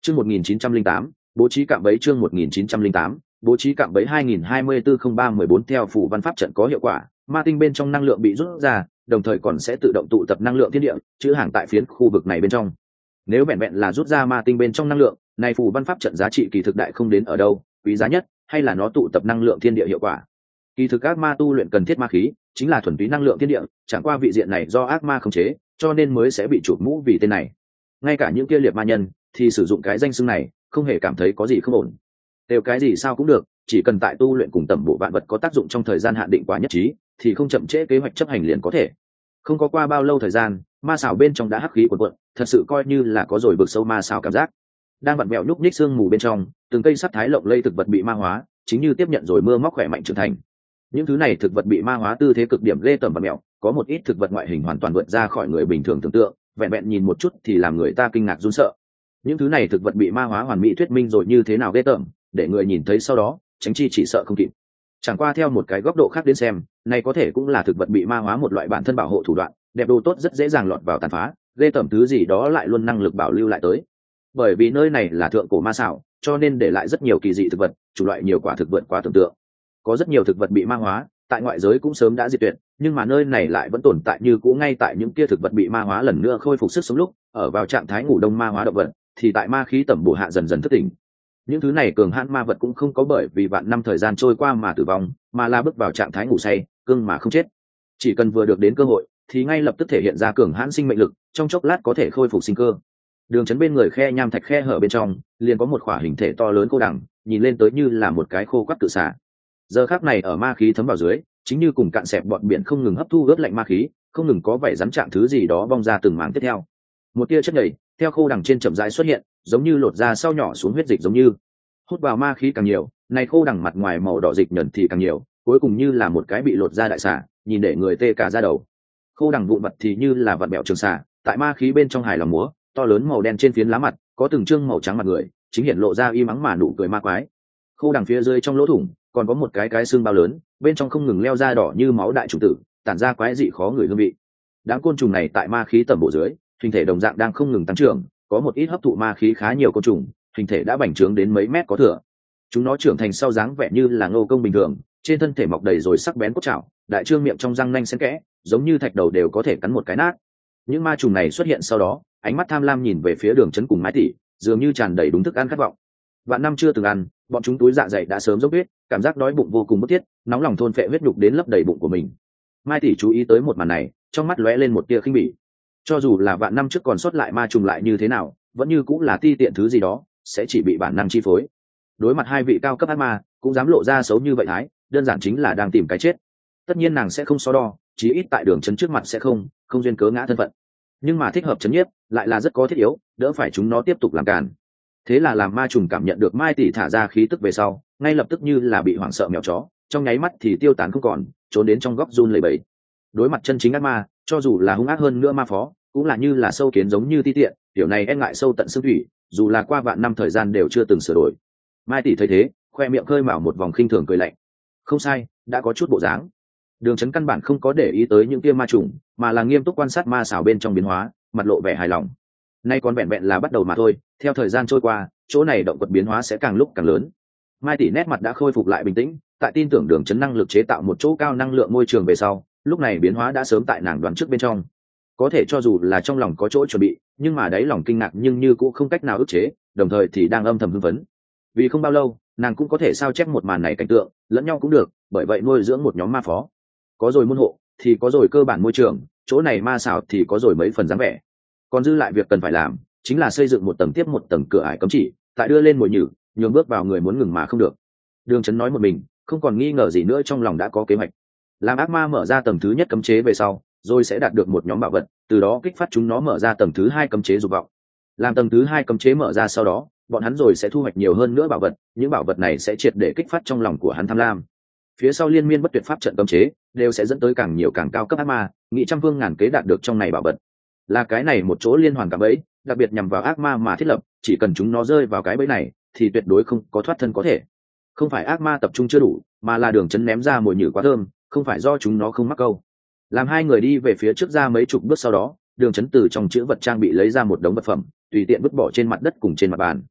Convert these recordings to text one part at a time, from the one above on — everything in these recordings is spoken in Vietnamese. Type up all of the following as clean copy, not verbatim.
Chương 1908, bố trí cạm bẫy. Chương 1908, bố trí cạm bẫy. 2024-03-14 theo phủ văn pháp trận có hiệu quả, ma tinh bên trong năng lượng bị rút ra, đồng thời còn sẽ tự động tụ tập năng lượng thiên địa, chữ hàng tại phiến khu vực này bên trong. Nếu vẹn vẹn là rút ra ma tinh bên trong năng lượng, này phủ văn pháp trận giá trị kỳ thực đại không đến ở đâu, quý giá nhất hay là nó tụ tập năng lượng thiên địa hiệu quả. Kỳ thực ác ma tu luyện cần thiết ma khí, chính là thuần túy năng lượng thiên địa, chẳng qua vị diện này do ác ma khống chế, cho nên mới sẽ bị chụp mũ vì tên này. Ngay cả những kia liệt ma nhân thì sử dụng cái danh xưng này, không hề cảm thấy có gì không ổn. Đều cái gì sao cũng được, chỉ cần tại tu luyện cùng tẩm bộ vạn vật có tác dụng trong thời gian hạn định quá nhất trí, thì không chậm trễ kế hoạch chấp hành liền có thể. Không có qua bao lâu thời gian, ma xảo bên trong đã hắc khí cuồn cuộn, thật sự coi như là có rồi vực sâu ma xảo cảm giác. Đang vặn vẹo nhúc nhích xương mù bên trong, từng cây sắt thái lộng lây thực vật bị ma hóa, chính như tiếp nhận rồi mưa móc khỏe mạnh trưởng thành. Những thứ này thực vật bị ma hóa tư thế cực điểm ghê tởm và mẹo, có một ít thực vật ngoại hình hoàn toàn vượt ra khỏi người bình thường tưởng tượng, vẹn vẹn nhìn một chút thì làm người ta kinh ngạc run sợ. Những thứ này thực vật bị ma hóa hoàn mỹ thuyết minh rồi như thế nào ghê tởm, để người nhìn thấy sau đó tránh chi chỉ sợ không kịp. Chẳng qua theo một cái góc độ khác đến xem, này có thể cũng là thực vật bị ma hóa một loại bản thân bảo hộ thủ đoạn, đẹp đồ tốt rất dễ dàng lọt vào tàn phá, ghê tởm thứ gì đó lại luôn năng lực bảo lưu lại tới. Bởi vì nơi này là thượng cổ ma xảo, cho nên để lại rất nhiều kỳ dị thực vật, chủ loại nhiều quả thực vượt quá tưởng tượng. Có rất nhiều thực vật bị ma hóa, tại ngoại giới cũng sớm đã diệt tuyệt, nhưng mà nơi này lại vẫn tồn tại như cũ. Ngay tại những kia thực vật bị ma hóa lần nữa khôi phục sức sống lúc, ở vào trạng thái ngủ đông ma hóa động vật, thì tại ma khí tẩm bổ hạ dần dần thức tỉnh. Những thứ này cường hãn ma vật cũng không có bởi vì vạn năm thời gian trôi qua mà tử vong, mà là bước vào trạng thái ngủ say, cương mà không chết. Chỉ cần vừa được đến cơ hội, thì ngay lập tức thể hiện ra cường hãn sinh mệnh lực, trong chốc lát có thể khôi phục sinh cơ. Đường chấn bên người khe nham thạch khe hở bên trong, liền có một khỏa hình thể to lớn khô đằng, nhìn lên tới như là một cái khô quắt tự xả. Giờ khắc này ở ma khí thấm vào dưới, chính như cùng cạn xẹp bọn biển không ngừng hấp thu ướt lạnh ma khí, không ngừng có vẻ rắn trạng thứ gì đó bong ra từng mảng tiếp theo. Một tia chất nhầy theo khô đằng trên chậm rãi xuất hiện, giống như lột ra sau nhỏ xuống huyết dịch, giống như hút vào ma khí càng nhiều, này khô đằng mặt ngoài màu đỏ dịch nhẫn thì càng nhiều, cuối cùng như là một cái bị lột ra đại xả, nhìn để người tê cả da đầu. Khô đằng vụn vặt thì như là vặn bẹo trường xả, tại ma khí bên trong hài lòng múa, to lớn màu đen trên phiến lá mặt, có từng trương màu trắng mặt người, chính hiện lộ ra y mắng mà nụ cười ma quái. Khô đằng phía dưới trong lỗ thủng, còn có một cái xương bao lớn, bên trong không ngừng leo ra đỏ như máu đại trùng tử, tản ra quái dị khó người hương vị. Đám côn trùng này tại ma khí tẩm bổ dưới, hình thể đồng dạng đang không ngừng tăng trưởng, có một ít hấp thụ ma khí khá nhiều côn trùng, hình thể đã bành trướng đến mấy mét có thừa. Chúng nó trưởng thành sau dáng vẻ như là ngô công bình thường, trên thân thể mọc đầy rồi sắc bén cốt chảo, đại trương miệng trong răng nanh xen kẽ, giống như thạch đầu đều có thể cắn một cái nát. Những ma trùng này xuất hiện sau đó, ánh mắt tham lam nhìn về phía Đường Chấn cùng Mai Tỷ, dường như tràn đầy đúng thức ăn khát vọng. Vạn năm chưa từng ăn, bọn chúng túi dạ dày đã sớm dốc huyết, cảm giác đói bụng vô cùng bức thiết, nóng lòng thôn phệ huyết nhục đến lấp đầy bụng của mình. Mai Tỷ chú ý tới một màn này, trong mắt lóe lên một tia khinh bỉ. Cho dù là vạn năm trước còn sót lại ma trùng lại như thế nào, vẫn như cũng là ti tiện thứ gì đó, sẽ chỉ bị bản năng chi phối. Đối mặt hai vị cao cấp ác ma, cũng dám lộ ra xấu như vậy thái, đơn giản chính là đang tìm cái chết. Tất nhiên nàng sẽ không so đo, chí ít tại Đường Chấn trước mặt sẽ không duyên cớ ngã thân phận. Nhưng mà thích hợp chấn nhiếp, lại là rất có thiết yếu, đỡ phải chúng nó tiếp tục làm cản. Thế là làm ma trùng cảm nhận được Mai Tỷ thả ra khí tức về sau, ngay lập tức như là bị hoảng sợ mèo chó, trong nháy mắt thì tiêu tán không còn, trốn đến trong góc run lẩy bẩy. Đối mặt chân chính ác ma, cho dù là hung ác hơn nữa ma phó, cũng là như là sâu kiến giống như ti tiện, điều này e ngại sâu tận xương thủy, dù là qua vạn năm thời gian đều chưa từng sửa đổi. Mai Tỷ thấy thế, khoe miệng khơi mào một vòng khinh thường cười lạnh. Không sai, đã có chút bộ dáng. Đường Chấn căn bản không có để ý tới những kia ma trùng, mà là nghiêm túc quan sát ma xảo bên trong biến hóa, mặt lộ vẻ hài lòng. Nay còn vẹn vẹn là bắt đầu mà thôi, theo thời gian trôi qua, chỗ này động vật biến hóa sẽ càng lúc càng lớn. Mai Tỷ nét mặt đã khôi phục lại bình tĩnh, tại tin tưởng Đường Chấn năng lực chế tạo một chỗ cao năng lượng môi trường về sau, lúc này biến hóa đã sớm tại nàng đoán trước bên trong. Có thể cho dù là trong lòng có chỗ chuẩn bị, nhưng mà đáy lòng kinh ngạc nhưng như cũng không cách nào ức chế, đồng thời thì đang âm thầm hưng phấn. Vì không bao lâu, nàng cũng có thể sao chép một màn này cảnh tượng, lẫn nhau cũng được, bởi vậy nuôi dưỡng một nhóm ma phó. Có rồi môn hộ, thì có rồi cơ bản môi trường, chỗ này ma xảo thì có rồi mấy phần dáng vẻ. Còn dư lại việc cần phải làm, chính là xây dựng một tầng tiếp một tầng cửa ải cấm chỉ, tại đưa lên mồi nhử, nhường bước vào người muốn ngừng mà không được. Đường Chấn nói một mình, không còn nghi ngờ gì nữa, trong lòng đã có kế hoạch. Làm ác ma mở ra tầng thứ nhất cấm chế về sau, rồi sẽ đạt được một nhóm bảo vật, từ đó kích phát chúng nó mở ra tầng thứ hai cấm chế dục vọng. Làm tầng thứ hai cấm chế mở ra sau đó, bọn hắn rồi sẽ thu hoạch nhiều hơn nữa bảo vật, những bảo vật này sẽ triệt để kích phát trong lòng của hắn tham lam. Phía sau liên miên bất tuyệt pháp trận cấm chế đều sẽ dẫn tới càng nhiều càng cao cấp ác ma, nghị trăm phương ngàn kế đạt được trong này bảo vật. Là cái này một chỗ liên hoàn cả bẫy, đặc biệt nhằm vào ác ma mà thiết lập, chỉ cần chúng nó rơi vào cái bẫy này, thì tuyệt đối không có thoát thân có thể. Không phải ác ma tập trung chưa đủ, mà là Đường Chấn ném ra mồi nhử quá thơm, không phải do chúng nó không mắc câu. Làm hai người đi về phía trước ra mấy chục bước sau đó, Đường Chấn từ trong chữ vật trang bị lấy ra một đống vật phẩm, tùy tiện vứt bỏ trên mặt đất cùng trên mặt bàn,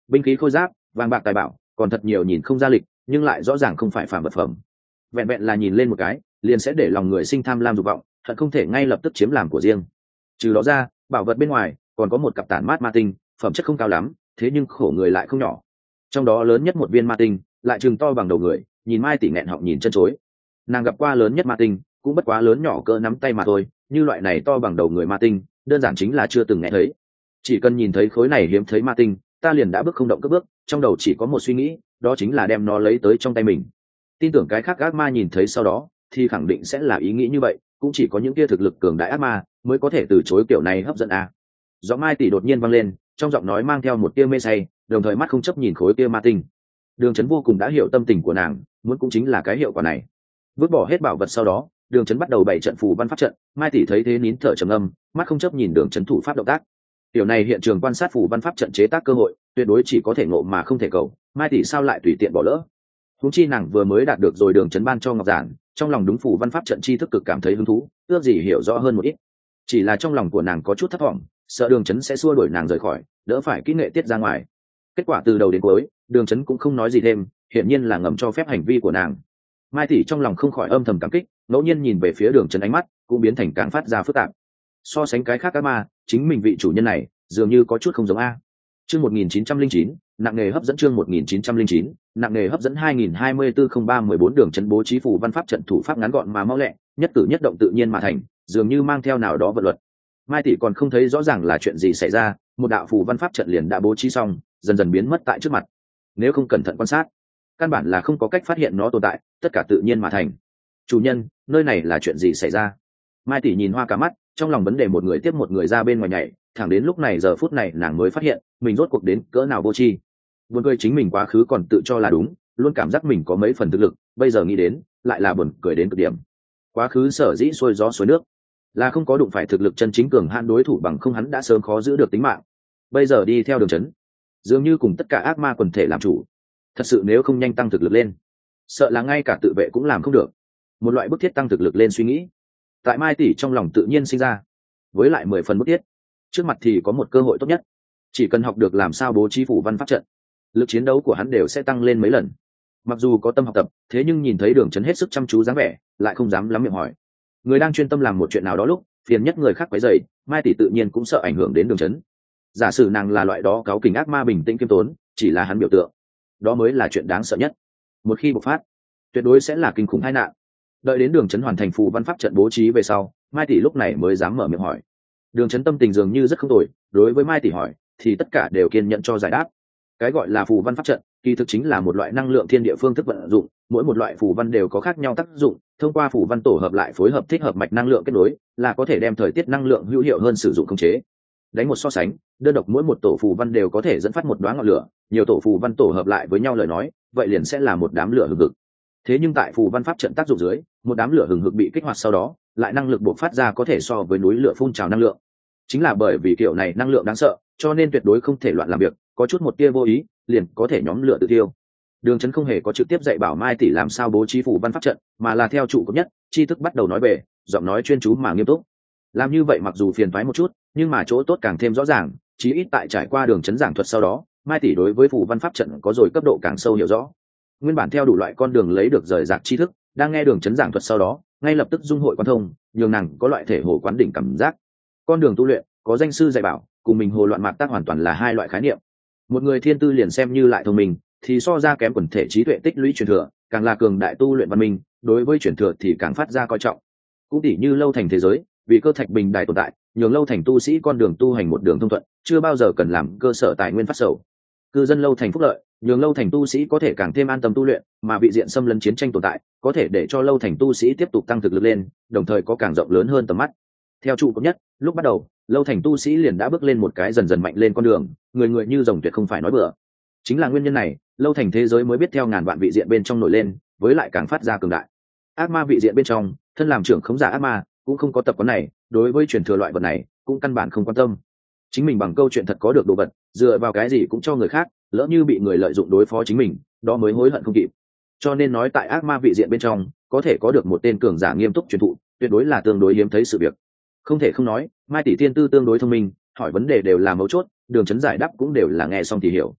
binh khí khôi giáp, vàng bạc tài bảo, còn thật nhiều nhìn không ra lịch, nhưng lại rõ ràng không phải phàm vật phẩm. Vẹn vẹn là nhìn lên một cái, liền sẽ để lòng người sinh tham lam dục vọng, thật không thể ngay lập tức chiếm làm của riêng. Trừ đó ra, bảo vật bên ngoài còn có một cặp tản mát ma tinh, phẩm chất không cao lắm, thế nhưng khổ người lại không nhỏ. Trong đó lớn nhất một viên ma tinh, lại chừng to bằng đầu người, nhìn Mai tỷ nghẹn họng nhìn chân chối. Nàng gặp qua lớn nhất ma tinh, cũng bất quá lớn nhỏ cỡ nắm tay mà thôi, như loại này to bằng đầu người ma tinh, đơn giản chính là chưa từng nghe thấy. Chỉ cần nhìn thấy khối này hiếm thấy ma tinh, ta liền đã bước không động cất bước, trong đầu chỉ có một suy nghĩ, đó chính là đem nó lấy tới trong tay mình. Tin tưởng cái khác ác ma nhìn thấy sau đó thì khẳng định sẽ là ý nghĩ như vậy, cũng chỉ có những kia thực lực cường đại ác ma mới có thể từ chối kiểu này hấp dẫn a. Giọng Mai tỷ đột nhiên vang lên, trong giọng nói mang theo một tia mê say, đồng thời mắt không chấp nhìn khối kia ma tinh. Đường Chấn vô cùng đã hiểu tâm tình của nàng, muốn cũng chính là cái hiệu quả này. Vứt bỏ hết bảo vật sau đó, Đường Chấn bắt đầu bày trận phù văn pháp trận. Mai tỷ thấy thế nín thở trầm ngâm, mắt không chấp nhìn Đường Chấn thủ pháp động tác. Điều này hiện trường quan sát phù văn pháp trận chế tác cơ hội, tuyệt đối chỉ có thể ngộ mà không thể cầu. Mai tỷ sao lại tùy tiện bỏ lỡ? Huống chi nàng vừa mới đạt được rồi Đường Chấn ban cho ngọc giản, trong lòng đúng phù văn pháp trận tri thức cực cảm thấy hứng thú, ước gì hiểu rõ hơn một ít. Chỉ là trong lòng của nàng có chút thất vọng, sợ Đường Chấn sẽ xua đuổi nàng rời khỏi, đỡ phải kỹ nghệ tiết ra ngoài. Kết quả từ đầu đến cuối, Đường Chấn cũng không nói gì thêm, hiển nhiên là ngầm cho phép hành vi của nàng. Mai tỷ trong lòng không khỏi âm thầm cảm kích, ngẫu nhiên nhìn về phía Đường Chấn, ánh mắt cũng biến thành càng phát ra phức tạp. So sánh cái khác các ma, chính mình vị chủ nhân này dường như có chút không giống a. Chương 1909, nặng nghề hấp dẫn. Chương 1909, nặng nghề hấp dẫn. 2024-03-14 Đường Chấn bố trí phù văn pháp trận thủ pháp ngắn gọn mà mau lẹ, nhất cử nhất động tự nhiên mà thành, dường như mang theo nào đó vận luật. Mai tỷ còn không thấy rõ ràng là chuyện gì xảy ra, một đạo phù văn pháp trận liền đã bố trí xong, dần dần biến mất tại trước mặt. Nếu không cẩn thận quan sát, căn bản là không có cách phát hiện nó tồn tại, tất cả tự nhiên mà thành. Chủ nhân, nơi này là chuyện gì xảy ra? Mai tỷ nhìn hoa cả mắt, trong lòng vấn đề một người tiếp một người ra bên ngoài nhảy, thẳng đến lúc này giờ phút này nàng mới phát hiện mình rốt cuộc đến cỡ nào vô tri. Buồn cười chính mình quá khứ còn tự cho là đúng, luôn cảm giác mình có mấy phần thực lực, bây giờ nghĩ đến lại là buồn cười đến cực điểm. Quá khứ sở dĩ xuôi gió xuôi nước, là không có đụng phải thực lực chân chính cường hãn đối thủ, bằng không hắn đã sớm khó giữ được tính mạng. Bây giờ đi theo Đường Chấn, dường như cùng tất cả ác ma quần thể làm chủ, thật sự nếu không nhanh tăng thực lực lên, sợ là ngay cả tự vệ cũng làm không được. Một loại bức thiết tăng thực lực lên suy nghĩ tại Mai tỷ trong lòng tự nhiên sinh ra, với lại 10 phần bức thiết. Trước mặt thì có một cơ hội tốt nhất, chỉ cần học được làm sao bố trí phù văn pháp trận, lực chiến đấu của hắn đều sẽ tăng lên mấy lần. Mặc dù có tâm học tập, thế nhưng nhìn thấy Đường Chấn hết sức chăm chú dáng vẻ, lại không dám lắm miệng hỏi. Người đang chuyên tâm làm một chuyện nào đó lúc phiền nhất người khác quấy rầy, Mai tỷ tự nhiên cũng sợ ảnh hưởng đến Đường Chấn. Giả sử nàng là loại đó cáu kỉnh ác ma bình tĩnh kiêm tốn, chỉ là hắn biểu tượng, đó mới là chuyện đáng sợ nhất. Một khi bộc phát, tuyệt đối sẽ là kinh khủng tai nạn. Đợi đến Đường Chấn hoàn thành phù văn pháp trận bố trí về sau, Mai tỷ lúc này mới dám mở miệng hỏi. Đường Chấn tâm tình dường như rất không tồi, đối với Mai tỷ hỏi thì tất cả đều kiên nhẫn cho giải đáp. Cái gọi là phù văn pháp trận kỳ thực chính là một loại năng lượng thiên địa phương thức vận dụng, mỗi một loại phù văn đều có khác nhau tác dụng, thông qua phù văn tổ hợp lại phối hợp thích hợp mạch năng lượng kết nối, là có thể đem thời tiết năng lượng hữu hiệu hơn sử dụng khống chế. Đánh một so sánh, đơn độc mỗi một tổ phù văn đều có thể dẫn phát một đóa ngọn lửa, nhiều tổ phù văn tổ hợp lại với nhau lời nói, vậy liền sẽ là một đám lửa hừng hực. Thế nhưng tại phù văn pháp trận tác dụng dưới, một đám lửa hừng hực bị kích hoạt sau đó, lại năng lực bộc phát ra có thể so với núi lửa phun trào năng lượng. Chính là bởi vì kiểu này năng lượng đáng sợ, cho nên tuyệt đối không thể loạn làm việc, có chút một tia vô ý, liền có thể nhóm lửa tự tiêu. Đường Chấn không hề có trực tiếp dạy bảo Mai tỷ làm sao bố trí phù văn pháp trận, mà là theo trụ cấp nhất, tri thức bắt đầu nói về, giọng nói chuyên chú mà nghiêm túc. Làm như vậy mặc dù phiền toái một chút, nhưng mà chỗ tốt càng thêm rõ ràng, chí ít tại trải qua Đường Chấn giảng thuật sau đó, Mai tỷ đối với phù văn pháp trận có rồi cấp độ càng sâu hiểu rõ. Nguyên bản theo đủ loại con đường lấy được rời rạc tri thức, đang nghe Đường Chấn giảng thuật sau đó, ngay lập tức dung hội quan thông, nhường nàng có loại thể hồ quán đỉnh cảm giác. Con đường tu luyện, có danh sư dạy bảo, cùng mình hồ loạn mạc tác hoàn toàn là hai loại khái niệm. Một người thiên tư liền xem như lại thông minh, thì so ra kém quần thể trí tuệ tích lũy truyền thừa, càng là cường đại tu luyện văn minh, đối với truyền thừa thì càng phát ra coi trọng. Cũng tỉ như Lâu Thành thế giới, vì cơ thạch bình đài tồn tại, nhường Lâu Thành tu sĩ con đường tu hành một đường thông thuận, chưa bao giờ cần làm cơ sở tài nguyên phát sầu. Cư dân Lâu Thành phúc lợi, nhường Lâu Thành tu sĩ có thể càng thêm an tâm tu luyện, mà vị diện xâm lấn chiến tranh tồn tại, có thể để cho Lâu Thành tu sĩ tiếp tục tăng thực lực lên, đồng thời có càng rộng lớn hơn tầm mắt. Theo trụ cấp nhất, lúc bắt đầu, Lâu Thành tu sĩ liền đã bước lên một cái dần dần mạnh lên con đường, người người như rồng tuyệt không phải nói bừa. Chính là nguyên nhân này, Lâu Thành thế giới mới biết theo ngàn vạn vị diện bên trong nổi lên, với lại càng phát ra cường đại. Ác ma vị diện bên trong, thân làm trưởng khống giả ác ma, cũng không có tập quán này, đối với truyền thừa loại vật này, cũng căn bản không quan tâm. Chính mình bằng câu chuyện thật có được đồ vật, dựa vào cái gì cũng cho người khác, lỡ như bị người lợi dụng đối phó chính mình, đó mới hối hận không kịp. Cho nên nói tại ác ma vị diện bên trong, có thể có được một tên cường giả nghiêm túc truyền thụ, tuyệt đối là tương đối hiếm thấy sự việc. Không thể không nói, Mai tỷ tiên tư tương đối thông minh, hỏi vấn đề đều là mấu chốt, Đường Chấn giải đáp cũng đều là nghe xong thì hiểu.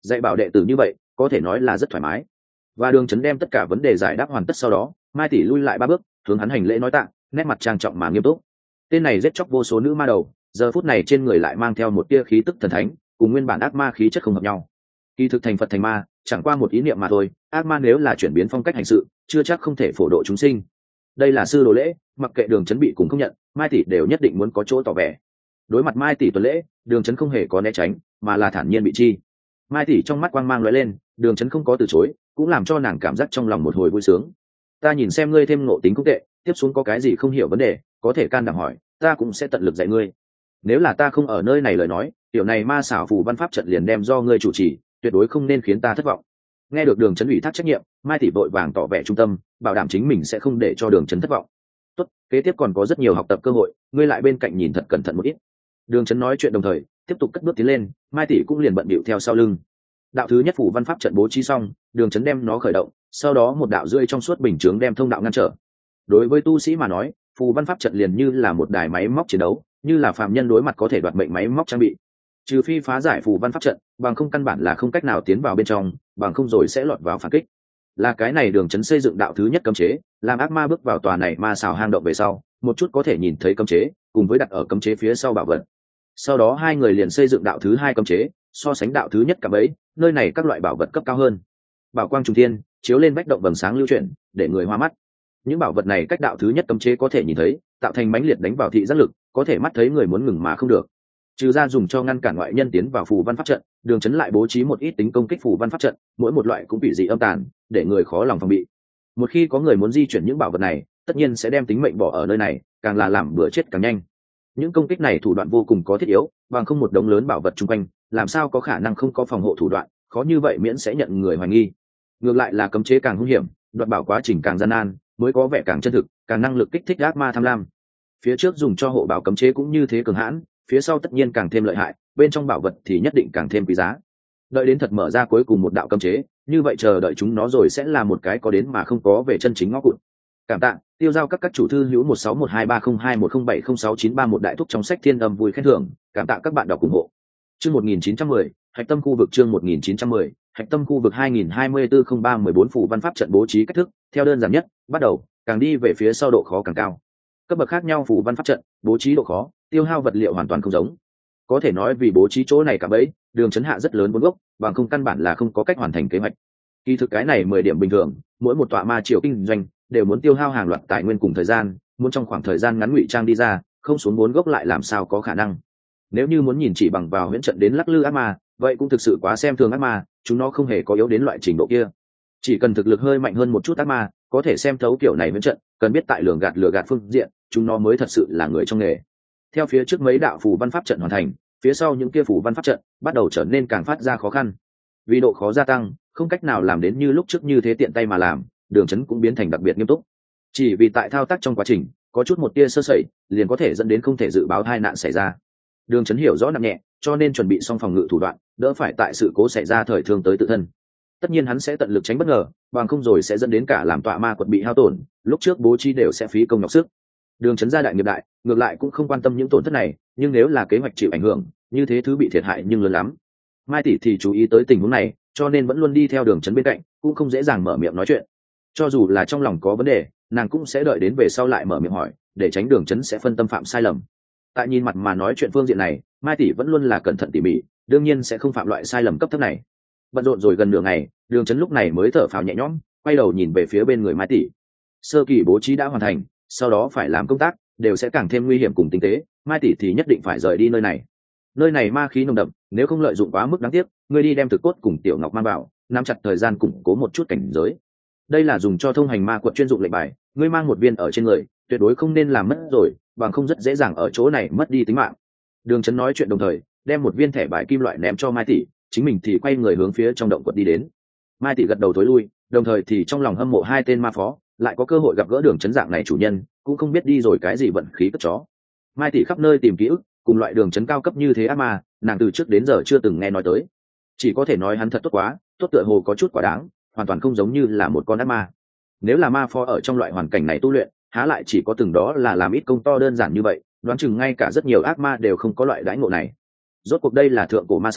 Dạy bảo đệ tử như vậy có thể nói là rất thoải mái. Và Đường Chấn đem tất cả vấn đề giải đáp hoàn tất sau đó, Mai tỷ lui lại 3 bước, hướng hắn hành lễ nói tạ, nét mặt trang trọng mà nghiêm túc. Tên này giết chóc vô số nữ ma đầu, giờ phút này trên người lại mang theo một tia khí tức thần thánh, cùng nguyên bản ác ma khí chất không hợp nhau. Kỳ thực thành Phật thành ma, chẳng qua một ý niệm mà thôi, ác ma nếu là chuyển biến phong cách hành sự, chưa chắc không thể phổ độ chúng sinh. Đây là sư đồ lễ, mặc kệ Đường Chấn bị cùng không nhận, Mai tỷ đều nhất định muốn có chỗ tỏ vẻ. Đối mặt Mai tỷ tuần lễ, Đường Chấn không hề có né tránh, mà là thản nhiên bị chi. Mai tỷ trong mắt quang mang lóe lên, Đường Chấn không có từ chối, cũng làm cho nàng cảm giác trong lòng một hồi vui sướng. Ta nhìn xem ngươi thêm ngộ tính cũng tệ, tiếp xuống có cái gì không hiểu vấn đề, có thể can đảm hỏi, ta cũng sẽ tận lực dạy ngươi. Nếu là ta không ở nơi này lời nói, tiểu này ma xảo phù văn pháp trận liền đem do ngươi chủ trì, tuyệt đối không nên khiến ta thất vọng. Nghe được Đường Chấn ủy thác trách nhiệm, Mai tỷ vội vàng tỏ vẻ trung tâm, bảo đảm chính mình sẽ không để cho Đường Chấn thất vọng. Tốt, kế tiếp còn có rất nhiều học tập cơ hội, ngươi lại bên cạnh nhìn thật cẩn thận một ít. Đường Chấn nói chuyện đồng thời tiếp tục cất bước tiến lên, Mai tỷ cũng liền bận bịu theo sau lưng. Đạo thứ nhất phủ văn pháp trận bố trí xong, Đường Chấn đem nó khởi động, sau đó một đạo rưỡi trong suốt bình chướng đem thông đạo ngăn trở. Đối với tu sĩ mà nói, phù văn pháp trận liền như là một đài máy móc chiến đấu, như là phàm nhân đối mặt có thể đoạt mệnh máy móc trang bị. Trừ phi phá giải phù văn pháp trận, bằng không căn bản là không cách nào tiến vào bên trong, bằng không rồi sẽ lọt vào phản kích. Là cái này Đường Chấn xây dựng đạo thứ nhất cấm chế, làm ác ma bước vào tòa này ma xào hang động về sau, một chút có thể nhìn thấy cấm chế, cùng với đặt ở cấm chế phía sau bảo vật. Sau đó hai người liền xây dựng đạo thứ hai cấm chế, so sánh đạo thứ nhất cả bấy, nơi này các loại bảo vật cấp cao hơn. Bảo quang trùng thiên, chiếu lên vách động vầng sáng lưu chuyển, để người hoa mắt. Những bảo vật này cách đạo thứ nhất cấm chế có thể nhìn thấy, tạo thành mãnh liệt đánh vào thị giác lực, có thể mắt thấy người muốn ngừng mà không được. Trừ ra dùng cho ngăn cản ngoại nhân tiến vào phù văn pháp trận, Đường Chấn lại bố trí một ít tính công kích phù văn pháp trận, mỗi một loại cũng bị dị âm tàn, để người khó lòng phòng bị. Một khi có người muốn di chuyển những bảo vật này, tất nhiên sẽ đem tính mệnh bỏ ở nơi này, càng là làm bữa chết càng nhanh. Những công kích này thủ đoạn vô cùng có thiết yếu, bằng không một đống lớn bảo vật chung quanh, làm sao có khả năng không có phòng hộ thủ đoạn, khó như vậy miễn sẽ nhận người hoài nghi. Ngược lại là cấm chế càng hung hiểm, đoạt bảo quá trình càng gian nan, mới có vẻ càng chân thực, càng năng lực kích thích ác ma tham lam. Phía trước dùng cho hộ bảo cấm chế cũng như thế cường hãn, phía sau tất nhiên càng thêm lợi hại, bên trong bảo vật thì nhất định càng thêm quý giá. Đợi đến thật mở ra cuối cùng một đạo cấm chế, như vậy chờ đợi chúng nó rồi sẽ là một cái có đến mà không có về chân chính ngõ cụt. Cảm tạ tiêu giao các chủ thư hữu 16123021070691 đại thúc trong sách Thiên Âm vui khen thưởng, cảm tạ các bạn đọc ủng hộ. Chương 1910, Hạch Tâm khu vực chương 1910, Hạch Tâm khu vực 2024-03-14 phủ văn pháp trận bố trí cách thức, theo đơn giản nhất, bắt đầu, càng đi về phía sau độ khó càng cao. Cấp bậc khác nhau phủ văn pháp trận, bố trí độ khó, tiêu hao vật liệu hoàn toàn không giống. Có thể nói vì bố trí chỗ này cả bấy, Đường Chấn hạ rất lớn vốn gốc, bằng không căn bản là không có cách hoàn thành kế hoạch. Kỳ thực cái này 10 điểm bình thường, mỗi một tọa ma triều kinh doanh đều muốn tiêu hao hàng loạt tài nguyên cùng thời gian, muốn trong khoảng thời gian ngắn ngụy trang đi ra, không xuống vốn gốc lại làm sao có khả năng. Nếu như muốn nhìn chỉ bằng vào huyễn trận đến lắc lư ác ma, vậy cũng thực sự quá xem thường ác ma, chúng nó không hề có yếu đến loại trình độ kia. Chỉ cần thực lực hơi mạnh hơn một chút ác ma, có thể xem thấu kiểu này huyễn trận, cần biết tại lừa gạt phương diện, chúng nó mới thật sự là người trong nghề. Theo phía trước mấy đạo phù văn pháp trận hoàn thành, phía sau những kia phù văn pháp trận bắt đầu trở nên càng phát ra khó khăn. Vì độ khó gia tăng, không cách nào làm đến như lúc trước như thế tiện tay mà làm, Đường Chấn cũng biến thành đặc biệt nghiêm túc. Chỉ vì tại thao tác trong quá trình, có chút một tia sơ sẩy, liền có thể dẫn đến không thể dự báo tai nạn xảy ra. Đường Chấn hiểu rõ nặng nhẹ, cho nên chuẩn bị xong phòng ngự thủ đoạn, đỡ phải tại sự cố xảy ra thời thương tới tự thân. Tất nhiên hắn sẽ tận lực tránh bất ngờ, bằng không rồi sẽ dẫn đến cả làm tọa ma quật bị hao tổn, lúc trước bố trí đều sẽ phí công nhọc sức. Đường Chấn gia đại nghiệp đại, ngược lại cũng không quan tâm những tổn thất này, nhưng nếu là kế hoạch chịu ảnh hưởng, như thế thứ bị thiệt hại nhưng lớn lắm. Mai tỷ thì chú ý tới tình huống này, cho nên vẫn luôn đi theo Đường Chấn bên cạnh, cũng không dễ dàng mở miệng nói chuyện. Cho dù là trong lòng có vấn đề, nàng cũng sẽ đợi đến về sau lại mở miệng hỏi, để tránh Đường Chấn sẽ phân tâm phạm sai lầm. Tại nhìn mặt mà nói chuyện phương diện này, Mai tỷ vẫn luôn là cẩn thận tỉ mỉ, đương nhiên sẽ không phạm loại sai lầm cấp thấp này. Bận rộn rồi gần nửa ngày, Đường Chấn lúc này mới thở phào nhẹ nhõm, quay đầu nhìn về phía bên người Mai tỷ. Sơ kỳ bố trí đã hoàn thành, sau đó phải làm công tác đều sẽ càng thêm nguy hiểm cùng tinh tế, Mai tỷ thì nhất định phải rời đi nơi này. Nơi này ma khí nồng đậm, nếu không lợi dụng quá mức đáng tiếc, ngươi đi đem thực cốt cùng tiểu ngọc mang vào, nắm chặt thời gian củng cố một chút cảnh giới. Đây là dùng cho thông hành ma quật chuyên dụng lệnh bài, ngươi mang một viên ở trên người, tuyệt đối không nên làm mất rồi, bằng không rất dễ dàng ở chỗ này mất đi tính mạng. Đường Chấn nói chuyện đồng thời, đem một viên thẻ bài kim loại ném cho Mai tỷ, chính mình thì quay người hướng phía trong động quật đi đến. Mai tỷ gật đầu tối lui, đồng thời thì trong lòng hâm mộ hai tên ma phó, lại có cơ hội gặp gỡ Đường Chấn dạng này chủ nhân, cũng không biết đi rồi cái gì vận khí cất chó. Mai tỷ khắp nơi tìm ký ức, cùng loại Đường Chấn cao cấp như thế ác ma, nàng từ trước đến giờ chưa từng nghe nói tới. Chỉ có thể nói hắn thật tốt quá, tốt tựa hồ có chút quá đáng, hoàn toàn không giống như là một con ác ma. Nếu là ma phó ở trong loại hoàn cảnh này tu luyện, há lại chỉ có từng đó là làm ít công to đơn giản như vậy, đoán chừng ngay cả rất nhiều ác ma đều không có loại đãi ngộ này. Rốt cuộc đây là thượng cổ ma xảo,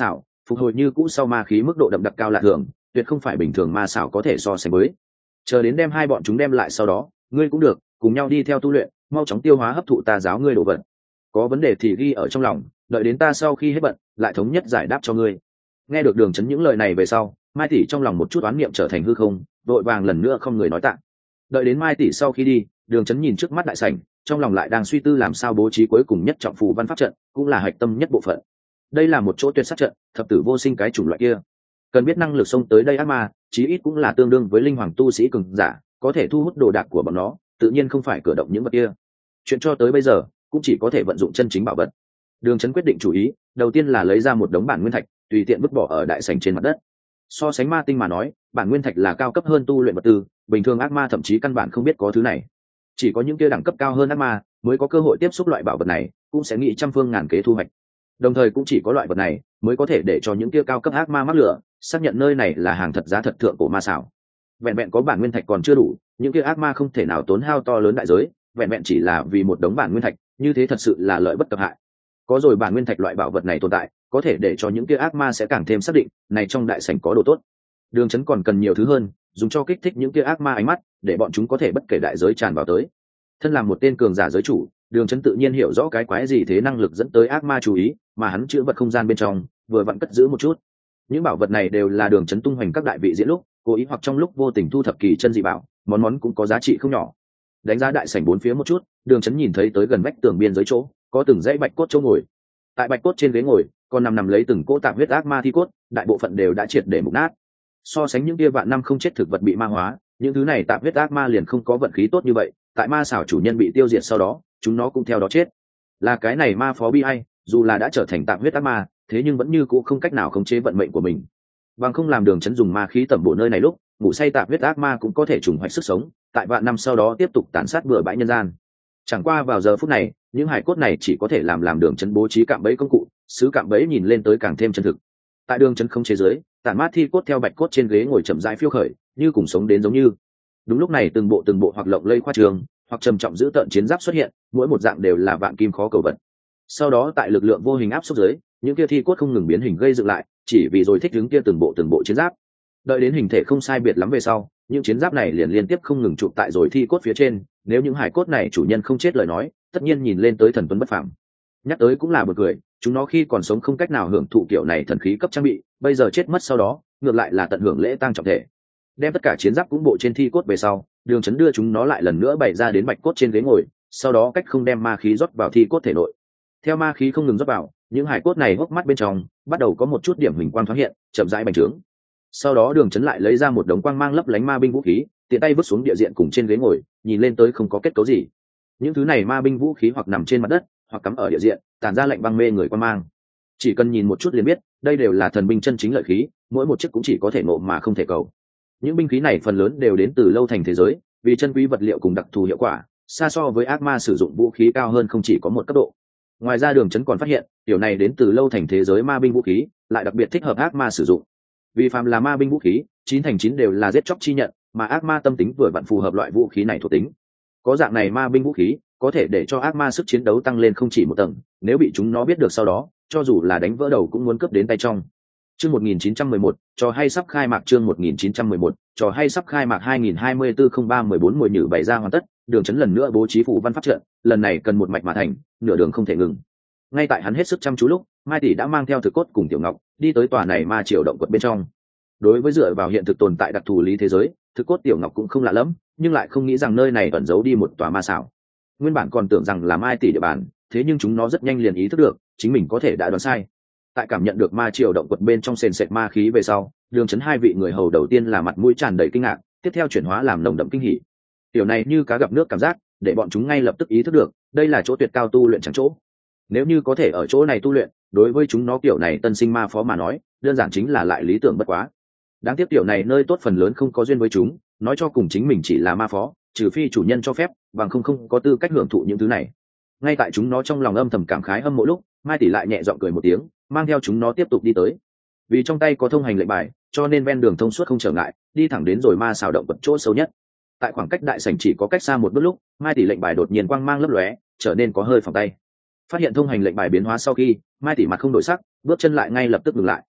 phục hồi như cũ sau ma khí mức độ đậm đặc cao lạ thường, tuyệt không phải bình thường ma xảo có thể so sánh với. Chờ đến đem hai bọn chúng đem lại sau đó, ngươi cũng được cùng nhau đi theo tu luyện, mau chóng tiêu hóa hấp thụ ta giáo ngươi đồ vật. Có vấn đề thì ghi ở trong lòng, đợi đến ta sau khi hết bận lại thống nhất giải đáp cho ngươi. Nghe được Đường Chấn những lời này về sau, Mai tỷ trong lòng một chút oán niệm trở thành hư không, đội vàng lần nữa không người nói tạ. Đợi đến Mai tỷ sau khi đi, Đường Chấn nhìn trước mắt đại sảnh, trong lòng lại đang suy tư làm sao bố trí cuối cùng nhất trọng phù văn pháp trận, cũng là hạch tâm nhất bộ phận. Đây là một chỗ tuyệt sát trận, thập tử vô sinh cái chủng loại kia. Cần biết năng lực xông tới đây ác ma, chí ít cũng là tương đương với linh hoàng tu sĩ cường giả, có thể thu hút đồ đạc của bọn nó, tự nhiên không phải cử động những vật kia. Chuyện cho tới bây giờ, cũng chỉ có thể vận dụng chân chính bảo vật. Đường Chấn quyết định chủ ý, đầu tiên là lấy ra một đống bản nguyên thạch, tùy tiện vứt bỏ ở đại sảnh trên mặt đất. So sánh ma tinh mà nói, bản nguyên thạch là cao cấp hơn tu luyện vật tư, bình thường ác ma thậm chí căn bản không biết có thứ này. Chỉ có những kia đẳng cấp cao hơn ác ma mới có cơ hội tiếp xúc loại bảo vật này, cũng sẽ nghĩ trăm phương ngàn kế thu hoạch. Đồng thời cũng chỉ có loại vật này mới có thể để cho những kia cao cấp ác ma mắc lửa, xác nhận nơi này là hàng thật giá thật thượng cổ ma xảo. Vẹn vẹn có bản nguyên thạch còn chưa đủ, những kia ác ma không thể nào tốn hao to lớn đại giới, vẹn vẹn chỉ là vì một đống bản nguyên thạch, như thế thật sự là lợi bất cập hại. Có rồi bản nguyên thạch loại bảo vật này tồn tại, có thể để cho những kia ác ma sẽ càng thêm xác định, này trong đại sảnh có đồ tốt. Đường Chấn còn cần nhiều thứ hơn, dùng cho kích thích những kia ác ma ánh mắt, để bọn chúng có thể bất kể đại giới tràn vào tới. Thân làm một tên cường giả giới chủ, Đường Chấn tự nhiên hiểu rõ cái quái gì thế năng lực dẫn tới ác ma chú ý, mà hắn chứa vật không gian bên trong, vừa vặn cất giữ một chút. Những bảo vật này đều là Đường Chấn tung hoành các đại vị diễn lúc, cố ý hoặc trong lúc vô tình thu thập kỳ chân dị bảo, món món cũng có giá trị không nhỏ. Đánh giá đại sảnh bốn phía một chút, Đường Chấn nhìn thấy tới gần vách tường biên giới chỗ, có từng dãy bạch cốt chỗ ngồi. Tại bạch cốt trên ghế ngồi, còn nằm lấy từng cỗ tạp huyết ác ma thi cốt, đại bộ phận đều đã triệt để mục nát. So sánh những kia vạn năm không chết thực vật bị ma hóa, những thứ này tạp huyết ác ma liền không có vận khí tốt như vậy, tại ma xảo chủ nhân bị tiêu diệt sau đó, chúng nó cũng theo đó chết. Là cái này ma phó bi ai, dù là đã trở thành tạp huyết ác ma, thế nhưng vẫn như cũ không cách nào khống chế vận mệnh của mình. Bằng không làm Đường Chấn dùng ma khí tẩm bổ nơi này lúc, ngủ say tạp huyết ác ma cũng có thể trùng hoạch sức sống, tại vạn năm sau đó tiếp tục tàn sát bừa bãi nhân gian. Chẳng qua vào giờ phút này, những hải cốt này chỉ có thể làm Đường Chấn bố trí cạm bẫy công cụ, sứ cạm bẫy nhìn lên tới càng thêm chân thực. Tại Đường Chấn không chế giới, tản mát thi cốt theo bạch cốt trên ghế ngồi chậm rãi phiêu khởi, như cùng sống đến giống như. Đúng lúc này từng bộ hoặc lộng lây khoa trường, hoặc trầm trọng giữ tợn chiến giáp xuất hiện, mỗi một dạng đều là vạn kim khó cầu vật. Sau đó tại lực lượng vô hình áp xúc dưới, những kia thi cốt không ngừng biến hình gây dựng lại, chỉ vì rồi thích ứng kia từng bộ chiến giáp. Đợi đến hình thể không sai biệt lắm về sau, những chiến giáp này liền liên tiếp không ngừng chụp tại rồi thi cốt phía trên, nếu những hải cốt này chủ nhân không chết lời nói, tất nhiên nhìn lên tới thần tuấn bất phàm. Nhắc tới cũng là bực cười, chúng nó khi còn sống không cách nào hưởng thụ kiểu này thần khí cấp trang bị, bây giờ chết mất sau đó, ngược lại là tận hưởng lễ tang trọng thể. Đem tất cả chiến giáp cũng bộ trên thi cốt về sau, Đường Chấn đưa chúng nó lại lần nữa bày ra đến bạch cốt trên ghế ngồi, sau đó cách không đem ma khí rót vào thi cốt thể nội. Theo ma khí không ngừng rót vào, những hải cốt này hốc mắt bên trong bắt đầu có một chút điểm hình quang thoáng hiện, chậm rãi bành trướng. Sau đó Đường Chấn lại lấy ra một đống quang mang lấp lánh ma binh vũ khí, tiện tay vứt xuống địa diện cùng trên ghế ngồi, nhìn lên tới không có kết cấu gì. Những thứ này ma binh vũ khí hoặc nằm trên mặt đất, hoặc cắm ở địa diện, tản ra lạnh băng mê người quang mang. Chỉ cần nhìn một chút liền biết, đây đều là thần binh chân chính lợi khí, mỗi một chiếc cũng chỉ có thể nộ mà không thể cầu. Những binh khí này phần lớn đều đến từ lâu thành thế giới, vì chân quý vật liệu cùng đặc thù hiệu quả, xa so với ác ma sử dụng vũ khí cao hơn không chỉ có một cấp độ. Ngoài ra Đường Chấn còn phát hiện, điều này đến từ lâu thành thế giới ma binh vũ khí, lại đặc biệt thích hợp ác ma sử dụng. Vì phàm là ma binh vũ khí, 9/9 đều là giết chóc chi nhận, mà ác ma tâm tính vừa vặn phù hợp loại vũ khí này thuộc tính. Có dạng này ma binh vũ khí, có thể để cho ác ma sức chiến đấu tăng lên không chỉ một tầng, nếu bị chúng nó biết được sau đó, cho dù là đánh vỡ đầu cũng muốn cướp đến tay trong. Chương 1911, trò hay sắp khai mạc. Chương 1911, trò hay sắp khai mạc. 2024-03-14 mùi nhử bày ra hoàn tất, Đường Chấn lần nữa bố trí phù văn pháp trận, lần này cần một mạch mà thành, nửa đường không thể ngừng. Ngay tại hắn hết sức chăm chú lúc, Mai tỷ đã mang theo thực cốt cùng Tiểu Ngọc đi tới tòa này ma triều động quật bên trong. Đối với dựa vào hiện thực tồn tại đặc thù lý thế giới, thực cốt Tiểu Ngọc cũng không lạ lắm, nhưng lại không nghĩ rằng nơi này ẩn giấu đi một tòa ma xảo. Nguyên bản còn tưởng rằng là Mai tỷ địa bàn, thế nhưng chúng nó rất nhanh liền ý thức được, chính mình có thể đã đoán sai. Tại cảm nhận được ma triều động quật bên trong sền sệt ma khí về sau, Đường Chấn hai vị người hầu đầu tiên là mặt mũi tràn đầy kinh ngạc, tiếp theo chuyển hóa làm nồng đậm kinh hỉ. Điều này như cá gặp nước cảm giác, để bọn chúng ngay lập tức ý thức được, đây là chỗ tuyệt cao tu luyện chẳng chỗ. Nếu như có thể ở chỗ này tu luyện, đối với chúng nó kiểu này tân sinh ma phó mà nói, đơn giản chính là lại lý tưởng bất quá. Đáng tiếc kiểu này nơi tốt phần lớn không có duyên với chúng, nói cho cùng chính mình chỉ là ma phó, trừ phi chủ nhân cho phép, bằng không có tư cách hưởng thụ những thứ này. Ngay tại chúng nó trong lòng âm thầm cảm khái hâm mộ lúc, Mai tỷ lại nhẹ giọng cười một tiếng, mang theo chúng nó tiếp tục đi tới. Vì trong tay có thông hành lệnh bài, cho nên ven đường thông suốt không trở ngại, đi thẳng đến rồi ma xào động quật chỗ sâu nhất. Tại khoảng cách đại sảnh chỉ có cách xa một bước lúc, Mai tỷ lệnh bài đột nhiên quang mang lấp lóe, trở nên có hơi phẳng tay. Phát hiện thông hành lệnh bài biến hóa sau khi, Mai tỷ mặt không đổi sắc, bước chân lại ngay lập tức ngừng lại.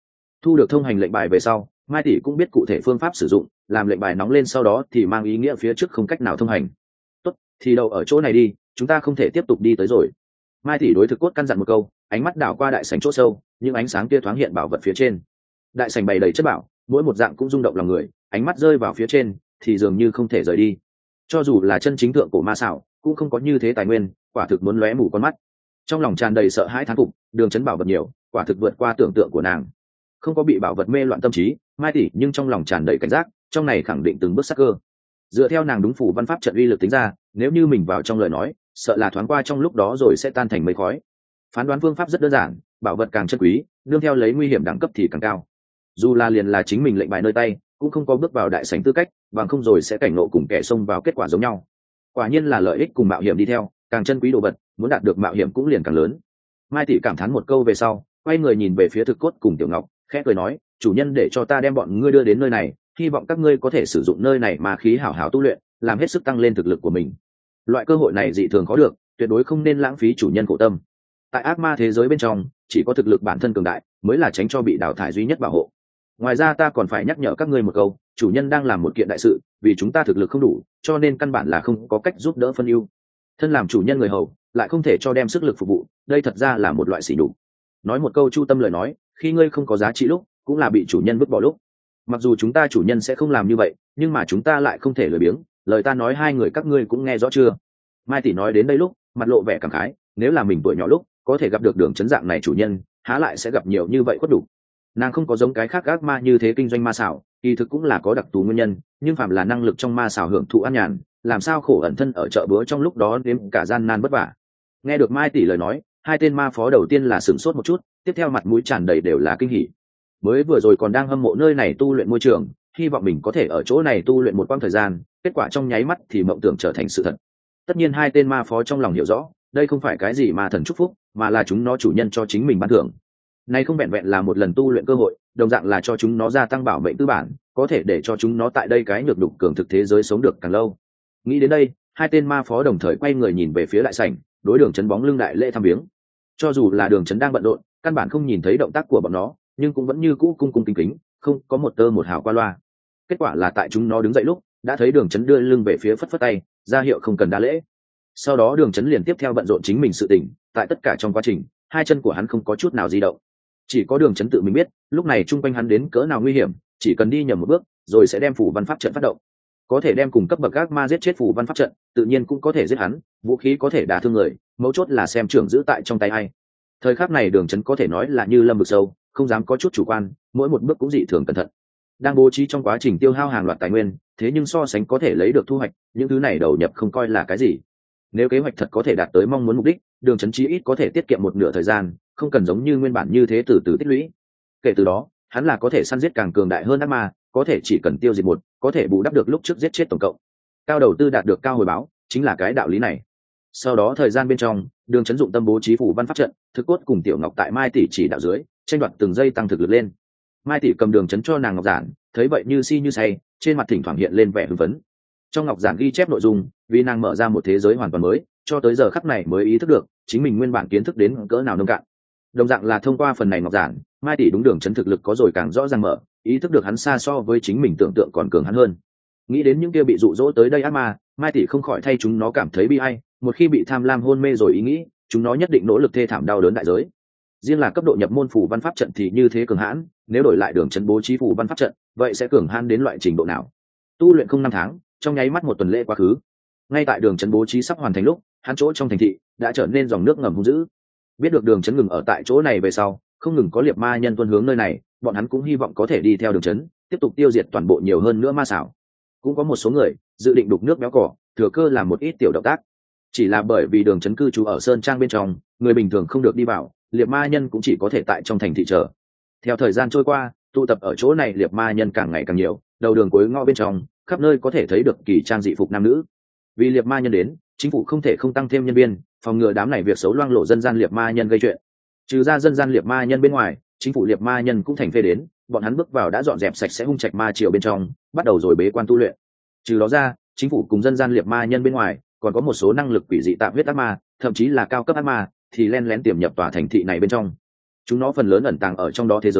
Thu được thông hành lệnh bài về sau, Mai tỷ cũng biết cụ thể phương pháp sử dụng, làm lệnh bài nóng lên sau đó thì mang ý nghĩa phía trước không cách nào thông hành. Tốt, thì đậu ở chỗ này đi, chúng ta không thể tiếp tục đi tới rồi. Mai tỷ đối Thực Cốt căn dặn một câu, ánh mắt đảo qua đại sảnh chỗ sâu, những ánh sáng kia thoáng hiện bảo vật phía trên. Đại sảnh bày đầy chất bảo, mỗi một dạng cũng rung động lòng người, ánh mắt rơi vào phía trên thì dường như không thể rời đi. Cho dù là chân chính thượng cổ ma xảo cũng không có như thế tài nguyên, quả thực muốn lóe mù con mắt. Trong lòng tràn đầy sợ hãi thán phục, Đường Chấn bảo vật nhiều, quả thực vượt qua tưởng tượng của nàng. Không có bị bảo vật mê loạn tâm trí, Mai tỷ nhưng trong lòng tràn đầy cảnh giác, trong này khẳng định từng bước sắc cơ. Dựa theo nàng đúng phủ văn pháp trận uy lực tính ra, nếu như mình vào trong lời nói, sợ là thoáng qua trong lúc đó rồi sẽ tan thành mây khói. Phán đoán phương pháp rất đơn giản, bảo vật càng chân quý, đương theo lấy nguy hiểm đẳng cấp thì càng cao. Dù là liền là chính mình lệnh bài nơi tay, cũng không có bước vào đại sảnh tư cách, bằng không rồi sẽ cảnh ngộ cùng kẻ xông vào kết quả giống nhau. Quả nhiên là lợi ích cùng mạo hiểm đi theo, càng chân quý đồ vật, muốn đạt được mạo hiểm cũng liền càng lớn. Mai tỷ cảm thán một câu về sau, quay người nhìn về phía Thực Cốt cùng Tiểu Ngọc, khẽ cười nói, chủ nhân để cho ta đem bọn ngươi đưa đến nơi này, hy vọng các ngươi có thể sử dụng nơi này mà khí hảo hảo tu luyện, làm hết sức tăng lên thực lực của mình. Loại cơ hội này dị thường có được, tuyệt đối không nên lãng phí chủ nhân khổ tâm. Tại ác ma thế giới bên trong, chỉ có thực lực bản thân cường đại mới là tránh cho bị đào thải duy nhất bảo hộ. Ngoài ra ta còn phải nhắc nhở các ngươi một câu, chủ nhân đang làm một kiện đại sự, vì chúng ta thực lực không đủ, cho nên căn bản là không có cách giúp đỡ phân ưu. Thân làm chủ nhân người hầu, lại không thể cho đem sức lực phục vụ, đây thật ra là một loại sỉ nhục. Nói một câu chu tâm lời nói, khi ngươi không có giá trị lúc, cũng là bị chủ nhân vứt bỏ lúc. Mặc dù chúng ta chủ nhân sẽ không làm như vậy, nhưng mà chúng ta lại không thể lười biếng, lời ta nói hai người các ngươi cũng nghe rõ chưa? Mai tỷ nói đến đây lúc, mặt lộ vẻ cảm khái, nếu là mình tuổi nhỏ lúc có thể gặp được Đường Chấn dạng này chủ nhân, há lại sẽ gặp nhiều như vậy khuất đủ. Nàng không có giống cái khác ác ma như thế kinh doanh ma xảo, kỳ thực cũng là có đặc thù nguyên nhân, nhưng phạm là năng lực trong ma xảo hưởng thụ an nhàn, làm sao khổ ẩn thân ở chợ búa trong lúc đó đến cả gian nan vất vả. Nghe được Mai tỷ lời nói, hai tên ma phó đầu tiên là sửng sốt một chút, tiếp theo mặt mũi tràn đầy đều là kinh hỉ. Mới vừa rồi còn đang hâm mộ nơi này tu luyện môi trường, hy vọng mình có thể ở chỗ này tu luyện một quãng thời gian, kết quả trong nháy mắt thì mộng tưởng trở thành sự thật. Tất nhiên hai tên ma phó trong lòng hiểu rõ, đây không phải cái gì mà thần chúc phúc, mà là chúng nó chủ nhân cho chính mình ban thưởng. Này không vẹn vẹn là một lần tu luyện cơ hội, đồng dạng là cho chúng nó gia tăng bảo mệnh tư bản, có thể để cho chúng nó tại đây cái nhược đục cường thực thế giới sống được càng lâu. Nghĩ đến đây, hai tên ma phó đồng thời quay người nhìn về phía đại sảnh, đối Đường Chấn bóng lưng đại lễ thăm viếng. Cho dù là Đường Chấn đang bận rộn, căn bản không nhìn thấy động tác của bọn nó, nhưng cũng vẫn như cũ cung cung kính kính, không có một tơ một hào qua loa. Kết quả là tại chúng nó đứng dậy lúc, đã thấy Đường Chấn đưa lưng về phía phất phất tay, ra hiệu không cần đa lễ. Sau đó Đường Chấn liền tiếp theo bận rộn chính mình sự tình, tại tất cả trong quá trình, hai chân của hắn không có chút nào di động. Chỉ có Đường Chấn tự mình biết, lúc này chung quanh hắn đến cỡ nào nguy hiểm, chỉ cần đi nhầm một bước, rồi sẽ đem phủ văn pháp trận phát động. Có thể đem cùng cấp bậc ác ma giết chết phủ văn pháp trận, tự nhiên cũng có thể giết hắn, vũ khí có thể đả thương người, mấu chốt là xem trưởng giữ tại trong tay ai. Thời khắc này Đường Chấn có thể nói là như lâm vực sâu, không dám có chút chủ quan, mỗi một bước cũng dị thường cẩn thận. Đang bố trí trong quá trình tiêu hao hàng loạt tài nguyên, thế nhưng so sánh có thể lấy được thu hoạch, những thứ này đầu nhập không coi là cái gì. Nếu kế hoạch thật có thể đạt tới mong muốn mục đích, Đường Chấn chí ít có thể tiết kiệm một nửa thời gian, không cần giống như nguyên bản như thế từ từ tích lũy. Kể từ đó, hắn là có thể săn giết càng cường đại hơn ác ma, có thể chỉ cần tiêu diệt một, có thể bù đắp được lúc trước giết chết tổng cộng. Cao đầu tư đạt được cao hồi báo, chính là cái đạo lý này. Sau đó thời gian bên trong, Đường Chấn dụng tâm bố trí phủ văn pháp trận, Thực Cốt cùng Tiểu Ngọc tại Mai tỷ chỉ đạo dưới, tranh đoạt từng giây tăng thực lực lên. Mai tỷ cầm Đường Chấn cho nàng ngọc giản, thấy vậy như si như say, trên mặt thỉnh thoảng hiện lên vẻ hưng phấn. Trong ngọc giản ghi chép nội dung, vì nàng mở ra một thế giới hoàn toàn mới, cho tới giờ khắc này mới ý thức được chính mình nguyên bản kiến thức đến cỡ nào nông cạn. Đồng dạng là thông qua phần này ngọc giản, Mai tỷ đúng Đường Chấn thực lực có rồi càng rõ ràng mở, ý thức được hắn xa so với chính mình tưởng tượng còn cường hắn hơn. Nghĩ đến những kia bị dụ dỗ tới đây ác ma, Mai tỷ không khỏi thay chúng nó cảm thấy bi ai, một khi bị tham lam hôn mê rồi ý nghĩ, chúng nó nhất định nỗ lực thê thảm đau đớn đại giới. Riêng là cấp độ nhập môn phủ văn pháp trận thì như thế cường hãn, nếu đổi lại Đường Chấn bố trí phủ văn pháp trận, vậy sẽ cường hãn đến loại trình độ nào? Tu luyện không 5 tháng, trong nháy mắt một tuần lễ quá khứ. Ngay tại Đường Chấn bố trí sắp hoàn thành lúc, hắn chỗ trong thành thị đã trở nên dòng nước ngầm hung dữ. Biết được Đường Chấn ngừng ở tại chỗ này về sau, không ngừng có liệt ma nhân tuân hướng nơi này, bọn hắn cũng hy vọng có thể đi theo Đường Chấn, tiếp tục tiêu diệt toàn bộ nhiều hơn nữa ma xảo. Cũng có một số người dự định đục nước béo cỏ, thừa cơ làm một ít tiểu động tác. Chỉ là bởi vì Đường Chấn cư trú ở sơn trang bên trong, người bình thường không được đi vào, liệt ma nhân cũng chỉ có thể tại trong thành thị chờ. Theo thời gian trôi qua, tụ tập ở chỗ này liệt ma nhân càng ngày càng nhiều, đầu đường cuối ngõ bên trong, khắp nơi có thể thấy được kỳ trang dị phục nam nữ. Vì liệt ma nhân đến, chính phủ không thể không tăng thêm nhân viên, phòng ngừa đám này việc xấu loang lộ dân gian liệt ma nhân gây chuyện. Trừ ra dân gian liệt ma nhân bên ngoài, chính phủ liệt ma nhân cũng thành phê đến, bọn hắn bước vào đã dọn dẹp sạch sẽ hung trạch ma triều bên trong, bắt đầu rồi bế quan tu luyện. Trừ đó ra, chính phủ cùng dân gian liệt ma nhân bên ngoài, còn có một số năng lực quỷ dị tạm huyết ác ma, thậm chí là cao cấp ác ma, thì len lén tiềm nhập tòa thành thị này bên trong. Chúng nó phần lớn ẩn tàng ở trong đó thế giới,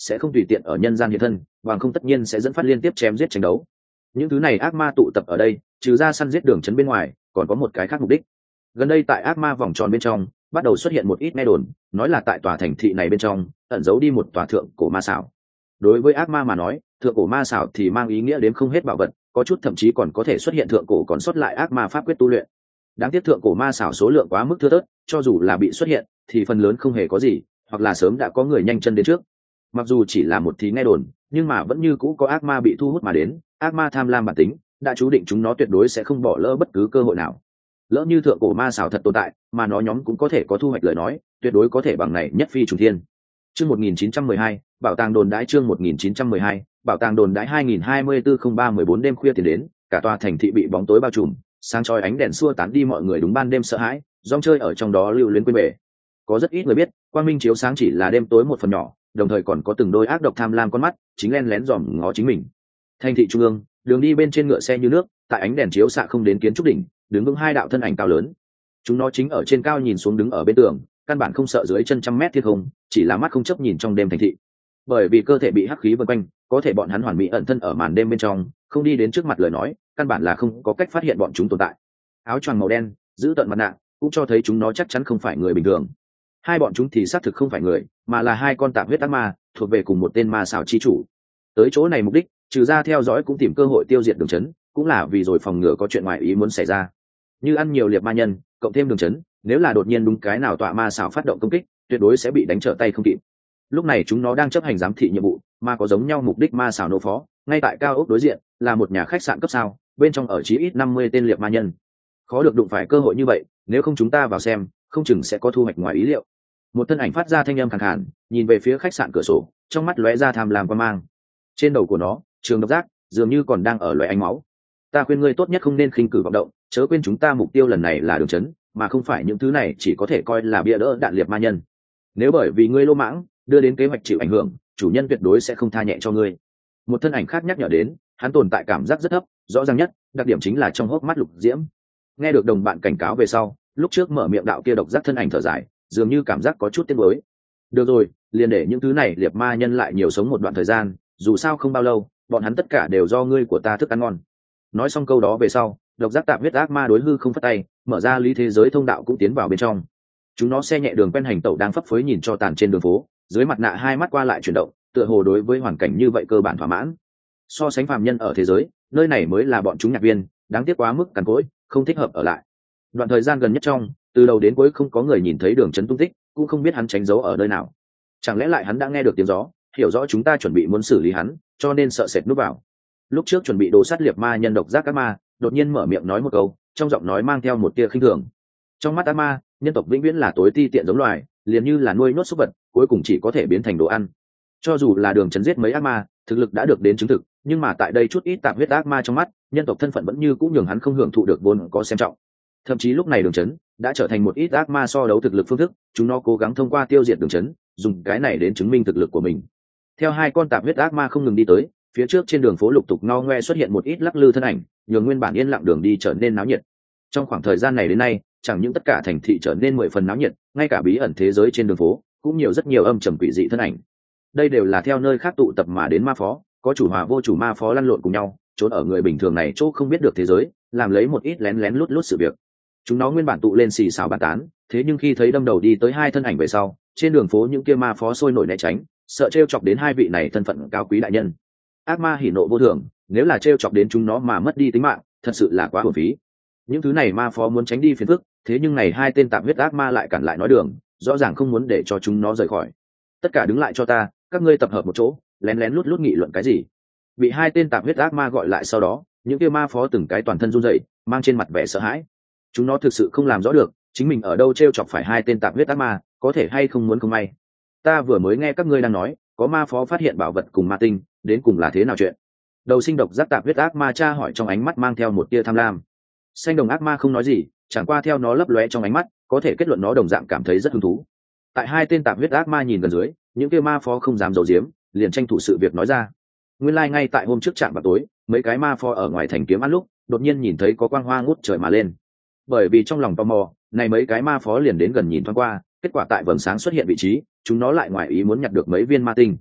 sẽ không tùy tiện ở nhân gian hiện thân, và không tất nhiên sẽ dẫn phát liên tiếp chém giết tranh đấu. Những thứ này ác ma tụ tập ở đây, trừ ra săn giết đường trấn bên ngoài, còn có một cái khác mục đích. Gần đây tại ác ma vòng tròn bên trong bắt đầu xuất hiện một ít nghe đồn, nói là tại tòa thành thị này bên trong ẩn giấu đi một tòa thượng cổ ma xảo. Đối với ác ma mà nói, thượng cổ ma xảo thì mang ý nghĩa đến không hết bảo vật, có chút thậm chí còn có thể xuất hiện thượng cổ còn sót lại ác ma pháp quyết tu luyện. Đáng tiếc thượng cổ ma xảo số lượng quá mức thưa thớt, cho dù là bị xuất hiện thì phần lớn không hề có gì, hoặc là sớm đã có người nhanh chân đến trước. Mặc dù chỉ là một thí nghe đồn, nhưng mà vẫn như cũ có ác ma bị thu hút mà đến. Ác ma tham lam bản tính đã chú định chúng nó tuyệt đối sẽ không bỏ lỡ bất cứ cơ hội nào. Lỡ như thượng cổ ma xảo thật tồn tại mà nó nhóm cũng có thể có thu hoạch lời nói, tuyệt đối có thể bằng này nhất phi trùng thiên. Chương 1912, bảo tàng đồn đãi. Chương 1912, bảo tàng đồn đãi. 2024-03-14 đêm khuya tiền đến, cả tòa thành thị bị bóng tối bao trùm, sáng chói ánh đèn xua tán đi mọi người đúng ban đêm sợ hãi, rong chơi ở trong đó lưu luyến quên bể. Có rất ít người biết, quang minh chiếu sáng chỉ là đêm tối một phần nhỏ, đồng thời còn có từng đôi ác độc tham lam con mắt chính len lén dòm ngó chính mình. Thành thị trung ương, đường đi bên trên ngựa xe như nước, tại ánh đèn chiếu xạ không đến kiến trúc đỉnh, đứng vững hai đạo thân ảnh cao lớn. Chúng nó chính ở trên cao nhìn xuống đứng ở bên tường, căn bản không sợ dưới chân trăm mét thiên không, chỉ là mắt không chấp nhìn trong đêm thành thị. Bởi vì cơ thể bị hắc khí vây quanh, có thể bọn hắn hoàn mỹ ẩn thân ở màn đêm bên trong, không đi đến trước mặt lời nói, căn bản là không có cách phát hiện bọn chúng tồn tại. Áo choàng màu đen, giữ tận mặt nạ, cũng cho thấy chúng nó chắc chắn không phải người bình thường. Hai bọn chúng thì xác thực không phải người, mà là hai con tạp huyết ác ma, thuộc về cùng một tên ma xảo chi chủ. Tới chỗ này mục đích, trừ ra theo dõi cũng tìm cơ hội tiêu diệt đường chấn, cũng là vì rồi phòng ngừa có chuyện ngoài ý muốn xảy ra. Như ăn nhiều liệp ma nhân, cộng thêm đường chấn, nếu là đột nhiên đúng cái nào tọa ma xảo phát động công kích, tuyệt đối sẽ bị đánh trở tay không kịp. Lúc này chúng nó đang chấp hành giám thị nhiệm vụ, mà có giống nhau mục đích ma xảo nô phó, ngay tại cao ốc đối diện là một nhà khách sạn cấp sao, bên trong ở chí ít 50 tên liệp ma nhân. Khó được đụng phải cơ hội như vậy, nếu không chúng ta vào xem, không chừng sẽ có thu hoạch ngoài ý liệu. Một thân ảnh phát ra thanh âm khàn khàn, nhìn về phía khách sạn cửa sổ, trong mắt lóe ra tham lam quan mang. Trên đầu của nó, trường độc giác dường như còn đang ở lóe ánh máu. Ta khuyên ngươi tốt nhất không nên khinh cử vọng động, chớ quên chúng ta mục tiêu lần này là đường chấn, mà không phải những thứ này chỉ có thể coi là bia đỡ đạn liệp ma nhân. Nếu bởi vì ngươi lô mãng đưa đến kế hoạch chịu ảnh hưởng, chủ nhân tuyệt đối sẽ không tha nhẹ cho ngươi. Một thân ảnh khác nhắc nhở đến, hắn tồn tại cảm giác rất thấp, rõ ràng nhất đặc điểm chính là trong hốc mắt lục diễm. Nghe được đồng bạn cảnh cáo về sau, lúc trước mở miệng đạo kia độc giác thân ảnh thở dài, dường như cảm giác có chút tiếc nuối. Được rồi, liền để những thứ này liệp ma nhân lại nhiều sống một đoạn thời gian, dù sao không bao lâu bọn hắn tất cả đều do ngươi của ta thức ăn ngon. Nói xong câu đó về sau, độc giác tạm huyết ác ma đối hư không phất tay, mở ra lý thế giới thông đạo cũng tiến vào bên trong. Chúng nó xe nhẹ đường quen hành tẩu đang phấp phới nhìn cho tàn trên đường phố, dưới mặt nạ hai mắt qua lại chuyển động, tựa hồ đối với hoàn cảnh như vậy cơ bản thỏa mãn. So sánh phàm nhân ở thế giới, nơi này mới là bọn chúng nhạc viên, đáng tiếc quá mức cằn cỗi, không thích hợp ở lại. Đoạn thời gian gần nhất trong, từ đầu đến cuối không có người nhìn thấy đường trấn tung tích, cũng không biết hắn tránh giấu ở nơi nào. Chẳng lẽ lại hắn đã nghe được tiếng gió, hiểu rõ chúng ta chuẩn bị muốn xử lý hắn, cho nên sợ sệt núp vào. Lúc trước chuẩn bị đồ sát liệp ma nhân độc giác ác ma, đột nhiên mở miệng nói một câu, trong giọng nói mang theo một tia khinh thường. Trong mắt ác ma, nhân tộc vĩnh viễn là tối ti tiện giống loài, liền như là nuôi nhốt súc vật, cuối cùng chỉ có thể biến thành đồ ăn. Cho dù là đường trấn giết mấy ác ma, thực lực đã được đến chứng thực, nhưng mà tại đây chút ít tạp huyết ác ma trong mắt, nhân tộc thân phận vẫn như cũng nhường hắn không hưởng thụ được vốn có xem trọng. Thậm chí lúc này đường trấn đã trở thành một ít ác ma so đấu thực lực phương thức, chúng nó cố gắng thông qua tiêu diệt đường trấn, dùng cái này đến chứng minh thực lực của mình. Theo hai con tạp huyết ác ma không ngừng đi tới, phía trước trên đường phố lục tục ngao ngoe xuất hiện một ít lắc lư thân ảnh, nhường nguyên bản yên lặng đường đi trở nên náo nhiệt. Trong khoảng thời gian này đến nay, chẳng những tất cả thành thị trở nên 10 phần náo nhiệt, ngay cả bí ẩn thế giới trên đường phố cũng nhiều rất nhiều âm trầm quỷ dị thân ảnh. Đây đều là theo nơi khác tụ tập mà đến ma phó, có chủ hòa vô chủ ma phó lăn lộn cùng nhau, trốn ở người bình thường này chỗ không biết được thế giới, làm lấy một ít lén lén lút lút sự việc. Chúng nó nguyên bản tụ lên xì xào bàn tán, thế nhưng khi thấy đâm đầu đi tới hai thân ảnh về sau, trên đường phố những kia ma phó sôi nổi né tránh, sợ trêu chọc đến hai vị này thân phận cao quý đại nhân. Ác ma hỉ nộ vô thường, nếu là trêu chọc đến chúng nó mà mất đi tính mạng, thật sự là quá uổng phí. Những thứ này ma phó muốn tránh đi phiền phức, thế nhưng này hai tên tạm huyết ác ma lại cản lại nói đường, rõ ràng không muốn để cho chúng nó rời khỏi. Tất cả đứng lại cho ta, các ngươi tập hợp một chỗ, lén lén lút lút nghị luận cái gì? Bị hai tên tạm huyết ác ma gọi lại sau đó, những kia ma phó từng cái toàn thân run rẩy, mang trên mặt vẻ sợ hãi. Chúng nó thực sự không làm rõ được, chính mình ở đâu trêu chọc phải hai tên tạm huyết ác ma, có thể hay không muốn không may. Ta vừa mới nghe các ngươi đang nói, có ma phó phát hiện bảo vật cùng ma tinh, đến cùng là thế nào chuyện? Đầu sinh độc giác tạp huyết ác ma tra hỏi trong ánh mắt mang theo một tia tham lam. Xanh đồng ác ma không nói gì, chẳng qua theo nó lấp lóe trong ánh mắt, có thể kết luận nó đồng dạng cảm thấy rất hứng thú. Tại hai tên tạp huyết ác ma nhìn gần dưới, những kia ma phó không dám giấu giếm, liền tranh thủ sự việc nói ra. Nguyên lai ngay tại hôm trước trạm vào tối, mấy cái ma phó ở ngoài thành kiếm ăn lúc, đột nhiên nhìn thấy có quang hoa ngút trời mà lên. Bởi vì trong lòng tò mò, này mấy cái ma phó liền đến gần nhìn thoáng qua, kết quả tại vầng sáng xuất hiện vị trí, chúng nó lại ngoài ý muốn nhặt được mấy viên ma tinh.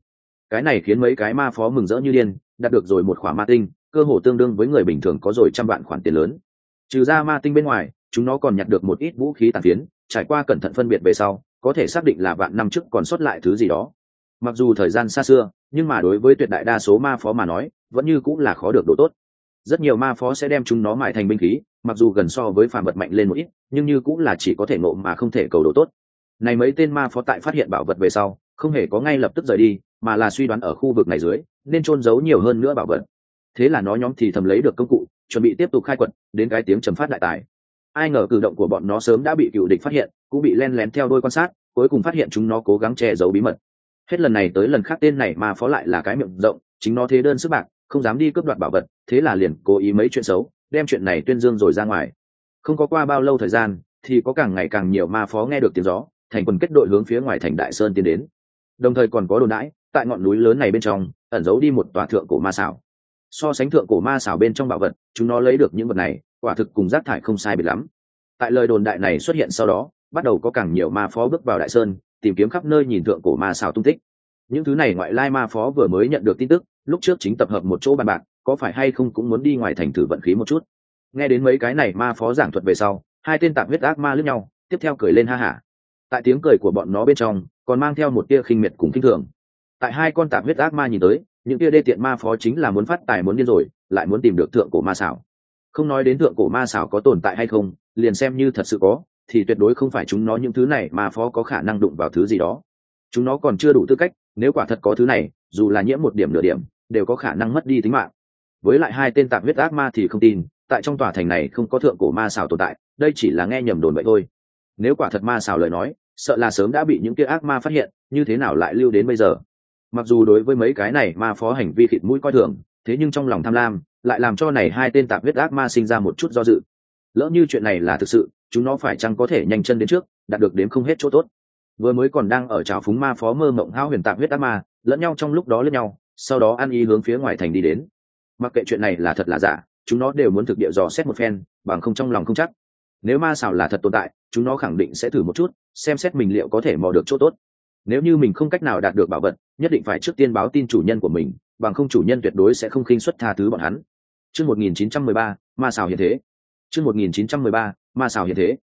cái này khiến mấy cái ma phó mừng rỡ như điên, đạt được rồi một khoản ma tinh, cơ hồ tương đương với người bình thường có rồi trăm vạn khoản tiền lớn. Trừ ra ma tinh bên ngoài, chúng nó còn nhặt được một ít vũ khí tàn phiến, trải qua cẩn thận phân biệt về sau, có thể xác định là vạn năm trước còn sót lại thứ gì đó. Mặc dù thời gian xa xưa, nhưng mà đối với tuyệt đại đa số ma phó mà nói, vẫn như cũng là khó được độ tốt. Rất nhiều ma phó sẽ đem chúng nó mài thành binh khí, mặc dù gần so với phàm vật mạnh lên một ít, nhưng như cũng là chỉ có thể ngộ mà không thể cầu độ tốt. Này mấy tên ma phó tại phát hiện bảo vật về sau, không hề có ngay lập tức rời đi, mà là suy đoán ở khu vực này dưới nên chôn giấu nhiều hơn nữa bảo vật. Thế là nó nhóm thì thầm lấy được công cụ, chuẩn bị tiếp tục khai quật, đến cái tiếng trầm phát đại tài. Ai ngờ cử động của bọn nó sớm đã bị cựu địch phát hiện, cũng bị len lén theo đuôi quan sát, cuối cùng phát hiện chúng nó cố gắng che giấu bí mật. Hết lần này tới lần khác tên này ma phó lại là cái miệng rộng, chính nó thế đơn sức bạc, không dám đi cướp đoạt bảo vật, thế là liền cố ý mấy chuyện xấu, đem chuyện này tuyên dương rồi ra ngoài. Không có qua bao lâu thời gian, thì có càng ngày càng nhiều ma phó nghe được tiếng gió, thành quần kết đội hướng phía ngoài thành Đại Sơn tiến đến. Đồng thời còn có đồn đãi, tại ngọn núi lớn này bên trong ẩn giấu đi một tòa thượng cổ ma xảo. So sánh thượng cổ ma xảo bên trong bảo vật, chúng nó lấy được những vật này, quả thực cùng rác thải không sai biệt lắm. Tại lời đồn đại này xuất hiện sau đó, bắt đầu có càng nhiều ma phó bước vào Đại Sơn, tìm kiếm khắp nơi nhìn thượng cổ ma xảo tung tích. Những thứ này ngoại lai ma phó vừa mới nhận được tin tức, lúc trước chính tập hợp một chỗ bàn bạc, có phải hay không cũng muốn đi ngoài thành thử vận khí một chút. Nghe đến mấy cái này ma phó giảng thuật về sau, hai tên tạp huyết ác ma lướt nhau, tiếp theo cười lên ha hả. Tại tiếng cười của bọn nó bên trong, còn mang theo một tia khinh miệt cùng khinh thường. Tại hai con tạp huyết ác ma nhìn tới, những tia đê tiện ma phó chính là muốn phát tài muốn điên rồi, lại muốn tìm được thượng cổ ma xảo. Không nói đến thượng cổ ma xảo có tồn tại hay không, liền xem như thật sự có, thì tuyệt đối không phải chúng nó những thứ này ma phó có khả năng đụng vào thứ gì đó. Chúng nó còn chưa đủ tư cách, nếu quả thật có thứ này, dù là nhiễm một điểm nửa điểm, đều có khả năng mất đi tính mạng. Với lại hai tên tạp huyết ác ma thì không tin, tại trong tòa thành này không có thượng cổ ma xảo tồn tại, đây chỉ là nghe nhầm đồn vậy thôi. Nếu quả thật ma xảo lời nói, sợ là sớm đã bị những kia ác ma phát hiện, như thế nào lại lưu đến bây giờ. Mặc dù đối với mấy cái này ma phó hành vi khịt mũi coi thường, thế nhưng trong lòng tham lam lại làm cho này hai tên tạp huyết ác ma sinh ra một chút do dự. Lỡ như chuyện này là thực sự, chúng nó phải chăng có thể nhanh chân đến trước, đạt được đến không hết chỗ tốt. Vừa mới còn đang ở trào phúng ma phó mơ mộng hão huyền tạp huyết ác ma, lẫn nhau trong lúc đó lẫn nhau, sau đó ăn ý hướng phía ngoài thành đi đến. Mặc kệ chuyện này là thật là giả, chúng nó đều muốn thực địa dò xét một phen, bằng không trong lòng không chắc. Nếu ma xảo là thật tồn tại, chúng nó khẳng định sẽ thử một chút, xem xét mình liệu có thể mò được chỗ tốt. Nếu như mình không cách nào đạt được bảo vật, nhất định phải trước tiên báo tin chủ nhân của mình, bằng không chủ nhân tuyệt đối sẽ không khinh suất tha thứ bọn hắn. Chương 1913, ma xảo hiện thế. Chương 1913, ma xảo hiện thế.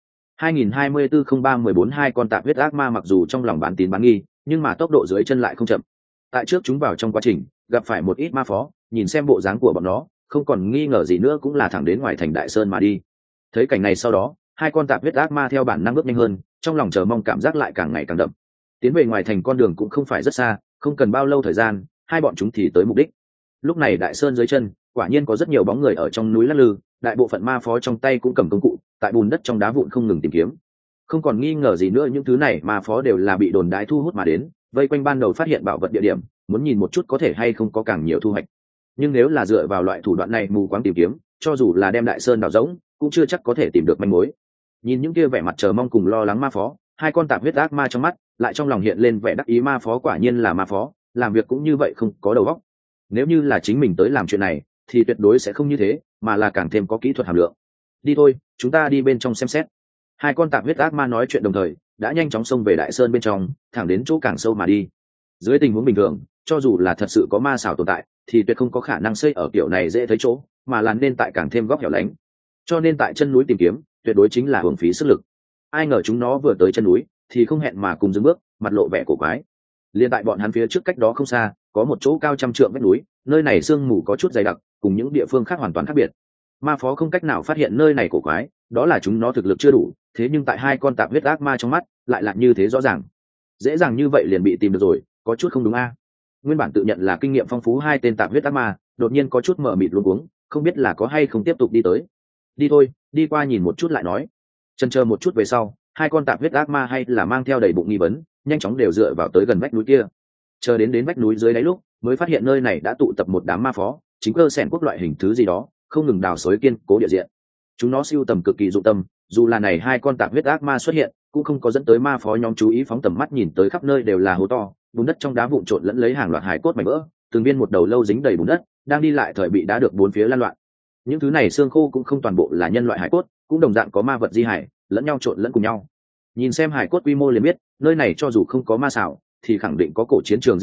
2024-03-14 hai con tạp huyết ác ma mặc dù trong lòng bán tín bán nghi, nhưng mà tốc độ dưới chân lại không chậm. Tại trước chúng vào trong quá trình, gặp phải một ít ma phó, nhìn xem bộ dáng của bọn nó, không còn nghi ngờ gì nữa cũng là thẳng đến ngoài thành Đại Sơn mà đi. Thấy cảnh này sau đó, hai con tạp huyết ác ma theo bản năng bước nhanh hơn, trong lòng chờ mong cảm giác lại càng ngày càng đậm. Tiến về ngoài thành con đường cũng không phải rất xa, không cần bao lâu thời gian, hai bọn chúng thì tới mục đích. Lúc này Đại Sơn dưới chân, quả nhiên có rất nhiều bóng người ở trong núi lắc lư, đại bộ phận ma phó trong tay cũng cầm công cụ, tại bùn đất trong đá vụn không ngừng tìm kiếm. Không còn nghi ngờ gì nữa những thứ này ma phó đều là bị đồn đại thu hút mà đến, vây quanh ban đầu phát hiện bảo vật địa điểm, muốn nhìn một chút có thể hay không có càng nhiều thu hoạch. Nhưng nếu là dựa vào loại thủ đoạn này mù quáng tìm kiếm, cho dù là đem Đại Sơn đào rỗng, cũng chưa chắc có thể tìm được manh mối. Nhìn những kia vẻ mặt chờ mong cùng lo lắng ma phó, hai con tạp huyết ác ma trong mắt lại trong lòng hiện lên vẻ đắc ý. Ma phó quả nhiên là ma phó, làm việc cũng như vậy không có đầu óc. Nếu như là chính mình tới làm chuyện này thì tuyệt đối sẽ không như thế, mà là càng thêm có kỹ thuật hàm lượng. Đi thôi, chúng ta đi bên trong xem xét. Hai con tạp huyết ác ma nói chuyện đồng thời đã nhanh chóng xông về Đại Sơn bên trong, thẳng đến chỗ càng sâu mà đi. Dưới tình huống bình thường, cho dù là thật sự có ma xảo tồn tại thì tuyệt không có khả năng xây ở kiểu này dễ thấy chỗ, mà là nên tại càng thêm góc hẻo lánh. Cho nên tại chân núi tìm kiếm tuyệt đối chính là hưởng phí sức lực. Ai ngờ chúng nó vừa tới chân núi thì không hẹn mà cùng dừng bước, mặt lộ vẻ cổ quái. Liên tại bọn hắn phía trước cách đó không xa có một chỗ cao trăm trượng vách núi, nơi này sương mù có chút dày đặc, cùng những địa phương khác hoàn toàn khác biệt. Ma phó không cách nào phát hiện nơi này cổ quái, đó là chúng nó thực lực chưa đủ, thế nhưng tại hai con tạp huyết ác ma trong mắt lại là như thế rõ ràng. Dễ dàng như vậy liền bị tìm được rồi, có chút không đúng a. Nguyên bản tự nhận là kinh nghiệm phong phú hai tên tạp huyết ác ma đột nhiên có chút mở mịt luống cuống, không biết là có hay không tiếp tục đi tới. Đi thôi, đi qua nhìn một chút lại nói. Chần chờ một chút về sau, hai con tạp huyết ác ma hay là mang theo đầy bụng nghi vấn, nhanh chóng đều dựa vào tới gần vách núi kia. Chờ đến vách núi dưới đáy lúc mới phát hiện nơi này đã tụ tập một đám ma phó, chính cơ sẻn quốc loại hình thứ gì đó, không ngừng đào xới kiên cố địa diện. Chúng nó siêu tầm cực kỳ dụng tâm, dù là này hai con tạp huyết ác ma xuất hiện cũng không có dẫn tới ma phó nhóm chú ý, phóng tầm mắt nhìn tới khắp nơi đều là hố to, bùn đất trong đá vụn trộn lẫn lấy hàng loạt hài cốt mảnh vỡ, từng viên một đầu lâu dính đầy bùn đất, đang đi lại thời bị đá được bốn phía lan loạn. Những thứ này xương khô cũng không toàn bộ là nhân loại hài cốt, cũng đồng dạng có ma vật di hài lẫn nhau trộn lẫn cùng nhau. Nhìn xem hài cốt quy mô liền biết nơi này cho dù không có ma xảo thì khẳng định có cổ chiến trường di tích,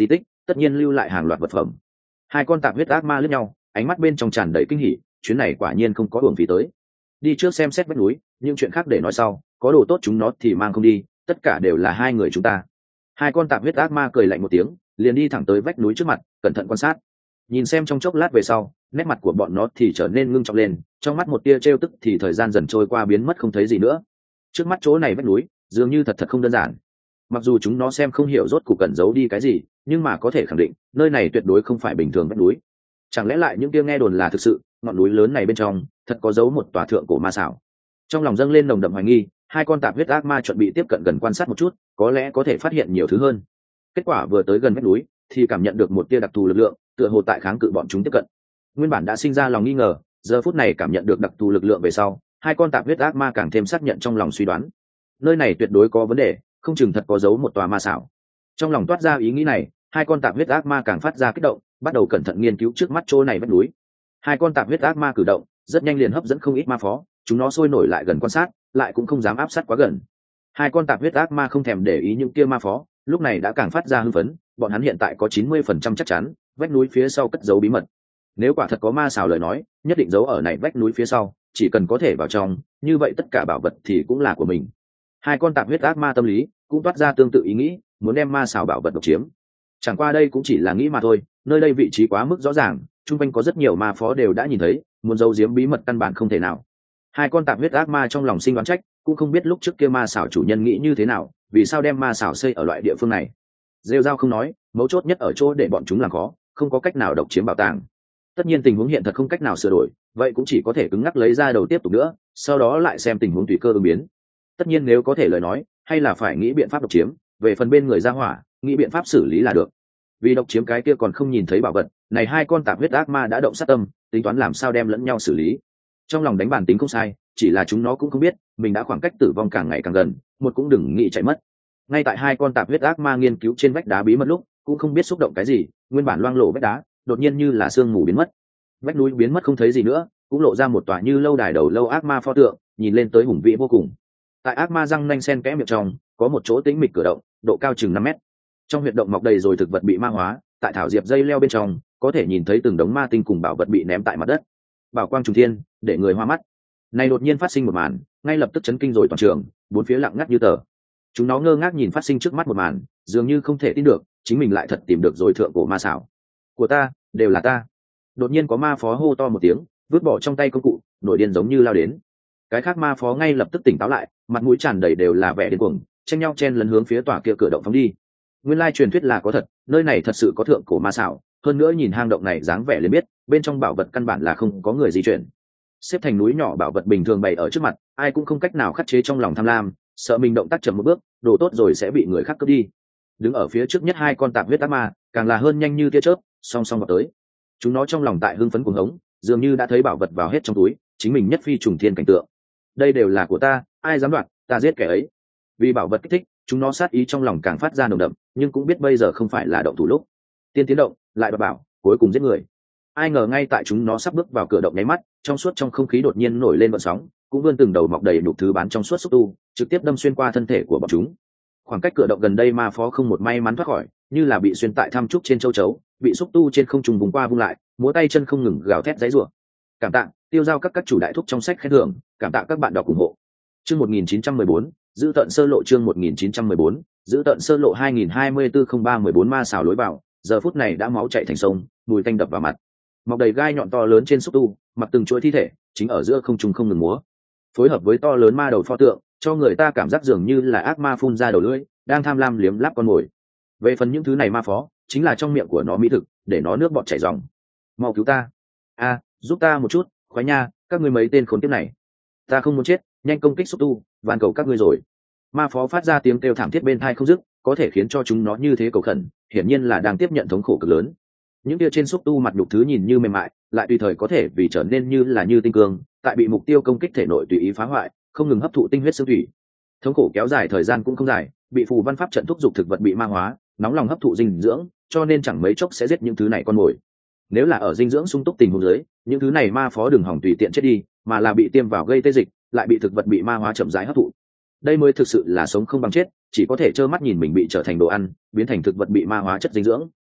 tất nhiên lưu lại hàng loạt vật phẩm. Hai con tạp huyết ác ma lướt nhau, ánh mắt bên trong tràn đầy kinh hỉ, chuyến này quả nhiên không có uổng phí tới. Đi trước xem xét vách núi, nhưng chuyện khác để nói sau, có đồ tốt chúng nó thì mang không đi, tất cả đều là hai người chúng ta. Hai con tạp huyết ác ma cười lạnh một tiếng, liền đi thẳng tới vách núi trước mặt, cẩn thận quan sát. Nhìn xem trong chốc lát về sau, nét mặt của bọn nó thì trở nên ngưng trọng lên, trong mắt một tia trêu tức thì thời gian dần trôi qua biến mất không thấy gì nữa. Trước mắt chỗ này vách núi, dường như thật không đơn giản. Mặc dù chúng nó xem không hiểu rốt cuộc cẩn giấu đi cái gì, nhưng mà có thể khẳng định, nơi này tuyệt đối không phải bình thường vách núi. Chẳng lẽ lại những tia nghe đồn là thực sự, ngọn núi lớn này bên trong thật có giấu một tòa thượng cổ ma xảo. Trong lòng dâng lên nồng đậm hoài nghi, hai con tạp huyết ác ma chuẩn bị tiếp cận gần quan sát một chút, có lẽ có thể phát hiện nhiều thứ hơn. Kết quả vừa tới gần vách núi thì cảm nhận được một tia đặc thù lực lượng, tựa hồ tại kháng cự bọn chúng tiếp cận. Nguyên bản đã sinh ra lòng nghi ngờ, giờ phút này cảm nhận được đặc thù lực lượng về sau, hai con tạp huyết ác ma càng thêm xác nhận trong lòng suy đoán, nơi này tuyệt đối có vấn đề, không chừng thật có giấu một tòa ma xảo. Trong lòng toát ra ý nghĩ này, hai con tạp huyết ác ma càng phát ra kích động, bắt đầu cẩn thận nghiên cứu trước mắt chỗ này vách núi. Hai con tạp huyết ác ma cử động rất nhanh liền hấp dẫn không ít ma phó, chúng nó sôi nổi lại gần quan sát, lại cũng không dám áp sát quá gần. Hai con tạp huyết ác ma không thèm để ý những kia ma phó, lúc này đã càng phát ra hưng phấn, bọn hắn hiện tại có 90% chắc chắn vách núi phía sau cất giấu bí mật. Nếu quả thật có ma xào lời nói, nhất định giấu ở này vách núi phía sau, chỉ cần có thể vào trong, như vậy tất cả bảo vật thì cũng là của mình. Hai con tạp huyết ác ma tâm lý cũng toát ra tương tự ý nghĩ, muốn đem ma xào bảo vật độc chiếm. Chẳng qua đây cũng chỉ là nghĩ mà thôi, nơi đây vị trí quá mức rõ ràng, chung quanh có rất nhiều ma phó đều đã nhìn thấy, muốn giấu giếm bí mật căn bản không thể nào. Hai con tạp huyết ác ma trong lòng sinh đoán trách, cũng không biết lúc trước kia ma xảo chủ nhân nghĩ như thế nào, vì sao đem ma xảo xây ở loại địa phương này. Rêu Dao không nói, mấu chốt nhất ở chỗ để bọn chúng làm khó, không có cách nào độc chiếm bảo tàng. Tất nhiên tình huống hiện thật không cách nào sửa đổi, vậy cũng chỉ có thể cứng ngắc lấy ra đầu tiếp tục nữa, sau đó lại xem tình huống tùy cơ ứng biến. Tất nhiên nếu có thể lời nói, hay là phải nghĩ biện pháp độc chiếm, về phần bên người ra hỏa, nghĩ biện pháp xử lý là được. Vì độc chiếm cái kia còn không nhìn thấy bảo vật, này hai con tạp huyết ác ma đã động sát tâm, tính toán làm sao đem lẫn nhau xử lý. Trong lòng đánh bản tính không sai, chỉ là chúng nó cũng không biết mình đã khoảng cách tử vong càng ngày càng gần, một cũng đừng nghĩ chạy mất. Ngay tại hai con tạp huyết ác ma nghiên cứu trên vách đá bí mật lúc, cũng không biết xúc động cái gì, nguyên bản loang lổ vách đá đột nhiên như là sương mù biến mất, vách núi biến mất không thấy gì nữa, cũng lộ ra một tòa như lâu đài đầu lâu ác ma pho tượng, nhìn lên tới hùng vĩ vô cùng. Tại ác ma răng nanh sen kẽ miệng trong, có một chỗ tĩnh mịch cửa động, độ cao chừng 5 mét. Trong huyệt động mọc đầy rồi thực vật bị ma hóa, tại thảo diệp dây leo bên trong, có thể nhìn thấy từng đống ma tinh cùng bảo vật bị ném tại mặt đất. Bảo quang trùng thiên, để người hoa mắt. Này đột nhiên phát sinh một màn, ngay lập tức chấn kinh rồi toàn trường, bốn phía lặng ngắt như tờ. Chúng nó ngơ ngác nhìn phát sinh trước mắt một màn, dường như không thể tin được, chính mình lại thật tìm được rồi thượng cổ ma xảo. Của ta, đều là ta. Đột nhiên có ma phó hô to một tiếng, vứt bỏ trong tay công cụ, nổi điên giống như lao đến. Cái khác ma phó ngay lập tức tỉnh táo lại, mặt mũi tràn đầy đều là vẻ điên cuồng, tranh nhau chen lấn hướng phía tòa kia cửa động phóng đi. Nguyên lai truyền thuyết là có thật, nơi này thật sự có thượng cổ ma xảo, hơn nữa nhìn hang động này dáng vẻ liền biết, bên trong bảo vật căn bản là không có người di chuyển. Xếp thành núi nhỏ bảo vật bình thường bày ở trước mặt, ai cũng không cách nào khắc chế trong lòng tham lam, sợ mình động tác chậm một bước, đồ tốt rồi sẽ bị người khác cướp đi. Đứng ở phía trước nhất hai con tạp huyết ác ma, càng là hơn nhanh như tia chớp, song song vào tới. Chúng nó trong lòng tại hưng phấn cuồng hống, dường như đã thấy bảo vật vào hết trong túi, chính mình nhất phi trùng thiên cảnh tượng. Đây đều là của ta, ai dám đoạt, ta giết kẻ ấy. Vì bảo vật kích thích, chúng nó sát ý trong lòng càng phát ra nồng đậm, nhưng cũng biết bây giờ không phải là động thủ lúc. Tiên tiến động, lại đoạt bảo, cuối cùng giết người. Ai ngờ ngay tại chúng nó sắp bước vào cửa động nháy mắt, trong suốt trong không khí đột nhiên nổi lên gợn sóng, cũng vươn từng đầu mọc đầy nhục thứ bán trong suốt xúc tu, trực tiếp đâm xuyên qua thân thể của bọn chúng. Khoảng cách cửa động gần đây ma phó không một may mắn thoát khỏi, như là bị xuyên tại tham trúc trên châu chấu, bị xúc tu trên không trùng vùng qua vung lại, múa tay chân không ngừng gào thét giãy giụa. Cảm tạ, tiêu giao các chủ đại thúc trong sách khen thưởng, cảm tạ các bạn đọc ủng hộ. Chương 1914, giữ tận sơ lộ chương 1914, giữ tận sơ lộ 2024-03-14 ma xào lối vào, giờ phút này đã máu chảy thành sông, mùi tanh đập vào mặt. Mọc đầy gai nhọn to lớn trên xúc tu, mặc từng chuỗi thi thể, chính ở giữa không trung không ngừng múa. Phối hợp với to lớn ma đầu pho tượng, cho người ta cảm giác dường như là ác ma phun ra đầu lưỡi, đang tham lam liếm láp con mồi. Về phần những thứ này ma phó, chính là trong miệng của nó mỹ thực, để nó nước bọt chảy ròng. Mau cứu ta! A, giúp ta một chút, khoái nha, các ngươi mấy tên khốn kiếp này. Ta không muốn chết, nhanh công kích xúc tu, van cầu các ngươi rồi. Ma phó phát ra tiếng kêu thảm thiết bên tai không dứt, có thể khiến cho chúng nó như thế cầu khẩn, hiển nhiên là đang tiếp nhận thống khổ cực lớn. Những kia trên xúc tu mặt nhục thứ nhìn như mềm mại, lại tùy thời có thể vì trở nên như là như tinh cương, tại bị mục tiêu công kích thể nội tùy ý phá hoại, không ngừng hấp thụ tinh huyết xương thủy. Thống khổ kéo dài thời gian cũng không dài, bị phù văn pháp trận thúc giục thực vật bị ma hóa, nóng lòng hấp thụ dinh dưỡng, cho nên chẳng mấy chốc sẽ giết những thứ này con mồi. Nếu là ở dinh dưỡng sung túc tình huống dưới, những thứ này ma phó đừng hỏng tùy tiện chết đi, mà là bị tiêm vào gây tê dịch, lại bị thực vật bị ma hóa chậm rãi hấp thụ. Đây mới thực sự là sống không bằng chết, chỉ có thể trơ mắt nhìn mình bị trở thành đồ ăn, biến thành thực vật bị ma hóa chất dinh dưỡng.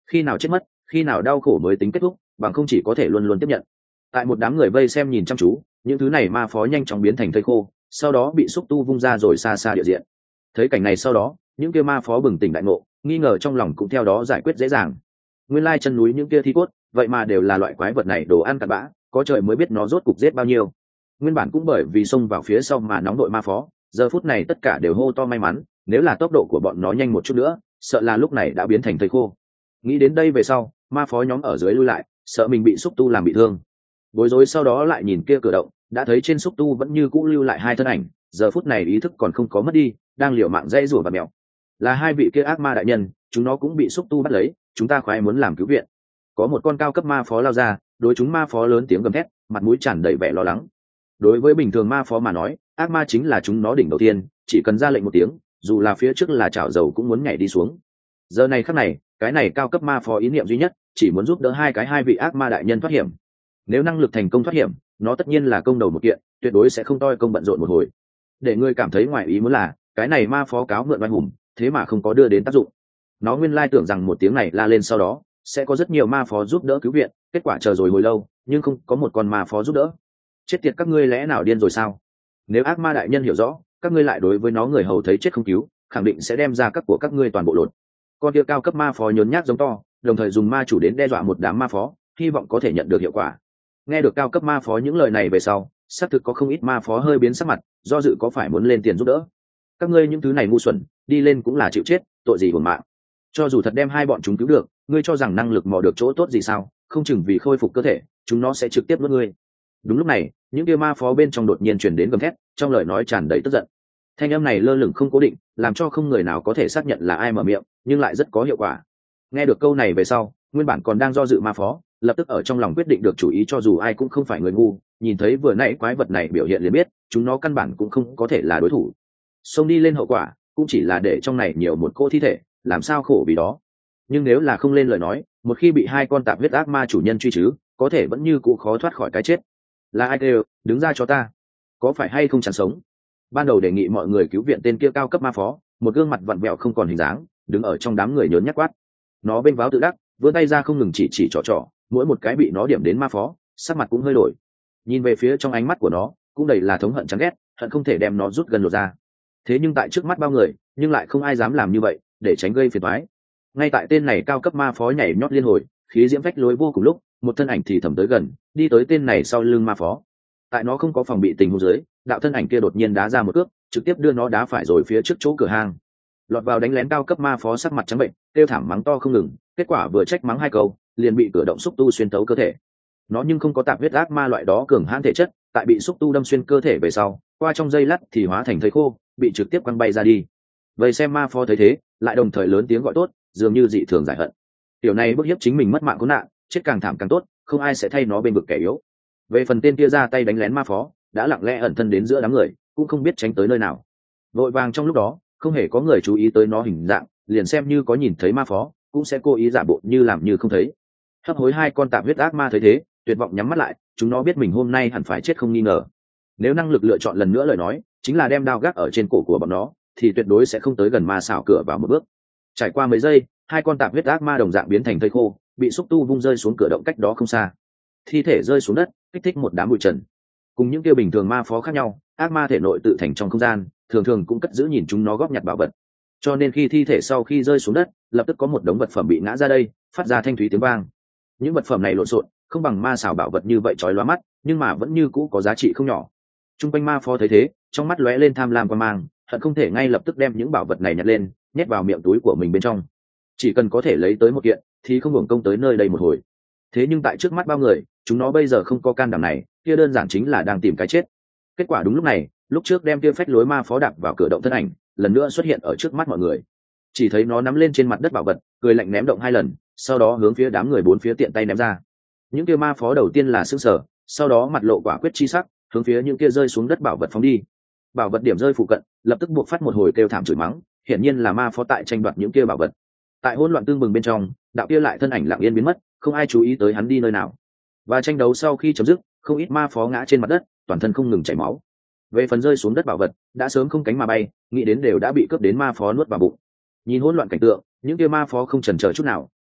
khi nào chết mất, khi nào đau khổ mới tính kết thúc, bằng không chỉ có thể luôn luôn tiếp nhận. Tại một đám người vây xem nhìn chăm chú, những thứ này ma phó nhanh chóng biến thành thây khô, sau đó bị xúc tu vung ra rồi xa xa địa diện. Thấy cảnh này sau đó, những kia ma phó bừng tỉnh đại ngộ, nghi ngờ trong lòng cũng theo đó giải quyết dễ dàng. Nguyên lai chân núi những kia thi cốt, vậy mà đều là loại quái vật này đồ ăn cặn bã, có trời mới biết nó rốt cục giết bao nhiêu. Nguyên bản cũng bởi vì xông vào phía sau mà nóng đội ma phó, giờ phút này tất cả đều hô to may mắn, nếu là tốc độ của bọn nó nhanh một chút nữa, sợ là lúc này đã biến thành thây khô. Nghĩ đến đây về sau, ma phó nhóm ở dưới lui lại, sợ mình bị xúc tu làm bị thương. Bối rối sau đó lại nhìn kia cửa động, đã thấy trên xúc tu vẫn như cũ lưu lại hai thân ảnh, giờ phút này ý thức còn không có mất đi, đang liều mạng dây rủa và mèo. Là hai vị kia ác ma đại nhân, chúng nó cũng bị xúc tu bắt lấy, chúng ta khoái muốn làm cứu viện. Có một con cao cấp ma phó lao ra, đối chúng ma phó lớn tiếng gầm thét, mặt mũi tràn đầy vẻ lo lắng. Đối với bình thường ma phó mà nói, ác ma chính là chúng nó đỉnh đầu tiên, chỉ cần ra lệnh một tiếng, dù là phía trước là chảo dầu cũng muốn nhảy đi xuống. Giờ này khắc này, cái này cao cấp ma phó ý niệm duy nhất, chỉ muốn giúp đỡ hai vị ác ma đại nhân thoát hiểm. Nếu năng lực thành công thoát hiểm, nó tất nhiên là công đầu một kiện, tuyệt đối sẽ không toi công bận rộn một hồi. Để ngươi cảm thấy ngoài ý muốn là, cái này ma phó cáo mượn oai hùng, thế mà không có đưa đến tác dụng. Nó nguyên lai tưởng rằng một tiếng này la lên sau đó, sẽ có rất nhiều ma phó giúp đỡ cứu viện, kết quả chờ rồi hồi lâu, nhưng không có một con ma phó giúp đỡ. Chết tiệt các ngươi, lẽ nào điên rồi sao? Nếu ác ma đại nhân hiểu rõ, các ngươi lại đối với nó người hầu thấy chết không cứu, khẳng định sẽ đem ra các của các ngươi toàn bộ lột. Con kia cao cấp ma phó nhốn nhác giống to, đồng thời dùng ma chủ đến đe dọa một đám ma phó, hy vọng có thể nhận được hiệu quả. Nghe được cao cấp ma phó những lời này về sau, xác thực có không ít ma phó hơi biến sắc mặt, do dự có phải muốn lên tiền giúp đỡ. Các ngươi những thứ này ngu xuẩn, đi lên cũng là chịu chết, tội gì uổng mạng. Cho dù thật đem hai bọn chúng cứu được, ngươi cho rằng năng lực mò được chỗ tốt gì sao? Không chừng vì khôi phục cơ thể, chúng nó sẽ trực tiếp nuốt ngươi. Đúng lúc này, những kia ma phó bên trong đột nhiên truyền đến gầm thét, trong lời nói tràn đầy tức giận. Thanh âm này lơ lửng không cố định, làm cho không người nào có thể xác nhận là ai mở miệng, nhưng lại rất có hiệu quả. Nghe được câu này về sau, nguyên bản còn đang do dự ma phó, lập tức ở trong lòng quyết định được chủ ý, cho dù ai cũng không phải người ngu, nhìn thấy vừa nãy quái vật này biểu hiện liền biết, chúng nó căn bản cũng không có thể là đối thủ. Xông đi lên hậu quả, cũng chỉ là để trong này nhiều một cô thi thể, làm sao khổ vì đó. Nhưng nếu là không lên lời nói, một khi bị hai con tạp huyết ác ma chủ nhân truy chứ, có thể vẫn như cũ khó thoát khỏi cái chết. Là ai kêu, đứng ra cho ta, có phải hay không chẳng sống? Ban đầu đề nghị mọi người cứu viện tên kia cao cấp ma phó, một gương mặt vặn vẹo không còn hình dáng, đứng ở trong đám người nhớn nhác quát. Nó bênh váo tự đắc, vươn tay ra không ngừng chỉ trỏ, mỗi một cái bị nó điểm đến ma phó, sắc mặt cũng hơi đổi. Nhìn về phía trong ánh mắt của nó, cũng đầy là thống hận chán ghét, hận không thể đem nó rút gần lột ra. Thế nhưng tại trước mắt bao người, nhưng lại không ai dám làm như vậy, để tránh gây phiền toái. Ngay tại tên này cao cấp ma phó nhảy nhót liên hồi, khí diễm phách lối vô cùng lúc, một thân ảnh thì thầm tới gần, đi tới tên này sau lưng ma phó. Tại nó không có phòng bị tình huống dưới, đạo thân ảnh kia đột nhiên đá ra một cước, trực tiếp đưa nó đá phải rồi phía trước chỗ cửa hang. Lọt vào đánh lén cao cấp ma phó sắc mặt trắng bệnh, kêu thảm mắng to không ngừng, kết quả vừa trách mắng hai câu, liền bị cửa động xúc tu xuyên tấu cơ thể. Nó nhưng không có tạp huyết ác ma loại đó cường hãn thể chất, tại bị xúc tu đâm xuyên cơ thể về sau, qua trong giây lát thì hóa thành thây khô, bị trực tiếp quăng bay ra đi. Vậy xem ma phó thấy thế, lại đồng thời lớn tiếng gọi tốt, dường như dị thường giải hận. Điều này bức hiếp chính mình mất mạng khốn nạn, chết càng thảm càng tốt, không ai sẽ thay nó bên vực kẻ yếu. Về phần tên kia ra tay đánh lén ma phó, đã lặng lẽ ẩn thân đến giữa đám người, cũng không biết tránh tới nơi nào. Vội vàng trong lúc đó, không hề có người chú ý tới nó hình dạng, liền xem như có nhìn thấy ma phó, cũng sẽ cố ý giả bộ như làm như không thấy. Hấp hối hai con tạp huyết ác ma thấy thế, tuyệt vọng nhắm mắt lại, chúng nó biết mình hôm nay hẳn phải chết không nghi ngờ. Nếu năng lực lựa chọn lần nữa lời nói, chính là đem đao gác ở trên cổ của bọn nó, thì tuyệt đối sẽ không tới gần ma xảo cửa vào một bước. Trải qua mấy giây, hai con tạp huyết ác ma đồng dạng biến thành thây khô, bị xúc tu vung rơi xuống cửa động cách đó không xa. Thi thể rơi xuống đất, kích thích một đám bụi trần. Cùng những kia bình thường ma phó khác nhau, ác ma thể nội tự thành trong không gian, thường thường cũng cất giữ nhìn chúng nó góp nhặt bảo vật. Cho nên khi thi thể sau khi rơi xuống đất, lập tức có một đống vật phẩm bị ngã ra đây, phát ra thanh thúy tiếng vang. Những vật phẩm này lộn xộn, không bằng ma xảo bảo vật như vậy chói lóa mắt, nhưng mà vẫn như cũ có giá trị không nhỏ. Trung quanh ma phó thấy thế, trong mắt lóe lên tham lam quan mang, hận không thể ngay lập tức đem những bảo vật này nhặt lên, nhét vào miệng túi của mình bên trong. Chỉ cần có thể lấy tới một kiện, thì không hưởng công tới nơi đây một hồi. Thế nhưng tại trước mắt bao người, chúng nó bây giờ không có can đảm này, kia đơn giản chính là đang tìm cái chết. Kết quả đúng lúc này, lúc trước đem kia phách lối ma phó đạp vào cửa động thân ảnh, lần nữa xuất hiện ở trước mắt mọi người. Chỉ thấy nó nắm lên trên mặt đất bảo vật, cười lạnh ném động hai lần, sau đó hướng phía đám người bốn phía tiện tay ném ra. Những kia ma phó đầu tiên là sững sờ, sau đó mặt lộ quả quyết chi sắc, hướng phía những kia rơi xuống đất bảo vật phóng đi. Bảo vật điểm rơi phụ cận, lập tức buộc phát một hồi kêu thảm chửi mắng, hiển nhiên là ma phó tại tranh đoạt những kia bảo vật. Tại hỗn loạn tương bừng bên trong, đạo kia lại thân ảnh lặng yên biến mất, không ai chú ý tới hắn đi nơi nào. Và tranh đấu sau khi chấm dứt, không ít ma phó ngã trên mặt đất, toàn thân không ngừng chảy máu. Về phần rơi xuống đất bảo vật, đã sớm không cánh mà bay, nghĩ đến đều đã bị cướp đến ma phó nuốt vào bụng. Nhìn hỗn loạn cảnh tượng, những kia ma phó không chần chờ chút nào,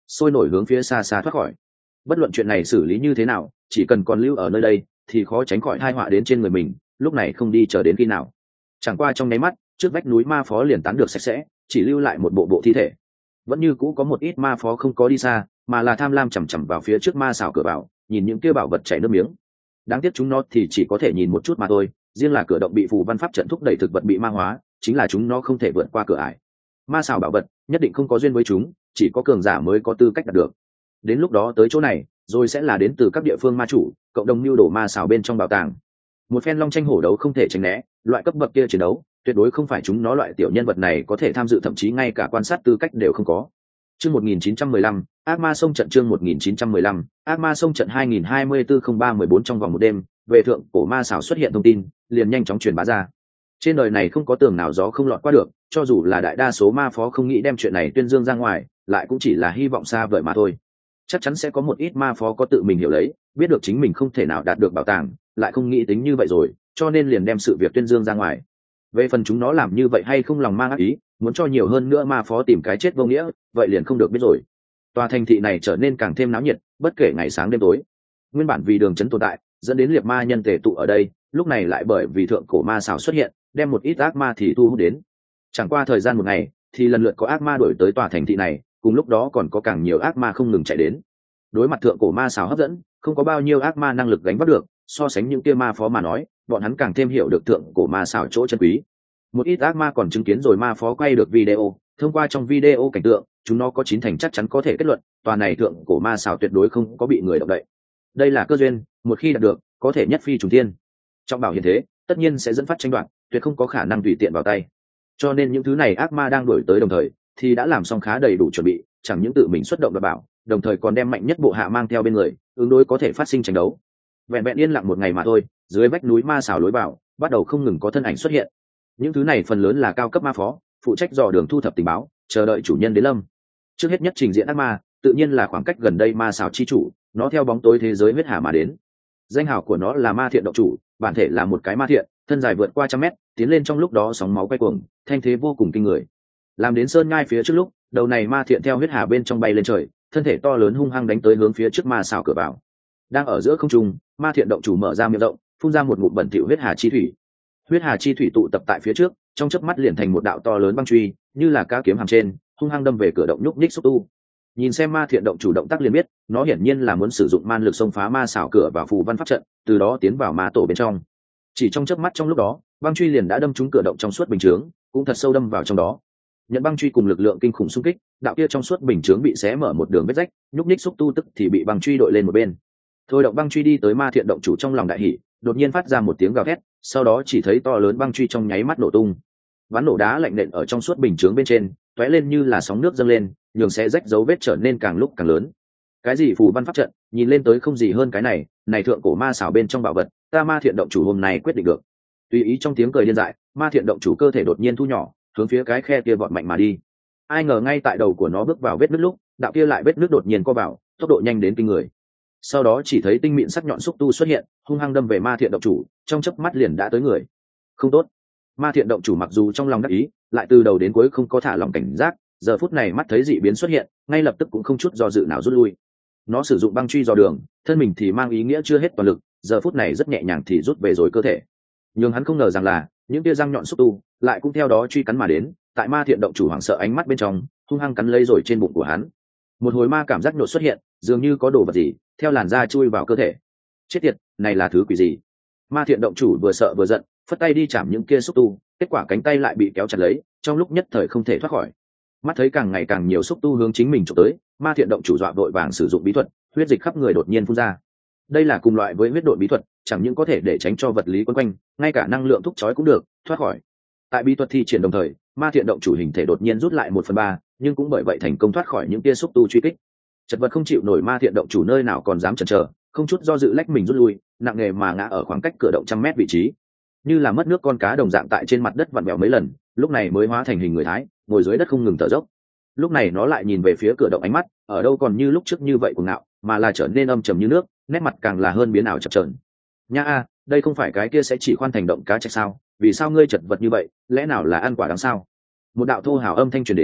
sôi nổi hướng phía xa xa thoát khỏi. Bất luận chuyện này xử lý như thế nào, chỉ cần còn lưu ở nơi đây thì khó tránh khỏi tai họa đến trên người mình, lúc này không đi chờ đến khi nào. Chẳng qua trong nháy mắt, trước vách núi ma phó liền tán được sạch sẽ, chỉ lưu lại một bộ thi thể. Vẫn như cũ có một ít ma phó không có đi xa, mà là tham lam chằm chằm vào phía trước ma xào cửa vào, nhìn những kia bảo vật chảy nước miếng. Đáng tiếc chúng nó thì chỉ có thể nhìn một chút mà thôi, riêng là cửa động bị phù văn pháp trận thúc đẩy thực vật bị ma hóa, chính là chúng nó không thể vượt qua cửa ải. Ma xào bảo vật nhất định không có duyên với chúng, chỉ có cường giả mới có tư cách đạt được. Đến lúc đó tới chỗ này, rồi sẽ là đến từ các địa phương ma chủ, cộng đồng mưu đồ ma xào bên trong bảo tàng. Một phen long tranh hổ đấu không thể tránh né, loại cấp bậc kia chiến đấu tuyệt đối không phải chúng nó loại tiểu nhân vật này có thể tham dự, thậm chí ngay cả quan sát tư cách đều không có. Chương 1915, ác ma sông trận. Chương 1915, ác ma sông trận 2024-03-14. Trong vòng một đêm, về thượng cổ ma xảo xuất hiện thông tin, liền nhanh chóng truyền bá ra. Trên đời này không có tường nào gió không lọt qua được, cho dù là đại đa số ma phó không nghĩ đem chuyện này tuyên dương ra ngoài, lại cũng chỉ là hy vọng xa vời mà thôi. Chắc chắn sẽ có một ít ma phó có tự mình hiểu lấy, biết được chính mình không thể nào đạt được bảo tàng, lại không nghĩ tính như vậy rồi, cho nên liền đem sự việc tuyên dương ra ngoài. Về phần chúng nó làm như vậy hay không lòng mang ác ý, muốn cho nhiều hơn nữa ma phó tìm cái chết vô nghĩa, vậy liền không được biết rồi. Tòa thành thị này trở nên càng thêm náo nhiệt, bất kể ngày sáng đêm tối. Nguyên bản vì đường trấn tồn tại, dẫn đến liệt ma nhân tề tụ ở đây, lúc này lại bởi vì thượng cổ ma xảo xuất hiện, đem một ít ác ma thì thu hút đến. Chẳng qua thời gian một ngày, thì lần lượt có ác ma đuổi tới tòa thành thị này, cùng lúc đó còn có càng nhiều ác ma không ngừng chạy đến. Đối mặt thượng cổ ma xảo hấp dẫn, không có bao nhiêu ác ma năng lực gánh vác được, so sánh những kia ma phó mà nói, bọn hắn càng thêm hiểu được thượng cổ ma xảo chỗ chân quý. Một ít ác ma còn chứng kiến rồi ma phó quay được video, thông qua trong video cảnh tượng, chúng nó có 9 thành chắc chắn có thể kết luận, tòa này thượng cổ ma xảo tuyệt đối không có bị người động đậy. Đây là cơ duyên, một khi đạt được, có thể nhất phi trùng thiên. Trong bảo hiện thế, tất nhiên sẽ dẫn phát tranh đoạt, tuyệt không có khả năng tùy tiện vào tay. Cho nên những thứ này ác ma đang đuổi tới đồng thời, thì đã làm xong khá đầy đủ chuẩn bị, chẳng những tự mình xuất động đảm bảo, đồng thời còn đem mạnh nhất bộ hạ mang theo bên người, ứng đối có thể phát sinh tranh đấu. Vẹn vẹn yên lặng một ngày mà thôi, dưới vách núi ma xảo lối vào, bắt đầu không ngừng có thân ảnh xuất hiện. Những thứ này phần lớn là cao cấp ma phó, phụ trách dò đường thu thập tình báo, chờ đợi chủ nhân đến lâm. Trước hết nhất trình diện ác ma, tự nhiên là khoảng cách gần đây ma xảo chi chủ, nó theo bóng tối thế giới huyết hà mà đến. Danh hào của nó là ma thiện động chủ, bản thể là một cái ma thiện, thân dài vượt qua 100 mét, tiến lên trong lúc đó sóng máu quay cuồng, thanh thế vô cùng kinh người. Làm đến sơn ngai phía trước lúc, đầu này ma thiện theo huyết hà bên trong bay lên trời, thân thể to lớn hung hăng đánh tới hướng phía trước ma xảo cửa vào. Đang ở giữa không trung, ma thiện động chủ mở ra miệng rộng, phun ra một ngụm bẩn thỉu huyết hà chi thủy. Huyết hà chi thủy tụ tập tại phía trước, trong chớp mắt liền thành một đạo to lớn băng truy, như là cá kiếm hàm trên, hung hăng đâm về cửa động nhúc nhích xúc tu. Nhìn xem ma thiện động chủ động tác liền biết, nó hiển nhiên là muốn sử dụng man lực xông phá ma xảo cửa và phù văn pháp trận, từ đó tiến vào ma tổ bên trong. Chỉ trong chớp mắt trong lúc đó, băng truy liền đã đâm trúng cửa động trong suốt bình chướng, cũng thật sâu đâm vào trong đó. Nhận băng truy cùng lực lượng kinh khủng xung kích, đạo kia trong suốt bình chướng bị xé mở một đường vết rách, nhúc nhích xúc tu tức thì bị băng truy đội lên một bên. Thôi động băng truy đi tới ma thiện động chủ trong lòng đại hỉ, đột nhiên phát ra một tiếng gào thét, sau đó chỉ thấy to lớn băng truy trong nháy mắt nổ tung. Ván nổ đá lạnh nện ở trong suốt bình chướng bên trên, tóe lên như là sóng nước dâng lên, nhường xé rách dấu vết trở nên càng lúc càng lớn. Cái gì phù văn pháp trận, nhìn lên tới không gì hơn cái này thượng cổ ma xảo bên trong bảo vật, ta ma thiện động chủ hôm nay quyết định được. Tùy ý trong tiếng cười điên dại, ma thiện động chủ cơ thể đột nhiên thu nhỏ, hướng phía cái khe kia vọt mạnh mà đi. Ai ngờ ngay tại đầu của nó bước vào vết nứt lúc, đạo kia lại vết nứt đột nhiên co vào, tốc độ nhanh đến kinh người. Sau đó chỉ thấy tinh mịn sắc nhọn xúc tu xuất hiện, hung hăng đâm về ma thiện động chủ, trong chớp mắt liền đã tới người. Không tốt. Ma thiện động chủ mặc dù trong lòng đắc ý, lại từ đầu đến cuối không có thả lòng cảnh giác, giờ phút này mắt thấy dị biến xuất hiện, ngay lập tức cũng không chút do dự nào rút lui. Nó sử dụng băng truy dò đường, thân mình thì mang ý nghĩa chưa hết toàn lực, giờ phút này rất nhẹ nhàng thì rút về rồi cơ thể. Nhưng hắn không ngờ rằng là những tia răng nhọn xúc tu lại cũng theo đó truy cắn mà đến, tại ma thiện động chủ hoảng sợ ánh mắt bên trong, hung hăng cắn lấy rồi trên bụng của hắn. Một hồi ma cảm giác nhột xuất hiện, dường như có đồ vật gì theo làn da chui vào cơ thể. Chết tiệt, này là thứ quỷ gì? Ma thiện động chủ vừa sợ vừa giận, phất tay đi chạm những kia xúc tu, kết quả cánh tay lại bị kéo chặt lấy, trong lúc nhất thời không thể thoát khỏi. Mắt thấy càng ngày càng nhiều xúc tu hướng chính mình chụp tới, ma thiện động chủ dọa vội vàng sử dụng bí thuật, huyết dịch khắp người đột nhiên phun ra. Đây là cùng loại với huyết độn bí thuật, chẳng những có thể để tránh cho vật lý quấn quanh, ngay cả năng lượng thúc chói cũng được thoát khỏi. Tại bí thuật thi triển đồng thời, ma thiện động chủ hình thể đột nhiên rút lại 1/3, nhưng cũng bởi vậy thành công thoát khỏi những tia xúc tu truy kích. Chật vật không chịu nổi ma thiện động chủ nơi nào còn dám chần chờ, không chút do dự lách mình rút lui, nặng nề mà ngã ở khoảng cách cửa động 100 mét vị trí, như là mất nước con cá đồng dạng tại trên mặt đất vặn vẹo mấy lần, lúc này mới hóa thành hình người thái, ngồi dưới đất không ngừng thở dốc. Lúc này nó lại nhìn về phía cửa động, ánh mắt ở đâu còn như lúc trước như vậy cuồng ngạo, mà là trở nên âm trầm như nước, nét mặt càng là hơn biến ảo chập chờn. Nha a, đây không phải cái kia sẽ chỉ khoan thành động cá trạch sao? Vì sao ngươi chật vật như vậy? Lẽ nào là ăn quả đắng sao? Một đạo thô hào âm thanh truyền đến,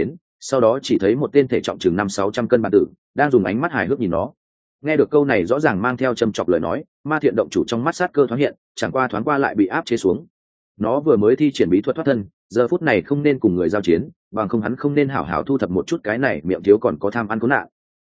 sau đó chỉ thấy một tên thể trọng chừng 500-600 cân bản tử đang dùng ánh mắt hài hước nhìn nó. Nghe được câu này rõ ràng mang theo châm chọc lời nói, ma thiện động chủ trong mắt sát cơ thoáng hiện, chẳng qua thoáng qua lại bị áp chế xuống. Nó vừa mới thi triển bí thuật thoát thân, giờ phút này không nên cùng người giao chiến, bằng không hắn không nên hảo hảo thu thập một chút cái này miệng thiếu còn có tham ăn khốn nạn.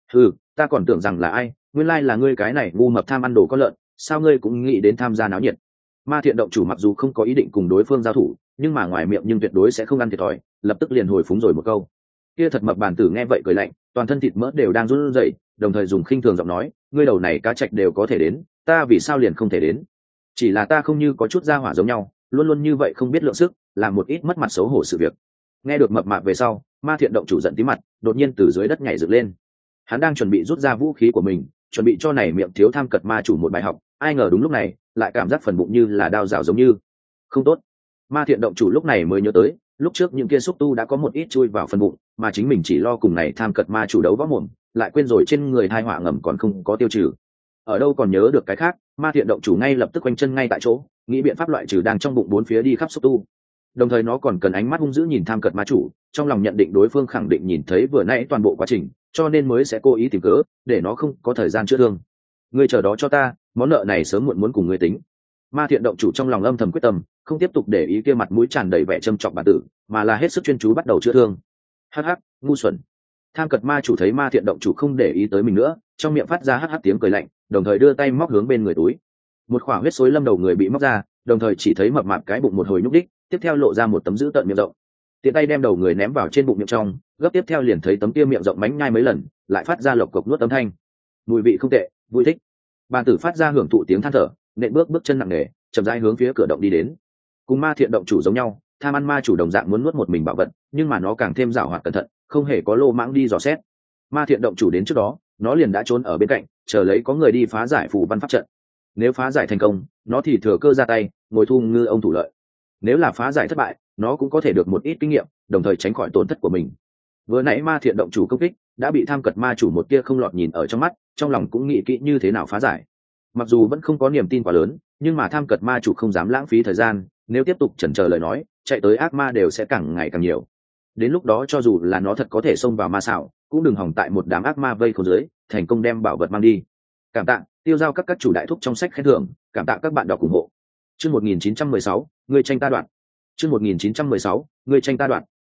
Ta còn tưởng rằng là ai, nguyên lai là ngươi cái này ngu mập tham ăn đồ con lợn, sao ngươi cũng nghĩ đến tham gia náo nhiệt. Ma thiện động chủ mặc dù không có ý định cùng đối phương giao thủ, nhưng mà ngoài miệng nhưng tuyệt đối sẽ không ăn thiệt thòi, lập tức liền hồi phúng rồi một câu. Kia thật mập bản tử nghe vậy cười lạnh, toàn thân thịt mỡ đều đang run rẩy, đồng thời dùng khinh thường giọng nói, ngươi đầu này cá trạch đều có thể đến, ta vì sao liền không thể đến? Chỉ là ta không như có chút gia hỏa giống nhau, luôn luôn như vậy không biết lượng sức, làm một ít mất mặt xấu hổ sự việc. Nghe được mập mạp về sau, ma thiện động chủ giận tí mặt, đột nhiên từ dưới đất nhảy dựng lên. Hắn đang chuẩn bị rút ra vũ khí của mình, chuẩn bị cho này miệng thiếu tham cật ma chủ một bài học, ai ngờ đúng lúc này lại cảm giác phần bụng như là đao rào giống như không tốt. Ma thiện động chủ lúc này mới nhớ tới, lúc trước những kia xúc tu đã có một ít chui vào phần bụng, mà chính mình chỉ lo cùng này tham cật ma chủ đấu võ mồm, lại quên rồi trên người thai họa ngầm còn không có tiêu trừ. Ở đâu còn nhớ được cái khác, ma thiện động chủ ngay lập tức quanh chân ngay tại chỗ, nghĩ biện pháp loại trừ đang trong bụng bốn phía đi khắp xúc tu. Đồng thời nó còn cần ánh mắt hung dữ nhìn tham cật ma chủ, trong lòng nhận định đối phương khẳng định nhìn thấy vừa nãy toàn bộ quá trình, cho nên mới sẽ cố ý tìm cớ để nó không có thời gian chữa thương. Ngươi chờ đó cho ta, món nợ này sớm muộn muốn cùng ngươi tính. Ma thiện động chủ trong lòng âm thầm quyết tâm, không tiếp tục để ý kia mặt mũi tràn đầy vẻ châm chọc bản tử, mà là hết sức chuyên chú bắt đầu chữa thương. Hắc hắc, ngu xuẩn. Tham cật ma chủ thấy ma thiện động chủ không để ý tới mình nữa, trong miệng phát ra hắc hắc tiếng cười lạnh, đồng thời đưa tay móc hướng bên người túi. Một khỏa huyết xối lâm đầu người bị móc ra, đồng thời chỉ thấy mập mạp cái bụng một hồi nhúc đích, tiếp theo lộ ra một tấm dữ tợn miệng rộng. Tiện tay đem đầu người ném vào trên bụng miệng trong, gấp tiếp theo liền thấy tấm kia miệng rộng mánh nhai mấy lần, lại phát ra lộc cộc nuốt âm thanh. Mùi vị không tệ, vui thích. Bàn tử phát ra hưởng thụ tiếng than thở, nện bước chân nặng nề, chậm rãi hướng phía cửa động đi đến. Cùng ma thiện động chủ giống nhau, tham ăn ma chủ đồng dạng muốn nuốt một mình bảo vật, nhưng mà nó càng thêm giàu hoạt cẩn thận, không hề có lô mãng đi dò xét. Ma thiện động chủ đến trước đó, nó liền đã trốn ở bên cạnh, chờ lấy có người đi phá giải phù văn pháp trận. Nếu phá giải thành công, nó thì thừa cơ ra tay, ngồi thu ngư ông thủ lợi. Nếu là phá giải thất bại, nó cũng có thể được một ít kinh nghiệm, đồng thời tránh khỏi tổn thất của mình. Vừa nãy ma thiện động chủ công kích đã bị tham cật ma chủ một tia không lọt nhìn ở trong mắt, trong lòng cũng nghĩ kỹ như thế nào phá giải. Mặc dù vẫn không có niềm tin quá lớn, nhưng mà tham cật ma chủ không dám lãng phí thời gian, nếu tiếp tục chần chờ lời nói, chạy tới ác ma đều sẽ càng ngày càng nhiều. Đến lúc đó cho dù là nó thật có thể xông vào ma xảo, cũng đừng hòng tại một đám ác ma vây khốn dưới, thành công đem bảo vật mang đi. Cảm tạ, tiêu giao các chủ đại thúc trong sách khen thưởng, cảm tạ các bạn đọc ủng hộ. Chương 1916, người tranh ta đoạn. Chương 1916, người tranh ta đoạn.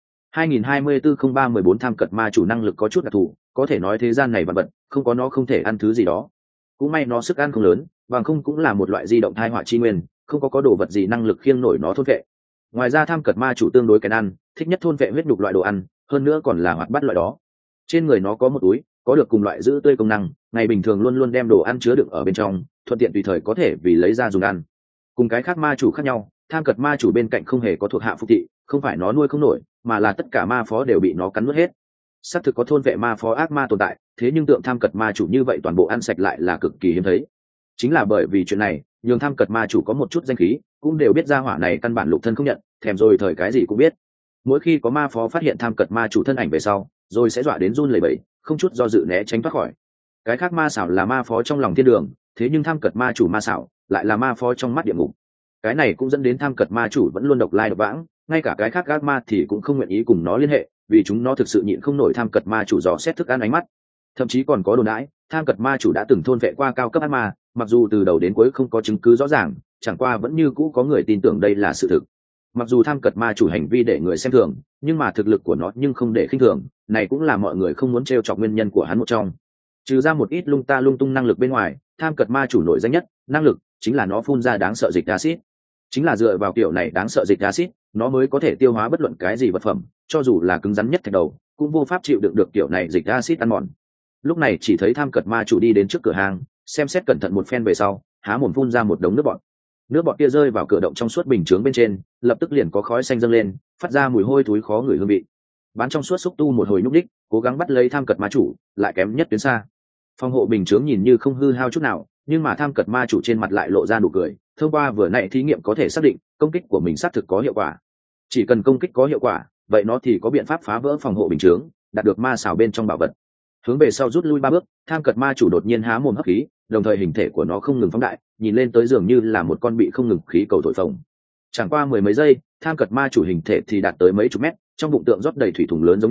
2024-03-14 tham cật ma chủ năng lực có chút đặc thù, có thể nói thế gian này vạn vật, không có nó không thể ăn thứ gì đó. Cũng may nó sức ăn không lớn, bằng không cũng là một loại di động thai họa chi nguyên, không có đồ vật gì năng lực khiêng nổi nó thôn vệ. Ngoài ra tham cật ma chủ tương đối kén ăn, thích nhất thôn vệ huyết nhục loại đồ ăn, hơn nữa còn là hoạt bát loại đó. Trên người nó có một túi, có được cùng loại giữ tươi công năng, ngày bình thường luôn luôn đem đồ ăn chứa đựng ở bên trong, thuận tiện tùy thời có thể vì lấy ra dùng ăn. Cùng cái khác ma chủ khác nhau, tham cật ma chủ bên cạnh không hề có thuộc hạ phục thị, không phải nó nuôi không nổi, mà là tất cả ma phó đều bị nó cắn nuốt hết. Xác thực có thôn vệ ma phó ác ma tồn tại, thế nhưng tượng tham cật ma chủ như vậy toàn bộ ăn sạch lại là cực kỳ hiếm thấy. Chính là bởi vì chuyện này, nhường tham cật ma chủ có một chút danh khí, cũng đều biết ra hỏa này căn bản lục thân không nhận, thèm rồi thời cái gì cũng biết. Mỗi khi có ma phó phát hiện tham cật ma chủ thân ảnh về sau, rồi sẽ dọa đến run lẩy bẩy, không chút do dự né tránh thoát khỏi. Cái khác ma xảo là ma phó trong lòng thiên đường, thế nhưng tham cật ma chủ ma xảo lại là ma phó trong mắt địa ngục. Cái này cũng dẫn đến tham cật ma chủ vẫn luôn độc lai độc vãng, ngay cả cái khác ác ma thì cũng không nguyện ý cùng nó liên hệ, vì chúng nó thực sự nhịn không nổi tham cật ma chủ dò xét thức ăn ánh mắt. Thậm chí còn có đồn đãi tham cật ma chủ đã từng thôn vệ qua cao cấp ác ma, mặc dù từ đầu đến cuối không có chứng cứ rõ ràng, chẳng qua vẫn như cũ có người tin tưởng đây là sự thực. Mặc dù tham cật ma chủ hành vi để người xem thường, nhưng mà thực lực của nó nhưng không để khinh thường, này cũng là mọi người không muốn trêu chọc nguyên nhân của hắn một trong. Trừ ra một ít lung ta lung tung năng lực bên ngoài, tham cật ma chủ nổi danh nhất năng lực chính là nó phun ra đáng sợ dịch acid. Chính là dựa vào kiểu này đáng sợ dịch acid, nó mới có thể tiêu hóa bất luận cái gì vật phẩm, cho dù là cứng rắn nhất thạch đầu, cũng vô pháp chịu đựng được kiểu này dịch acid ăn mòn. Lúc này chỉ thấy tham cật ma chủ đi đến trước cửa hàng, xem xét cẩn thận một phen về sau, há mồm phun ra một đống nước bọt. Nước bọt kia rơi vào cửa động trong suốt bình chướng bên trên, lập tức liền có khói xanh dâng lên, phát ra mùi hôi thối khó ngửi hương vị. Bán trong suốt xúc tu một hồi nhúc đích, cố gắng bắt lấy tham cật ma chủ, lại kém nhất tuyến xa. Phòng hộ bình chướng nhìn như không hư hao chút nào, nhưng mà tham cật ma chủ trên mặt lại lộ ra nụ cười. Thông qua vừa nãy thí nghiệm có thể xác định công kích của mình xác thực có hiệu quả. Chỉ cần công kích có hiệu quả, vậy nó thì có biện pháp phá vỡ phòng hộ bình chướng, đạt được ma xảo bên trong bảo vật. Hướng về sau rút lui 3 bước, tham cật ma chủ đột nhiên há mồm hấp khí, đồng thời hình thể của nó không ngừng phóng đại, nhìn lên tới dường như là một con bị không ngừng khí cầu thổi phồng. Chẳng qua mười mấy giây, tham cật ma chủ hình thể thì đạt tới mấy chục mét, trong bụng tượng rót đầy thủy thùng lớn giống nhau,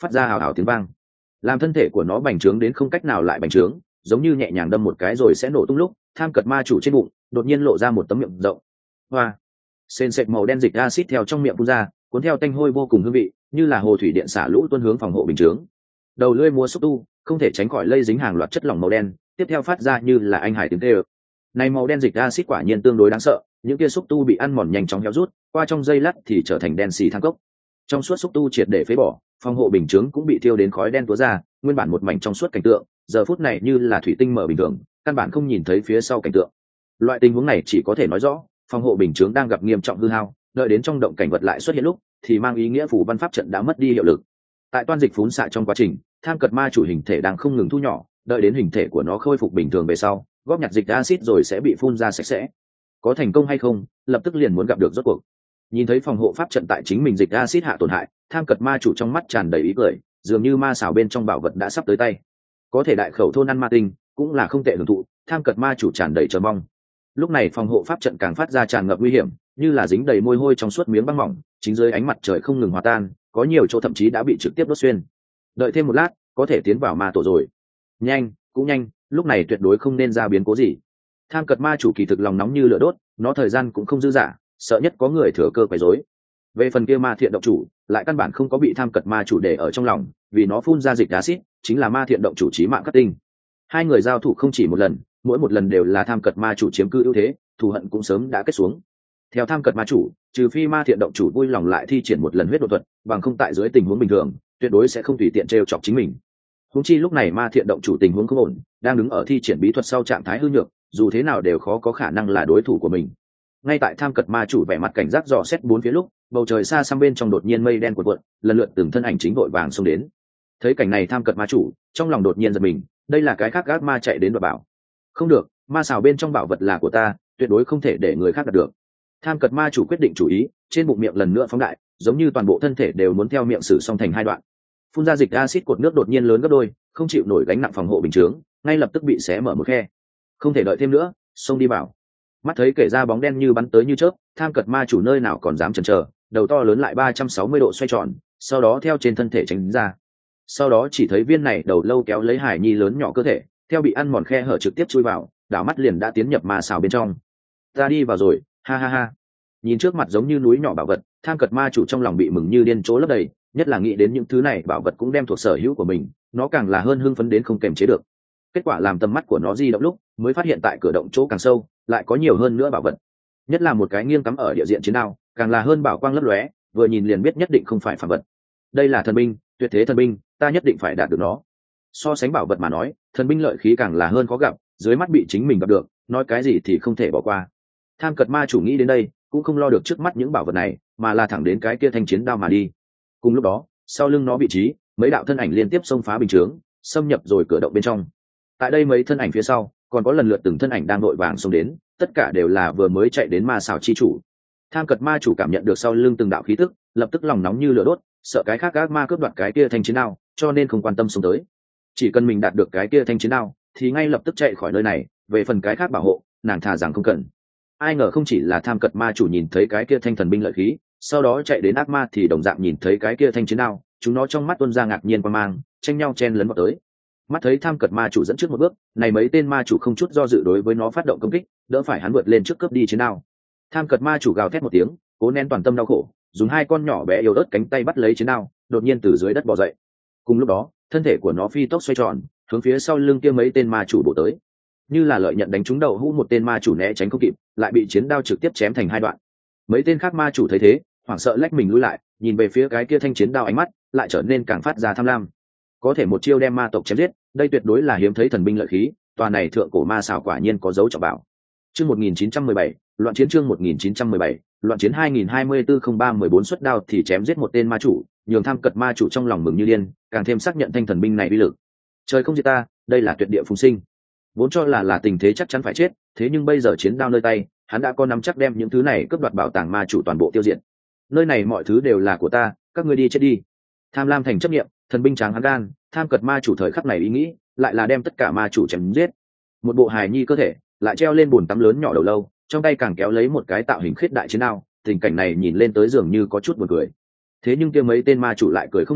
phát ra hào hào tiếng vang, làm thân thể của nó bành trướng đến không cách nào lại bành trướng, giống như nhẹ nhàng đâm một cái rồi sẽ nổ tung lúc tham cật ma chủ trên bụng đột nhiên lộ ra một tấm miệng rộng. Hoa, sền sệt màu đen dịch acid theo trong miệng phun ra, cuốn theo tanh hôi vô cùng hương vị, như là hồ thủy điện xả lũ tuôn hướng phòng hộ bình chướng. Đầu lưỡi múa xúc tu không thể tránh khỏi lây dính hàng loạt chất lỏng màu đen, tiếp theo phát ra như là anh hải tiếng kêu. Này màu đen dịch acid quả nhiên tương đối đáng sợ, những kia xúc tu bị ăn mòn nhanh chóng héo rút, qua trong giây lát thì trở thành đen xì than cốc. Trong suốt xúc tu triệt để phế bỏ, phòng hộ bình chướng cũng bị thiêu đến khói đen túa ra, nguyên bản một mảnh trong suốt cảnh tượng, giờ phút này như là thủy tinh mở bình thường, căn bản không nhìn thấy phía sau cảnh tượng. Loại tình huống này chỉ có thể nói rõ, phòng hộ bình chướng đang gặp nghiêm trọng hư hao, đợi đến trong động cảnh vật lại xuất hiện lúc, thì mang ý nghĩa phù văn pháp trận đã mất đi hiệu lực. Tại toan dịch phún xạ trong quá trình, tham cật ma chủ hình thể đang không ngừng thu nhỏ, đợi đến hình thể của nó khôi phục bình thường về sau, góp nhặt dịch acid rồi sẽ bị phun ra sạch sẽ. Có thành công hay không, lập tức liền muốn gặp được rốt cuộc. Nhìn thấy phòng hộ pháp trận tại chính mình dịch acid hạ tổn hại, tham cật ma chủ trong mắt tràn đầy ý cười, dường như ma xảo bên trong bảo vật đã sắp tới tay. Có thể đại khẩu thôn ăn ma tinh, cũng là không tệ hưởng thụ, tham cật ma chủ tràn đầy chờ mong. Lúc này phòng hộ pháp trận càng phát ra tràn ngập nguy hiểm, như là dính đầy môi hôi trong suốt miếng băng mỏng, chính dưới ánh mặt trời không ngừng hòa tan, có nhiều chỗ thậm chí đã bị trực tiếp đốt xuyên. Đợi thêm một lát, có thể tiến vào ma tổ rồi. Nhanh, cũng nhanh, lúc này tuyệt đối không nên ra biến cố gì. Tham cật ma chủ kỳ thực lòng nóng như lửa đốt, nó thời gian cũng không dư dả, sợ nhất có người thừa cơ quấy rối. Về phần kia ma thiện động chủ, lại căn bản không có bị tham cật ma chủ để ở trong lòng, vì nó phun ra dịch acid, chính là ma thiện động chủ chí mạng cắt tinh. Hai người giao thủ không chỉ một lần, mỗi một lần đều là tham cật ma chủ chiếm cư ưu thế, thù hận cũng sớm đã kết xuống. Theo tham cật ma chủ, trừ phi ma thiện động chủ vui lòng lại thi triển một lần huyết độ thuật, bằng không tại dưới tình huống bình thường, tuyệt đối sẽ không tùy tiện trêu chọc chính mình. Huống chi lúc này ma thiện động chủ tình huống không ổn, đang đứng ở thi triển bí thuật sau trạng thái hư nhược, dù thế nào đều khó có khả năng là đối thủ của mình. Ngay tại tham cật ma chủ vẻ mặt cảnh giác dò xét bốn phía lúc, bầu trời xa xăm bên trong đột nhiên mây đen cuộn cuộn, lần lượt từng thân ảnh chính đội vàng xông đến. Thấy cảnh này tham cật ma chủ trong lòng đột nhiên giật mình, đây là cái khác gác ma chạy đến đoạt bảo. Không được, ma xào bên trong bảo vật là của ta, tuyệt đối không thể để người khác đạt được. Tham cật ma chủ quyết định chủ ý, trên bụng miệng lần nữa phóng đại, giống như toàn bộ thân thể đều muốn theo miệng sử song thành hai đoạn. Phun ra dịch acid cột nước đột nhiên lớn gấp đôi, không chịu nổi gánh nặng phòng hộ bình chướng, ngay lập tức bị xé mở một khe. Không thể đợi thêm nữa, xông đi vào. Mắt thấy kể ra bóng đen như bắn tới như chớp, tham cật ma chủ nơi nào còn dám chần chờ, đầu to lớn lại 360 độ xoay tròn, sau đó theo trên thân thể tránh ra. Sau đó chỉ thấy viên này đầu lâu kéo lấy hải nhi lớn nhỏ cơ thể, theo bị ăn mòn khe hở trực tiếp chui vào, đảo mắt liền đã tiến nhập ma xào bên trong. Ta đi vào rồi, ha ha ha. Nhìn trước mặt giống như núi nhỏ bảo vật, tham cật ma chủ trong lòng bị mừng như điên chỗ lấp đầy, nhất là nghĩ đến những thứ này bảo vật cũng đem thuộc sở hữu của mình, nó càng là hơn hưng phấn đến không kềm chế được. Kết quả làm tầm mắt của nó di động lúc, mới phát hiện tại cửa động chỗ càng sâu, lại có nhiều hơn nữa bảo vật. Nhất là một cái nghiêng cắm ở địa diện chiến đao, càng là hơn bảo quang lấp lóe, vừa nhìn liền biết nhất định không phải phàm vật. Đây là thần binh, tuyệt thế thần binh, ta nhất định phải đạt được nó. So sánh bảo vật mà nói, thần binh lợi khí càng là hơn khó gặp, dưới mắt bị chính mình gặp được, nói cái gì thì không thể bỏ qua. Tham cật ma chủ nghĩ đến đây, cũng không lo được trước mắt những bảo vật này, mà là thẳng đến cái kia thanh chiến đao mà đi. Cùng lúc đó, sau lưng nó vị trí, mấy đạo thân ảnh liên tiếp xông phá bình chướng, xâm nhập rồi cửa động bên trong. Tại đây mấy thân ảnh phía sau, còn có lần lượt từng thân ảnh đang đội vàng xông đến, tất cả đều là vừa mới chạy đến ma xảo chi chủ. Tham cật ma chủ cảm nhận được sau lưng từng đạo khí tức, lập tức lòng nóng như lửa đốt, sợ cái khác ác ma cướp đoạt cái kia thanh chiến đao, cho nên không quan tâm xông tới. Chỉ cần mình đạt được cái kia thanh chiến đao, thì ngay lập tức chạy khỏi nơi này, về phần cái khác bảo hộ, nàng thà rằng không cần. Ai ngờ không chỉ là tham cật ma chủ nhìn thấy cái kia thanh thần binh lợi khí, sau đó chạy đến ác ma thì đồng dạng nhìn thấy cái kia thanh chiến đao, chúng nó trong mắt tuôn ra ngạc nhiên quan mang, tranh nhau chen lấn vào tới. Mắt thấy tham cật ma chủ dẫn trước một bước, này mấy tên ma chủ không chút do dự đối với nó phát động công kích, đỡ phải hắn vượt lên trước cướp đi chiến đao. Tham cật ma chủ gào thét một tiếng, cố nén toàn tâm đau khổ, dùng hai con nhỏ bé yếu ớt cánh tay bắt lấy chiến đao, đột nhiên từ dưới đất bò dậy. Cùng lúc đó, thân thể của nó phi tốc xoay tròn, hướng phía sau lưng kia mấy tên ma chủ bổ tới. Như là lợi nhận đánh trúng đầu hũ một tên ma chủ né tránh không kịp, lại bị chiến đao trực tiếp chém thành hai đoạn. Mấy tên khác ma chủ thấy thế, hoảng sợ lách mình lùi lại, nhìn về phía cái kia thanh chiến đao, ánh mắt lại trở nên càng phát ra tham lam. Có thể một chiêu đem ma tộc chém giết, đây tuyệt đối là hiếm thấy thần binh lợi khí, tòa này thượng cổ ma xảo quả nhiên có dấu trọng bảo. Chương 1917, loạn chiến chương 1917, loạn chiến 2024-03-14 xuất đao thì chém giết một tên ma chủ, nhường tham cật ma chủ trong lòng mừng như điên, càng thêm xác nhận thanh thần binh này uy lực. Trời không diệt ta, đây là tuyệt địa phùng sinh. Vốn cho là tình thế chắc chắn phải chết, thế nhưng bây giờ chiến đao nơi tay, hắn đã có nắm chắc đem những thứ này cướp đoạt bảo tàng ma chủ toàn bộ tiêu diệt. Nơi này mọi thứ đều là của ta, các ngươi đi chết đi. Tham lam thành chấp niệm, thần binh tráng hắn gan, tham cật ma chủ thời khắc này ý nghĩ, lại là đem tất cả ma chủ chém giết. Một bộ hài nhi cơ thể, lại treo lên bùn tắm lớn nhỏ đầu lâu, trong tay càng kéo lấy một cái tạo hình khết đại chiến đao, tình cảnh này nhìn lên tới dường như có chút buồn cười. Thế nhưng kia mấy tên ma chủ lại cười không nổi,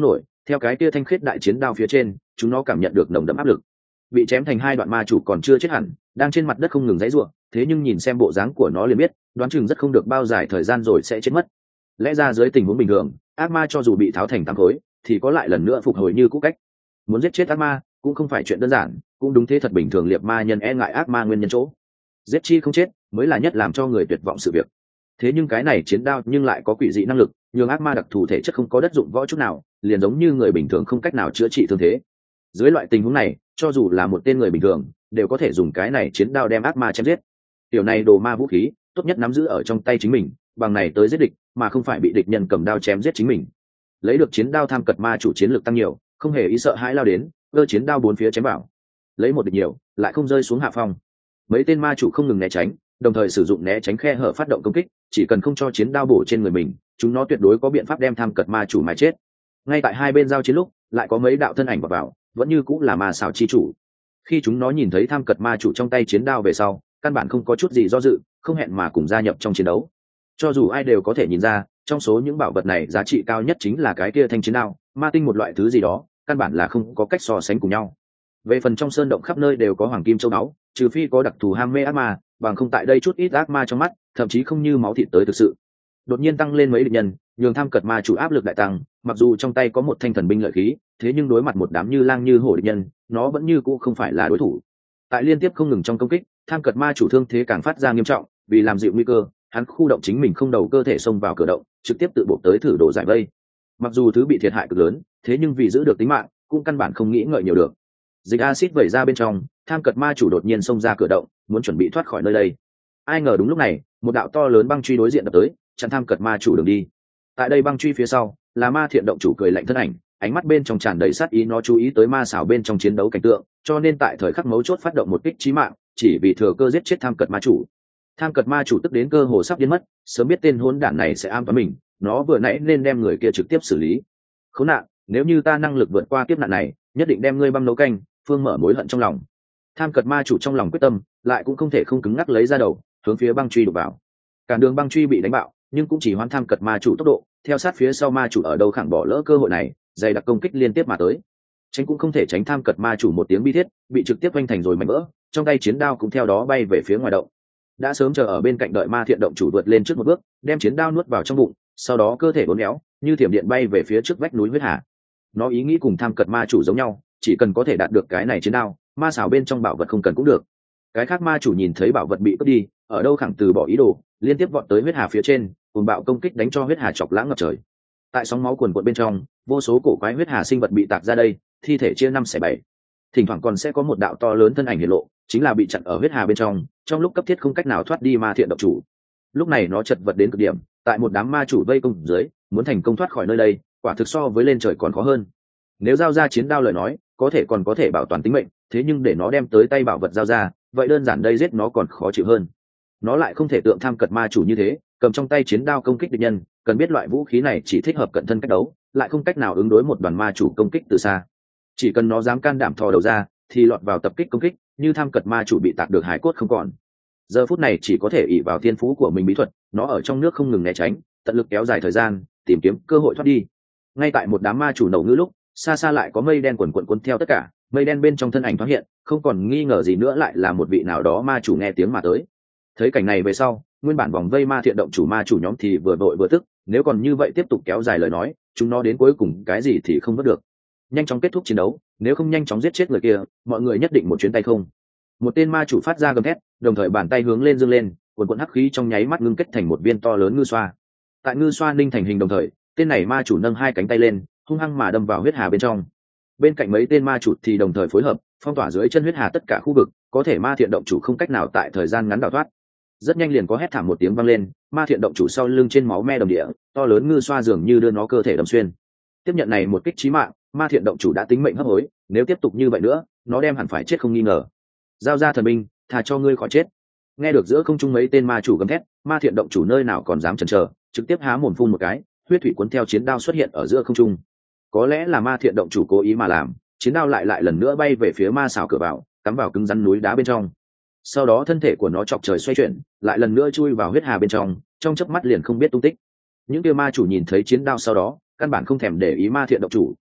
Theo cái kia thanh khiết đại chiến đao phía trên, chúng nó cảm nhận được nồng đậm áp lực. Bị chém thành hai đoạn ma chủ còn chưa chết hẳn, đang trên mặt đất không ngừng giãy giụa, thế nhưng nhìn xem bộ dáng của nó liền biết, đoán chừng rất không được bao dài thời gian rồi sẽ chết mất. Lẽ ra dưới tình huống bình thường, ác ma cho dù bị tháo thành tám khối, thì có lại lần nữa phục hồi như cũ cách. Muốn giết chết ác ma cũng không phải chuyện đơn giản, cũng đúng thế thật bình thường liệt ma nhân e ngại ác ma nguyên nhân chỗ. Giết chi không chết mới là nhất làm cho người tuyệt vọng sự việc. Thế nhưng cái này chiến đao nhưng lại có quỷ dị năng lực, nhường ác ma đặc thù thể chất không có đất dụng võ chút nào, liền giống như người bình thường không cách nào chữa trị thương thế. Dưới loại tình huống này, cho dù là một tên người bình thường, đều có thể dùng cái này chiến đao đem ác ma chém giết. Tiểu này đồ ma vũ khí, tốt nhất nắm giữ ở trong tay chính mình, bằng này tới giết địch, mà không phải bị địch nhân cầm đao chém giết chính mình. Lấy được chiến đao tham cật ma chủ chiến lực tăng nhiều, không hề ý sợ hãi lao đến, cơ chiến đao bốn phía chém vào. Lấy một địch nhiều, lại không rơi xuống hạ phong. Mấy tên ma chủ không ngừng né tránh, đồng thời sử dụng né tránh khe hở phát động công kích, chỉ cần không cho chiến đao bổ trên người mình, chúng nó tuyệt đối có biện pháp đem tham cật ma chủ mài chết. Ngay tại hai bên giao chiến lúc, lại có mấy đạo thân ảnh vào, vẫn như cũng là ma xảo chi chủ. Khi chúng nó nhìn thấy tham cật ma chủ trong tay chiến đao về sau, căn bản không có chút gì do dự, không hẹn mà cùng gia nhập trong chiến đấu. Cho dù ai đều có thể nhìn ra, trong số những bảo vật này giá trị cao nhất chính là cái kia thanh chiến đao, ma tinh một loại thứ gì đó, căn bản là không có cách so sánh cùng nhau. Về phần trong sơn động khắp nơi đều có hoàng kim châu báu, trừ phi có đặc thù ham mê ác ma, bằng không tại đây chút ít ác ma trong mắt, thậm chí không như máu thịt tới thực sự. Đột nhiên tăng lên mấy địch nhân, nhường tham cật ma chủ áp lực đại tăng, mặc dù trong tay có một thanh thần binh lợi khí, thế nhưng đối mặt một đám như lang như hổ địch nhân, nó vẫn như cũ không phải là đối thủ. Tại liên tiếp không ngừng trong công kích, tham cật ma chủ thương thế càng phát ra nghiêm trọng, vì làm dịu nguy cơ, hắn khu động chính mình không đầu cơ thể xông vào cửa động, trực tiếp tự buộc tới thử đổ giải vây. Mặc dù thứ bị thiệt hại cực lớn, thế nhưng vì giữ được tính mạng, cũng căn bản không nghĩ ngợi nhiều được. Dịch axit vẩy ra bên trong, tham cật ma chủ đột nhiên xông ra cửa động, muốn chuẩn bị thoát khỏi nơi đây. Ai ngờ đúng lúc này, một đạo to lớn băng truy đối diện đập tới, chặn tham cật ma chủ đường đi. Tại đây băng truy phía sau, là ma thiện động chủ cười lạnh thân ảnh, ánh mắt bên trong tràn đầy sát ý, nó chú ý tới ma xảo bên trong chiến đấu cảnh tượng, cho nên tại thời khắc mấu chốt phát động một kích chí mạng, chỉ vì thừa cơ giết chết tham cật ma chủ. Tham cật ma chủ tức đến cơ hồ sắp điên mất, sớm biết tên hỗn đản này sẽ ám toán mình, nó vừa nãy nên đem người kia trực tiếp xử lý. Khốn nạn, nếu như ta năng lực vượt qua kiếp nạn này, nhất định đem ngươi băm nấu canh, phương mở mối hận trong lòng. Tham cật ma chủ trong lòng quyết tâm, lại cũng không thể không cứng ngắc lấy ra đầu, hướng phía băng truy đục vào. Cản đường băng truy bị đánh bạo, nhưng cũng chỉ hoãn tham cật ma chủ tốc độ, theo sát phía sau ma chủ ở đâu khẳng bỏ lỡ cơ hội này, dày đặc công kích liên tiếp mà tới. Tránh cũng không thể tránh, tham cật ma chủ một tiếng bi thiết, bị trực tiếp vênh thành rồi mảnh vỡ, trong tay chiến đao cũng theo đó bay về phía ngoài động. Đã sớm chờ ở bên cạnh đợi ma thiện động chủ vượt lên trước một bước, đem chiến đao nuốt vào trong bụng, sau đó cơ thể uốn éo, như thiểm điện bay về phía trước vách núi huyết hà. Nó ý nghĩ cùng tham cật ma chủ giống nhau, chỉ cần có thể đạt được cái này chiến đao, ma xảo bên trong bảo vật không cần cũng được. Cái khác ma chủ nhìn thấy bảo vật bị cướp đi, ở đâu khẳng từ bỏ ý đồ, liên tiếp vọt tới huyết hà phía trên, cùng bạo công kích đánh cho huyết hà chọc lãng ngập trời. Tại sóng máu cuồn cuộn bên trong, vô số cổ quái huyết hà sinh vật bị tạc ra đây, thi thể chia năm xẻ bảy. Thỉnh thoảng còn sẽ có một đạo to lớn thân ảnh hiện lộ, chính là bị chặn ở huyết hà bên trong lúc cấp thiết không cách nào thoát đi ma thiện động chủ. Lúc này nó chật vật đến cực điểm, tại một đám ma chủ vây công dưới, muốn thành công thoát khỏi nơi đây, quả thực so với lên trời còn khó hơn. Nếu giao ra chiến đao lời nói, có thể bảo toàn tính mệnh, thế nhưng để nó đem tới tay bảo vật giao ra, vậy đơn giản đây giết nó còn khó chịu hơn. Nó lại không thể tượng tham cật ma chủ như thế, cầm trong tay chiến đao công kích địch nhân, cần biết loại vũ khí này chỉ thích hợp cận thân cách đấu, lại không cách nào ứng đối một đoàn ma chủ công kích từ xa. Chỉ cần nó dám can đảm thò đầu ra, thì lọt vào tập kích công kích, như tham cật ma chủ bị tạc được hải cốt không còn. Giờ phút này chỉ có thể ỷ vào thiên phú của mình bí thuật, nó ở trong nước không ngừng né tránh, tận lực kéo dài thời gian, tìm kiếm cơ hội thoát đi. Ngay tại một đám ma chủ nổ ngữ lúc, xa xa lại có mây đen quần quần cuốn theo tất cả, mây đen bên trong thân ảnh thoáng hiện, không còn nghi ngờ gì nữa lại là một vị nào đó ma chủ nghe tiếng mà tới. Thấy cảnh này về sau, nguyên bản vòng vây ma thiện động chủ ma chủ nhóm thì vừa vội vừa tức, nếu còn như vậy tiếp tục kéo dài lời nói, chúng nó đến cuối cùng cái gì thì không vớt được. Nhanh chóng kết thúc chiến đấu, nếu không nhanh chóng giết chết người kia, mọi người nhất định một chuyến tay không. Một tên ma chủ phát ra gầm thét, đồng thời bàn tay hướng lên dương lên, cuồn cuộn hắc khí trong nháy mắt ngưng kết thành một viên to lớn ngư xoa. Tại ngư xoa ninh thành hình đồng thời, tên này ma chủ nâng hai cánh tay lên, hung hăng mà đâm vào huyết hà bên trong. Bên cạnh mấy tên ma chủ thì đồng thời phối hợp, phong tỏa dưới chân huyết hà tất cả khu vực, có thể ma thiện động chủ không cách nào tại thời gian ngắn đào thoát. Rất nhanh liền có hét thảm một tiếng vang lên, ma thiện động chủ sau lưng trên máu me đồng địa, to lớn ngư xoa dường như đưa nó cơ thể đâm xuyên. Tiếp nhận này một kích chí mạng, ma thiện động chủ đã tính mệnh hấp hối, nếu tiếp tục như vậy nữa, nó đem hẳn phải chết không nghi ngờ. Giao ra thần binh, thà cho ngươi khỏi chết. Nghe được giữa không trung mấy tên ma chủ gầm thét, ma thiện động chủ nơi nào còn dám chần chờ, trực tiếp há mồm phun một cái, huyết thủy cuốn theo chiến đao xuất hiện ở giữa không trung. Có lẽ là ma thiện động chủ cố ý mà làm, chiến đao lại lần nữa bay về phía ma xảo cửa vào, cắm vào cứng rắn núi đá bên trong. Sau đó thân thể của nó chọc trời xoay chuyển, lại lần nữa chui vào huyết hà bên trong chớp mắt liền không biết tung tích. Những kia ma chủ nhìn thấy chiến đao sau đó, căn bản không thèm để ý ma thiện động chủ,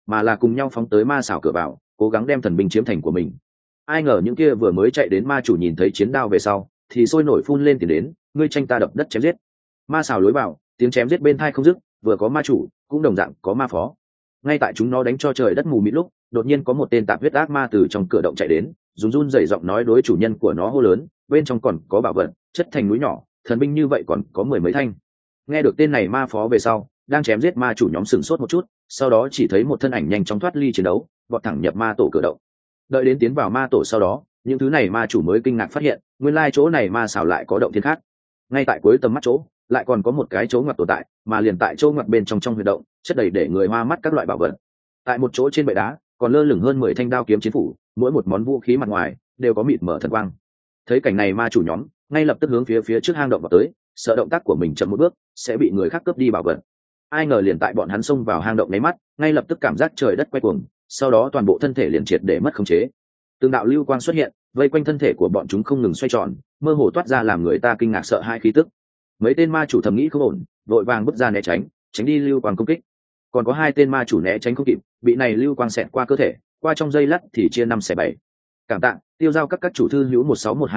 mà là cùng nhau phóng tới ma xảo cửa vào, cố gắng đem thần binh chiếm thành của mình. Ai ngờ những kia vừa mới chạy đến ma chủ nhìn thấy chiến đao về sau thì sôi nổi phun lên tiền đến, ngươi tranh ta đập đất chém giết. Ma xảo lối vào, tiếng chém giết bên tai không dứt, vừa có ma chủ cũng đồng dạng có ma phó. Ngay tại chúng nó đánh cho trời đất mù mịt lúc, đột nhiên có một tên tạp huyết ác ma từ trong cửa động chạy đến, dùng run rẩy giọng nói đối chủ nhân của nó hô lớn, bên trong còn có bảo vật chất thành núi nhỏ, thần binh như vậy còn có mười mấy thanh. Nghe được tên này ma phó về sau, đang chém giết ma chủ nhóm sừng sốt một chút, sau đó chỉ thấy một thân ảnh nhanh chóng thoát ly chiến đấu, vọt thẳng nhập ma tổ cửa động. Đợi đến tiến vào ma tổ sau đó, những thứ này ma chủ mới kinh ngạc phát hiện, nguyên lai chỗ này ma xảo lại có động thiên khác. Ngay tại cuối tầm mắt chỗ, lại còn có một cái chỗ ngoặt tồn tại, mà liền tại chỗ ngoặt bên trong huyệt động, chất đầy để người hoa mắt các loại bảo vật. Tại một chỗ trên bệ đá, còn lơ lửng hơn 10 thanh đao kiếm chiến phủ, mỗi một món vũ khí mặt ngoài đều có mịt mở thần quang. Thấy cảnh này ma chủ nhóm ngay lập tức hướng phía trước hang động vào tới, sợ động tác của mình chậm một bước sẽ bị người khác cướp đi bảo vật. Ai ngờ liền tại bọn hắn xông vào hang động nháy mắt, ngay lập tức cảm giác trời đất quay cuồng, sau đó toàn bộ thân thể liền triệt để mất khống chế. Từng đạo lưu quang xuất hiện, vây quanh thân thể của bọn chúng không ngừng xoay tròn, mơ hồ toát ra làm người ta kinh ngạc sợ hãi khí tức. Mấy tên ma chủ thầm nghĩ không ổn, vội vàng bước ra né tránh đi lưu quang công kích. Còn có hai tên ma chủ né tránh không kịp, bị này lưu quang xẹt qua cơ thể, qua trong giây lát thì chia 5/7. Cảm tạ tiêu giao các chủ thư hữu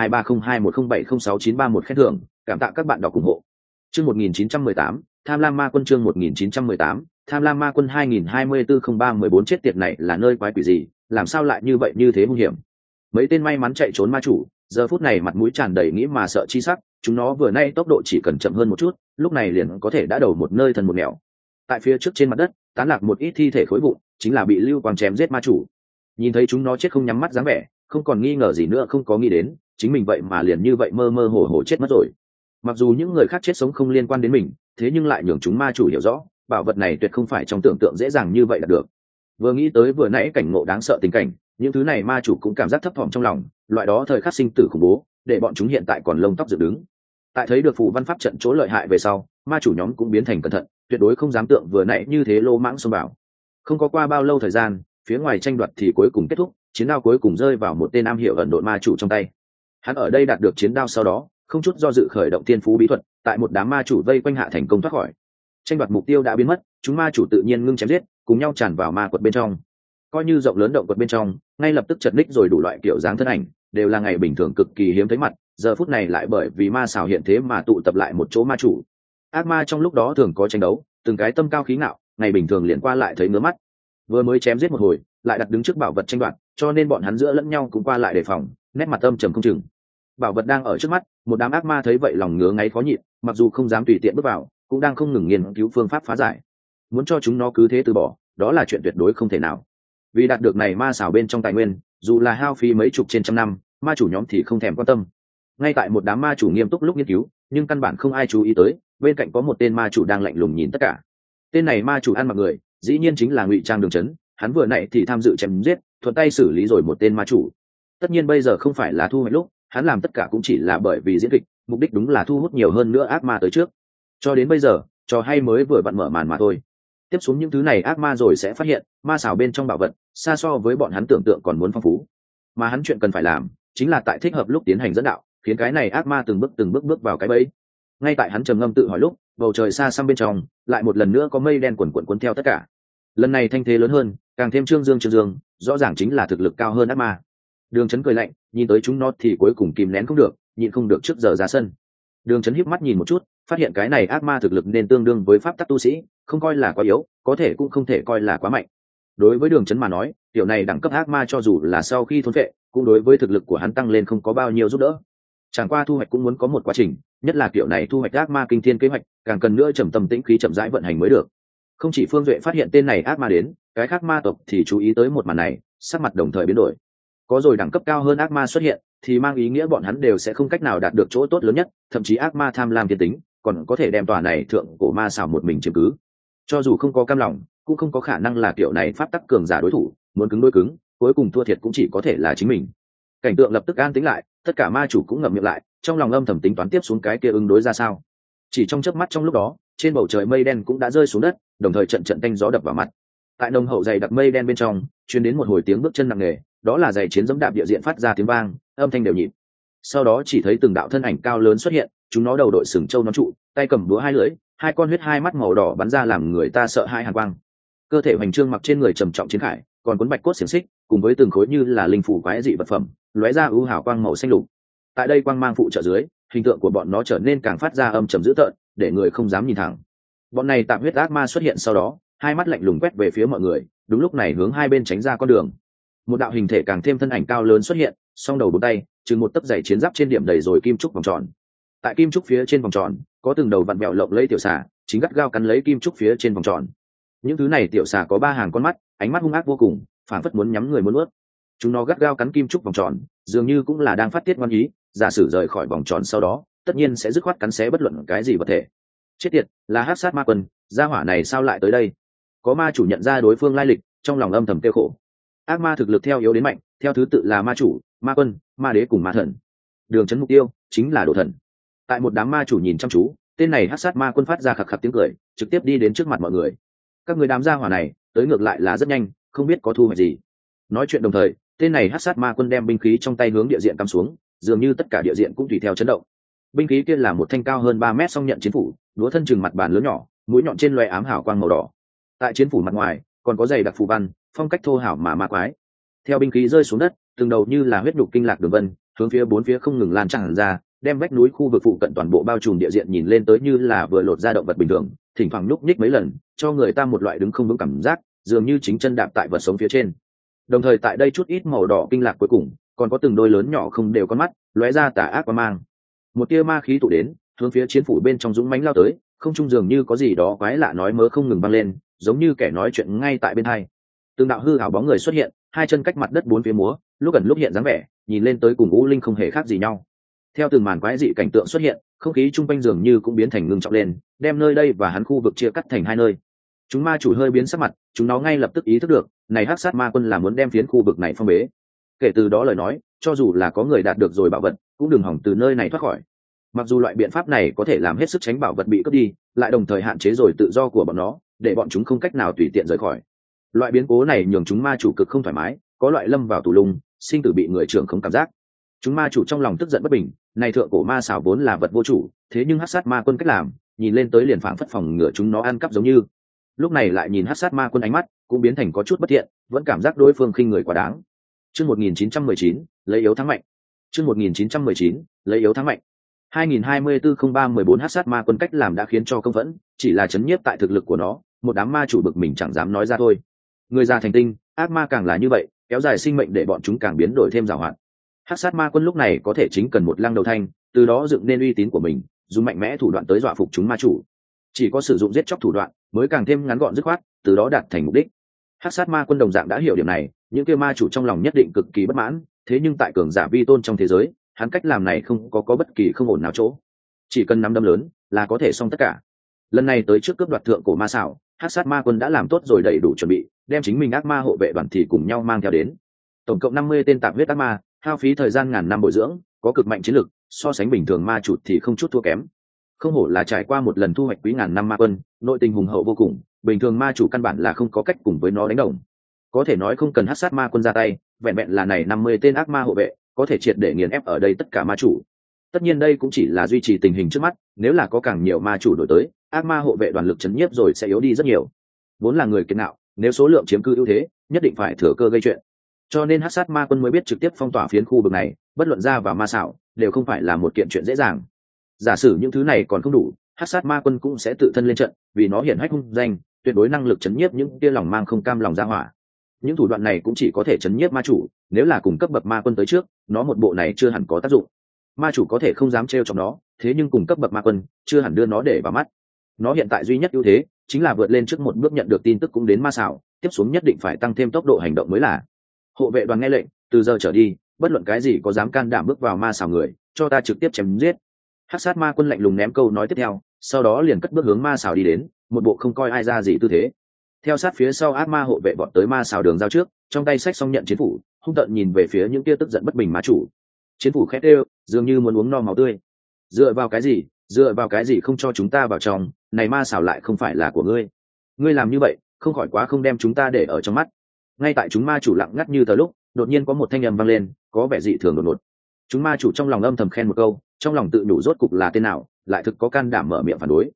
16123021070691 khen thưởng, cảm tạ các bạn đọc ủng hộ. Chương 1918, Tham Lam Ma Quân. Chương 1918, Tham Lam Ma Quân. 2024-03-14. Chết tiệt này là nơi quái quỷ gì, làm sao lại như vậy, như thế nguy hiểm. Mấy tên may mắn chạy trốn ma chủ giờ phút này mặt mũi tràn đầy nghĩ mà sợ chi sắc, chúng nó vừa nay tốc độ chỉ cần chậm hơn một chút, lúc này liền có thể đã đầu một nơi thần một nẻo. Tại phía trước trên mặt đất tán lạc một ít thi thể khối vụn, chính là bị lưu quang chém giết ma chủ. Nhìn thấy chúng nó chết không nhắm mắt dáng vẻ, không còn nghi ngờ gì nữa, không có nghĩ đến chính mình vậy mà liền như vậy mơ mơ hồ hồ chết mất rồi. Mặc dù những người khác chết sống không liên quan đến mình, thế nhưng lại nhường chúng ma chủ hiểu rõ bảo vật này tuyệt không phải trong tưởng tượng dễ dàng như vậy đạt được. Vừa nghĩ tới vừa nãy cảnh ngộ đáng sợ tình cảnh, những thứ này ma chủ cũng cảm giác thấp thỏm trong lòng, loại đó thời khắc sinh tử khủng bố để bọn chúng hiện tại còn lông tóc dựng đứng. Tại thấy được phù văn pháp trận chỗ lợi hại về sau, ma chủ nhóm cũng biến thành cẩn thận, tuyệt đối không dám tượng vừa nãy như thế lô mãng xông vào. Không có qua bao lâu thời gian, phía ngoài tranh đoạt thì cuối cùng kết thúc, chiến đao cuối cùng rơi vào một tên am hiểu ẩn độn ma chủ trong tay. Hắn ở đây đạt được chiến đao sau đó, không chút do dự khởi động tiên phú bí thuật, tại một đám ma chủ vây quanh hạ thành công thoát khỏi. Tranh đoạt mục tiêu đã biến mất, chúng ma chủ tự nhiên ngưng chém giết, cùng nhau tràn vào ma quật bên trong. Coi như rộng lớn động quật bên trong, ngay lập tức chật ních rồi đủ loại kiểu dáng thân ảnh, đều là ngày bình thường cực kỳ hiếm thấy mặt, giờ phút này lại bởi vì ma xảo hiện thế mà tụ tập lại một chỗ ma chủ. Ác ma trong lúc đó thường có tranh đấu, từng cái tâm cao khí ngạo, ngày bình thường liền qua lại thấy ngứa mắt. Vừa mới chém giết một hồi, lại đặt đứng trước bảo vật tranh đoạt, cho nên bọn hắn giữa lẫn nhau cũng qua lại đề phòng, nét mặt âm trầm không chừng. Bảo vật đang ở trước mắt, một đám ác ma thấy vậy lòng ngứa ngáy khó nhịn, mặc dù không dám tùy tiện bước vào, cũng đang không ngừng nghiên cứu phương pháp phá giải. Muốn cho chúng nó cứ thế từ bỏ, đó là chuyện tuyệt đối không thể nào. Vì đạt được này ma xảo bên trong tài nguyên, dù là hao phí mấy chục trên trăm năm, ma chủ nhóm thì không thèm quan tâm. Ngay tại một đám ma chủ nghiêm túc lúc nghiên cứu, nhưng căn bản không ai chú ý tới, bên cạnh có một tên ma chủ đang lạnh lùng nhìn tất cả. Tên này ma chủ ăn mặc người, dĩ nhiên chính là Ngụy Trang Đường Chấn, hắn vừa nãy thì tham dự chém giết, thuận tay xử lý rồi một tên ma chủ. Tất nhiên bây giờ không phải là thu hoạch lúc, hắn làm tất cả cũng chỉ là bởi vì diễn kịch, mục đích đúng là thu hút nhiều hơn nữa ác ma tới trước. Cho đến bây giờ, trò hay mới vừa vặn mở màn mà thôi. Tiếp xuống những thứ này ác ma rồi sẽ phát hiện, ma xảo bên trong bảo vật xa so với bọn hắn tưởng tượng còn muốn phong phú. Mà hắn chuyện cần phải làm, chính là tại thích hợp lúc tiến hành dẫn đạo, khiến cái này ác ma từng bước bước vào cái bẫy. Ngay tại hắn trầm ngâm tự hỏi lúc, bầu trời xa xăm bên trong lại một lần nữa có mây đen quần quần cuốn theo tất cả. Lần này thanh thế lớn hơn, càng thêm trương dương, rõ ràng chính là thực lực cao hơn ác ma. Đường Chấn cười lạnh, nhìn tới chúng nó thì cuối cùng kìm nén không được, nhịn không được trước giờ ra sân. Đường Chấn híp mắt nhìn một chút, phát hiện cái này ác ma thực lực nên tương đương với pháp tắc tu sĩ, không coi là quá yếu, có thể cũng không thể coi là quá mạnh. Đối với Đường Chấn mà nói, tiểu này đẳng cấp ác ma cho dù là sau khi thôn phệ, cũng đối với thực lực của hắn tăng lên không có bao nhiêu giúp đỡ. Chẳng qua thu hoạch cũng muốn có một quá trình, nhất là kiểu này thu hoạch ác ma kinh thiên kế hoạch, càng cần nữa trầm tâm tĩnh khí chậm rãi vận hành mới được. Không chỉ Phương Duệ phát hiện tên này ác ma đến, cái khác ma tộc thì chú ý tới một màn này, sắc mặt đồng thời biến đổi. Có rồi đẳng cấp cao hơn ác ma xuất hiện, thì mang ý nghĩa bọn hắn đều sẽ không cách nào đạt được chỗ tốt lớn nhất, thậm chí ác ma tham lam thiên tính, còn có thể đem tòa này thượng cổ ma xảo một mình chiếm cứ. Cho dù không có cam lòng, cũng không có khả năng là kiểu này pháp tắc cường giả đối thủ, muốn cứng đối cứng, cuối cùng thua thiệt cũng chỉ có thể là chính mình. Cảnh tượng lập tức an tĩnh lại, tất cả ma chủ cũng ngậm miệng lại, trong lòng âm thầm tính toán tiếp xuống cái kia ứng đối ra sao. Chỉ trong chớp mắt trong lúc đó, trên bầu trời mây đen cũng đã rơi xuống đất, đồng thời trận tanh gió đập vào mặt. Tại nồng hậu dày đặc mây đen bên trong, truyền đến một hồi tiếng bước chân nặng nề, đó là giày chiến giẫm đạp địa diện phát ra tiếng vang, âm thanh đều nhịp. Sau đó chỉ thấy từng đạo thân ảnh cao lớn xuất hiện, chúng nó đầu đội sừng trâu nón trụ, tay cầm búa hai lưỡi, hai con huyết hai mắt màu đỏ bắn ra làm người ta sợ hai hàn quang. cơ thể hoành trương mặc trên người trầm trọng chiến khải, còn cuốn bạch cốt xiềng xích cùng với từng khối như là linh phủ quái dị vật phẩm lóe ra ưu hào quang màu xanh lục. Tại đây quang mang phụ trợ dưới, hình tượng của bọn nó trở nên càng phát ra âm trầm dữ tợn, để người không dám nhìn thẳng. Bọn này tạm huyết ác ma xuất hiện sau đó, hai mắt lạnh lùng quét về phía mọi người, đúng lúc này hướng hai bên tránh ra con đường. Một đạo hình thể càng thêm thân ảnh cao lớn xuất hiện, song đầu bốn tay, chừng một tấc dày chiến giáp trên điểm đầy rồi kim trúc vòng tròn. Tại kim trúc phía trên vòng tròn, có từng đầu vặn vẹo lộng lẫy tiểu xà, chính gắt gao cắn lấy kim trúc phía trên vòng tròn. Những thứ này tiểu xà có ba hàng con mắt, ánh mắt hung ác vô cùng, phảng phất muốn nhắm người muốn nuốt. Chúng nó gắt gao cắn kim trúc vòng tròn, dường như cũng là đang phát tiết ngoan ý, giả sử rời khỏi vòng tròn sau đó, tất nhiên sẽ dứt khoát cắn xé bất luận cái gì vật thể. Chết tiệt, là hắc sát ma quân, gia hỏa này sao lại tới đây? Có ma chủ nhận ra đối phương lai lịch, trong lòng âm thầm tiêu khổ. Ác ma thực lực theo yếu đến mạnh, theo thứ tự là ma chủ, ma quân, ma đế cùng ma thần. Đường chấn mục tiêu chính là đồ thần. Tại một đám ma chủ nhìn chăm chú, tên này hắc sát ma quân phát ra khạc khạc tiếng cười, trực tiếp đi đến trước mặt mọi người. Các người đám gia hỏa này, tới ngược lại là rất nhanh, không biết có thu hoạch gì. Nói chuyện đồng thời, tên này hắc sát ma quân đem binh khí trong tay hướng địa diện cắm xuống, dường như tất cả địa diện cũng tùy theo chấn động. Binh khí kia là một thanh cao hơn 3 mét song nhận chiến phủ, đũa thân chừng mặt bàn lớn nhỏ, mũi nhọn trên loé ám hào quang màu đỏ. Tại chiến phủ mặt ngoài, còn có dày đặc phù văn, phong cách thô hảo mà ma quái. Theo binh khí rơi xuống đất, từng đầu như là huyết nhục kinh lạc đường vân, hướng phía bốn phía không ngừng lan tràn ra, đem vách núi khu vực phụ cận toàn bộ bao trùm địa diện nhìn lên tới như là vừa lột ra động vật bình thường, thỉnh thoảng lúc nhích mấy lần, cho người ta một loại đứng không vững cảm giác, dường như chính chân đạp tại vật sống phía trên. Đồng thời tại đây chút ít màu đỏ kinh lạc cuối cùng, còn có từng đôi lớn nhỏ không đều con mắt, lóe ra tà ác quang mang. Một tia ma khí tụ đến, hướng phía chiến phủ bên trong dũng mãnh lao tới, không trung dường như có gì đó quái lạ nói mớ không ngừng vang lên, giống như kẻ nói chuyện ngay tại bên tai. Từng đạo hư ảo bóng người xuất hiện, hai chân cách mặt đất bốn phía múa, lúc ẩn lúc hiện dáng vẻ, nhìn lên tới cùng u linh không hề khác gì nhau. Theo từng màn quái dị cảnh tượng xuất hiện, không khí trung quanh dường như cũng biến thành ngưng trọng lên, đem nơi đây và hắn khu vực chia cắt thành hai nơi. Chúng ma chủ hơi biến sắc mặt, chúng nó ngay lập tức ý thức được, này hắc sát ma quân là muốn đem phiến khu vực này phong bế. Kể từ đó lời nói, cho dù là có người đạt được rồi bảo vật, cũng đừng hỏng từ nơi này thoát khỏi. Mặc dù loại biện pháp này có thể làm hết sức tránh bảo vật bị cướp đi, lại đồng thời hạn chế rồi tự do của bọn nó, để bọn chúng không cách nào tùy tiện rời khỏi. Loại biến cố này nhường chúng ma chủ cực không thoải mái, có loại lâm vào tù lung, sinh tử bị người trưởng không cảm giác. Chúng ma chủ trong lòng tức giận bất bình, này thượng cổ ma xảo vốn là vật vô chủ, thế nhưng hắc sát ma quân cách làm, nhìn lên tới liền phảng phất phòng ngừa chúng nó ăn cắp giống như. Lúc này lại nhìn hắc sát ma quân ánh mắt, cũng biến thành có chút bất thiện, vẫn cảm giác đối phương khinh người quá đáng. Chương 1919, lấy yếu thắng mạnh. Chương 1919, lấy yếu thắng mạnh. 2024-03-14 hắc sát ma quân cách làm đã khiến cho công phẫn, chỉ là chấn nhiếp tại thực lực của nó, một đám ma chủ bực mình chẳng dám nói ra thôi. Người già thành tinh, ác ma càng là như vậy, kéo dài sinh mệnh để bọn chúng càng biến đổi thêm giàu hoạt. Hắc sát ma quân lúc này có thể chính cần một lăng đầu thanh, từ đó dựng nên uy tín của mình, dùng mạnh mẽ thủ đoạn tới dọa phục chúng ma chủ. Chỉ có sử dụng giết chóc thủ đoạn, mới càng thêm ngắn gọn dứt khoát, từ đó đạt thành mục đích. Hắc sát ma quân đồng dạng đã hiểu điểm này, những kia ma chủ trong lòng nhất định cực kỳ bất mãn, thế nhưng tại cường giả vi tôn trong thế giới, hắn cách làm này không có bất kỳ không ổn nào chỗ. Chỉ cần nắm đấm lớn là có thể xong tất cả. Lần này tới trước cướp đoạt thượng cổ ma xảo, hắc sát ma quân đã làm tốt rồi đầy đủ chuẩn bị, đem chính mình ác ma hộ vệ đoàn thì cùng nhau mang theo đến. Tổng cộng 50 tên tạp huyết ác ma, hao phí thời gian ngàn năm bồi dưỡng, có cực mạnh chiến lực, so sánh bình thường ma chủ thì không chút thua kém. Không hổ là trải qua một lần thu hoạch quý ngàn năm ma quân, nội tình hùng hậu vô cùng, bình thường ma chủ căn bản là không có cách cùng với nó đánh đồng. Có thể nói không cần hắc sát ma quân ra tay, vẹn vẹn là này 50 tên ác ma hộ vệ, có thể triệt để nghiền ép ở đây tất cả ma chủ. Tất nhiên đây cũng chỉ là duy trì tình hình trước mắt, nếu là có càng nhiều ma chủ đổi tới, ác ma hộ vệ đoàn lực chấn nhiếp rồi sẽ yếu đi rất nhiều. Vốn là người kiệt ngạo, nếu số lượng chiếm cư ưu thế, nhất định phải thừa cơ gây chuyện. Cho nên hắc sát ma quân mới biết trực tiếp phong tỏa phiến khu vực này, bất luận ra vào ma xảo, đều không phải là một kiện chuyện dễ dàng. Giả sử những thứ này còn không đủ, hắc sát ma quân cũng sẽ tự thân lên trận, vì nó hiển hách hung danh, tuyệt đối năng lực chấn nhiếp những tia lòng mang không cam lòng ra hỏa. Những thủ đoạn này cũng chỉ có thể chấn nhiếp ma chủ, nếu là cùng cấp bậc ma quân tới trước, nó một bộ này chưa hẳn có tác dụng. Ma chủ có thể không dám trêu chọc nó, thế nhưng cùng cấp bậc ma quân chưa hẳn đưa nó để vào mắt. Nó hiện tại duy nhất ưu thế chính là vượt lên trước một bước, nhận được tin tức cũng đến ma xảo, tiếp xuống nhất định phải tăng thêm tốc độ hành động mới là. Hộ vệ đoàn nghe lệnh, từ giờ trở đi, bất luận cái gì có dám can đảm bước vào ma xảo người, cho ta trực tiếp chém giết. Hắc sát ma quân lạnh lùng ném câu nói tiếp theo, sau đó liền cất bước hướng ma xảo đi đến, một bộ không coi ai ra gì tư thế. Theo sát phía sau ác ma hộ vệ vọt tới ma xảo đường giao trước, trong tay xách xong nhận chiến phủ, hung tợn nhìn về phía những tia tức giận bất bình ma chủ. Chiến phủ khét đều, dường như muốn uống no máu tươi. Dựa vào cái gì không cho chúng ta vào trong, này ma xảo lại không phải là của ngươi. Ngươi làm như vậy, không khỏi quá không đem chúng ta để ở trong mắt. Ngay tại chúng ma chủ lặng ngắt như tờ lúc, đột nhiên có một thanh âm vang lên, có vẻ dị thường đột ngột. Chúng ma chủ trong lòng âm thầm khen một câu, trong lòng tự nhủ rốt cục là tên nào, lại thực có can đảm mở miệng phản đối.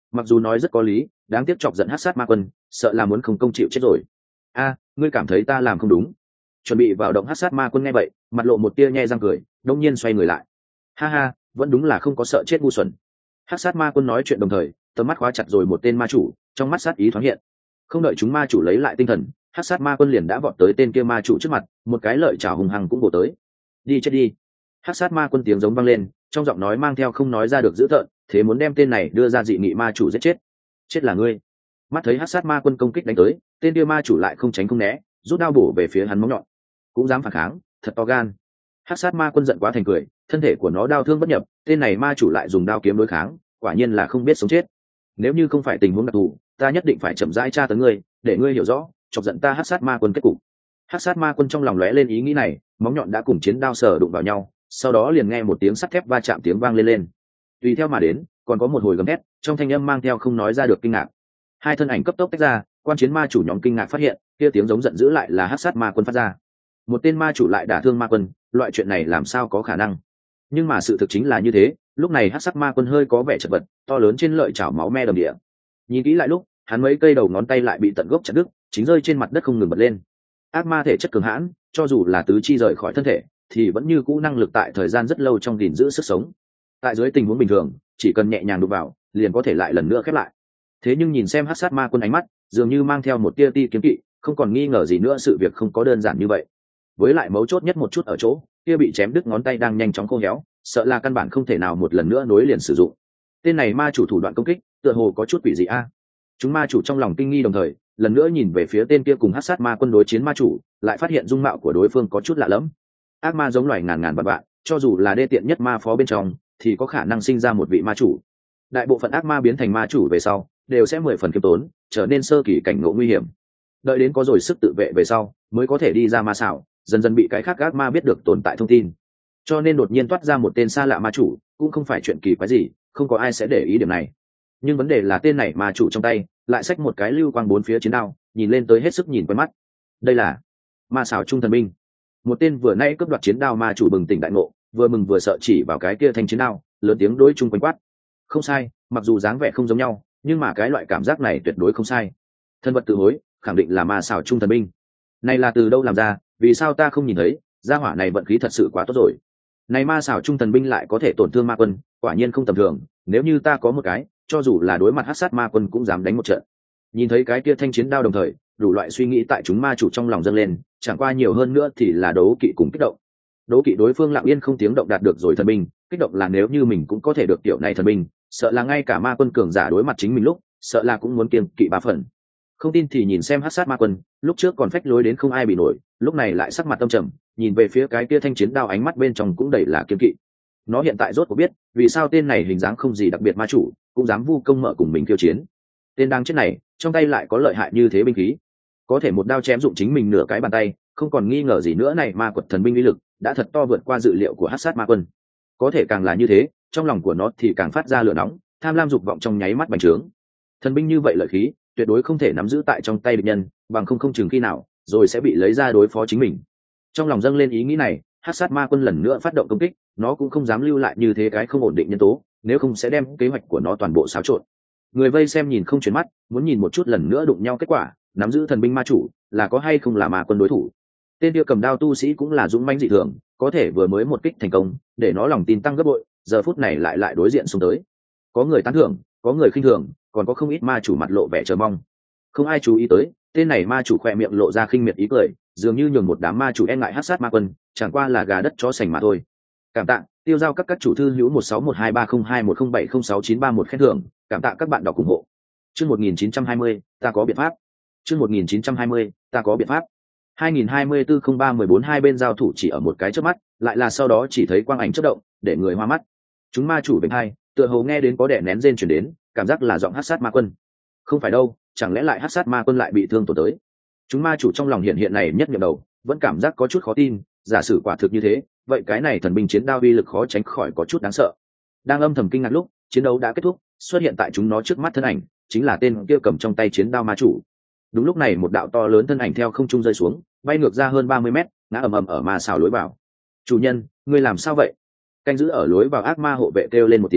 mặc dù nói rất có lý, đáng tiếc chọc giận hắc sát ma quân, sợ là muốn không công chịu chết rồi. A, ngươi cảm thấy ta làm không đúng? Chuẩn bị vào động hắc sát ma quân nghe vậy, mặt lộ một tia nhe răng cười, đông nhiên xoay người lại. Ha ha, vẫn đúng là không có sợ chết ngu xuẩn. Hắc sát ma quân nói chuyện đồng thời, tầm mắt khóa chặt rồi một tên ma chủ, trong mắt sát ý thoáng hiện. Không đợi chúng ma chủ lấy lại tinh thần, hắc sát ma quân liền đã vọt tới tên kia ma chủ trước mặt, một cái lợi chảo hùng hăng cũng bổ tới. Đi chết đi. Hắc sát ma quân tiếng giống vang lên, trong giọng nói mang theo không nói ra được dữ tợn, thế muốn đem tên này đưa ra dị nghị ma chủ giết chết. Chết là ngươi. Mắt thấy hắc sát ma quân công kích đánh tới, tên kia ma chủ lại không tránh không né, rút đao bổ về phía hắn móng nhọn. Cũng dám phản kháng, thật to gan. Hắc sát ma quân giận quá thành cười, thân thể của nó đau thương bất nhập, tên này ma chủ lại dùng đao kiếm đối kháng, quả nhiên là không biết sống chết. Nếu như không phải tình huống đặc thù, ta nhất định phải chậm rãi tra tấn ngươi, để ngươi hiểu rõ chọc giận ta hắc sát ma quân kết cục. Hắc sát ma quân trong lòng lóe lên ý nghĩ này, móng nhọn đã cùng chiến đao sở đụng vào nhau, sau đó liền nghe một tiếng sắt thép va chạm tiếng vang lên. Tùy theo mà đến, còn có một hồi gầm thét, trong thanh âm mang theo không nói ra được kinh ngạc. Hai thân ảnh cấp tốc tách ra, quan chiến ma chủ nhóm kinh ngạc phát hiện, kia tiếng giống giận dữ lại là hắc sát ma quân phát ra. Một tên ma chủ lại đả thương ma quân, loại chuyện này làm sao có khả năng? Nhưng mà sự thực chính là như thế, lúc này hắc sắc ma quân hơi có vẻ chật vật, to lớn trên lợi chảo máu me đầm địa. Nhìn kỹ lại lúc, hắn mấy cây đầu ngón tay lại bị tận gốc chặt đứt, chính rơi trên mặt đất không ngừng bật lên. Ác ma thể chất cường hãn, cho dù là tứ chi rời khỏi thân thể, thì vẫn như cũ năng lực tại thời gian rất lâu trong gìn giữ sức sống. Tại dưới tình huống bình thường, chỉ cần nhẹ nhàng đụng vào, liền có thể lại lần nữa khép lại. Thế nhưng nhìn xem hắc sát ma quân ánh mắt, dường như mang theo một tia ti kiếm kỵ, không còn nghi ngờ gì nữa sự việc không có đơn giản như vậy. Với lại mấu chốt nhất một chút ở chỗ, kia bị chém đứt ngón tay đang nhanh chóng khô héo, sợ là căn bản không thể nào một lần nữa nối liền sử dụng. Tên này ma chủ thủ đoạn công kích, tựa hồ có chút quỷ dị a. Chúng ma chủ trong lòng kinh nghi đồng thời, lần nữa nhìn về phía tên kia cùng hắc sát ma quân đối chiến ma chủ, lại phát hiện dung mạo của đối phương có chút lạ lẫm. Ác ma giống loài ngàn ngàn vạn vạn, cho dù là đê tiện nhất ma phó bên trong, thì có khả năng sinh ra một vị ma chủ. Đại bộ phận ác ma biến thành ma chủ về sau, đều sẽ 10 phần kiêm tốn, trở nên sơ kỳ cảnh ngộ nguy hiểm. Đợi đến có rồi sức tự vệ về sau, mới có thể đi ra ma xảo, dần dần bị cái khác ác ma biết được tồn tại thông tin. Cho nên đột nhiên toát ra một tên xa lạ ma chủ, cũng không phải chuyện kỳ quái gì, không có ai sẽ để ý điểm này. Nhưng vấn đề là tên này ma chủ trong tay lại xách một cái lưu quang bốn phía chiến đao, nhìn lên tới hết sức nhìn quen mắt. Đây là ma xảo trung thần binh. Một tên vừa nay cướp đoạt chiến đao ma chủ bừng tỉnh đại ngộ, vừa mừng vừa sợ chỉ vào cái kia thanh chiến đao, lớn tiếng đối chung quanh quát. Không sai, mặc dù dáng vẻ không giống nhau, nhưng mà cái loại cảm giác này tuyệt đối không sai. Thân vật tự hối, khẳng định là ma xảo trung thần binh. Này là từ đâu làm ra, vì sao ta không nhìn thấy? Gia hỏa này vận khí thật sự quá tốt rồi. Này ma xảo trung thần binh lại có thể tổn thương ma quân, quả nhiên không tầm thường. Nếu như ta có một cái, cho dù là đối mặt hắc sát ma quân cũng dám đánh một trận. Nhìn thấy cái kia thanh chiến đao đồng thời, đủ loại suy nghĩ tại chúng ma chủ trong lòng dâng lên, chẳng qua nhiều hơn nữa thì là đấu kỵ cùng kích động. Đố kỵ đối phương lặng yên không tiếng động đạt được rồi thần binh, kích động là nếu như mình cũng có thể được tiểu này thần binh, sợ là ngay cả ma quân cường giả đối mặt chính mình lúc, sợ là cũng muốn kiêng kỵ ba phần. Không tin thì nhìn xem hắc sát ma quân, lúc trước còn phách lối đến không ai bị nổi, lúc này lại sắc mặt tâm trầm, nhìn về phía cái kia thanh chiến đao ánh mắt bên trong cũng đầy là kiêng kỵ. Nó hiện tại rốt cuộc biết, vì sao tên này hình dáng không gì đặc biệt ma chủ, cũng dám vu công mở cùng mình khiêu chiến. Tên đang chết này, trong tay lại có lợi hại như thế binh khí, có thể một đao chém dụng chính mình nửa cái bàn tay, không còn nghi ngờ gì nữa này ma quật thần binh uy lực đã thật to vượt qua dự liệu của hắc sát ma quân. Có thể càng là như thế, trong lòng của nó thì càng phát ra lửa nóng, tham lam dục vọng trong nháy mắt bành trướng. Thần binh như vậy lợi khí, tuyệt đối không thể nắm giữ tại trong tay địch nhân, bằng không chừng khi nào rồi sẽ bị lấy ra đối phó chính mình. Trong lòng dâng lên ý nghĩ này, hắc sát ma quân lần nữa phát động công kích, nó cũng không dám lưu lại như thế cái không ổn định nhân tố, nếu không sẽ đem kế hoạch của nó toàn bộ xáo trộn. Người vây xem nhìn không chuyển mắt, muốn nhìn một chút lần nữa đụng nhau kết quả, nắm giữ thần binh ma chủ là có hay không là ma quân đối thủ. Tên kia cầm đao tu sĩ cũng là dũng mãnh dị thường, có thể vừa mới một kích thành công, để nó lòng tin tăng gấp bội, giờ phút này lại đối diện xuống tới. Có người tán thưởng, có người khinh thường, còn có không ít ma chủ mặt lộ vẻ chờ mong. Không ai chú ý tới, tên này ma chủ khỏe miệng lộ ra khinh miệt ý cười, dường như nhường một đám ma chủ e ngại hắc sát ma quân, chẳng qua là gà đất chó sành mà thôi. Cảm tạ, tiêu giao các chủ thư hữu 16123021070691 khen thưởng, cảm tạ các bạn đọc ủng hộ. Chương 1920, ta có biện pháp. Chương 1920, ta có biện pháp. 2024-03-14 hai bên giao thủ chỉ ở một cái chớp mắt, lại là sau đó chỉ thấy quang ảnh chớp động, để người hoa mắt. Chúng ma chủ bên hai, tựa hồ nghe đến có đẻ nén rên truyền đến, cảm giác là giọng hắc sát ma quân. Không phải đâu, chẳng lẽ lại hắc sát ma quân lại bị thương tổn tới? Chúng ma chủ trong lòng hiện này nhất nhậm đầu, vẫn cảm giác có chút khó tin, giả sử quả thực như thế, vậy cái này thần binh chiến đao uy lực khó tránh khỏi có chút đáng sợ. Đang âm thầm kinh ngạc lúc, chiến đấu đã kết thúc, xuất hiện tại chúng nó trước mắt thân ảnh, chính là tên kia cầm trong tay chiến đao ma chủ. Đúng lúc này một đạo to lớn thân ảnh theo không trung rơi xuống, bay ngược ra hơn 30 mét, ngã ầm ầm ở ma xào lối vào. Chủ nhân, ngươi làm sao vậy? Canh giữ ở lối vào ác ma hộ vệ kêu lên một tiếng,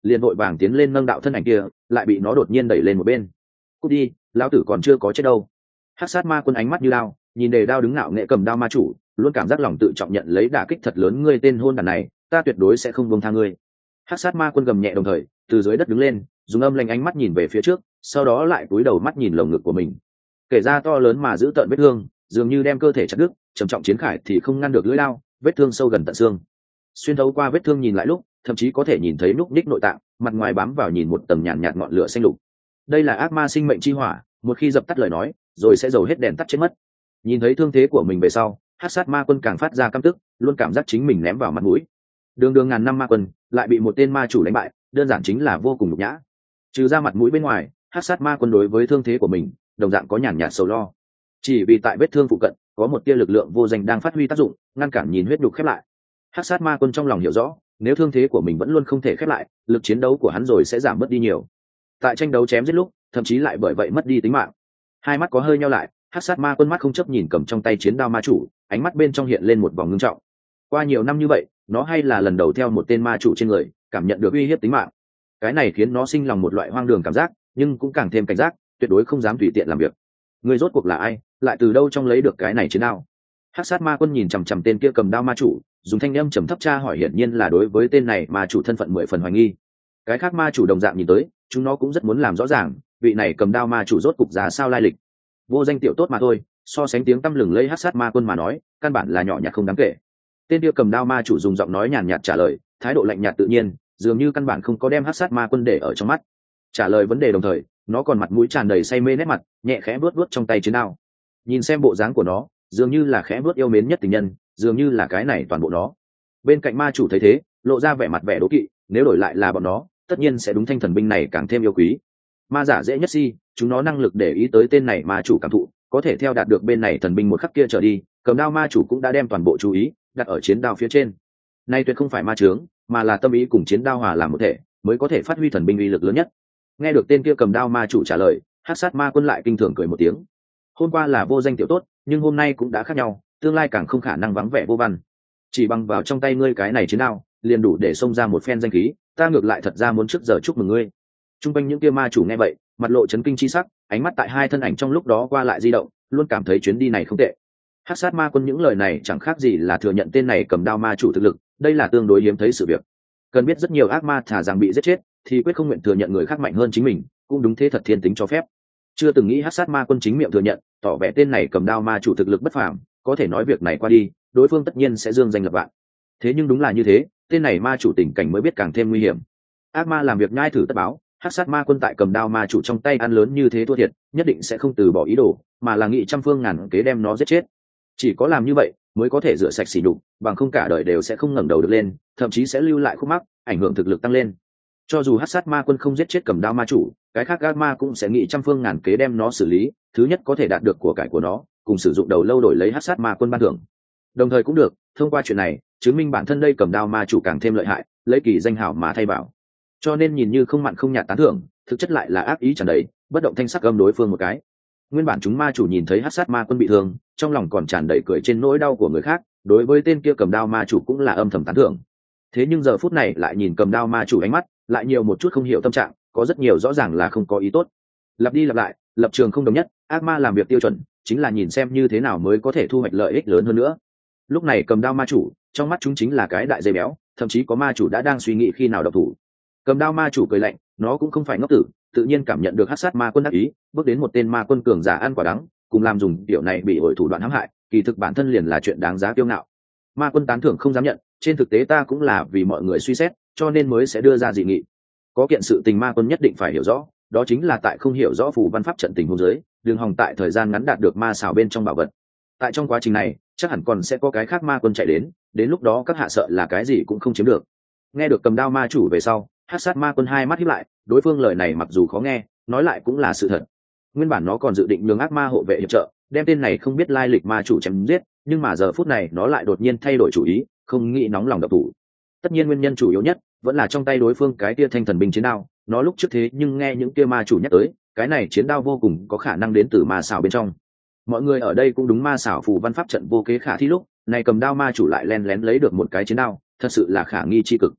liền vội vàng tiến lên nâng đạo thân ảnh kia, lại bị nó đột nhiên đẩy lên một bên. Cút đi, lão tử còn chưa có chết đâu. Hắc sát ma quân ánh mắt như lao, nhìn đề đao đứng ngạo nghệ cầm đao ma chủ, luôn cảm giác lòng tự trọng nhận lấy đả kích thật lớn. Ngươi tên hôn đản này, ta tuyệt đối sẽ không buông tha ngươi. Hắc sát ma quân gầm nhẹ đồng thời từ dưới đất đứng lên, dùng âm lanh ánh mắt nhìn về phía trước, sau đó lại cúi đầu mắt nhìn lồng ngực của mình. Kể ra to lớn mà giữ tợn vết thương, dường như đem cơ thể chặt đứt, trầm trọng chiến khải thì không ngăn được lưỡi lao, vết thương sâu gần tận xương. Xuyên thấu qua vết thương nhìn lại lúc, thậm chí có thể nhìn thấy núc ních nội tạng, mặt ngoài bám vào nhìn một tầng nhàn nhạt ngọn lửa xanh lục. Đây là ác ma sinh mệnh chi hỏa, một khi dập tắt lời nói, rồi sẽ dầu hết đèn tắt chết mất. Nhìn thấy thương thế của mình về sau, Hắc sát ma quân càng phát ra căm tức, luôn cảm giác chính mình ném vào mặt mũi. Đường đường ngàn năm ma quân lại bị một tên ma chủ đánh bại, đơn giản chính là vô cùng nhục nhã. Trừ ra mặt mũi bên ngoài, Hắc sát ma quân đối với thương thế của mình đồng dạng có nhàn nhạt sầu lo. Chỉ vì tại vết thương phụ cận có một tia lực lượng vô danh đang phát huy tác dụng, ngăn cản nhìn huyết nhục khép lại. Hắc sát ma quân trong lòng hiểu rõ, nếu thương thế của mình vẫn luôn không thể khép lại, lực chiến đấu của hắn rồi sẽ giảm bớt đi nhiều. Tại tranh đấu chém giết lúc, thậm chí lại bởi vậy mất đi tính mạng. Hai mắt có hơi nheo lại, Hắc sát ma quân mắt không chấp nhìn cầm trong tay chiến đao ma chủ, ánh mắt bên trong hiện lên một vòng ngưng trọng. Qua nhiều năm như vậy, nó hay là lần đầu theo một tên ma chủ trên người cảm nhận được uy hiếp tính mạng. Cái này khiến nó sinh lòng một loại hoang đường cảm giác, nhưng cũng càng thêm cảnh giác, tuyệt đối không dám tùy tiện làm việc. Người rốt cuộc là ai, lại từ đâu trong lấy được cái này chiến đao? Hắc sát ma quân nhìn chằm chằm tên kia cầm đao ma chủ, dùng thanh âm trầm thấp tra hỏi, hiển nhiên là đối với tên này ma chủ thân phận 10 phần hoài nghi. Cái khác ma chủ đồng dạng nhìn tới, chúng nó cũng rất muốn làm rõ ràng, vị này cầm đao ma chủ rốt cục giá sao lai lịch. Vô danh tiểu tốt mà thôi, so sánh tiếng tăm lừng lây Hắc sát ma quân mà nói, căn bản là nhỏ nhặt không đáng kể. Tên kia cầm đao ma chủ dùng giọng nói nhàn nhạt trả lời, thái độ lạnh nhạt tự nhiên, dường như căn bản không có đem Hắc sát ma quân để ở trong mắt. Trả lời vấn đề đồng thời, nó còn mặt mũi tràn đầy say mê nét mặt, nhẹ khẽ vuốt vuốt trong tay chiến đao. Nhìn xem bộ dáng của nó, dường như là khẽ vuốt yêu mến nhất tình nhân, dường như là cái này toàn bộ nó. Bên cạnh ma chủ thấy thế, lộ ra vẻ mặt vẻ đố kỵ, nếu đổi lại là bọn nó, tất nhiên sẽ đúng thanh thần binh này càng thêm yêu quý. Ma giả dễ nhất si, chúng nó năng lực để ý tới tên này ma chủ cảm thụ, có thể theo đạt được bên này thần binh một khắc kia trở đi, cầm đao ma chủ cũng đã đem toàn bộ chú ý đặt ở chiến đao phía trên. Nay tuyệt không phải ma chướng, mà là tâm ý cùng chiến đao hòa làm một thể, mới có thể phát huy thần binh uy lực lớn nhất. Nghe được tên kia cầm đao ma chủ trả lời, Hắc sát ma quân lại kinh thường cười một tiếng. Hôm qua là vô danh tiểu tốt, nhưng hôm nay cũng đã khác nhau, tương lai càng không khả năng vắng vẻ vô văn. Chỉ bằng vào trong tay ngươi cái này chiến đao, liền đủ để xông ra một phen danh khí, ta ngược lại thật ra muốn trước giờ chúc mừng ngươi. Trung quanh những kia ma chủ nghe vậy, mặt lộ chấn kinh chi sắc, ánh mắt tại hai thân ảnh trong lúc đó qua lại di động, luôn cảm thấy chuyến đi này không tệ. Hắc sát ma quân những lời này chẳng khác gì là thừa nhận tên này cầm đao ma chủ thực lực, đây là tương đối hiếm thấy sự việc. Cần biết rất nhiều ác ma thả rằng bị giết chết, thì quyết không nguyện thừa nhận người khác mạnh hơn chính mình, cũng đúng thế thật thiên tính cho phép. Chưa từng nghĩ Hắc sát ma quân chính miệng thừa nhận, tỏ vẻ tên này cầm đao ma chủ thực lực bất phàm, có thể nói việc này qua đi, đối phương tất nhiên sẽ dương danh lập vạn. Thế nhưng đúng là như thế, tên này ma chủ tình cảnh mới biết càng thêm nguy hiểm. Ác ma làm việc nhai thử tất báo, Hắc sát ma quân tại cầm đao ma chủ trong tay ăn lớn như thế thua thiệt, nhất định sẽ không từ bỏ ý đồ, mà là nghị trăm phương ngàn kế đem nó giết chết. Chỉ có làm như vậy mới có thể rửa sạch sỉ nhục, bằng không cả đời đều sẽ không ngẩng đầu được lên, thậm chí sẽ lưu lại khúc mắc, ảnh hưởng thực lực tăng lên. Cho dù Hắc sát ma quân không giết chết cầm đao ma chủ, cái khác ác ma cũng sẽ nghĩ trăm phương ngàn kế đem nó xử lý, thứ nhất có thể đạt được của cải của nó, cùng sử dụng đầu lâu đổi lấy Hắc sát ma quân ban thưởng. Đồng thời cũng được thông qua chuyện này chứng minh bản thân đây cầm đao ma chủ càng thêm lợi hại, lấy kỳ danh hảo mà thay bảo. Cho nên nhìn như không mặn không nhạt tán thưởng, thực chất lại là ác ý tràn đầy, bất động thanh sắc gầm đối phương một cái. Nguyên bản chúng ma chủ nhìn thấy Hắc sát ma quân bị thương, trong lòng còn tràn đầy cười trên nỗi đau của người khác, đối với tên kia cầm đao ma chủ cũng là âm thầm tán thưởng. Thế nhưng giờ phút này lại nhìn cầm đao ma chủ ánh mắt, lại nhiều một chút không hiểu tâm trạng, có rất nhiều rõ ràng là không có ý tốt. Lặp đi lặp lại, lập trường không đồng nhất, ác ma làm việc tiêu chuẩn chính là nhìn xem như thế nào mới có thể thu hoạch lợi ích lớn hơn nữa. Lúc này cầm đao ma chủ, trong mắt chúng chính là cái đại dây béo, thậm chí có ma chủ đã đang suy nghĩ khi nào động thủ. Cầm đao ma chủ cười lạnh, nó cũng không phải ngốc tử, tự nhiên cảm nhận được Hắc sát ma quân đắc ý, bước đến một tên ma quân cường giả ăn quả đắng, cùng làm dùng điều này bị hội thủ đoạn hãm hại, kỳ thực bản thân liền là chuyện đáng giá kiêu ngạo. Ma quân tán thưởng không dám nhận, trên thực tế ta cũng là vì mọi người suy xét, cho nên mới sẽ đưa ra dị nghị. Có kiện sự tình ma quân nhất định phải hiểu rõ, đó chính là tại không hiểu rõ phù văn pháp trận tình huống dưới, đường hòng tại thời gian ngắn đạt được ma xảo bên trong bảo vật. Tại trong quá trình này, chắc hẳn còn sẽ có cái khác ma quân chạy đến lúc đó các hạ sợ là cái gì cũng không chiếm được. Nghe được cầm đao ma chủ về sau, Hắc sát ma quân hai mắt híp lại, đối phương lời này mặc dù khó nghe, nói lại cũng là sự thật. Nguyên bản nó còn dự định nhường ác ma hộ vệ hiệp trợ, đem tên này không biết lai lịch ma chủ chém giết, nhưng mà giờ phút này nó lại đột nhiên thay đổi chủ ý, không nghĩ nóng lòng độc thủ. Tất nhiên nguyên nhân chủ yếu nhất vẫn là trong tay đối phương cái kia thanh thần binh chiến đao, nó lúc trước thế nhưng nghe những kia ma chủ nhắc tới, cái này chiến đao vô cùng có khả năng đến từ ma xảo bên trong. Mọi người ở đây cũng đúng ma xảo phù văn pháp trận vô kế khả thi lúc này cầm đao ma chủ lại len lén lấy được một cái chiến đao, thật sự là khả nghi chi cực.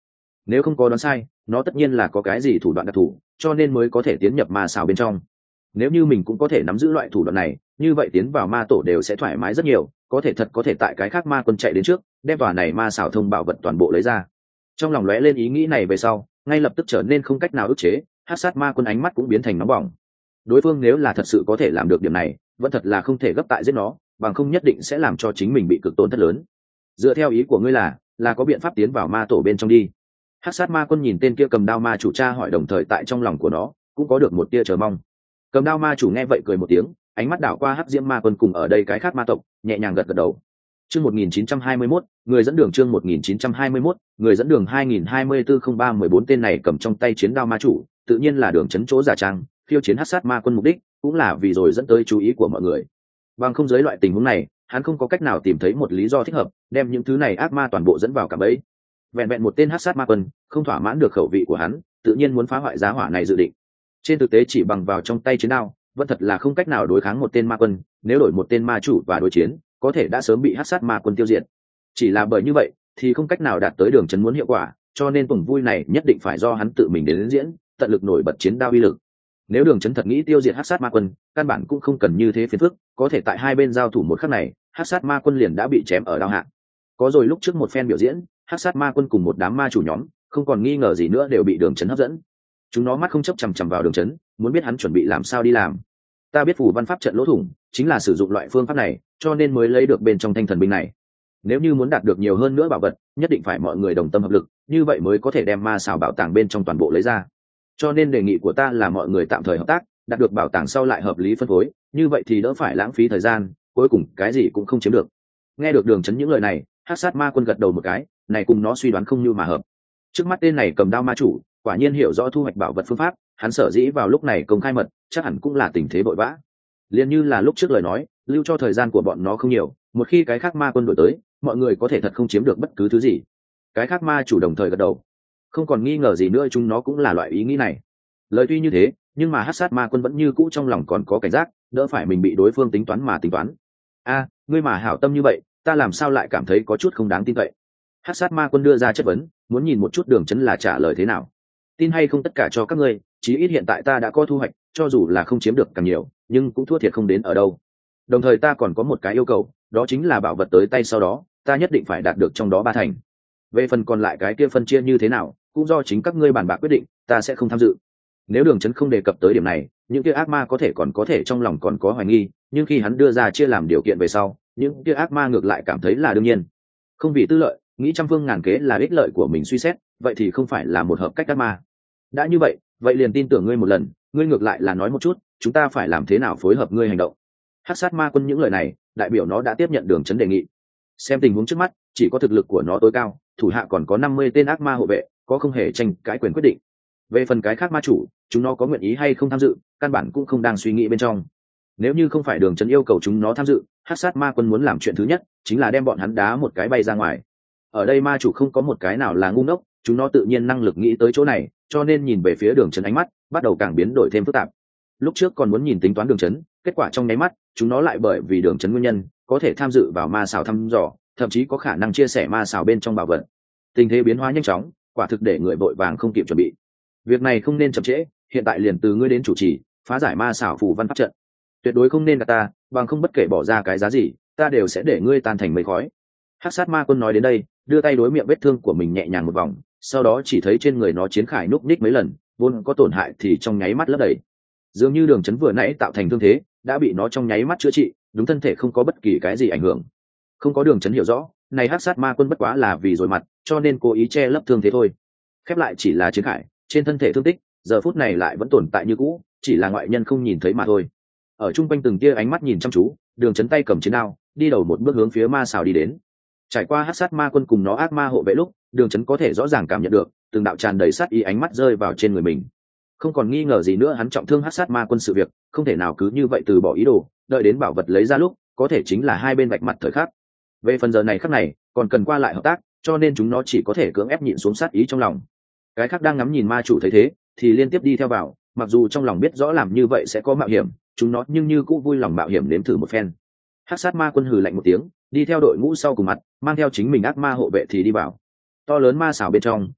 Nếu không có đoán sai, nó tất nhiên là có cái gì thủ đoạn đặc thù, cho nên mới có thể tiến nhập ma xào bên trong. Nếu như mình cũng có thể nắm giữ loại thủ đoạn này, như vậy tiến vào ma tổ đều sẽ thoải mái rất nhiều, có thể tại cái khác ma quân chạy đến trước, đem tòa này ma xào thông bảo vật toàn bộ lấy ra. Trong lòng lóe lên ý nghĩ này về sau, ngay lập tức trở nên không cách nào ức chế, hắc sát ma quân ánh mắt cũng biến thành nóng bỏng. Đối phương nếu là thật sự có thể làm được điểm này, vẫn thật là không thể gấp tại giết nó, bằng không nhất định sẽ làm cho chính mình bị cực tổn thất lớn. Dựa theo ý của ngươi là có biện pháp tiến vào ma tổ bên trong đi. Hắc sát ma quân nhìn tên kia cầm đao ma chủ tra hỏi, đồng thời tại trong lòng của nó cũng có được một tia chờ mong. Cầm đao ma chủ nghe vậy cười một tiếng, ánh mắt đảo qua hắc diễm ma quân cùng ở đây cái khác ma tộc, nhẹ nhàng gật gật đầu. Chương 1921, người dẫn đường. Chương 1921, người dẫn đường. 2024-03-14 tên này cầm trong tay chiến đao ma chủ, tự nhiên là đường chấn chỗ giả trang, khiêu chiến hắc sát ma quân mục đích cũng là vì rồi dẫn tới chú ý của mọi người. Bằng không dưới loại tình huống này, hắn không có cách nào tìm thấy một lý do thích hợp, đem những thứ này ác ma toàn bộ dẫn vào cả bẫy. Vẹn vẹn một tên hắc sát ma quân, không thỏa mãn được khẩu vị của hắn, tự nhiên muốn phá hoại giá hỏa này dự định. Trên thực tế chỉ bằng vào trong tay chiến đao, vẫn thật là không cách nào đối kháng một tên ma quân, nếu đổi một tên ma chủ và đối chiến, có thể đã sớm bị hắc sát ma quân tiêu diệt. Chỉ là bởi như vậy, thì không cách nào đạt tới đường chấn muốn hiệu quả, cho nên tuần vui này nhất định phải do hắn tự mình đến diễn, tận lực nổi bật chiến đao uy lực. Nếu đường chấn thật nghĩ tiêu diệt hắc sát ma quân, căn bản cũng không cần như thế phiền phức, có thể tại hai bên giao thủ một khắc này, hắc sát ma quân liền đã bị chém ở đao hạ. Có rồi lúc trước một phen biểu diễn, hắc sát ma quân cùng một đám ma chủ nhóm, không còn nghi ngờ gì nữa đều bị đường chấn hấp dẫn. Chúng nó mắt không chấp chằm chằm vào đường chấn, muốn biết hắn chuẩn bị làm sao đi làm. Ta biết phù văn pháp trận lỗ thủng chính là sử dụng loại phương pháp này, cho nên mới lấy được bên trong thanh thần binh này. Nếu như muốn đạt được nhiều hơn nữa bảo vật, nhất định phải mọi người đồng tâm hợp lực, như vậy mới có thể đem ma xào bảo tàng bên trong toàn bộ lấy ra. Cho nên đề nghị của ta là mọi người tạm thời hợp tác, đạt được bảo tàng sau lại hợp lý phân phối, như vậy thì đỡ phải lãng phí thời gian, cuối cùng cái gì cũng không chiếm được. Nghe được đường chấn những lời này, hắc sát ma quân gật đầu một cái, này cùng nó suy đoán không như mà hợp. Trước mắt tên này cầm đao ma chủ, quả nhiên hiểu rõ thu hoạch bảo vật phương pháp, hắn sở dĩ vào lúc này công khai mật, chắc hẳn cũng là tình thế vội vã. Liên như là lúc trước lời nói, lưu cho thời gian của bọn nó không nhiều, một khi cái khác ma quân đổi tới, mọi người có thể thật không chiếm được bất cứ thứ gì. Cái khác ma chủ đồng thời gật đầu, không còn nghi ngờ gì nữa, chúng nó cũng là loại ý nghĩ này. Lời tuy như thế, nhưng mà hắc sát ma quân vẫn như cũ trong lòng còn có cảnh giác, đỡ phải mình bị đối phương tính toán mà tính toán. A, ngươi mà hảo tâm như vậy, ta làm sao lại cảm thấy có chút không đáng tin cậy. Hắc sát ma quân đưa ra chất vấn, muốn nhìn một chút đường chấn là trả lời thế nào. Tin hay không tất cả cho các ngươi, chí ít hiện tại ta đã có thu hoạch, cho dù là không chiếm được càng nhiều, nhưng cũng thua thiệt không đến ở đâu. Đồng thời ta còn có một cái yêu cầu, đó chính là bảo vật tới tay sau đó, ta nhất định phải đạt được trong đó 3 thành. Về phần còn lại cái kia phân chia như thế nào, cũng do chính các ngươi bàn bạc quyết định, ta sẽ không tham dự. Nếu đường chấn không đề cập tới điểm này, những kia ác ma có thể trong lòng còn có hoài nghi, nhưng khi hắn đưa ra chia làm điều kiện về sau, những kia ác ma ngược lại cảm thấy là đương nhiên. Không vì tư lợi, nghĩ trăm phương ngàn kế là ích lợi của mình suy xét, vậy thì không phải là một hợp cách ác ma. Đã như vậy, vậy liền tin tưởng ngươi một lần, ngươi ngược lại là nói một chút, chúng ta phải làm thế nào phối hợp ngươi hành động. Hắc sát ma quân những lời này, đại biểu nó đã tiếp nhận đường chấn đề nghị. Xem tình huống trước mắt, chỉ có thực lực của nó tối cao, thủ hạ còn có 50 tên ác ma hộ vệ, có không hề tranh cãi quyền quyết định. Về phần cái khác ma chủ, chúng nó có nguyện ý hay không tham dự, căn bản cũng không đang suy nghĩ bên trong. Nếu như không phải đường chấn yêu cầu chúng nó tham dự, hắc sát ma quân muốn làm chuyện thứ nhất chính là đem bọn hắn đá một cái bay ra ngoài. Ở đây ma chủ không có một cái nào là ngu ngốc, chúng nó tự nhiên năng lực nghĩ tới chỗ này, cho nên nhìn về phía đường chấn ánh mắt bắt đầu càng biến đổi thêm phức tạp. Lúc trước còn muốn nhìn tính toán đường chấn, kết quả trong nháy mắt chúng nó lại bởi vì đường chấn nguyên nhân có thể tham dự vào ma xào thăm dò, thậm chí có khả năng chia sẻ ma xào bên trong bảo vật. Tình thế biến hóa nhanh chóng, quả thực để người vội vàng không kịp chuẩn bị. Việc này không nên chậm trễ, hiện tại liền từ ngươi đến chủ trì, phá giải ma xảo phù văn pháp trận. Tuyệt đối không nên gạt ta, bằng không bất kể bỏ ra cái giá gì, ta đều sẽ để ngươi tan thành mây khói. Hắc sát ma quân nói đến đây, đưa tay đối miệng vết thương của mình nhẹ nhàng một vòng, sau đó chỉ thấy trên người nó chiến khải núc ních mấy lần, vốn có tổn hại thì trong nháy mắt lấp đầy. Dường như đường chấn vừa nãy tạo thành thương thế, đã bị nó trong nháy mắt chữa trị, đúng thân thể không có bất kỳ cái gì ảnh hưởng. Không có đường chấn hiểu rõ, này hắc sát ma quân bất quá là vì rồi mặt, cho nên cố ý che lấp thương thế thôi. Khép lại chỉ là chiến khải, trên thân thể thương tích, giờ phút này lại vẫn tồn tại như cũ, chỉ là ngoại nhân không nhìn thấy mà thôi. Ở trung quanh từng tia ánh mắt nhìn chăm chú, đường chấn tay cầm chiến đao, đi đầu một bước hướng phía ma xào đi đến. Trải qua hắc sát ma quân cùng nó ác ma hộ vệ lúc, đường chấn có thể rõ ràng cảm nhận được từng đạo tràn đầy sát ý ánh mắt rơi vào trên người mình. Không còn nghi ngờ gì nữa, hắn trọng thương hắc sát ma quân sự việc không thể nào cứ như vậy từ bỏ ý đồ, đợi đến bảo vật lấy ra lúc có thể chính là hai bên vạch mặt thời khắc. Về phần giờ này khắc này còn cần qua lại hợp tác, cho nên chúng nó chỉ có thể cưỡng ép nhịn xuống sát ý trong lòng. Cái khác đang ngắm nhìn ma chủ thấy thế thì liên tiếp đi theo vào, mặc dù trong lòng biết rõ làm như vậy sẽ có mạo hiểm, chúng nó nhưng như cũng vui lòng mạo hiểm nếm thử một phen. Hắc sát ma quân hừ lạnh một tiếng, đi theo đội ngũ sau cùng mặt, mang theo chính mình ác ma hộ vệ thì đi vào. To lớn ma xảo bên trong,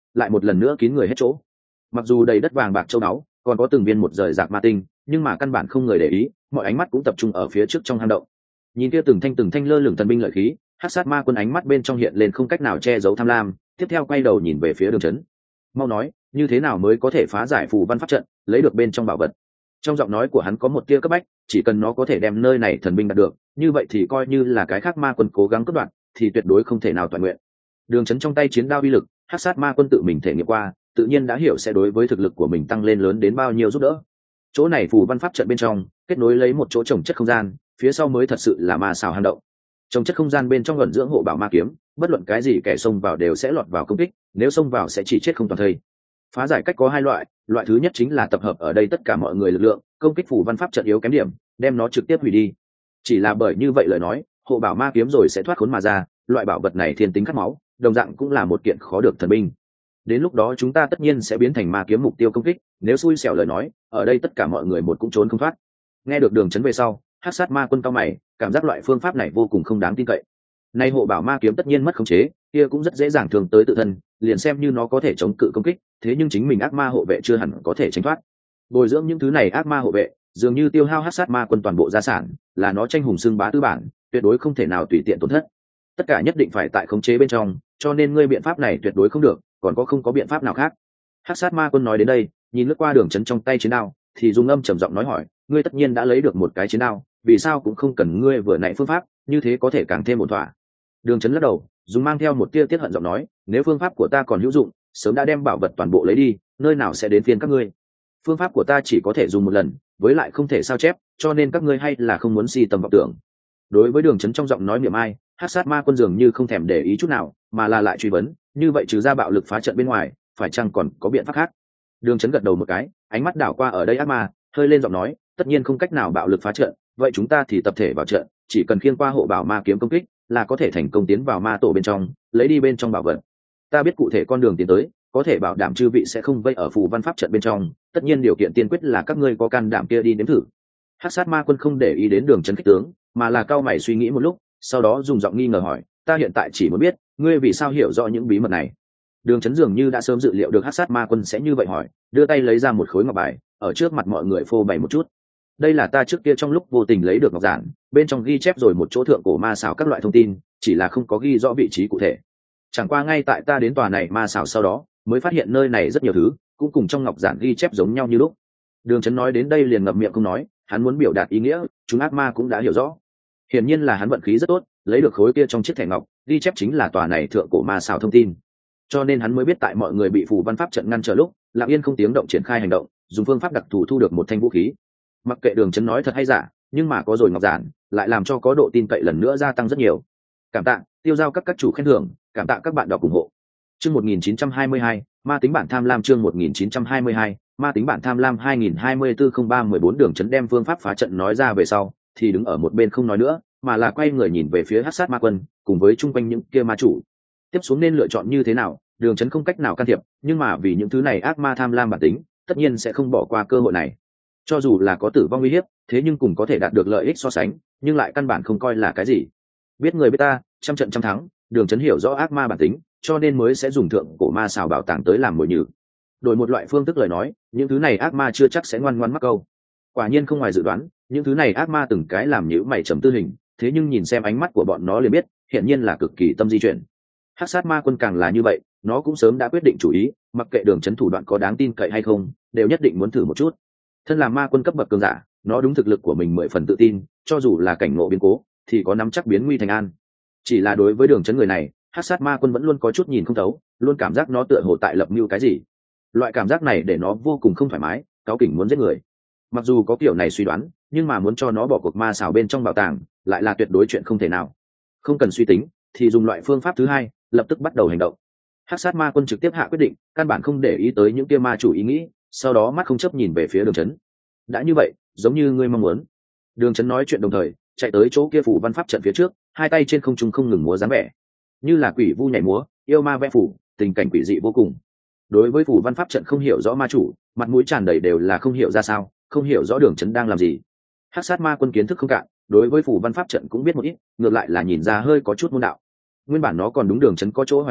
lại một lần nữa kín người hết chỗ. Mặc dù đầy đất vàng bạc châu báu, còn có từng viên một rời rạc ma tinh, nhưng mà căn bản không người để ý, mọi ánh mắt cũng tập trung ở phía trước trong hang động. Nhìn kia từng thanh lơ lửng thần binh lợi khí, hắc sát ma quân ánh mắt bên trong hiện lên không cách nào che giấu tham lam, tiếp theo quay đầu nhìn về phía Đường Chấn. Mau nói, như thế nào mới có thể phá giải phù văn pháp trận, lấy được bên trong bảo vật? Trong giọng nói của hắn có một tia cấp bách, chỉ cần nó có thể đem nơi này thần binh đạt được, như vậy thì coi như là cái khác ma quân cố gắng cướp đoạt, thì tuyệt đối không thể nào toàn nguyện. Đường Chấn trong tay chiến đao uy lực, hắc sát ma quân tự mình thể nghiệm qua, tự nhiên đã hiểu sẽ đối với thực lực của mình tăng lên lớn đến bao nhiêu giúp đỡ. Chỗ này phù văn pháp trận bên trong kết nối lấy một chỗ trồng chất không gian, phía sau mới thật sự là ma xào hang động. Trồng chất không gian bên trong ẩn dưỡng hộ bảo ma kiếm, bất luận cái gì kẻ xông vào đều sẽ lọt vào công kích, nếu xông vào sẽ chỉ chết không toàn thây. Phá giải cách có hai loại, loại thứ nhất chính là tập hợp ở đây tất cả mọi người lực lượng, công kích phù văn pháp trận yếu kém điểm, đem nó trực tiếp hủy đi. Chỉ là bởi như vậy lời nói, hộ bảo ma kiếm rồi sẽ thoát khốn mà ra, loại bảo vật này thiên tính khát máu, đồng dạng cũng là một kiện khó được thần binh. Đến lúc đó chúng ta tất nhiên sẽ biến thành ma kiếm mục tiêu công kích, nếu xui xẻo lời nói, ở đây tất cả mọi người một cũng trốn không thoát. Nghe được Đường Chấn về sau, hắc sát ma quân cao mày, cảm giác loại phương pháp này vô cùng không đáng tin cậy. Nay hộ bảo ma kiếm tất nhiên mất khống chế, kia cũng rất dễ dàng thường tới tự thân, liền xem như nó có thể chống cự công kích, thế nhưng chính mình ác ma hộ vệ chưa hẳn có thể tránh thoát. Bồi dưỡng những thứ này ác ma hộ vệ, dường như tiêu hao hắc sát ma quân toàn bộ gia sản, là nó tranh hùng xưng bá tư bản, tuyệt đối không thể nào tùy tiện tổn thất. Tất cả nhất định phải tại khống chế bên trong, cho nên ngươi biện pháp này tuyệt đối không được, còn có không có biện pháp nào khác? Hắc sát ma quân nói đến đây, nhìn lướt qua Đường Chấn trong tay chiến đao, thì dùng âm trầm giọng nói hỏi, ngươi tất nhiên đã lấy được một cái chiến đao, vì sao cũng không cần ngươi vừa nãy phương pháp, như thế có thể càng thêm ổn thỏa? Đường Chấn lắc đầu, dùng mang theo một tia tiết hận giọng nói, nếu phương pháp của ta còn hữu dụng, sớm đã đem bảo vật toàn bộ lấy đi, nơi nào sẽ đến phiên các ngươi? Phương pháp của ta chỉ có thể dùng một lần, với lại không thể sao chép, cho nên các ngươi hay là không muốn si tầm vọng tưởng. Đối với Đường Chấn trong giọng nói miệng ai, hắc sát ma quân dường như không thèm để ý chút nào, mà là lại truy vấn, như vậy trừ ra bạo lực phá trận bên ngoài, phải chăng còn có biện pháp khác? Đường Chấn gật đầu một cái, ánh mắt đảo qua ở đây ác ma, hơi lên giọng nói, tất nhiên không cách nào bạo lực phá trận, vậy chúng ta thì tập thể vào trận, chỉ cần khiêng qua hộ bảo ma kiếm công kích, là có thể thành công tiến vào ma tổ bên trong, lấy đi bên trong bảo vật. Ta biết cụ thể con đường tiến tới, có thể bảo đảm chư vị sẽ không vây ở phù văn pháp trận bên trong, tất nhiên điều kiện tiên quyết là các ngươi có can đảm kia đi nếm thử. Hắc sát ma quân không để ý đến Đường Chấn kích tướng, mà là cao mày suy nghĩ một lúc, sau đó dùng giọng nghi ngờ hỏi, ta hiện tại chỉ muốn biết, ngươi vì sao hiểu rõ những bí mật này? Đường Chấn dường như đã sớm dự liệu được hắc sát ma quân sẽ như vậy hỏi, đưa tay lấy ra một khối ngọc bài, ở trước mặt mọi người phô bày một chút. Đây là ta trước kia trong lúc vô tình lấy được ngọc giản, bên trong ghi chép rồi một chỗ thượng cổ ma xảo các loại thông tin, chỉ là không có ghi rõ vị trí cụ thể. Chẳng qua ngay tại ta đến tòa này ma xảo sau đó, mới phát hiện nơi này rất nhiều thứ, cũng cùng trong ngọc giản ghi chép giống nhau như lúc. Đường Chấn nói đến đây liền ngậm miệng không nói, hắn muốn biểu đạt ý nghĩa, chúng ác ma cũng đã hiểu rõ. Hiển nhiên là hắn vận khí rất tốt, lấy được khối kia trong chiếc thẻ ngọc, ghi chép chính là tòa này thượng cổ ma xảo thông tin. Cho nên hắn mới biết tại mọi người bị phù văn pháp trận ngăn trở lúc, lặng yên không tiếng động triển khai hành động, dùng phương pháp đặc thù thu được một thanh vũ khí. Mặc kệ Đường Chấn nói thật hay giả, nhưng mà có rồi ngọc giản, lại làm cho có độ tin cậy lần nữa gia tăng rất nhiều. Cảm tạ, tiêu giao các chủ khen thưởng, cảm tạ các bạn đọc ủng hộ. Chương 1922, ma tính bản tham lam chương 1922, ma tính bản tham lam 2024-03-14 Đường Chấn đem phương pháp phá trận nói ra về sau, thì đứng ở một bên không nói nữa, mà là quay người nhìn về phía hắc sát ma quân, cùng với chung quanh những kia ma chủ. Tiếp xuống nên lựa chọn như thế nào, Đường Chấn không cách nào can thiệp, nhưng mà vì những thứ này ác ma tham lam bản tính, tất nhiên sẽ không bỏ qua cơ hội này. Cho dù là có tử vong uy hiếp, thế nhưng cùng có thể đạt được lợi ích so sánh, nhưng lại căn bản không coi là cái gì. Biết người biết ta, trăm trận trăm thắng, Đường Chấn hiểu rõ ác ma bản tính, cho nên mới sẽ dùng thượng cổ ma xào bảo tàng tới làm mồi nhử. Đổi một loại phương thức lời nói, những thứ này ác ma chưa chắc sẽ ngoan ngoãn mắc câu. Quả nhiên không ngoài dự đoán, những thứ này ác ma từng cái làm nhíu mày trầm tư hình, thế nhưng nhìn xem ánh mắt của bọn nó liền biết, hiện nhiên là cực kỳ tâm di chuyển. Hắc sát ma quân càng là như vậy, nó cũng sớm đã quyết định chủ ý, mặc kệ Đường Chấn thủ đoạn có đáng tin cậy hay không, đều nhất định muốn thử một chút. Thân là ma quân cấp bậc cường giả, nó đúng thực lực của mình 10 phần tự tin, cho dù là cảnh ngộ biến cố, thì có nắm chắc biến nguy thành an. Chỉ là đối với Đường Chấn người này, hắc sát ma quân vẫn luôn có chút nhìn không thấu, luôn cảm giác nó tựa hồ tại lập mưu cái gì. Loại cảm giác này để nó vô cùng không thoải mái, cáu kỉnh muốn giết người. Mặc dù có kiểu này suy đoán, nhưng mà muốn cho nó bỏ cuộc ma xào bên trong bảo tàng, lại là tuyệt đối chuyện không thể nào. Không cần suy tính, thì dùng loại phương pháp thứ hai, lập tức bắt đầu hành động. Hắc sát ma quân trực tiếp hạ quyết định, căn bản không để ý tới những kia ma chủ ý nghĩ, sau đó mắt không chấp nhìn về phía Đường Chấn. Đã như vậy, giống như ngươi mong muốn. Đường Chấn nói chuyện đồng thời, chạy tới chỗ kia phủ văn pháp trận phía trước, hai tay trên không trung không ngừng múa dáng vẻ, như là quỷ vu nhảy múa, yêu ma vẽ phủ, tình cảnh quỷ dị vô cùng. Đối với phủ văn pháp trận không hiểu rõ ma chủ, mặt mũi tràn đầy đều là không hiểu ra sao, không hiểu rõ Đường Chấn đang làm gì. Hắc sát ma quân kiến thức không cạn, đối với phủ văn pháp trận cũng biết một ít, ngược lại là nhìn ra hơi có chút môn đạo. Nguyên bản nó còn đúng Đường Chấn có chỗ hoài nghi,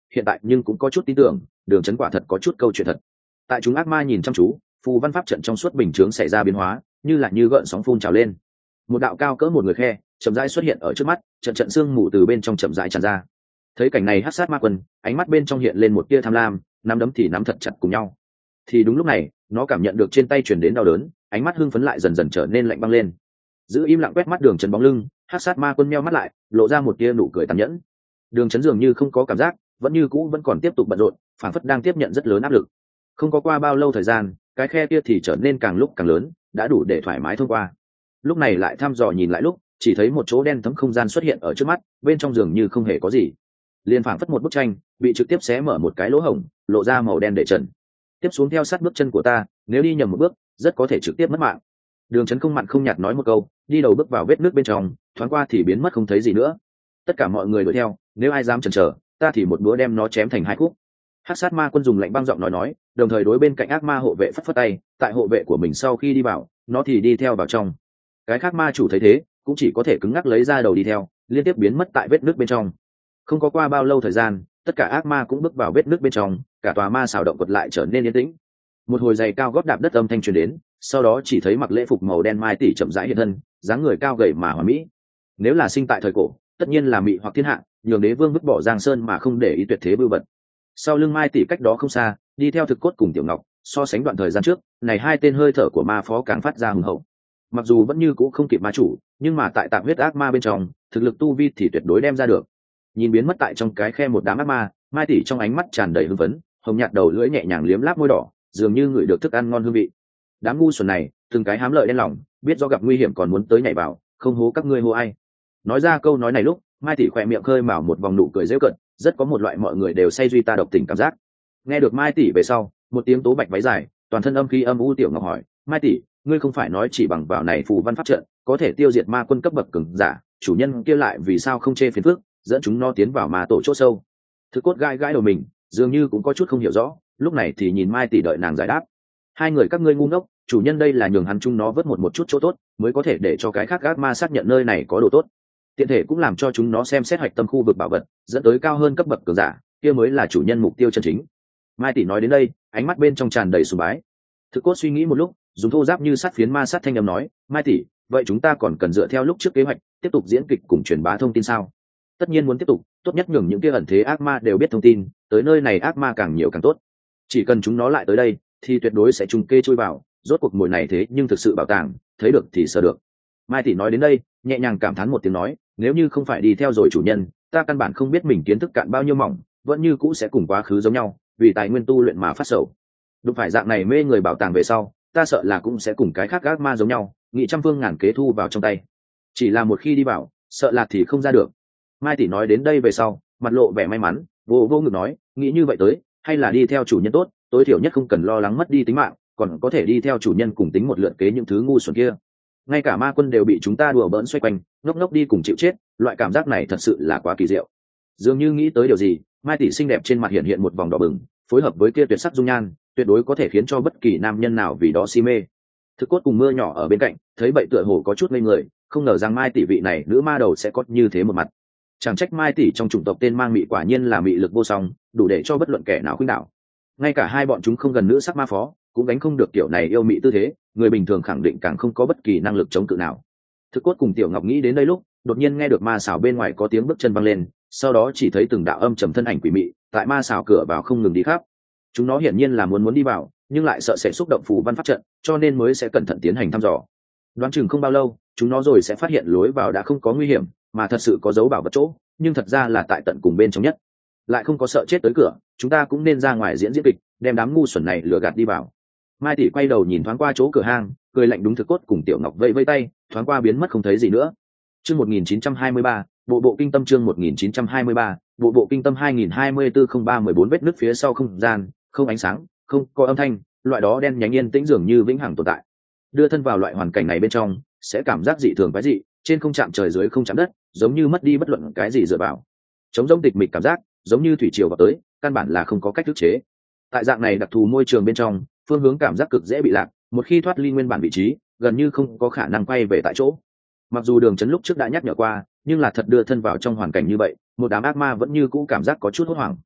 hiện tại nhưng cũng có chút tin tưởng đường trấn quả thật có chút câu chuyện thật. Tại chúng ác ma nhìn chăm chú, phù văn pháp trận trong suốt bình chướng xảy ra biến hóa, như gợn sóng phun trào lên. Một đạo cao cỡ một người khe chậm rãi xuất hiện ở trước mắt, trận trận xương mù từ bên trong chậm rãi tràn ra. Thấy cảnh này, Hắc Sát Ma Quân ánh mắt bên trong hiện lên một tia tham lam, nắm đấm thì nắm thật chặt cùng nhau. Thì đúng lúc này, nó cảm nhận được trên tay truyền đến đau đớn, ánh mắt hưng phấn lại dần dần trở nên lạnh băng lên. Giữ im lặng quét mắt Đường Trấn bóng lưng, Hắc Sát Ma Quân meo mắt lại, lộ ra một tia nụ cười tàn nhẫn. Đường Trấn dường như không có cảm giác, vẫn còn tiếp tục bận rộn, phản phất đang tiếp nhận rất lớn áp lực. Không có qua bao lâu thời gian, cái khe kia thì trở nên càng lúc càng lớn, đã đủ để thoải mái thông qua. Lúc này lại thăm dò nhìn lại lúc, chỉ thấy một chỗ đen thẫm không gian xuất hiện ở trước mắt, bên trong dường như không hề có gì. Liên phảng phất một bức tranh bị trực tiếp xé mở một cái lỗ hổng, lộ ra màu đen để trần. Tiếp xuống theo sát bước chân của ta, nếu đi nhầm một bước, rất có thể trực tiếp mất mạng. Đường Trấn không mặn không nhạt nói một câu, đi đầu bước vào vết nước bên trong, thoáng qua thì biến mất không thấy gì nữa. Tất cả mọi người đuổi theo, nếu ai dám chần chờ, ta thì một búa đem nó chém thành hai khúc. Hắc Sát Ma Quân dùng lạnh băng giọng nói, đồng thời đối bên cạnh ác ma hộ vệ phất phất tay, tại hộ vệ của mình sau khi đi vào, nó thì đi theo vào trong. Cái khác ma chủ thấy thế, cũng chỉ có thể cứng ngắc lấy ra đầu đi theo, liên tiếp biến mất tại vết nước bên trong. Không có qua bao lâu thời gian, tất cả ác ma cũng bước vào vết nước bên trong, cả tòa ma xào động quật lại trở nên yên tĩnh. Một hồi giày cao gót đạp đất âm thanh truyền đến, sau đó chỉ thấy mặc lễ phục màu đen Mai Tỷ chậm rãi hiện thân, dáng người cao gầy mà hoàn mỹ. Nếu là sinh tại thời cổ, tất nhiên là mị hoặc thiên hạ, nhường đế vương vứt bỏ giang sơn mà không để ý tuyệt thế bưu vật. Sau lưng Mai Tỷ cách đó không xa, đi theo Thực Cốt cùng Tiểu Ngọc, so sánh đoạn thời gian trước, này hai tên hơi thở của ma phó càng phát ra hùng hậu. Mặc dù vẫn như cũ không kịp ma chủ, nhưng mà tại tạm huyết ác ma bên trong, thực lực tu vi thì tuyệt đối đem ra được. Nhìn biến mất tại trong cái khe một đám ác ma, Mai Tỷ trong ánh mắt tràn đầy hưng phấn, hồng nhạt đầu lưỡi nhẹ nhàng liếm láp môi đỏ, dường như ngửi được thức ăn ngon hương vị. Đám ngu xuẩn này, từng cái hám lợi đen lòng, biết do gặp nguy hiểm còn muốn tới nhảy vào, không hố các ngươi hô ai. Nói ra câu nói này lúc, Mai Tỷ khỏe miệng khơi mào một vòng nụ cười giễu cợt, rất có một loại mọi người đều say duy ta độc tình cảm giác. Nghe được Mai Tỷ về sau, một tiếng tố bạch váy dài, toàn thân âm khí âm u Tiểu Ngọc hỏi, Mai Tỷ, ngươi không phải nói chỉ bằng vào này phù văn pháp trận có thể tiêu diệt ma quân cấp bậc cường giả, chủ nhân kia lại vì sao không chê phiền phức, dẫn chúng nó tiến vào ma tổ chỗ sâu? Thực Cốt gãi gãi đầu mình, dường như cũng có chút không hiểu rõ, lúc này thì nhìn Mai Tỷ đợi nàng giải đáp. Hai người các ngươi ngu ngốc, chủ nhân đây là nhường hắn chúng nó vớt một chút chỗ tốt, mới có thể để cho cái khác ác ma xác nhận nơi này có đồ tốt. Tiện thể cũng làm cho chúng nó xem xét hoạch tâm khu vực bảo vật, dẫn tới cao hơn cấp bậc cường giả, kia mới là chủ nhân mục tiêu chân chính. Mai Tỷ nói đến đây, ánh mắt bên trong tràn đầy sùng bái. Thực Cốt suy nghĩ một lúc, dùng thô giáp như sắt phiến ma sát thanh âm nói, Mai Tỷ, vậy chúng ta còn cần dựa theo lúc trước kế hoạch tiếp tục diễn kịch cùng truyền bá thông tin sao? Tất nhiên muốn tiếp tục, tốt nhất nhường những kia ẩn thế ác ma đều biết thông tin, tới nơi này ác ma càng nhiều càng tốt. Chỉ cần chúng nó lại tới đây, thì tuyệt đối sẽ trùng kê chui vào, rốt cuộc mùi này thế nhưng thực sự bảo tàng, thấy được thì sờ được. Mai Tỷ nói đến đây, nhẹ nhàng cảm thán một tiếng nói, nếu như không phải đi theo rồi chủ nhân, ta căn bản không biết mình kiến thức cạn bao nhiêu mỏng, vẫn như cũ sẽ cùng quá khứ giống nhau, vì tài nguyên tu luyện mà phát sầu. Đụng phải dạng này mê người bảo tàng về sau, ta sợ là cũng sẽ cùng cái khác ác ma giống nhau, nghị trăm phương ngàn kế thu vào trong tay. Chỉ là một khi đi vào, sợ là thì không ra được. Mai Tỷ nói đến đây về sau, mặt lộ vẻ may mắn, vô ngực nói, nghĩ như vậy tới, hay là đi theo chủ nhân tốt, tối thiểu nhất không cần lo lắng mất đi tính mạng, còn có thể đi theo chủ nhân cùng tính một lượt kế những thứ ngu xuẩn kia. Ngay cả ma quân đều bị chúng ta đùa bỡn xoay quanh, ngốc ngốc đi cùng chịu chết, loại cảm giác này thật sự là quá kỳ diệu. Dường như nghĩ tới điều gì, Mai Tỷ xinh đẹp trên mặt hiện một vòng đỏ bừng, phối hợp với kia tuyệt sắc dung nhan, tuyệt đối có thể khiến cho bất kỳ nam nhân nào vì đó si mê. Thực Cốt cùng Mưa Nhỏ ở bên cạnh, thấy vậy tựa hồ có chút ngây người, không ngờ rằng Mai Tỷ vị này nữ ma đầu sẽ có như thế một mặt. Chẳng trách Mai Tỷ trong chủng tộc tên mang mị quả nhiên là mị lực vô song, đủ để cho bất luận kẻ nào khuynh đảo. Ngay cả hai bọn chúng không gần nữ sắc ma phó, cũng đánh không được kiểu này yêu mị tư thế, người bình thường khẳng định càng không có bất kỳ năng lực chống cự nào. Thực Cốt cùng Tiểu Ngọc nghĩ đến đây lúc, đột nhiên nghe được ma xảo bên ngoài có tiếng bước chân văng lên, sau đó chỉ thấy từng đạo âm trầm thân ảnh quỷ mị tại ma xảo cửa vào không ngừng đi khắp. Chúng nó hiển nhiên là muốn đi vào, nhưng lại sợ sẽ xúc động phù văn pháp trận, cho nên mới sẽ cẩn thận tiến hành thăm dò. Đoán chừng không bao lâu, chúng nó rồi sẽ phát hiện lối vào đã không có nguy hiểm, mà thật sự có dấu bảo vật chỗ, nhưng thật ra là tại tận cùng bên trong nhất. Lại không có sợ chết tới cửa, chúng ta cũng nên ra ngoài diễn kịch, đem đám ngu xuẩn này lừa gạt đi vào. Mai Tỷ quay đầu nhìn thoáng qua chỗ cửa hang, cười lạnh đúng Thực Cốt cùng Tiểu Ngọc vẫy vẫy tay, thoáng qua biến mất không thấy gì nữa. Chương 1923, bộ kinh tâm chương 1923, bộ kinh tâm 2024-03-14 vết nứt phía sau không gian, không ánh sáng, không có âm thanh, loại đó đen nhánh yên tĩnh dường như vĩnh hằng tồn tại. Đưa thân vào loại hoàn cảnh này bên trong, sẽ cảm giác dị thường quái dị, trên không chạm trời dưới không chạm đất, giống như mất đi bất luận cái gì dựa vào. Trống rỗng tịch mịch cảm giác, giống như thủy triều vào tới, căn bản là không có cách ức chế. Tại dạng này đặc thù môi trường bên trong, phương hướng cảm giác cực dễ bị lạc, một khi thoát ly nguyên bản vị trí, gần như không có khả năng quay về tại chỗ. Mặc dù Đường Trấn lúc trước đã nhắc nhở qua, nhưng là thật đưa thân vào trong hoàn cảnh như vậy, một đám ác ma vẫn như cũ cảm giác có chút hốt hoảng.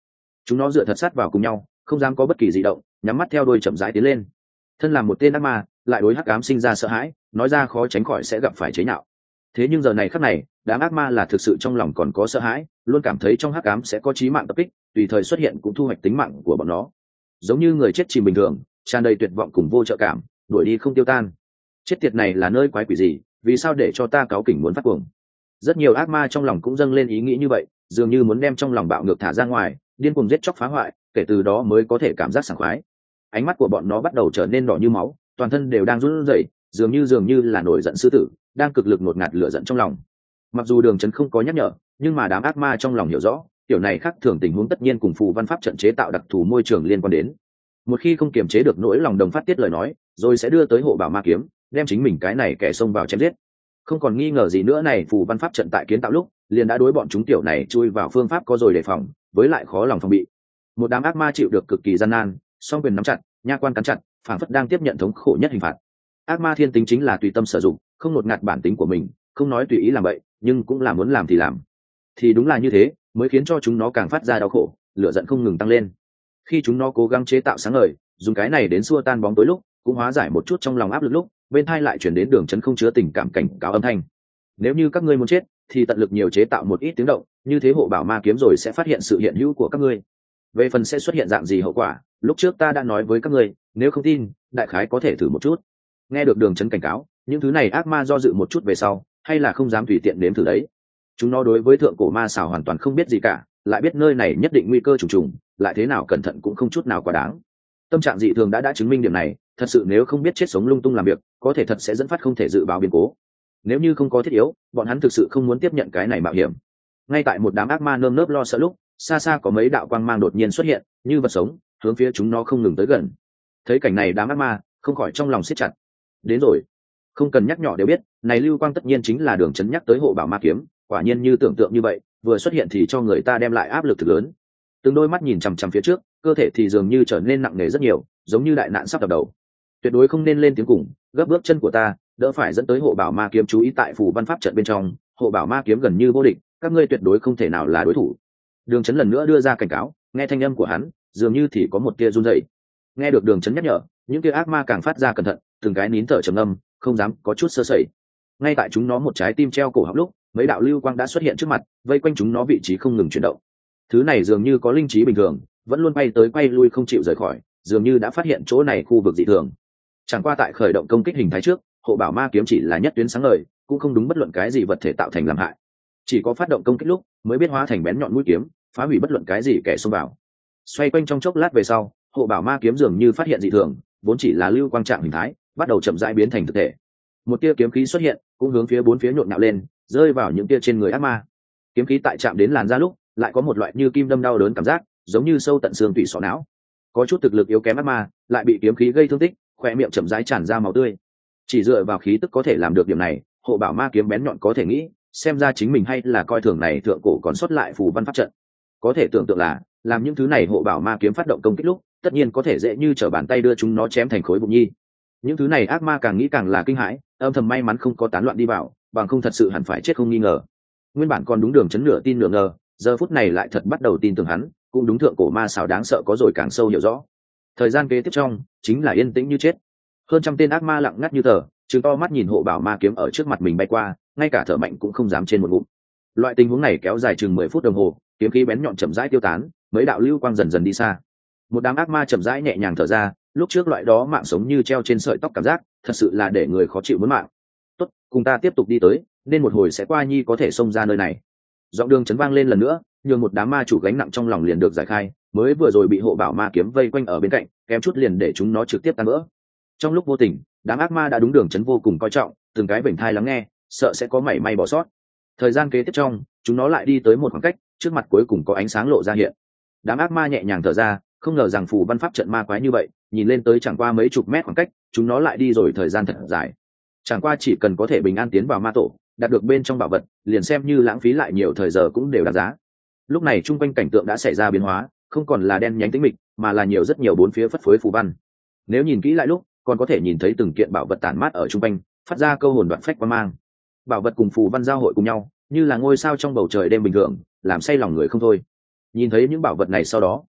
chúng nó dựa thật sát vào cùng nhau, không dám có bất kỳ dị động, nhắm mắt theo đuôi chậm rãi tiến lên. Thân làm một tên ác ma, lại đối hắc ám sinh ra sợ hãi, nói ra khó tránh khỏi sẽ gặp phải chế nhạo. Thế nhưng giờ này khắc này, đám ác ma là thực sự trong lòng còn có sợ hãi, luôn cảm thấy trong hắc ám sẽ có chí mạng tập kích, tùy thời xuất hiện cũng thu hoạch tính mạng của bọn nó. Giống như người chết chìm bình thường, tràn đầy tuyệt vọng cùng vô trợ cảm, đuổi đi không tiêu tan. Chết tiệt này là nơi quái quỷ gì, vì sao để cho ta cáu kỉnh muốn phát cuồng? Rất nhiều ác ma trong lòng cũng dâng lên ý nghĩ như vậy, dường như muốn đem trong lòng bạo ngược thả ra ngoài, điên cuồng giết chóc phá hoại, kể từ đó mới có thể cảm giác sảng khoái. Ánh mắt của bọn nó bắt đầu trở nên đỏ như máu, toàn thân đều đang run rẩy, dường như là nổi giận sư tử, đang cực lực ngột ngạt lửa giận trong lòng. Mặc dù Đường Chấn không có nhắc nhở, nhưng mà đám ác ma trong lòng hiểu rõ, kiểu này khác thường tình huống tất nhiên cùng phù văn pháp trận chế tạo đặc thù môi trường liên quan đến. Một khi không kiềm chế được nỗi lòng đồng phát tiết lời nói, rồi sẽ đưa tới hộ bảo ma kiếm, đem chính mình cái này kẻ xông vào chém giết. Không còn nghi ngờ gì nữa này, phù văn pháp trận tại kiến tạo lúc liền đã đối bọn chúng tiểu này chui vào phương pháp có rồi đề phòng, với lại khó lòng phòng bị. Một đám ác ma chịu được cực kỳ gian nan, song quyền nắm chặt, nha quan cắn chặt, phảng phất đang tiếp nhận thống khổ nhất hình phạt. Ác ma thiên tính chính là tùy tâm sử dụng, không ngột ngạt bản tính của mình, không nói tùy ý làm vậy, nhưng cũng là muốn làm thì làm. Thì đúng là như thế, mới khiến cho chúng nó càng phát ra đau khổ, lửa giận không ngừng tăng lên. Khi chúng nó cố gắng chế tạo sáng ngời, dùng cái này đến xua tan bóng tối lúc, cũng hóa giải một chút trong lòng áp lực lúc, bên tai lại chuyển đến Đường Chấn không chứa tình cảm cảnh cáo âm thanh. Nếu như các ngươi muốn chết, thì tận lực nhiều chế tạo một ít tiếng động, như thế hộ bảo ma kiếm rồi sẽ phát hiện sự hiện hữu của các ngươi. Về phần sẽ xuất hiện dạng gì hậu quả, lúc trước ta đã nói với các ngươi, nếu không tin, đại khái có thể thử một chút. Nghe được Đường Chấn cảnh cáo, những thứ này ác ma do dự một chút về sau, hay là không dám tùy tiện nếm thử đấy. Chúng nó đối với thượng cổ ma xảo hoàn toàn không biết gì cả, lại biết nơi này nhất định nguy cơ trùng trùng, lại thế nào cẩn thận cũng không chút nào quá đáng. Tâm trạng dị thường đã chứng minh điểm này, thật sự nếu không biết chết sống lung tung làm việc, có thể thật sẽ dẫn phát không thể dự báo biến cố. Nếu như không có thiết yếu, bọn hắn thực sự không muốn tiếp nhận cái này mạo hiểm. Ngay tại một đám ác ma nơm nớp lo sợ lúc, xa xa có mấy đạo quang mang đột nhiên xuất hiện, như vật sống, hướng phía chúng nó không ngừng tới gần. Thấy cảnh này, đám ác ma không khỏi trong lòng siết chặt. Đến rồi, không cần nhắc nhỏ đều biết, này lưu quang tất nhiên chính là Đường Chấn nhắc tới hộ bảo ma kiếm, quả nhiên như tưởng tượng như vậy, vừa xuất hiện thì cho người ta đem lại áp lực thực lớn. Từng đôi mắt nhìn chằm chằm phía trước, cơ thể thì dường như trở nên nặng nề rất nhiều, giống như đại nạn sắp đập đầu. Tuyệt đối không nên lên tiếng cùng, gấp bước chân của ta, đỡ phải dẫn tới hộ bảo ma kiếm chú ý tại phù văn pháp trận bên trong, hộ bảo ma kiếm gần như vô địch, các ngươi tuyệt đối không thể nào là đối thủ. Đường Chấn lần nữa đưa ra cảnh cáo, nghe thanh âm của hắn, dường như thì có một tia run rẩy. Nghe được Đường Chấn nhắc nhở, những tia ác ma càng phát ra cẩn thận, từng cái nín thở trầm ngâm, không dám có chút sơ sẩy. Ngay tại chúng nó một trái tim treo cổ họng lúc, mấy đạo lưu quang đã xuất hiện trước mặt, vây quanh chúng nó vị trí không ngừng chuyển động. Thứ này dường như có linh trí bình thường, vẫn luôn bay tới quay lui không chịu rời khỏi, dường như đã phát hiện chỗ này khu vực dị thường. Chẳng qua tại khởi động công kích hình thái trước, hộ bảo ma kiếm chỉ là nhất tuyến sáng ngời, cũng không đúng bất luận cái gì vật thể tạo thành làm hại. Chỉ có phát động công kích lúc mới biết hóa thành bén nhọn mũi kiếm, phá hủy bất luận cái gì kẻ xông vào. Xoay quanh trong chốc lát về sau, hộ bảo ma kiếm dường như phát hiện dị thường, vốn chỉ là lưu quang trạng hình thái, bắt đầu chậm rãi biến thành thực thể. Một tia kiếm khí xuất hiện, cũng hướng phía bốn phía nhộn nhạo lên, rơi vào những tia trên người ác ma. Kiếm khí tại chạm đến làn da lúc, lại có một loại như kim đâm đau đớn cảm giác, giống như sâu tận xương tủy sọ não. Có chút thực lực yếu kém ác ma, lại bị kiếm khí gây thương tích, khóe miệng chậm rãi tràn ra máu tươi. Chỉ dựa vào khí tức có thể làm được điểm này, hộ bảo ma kiếm bén nhọn có thể nghĩ, xem ra chính mình hay là coi thường này thượng cổ còn sót lại phù văn pháp trận. Có thể tưởng tượng là, làm những thứ này hộ bảo ma kiếm phát động công kích lúc, tất nhiên có thể dễ như trở bàn tay đưa chúng nó chém thành khối vụn nhi. Những thứ này ác ma càng nghĩ càng là kinh hãi, âm thầm may mắn không có tán loạn đi vào, bằng không thật sự hẳn phải chết không nghi ngờ. Nguyên bản còn đúng Đường Chấn nửa tin nửa ngờ, giờ phút này lại thật bắt đầu tin tưởng hắn, cũng đúng thượng cổ ma xảo đáng sợ có rồi càng sâu hiểu rõ. Thời gian kế tiếp trong chính là yên tĩnh như chết. Hơn trăm tên ác ma lặng ngắt như tờ, trừng to mắt nhìn hộ bảo ma kiếm ở trước mặt mình bay qua, ngay cả thở mạnh cũng không dám trên một ngụm. Loại tình huống này kéo dài chừng 10 phút đồng hồ, kiếm khí bén nhọn chậm rãi tiêu tán, mấy đạo lưu quang dần dần đi xa. Một đám ác ma chậm rãi nhẹ nhàng thở ra, lúc trước loại đó mạng sống như treo trên sợi tóc cảm giác, thật sự là để người khó chịu muốn mạng. Tốt, cùng ta tiếp tục đi tới, nên một hồi sẽ qua nhi có thể xông ra nơi này. Giọng Đường Chấn vang lên lần nữa, nhường một đám ma chủ gánh nặng trong lòng liền được giải khai, mới vừa rồi bị hộ bảo ma kiếm vây quanh ở bên cạnh, kém chút liền để chúng nó trực tiếp tan vỡ. Trong lúc vô tình, đám ác ma đã đúng Đường Chấn vô cùng coi trọng, từng cái vểnh thai lắng nghe, sợ sẽ có mảy may bỏ sót. Thời gian kế tiếp trong, chúng nó lại đi tới một khoảng cách, trước mặt cuối cùng có ánh sáng lộ ra hiện. Đám ác ma nhẹ nhàng thở ra, không ngờ rằng phù văn pháp trận ma quái như vậy, nhìn lên tới chẳng qua mấy chục mét khoảng cách, chúng nó lại đi rồi thời gian thật dài. Chẳng qua chỉ cần có thể bình an tiến vào ma tổ, đạt được bên trong bảo vật, liền xem như lãng phí lại nhiều thời giờ cũng đều đáng giá. Lúc này trung quanh cảnh tượng đã xảy ra biến hóa, không còn là đen nhánh tĩnh mịch, mà là nhiều rất nhiều bốn phía phất phới phù văn. Nếu nhìn kỹ lại lúc, còn có thể nhìn thấy từng kiện bảo vật tản mát ở trung quanh, phát ra câu hồn đoạn phách quang mang. Bảo vật cùng phù văn giao hội cùng nhau, như là ngôi sao trong bầu trời đêm bình thường, làm say lòng người không thôi. Nhìn thấy những bảo vật này sau đó,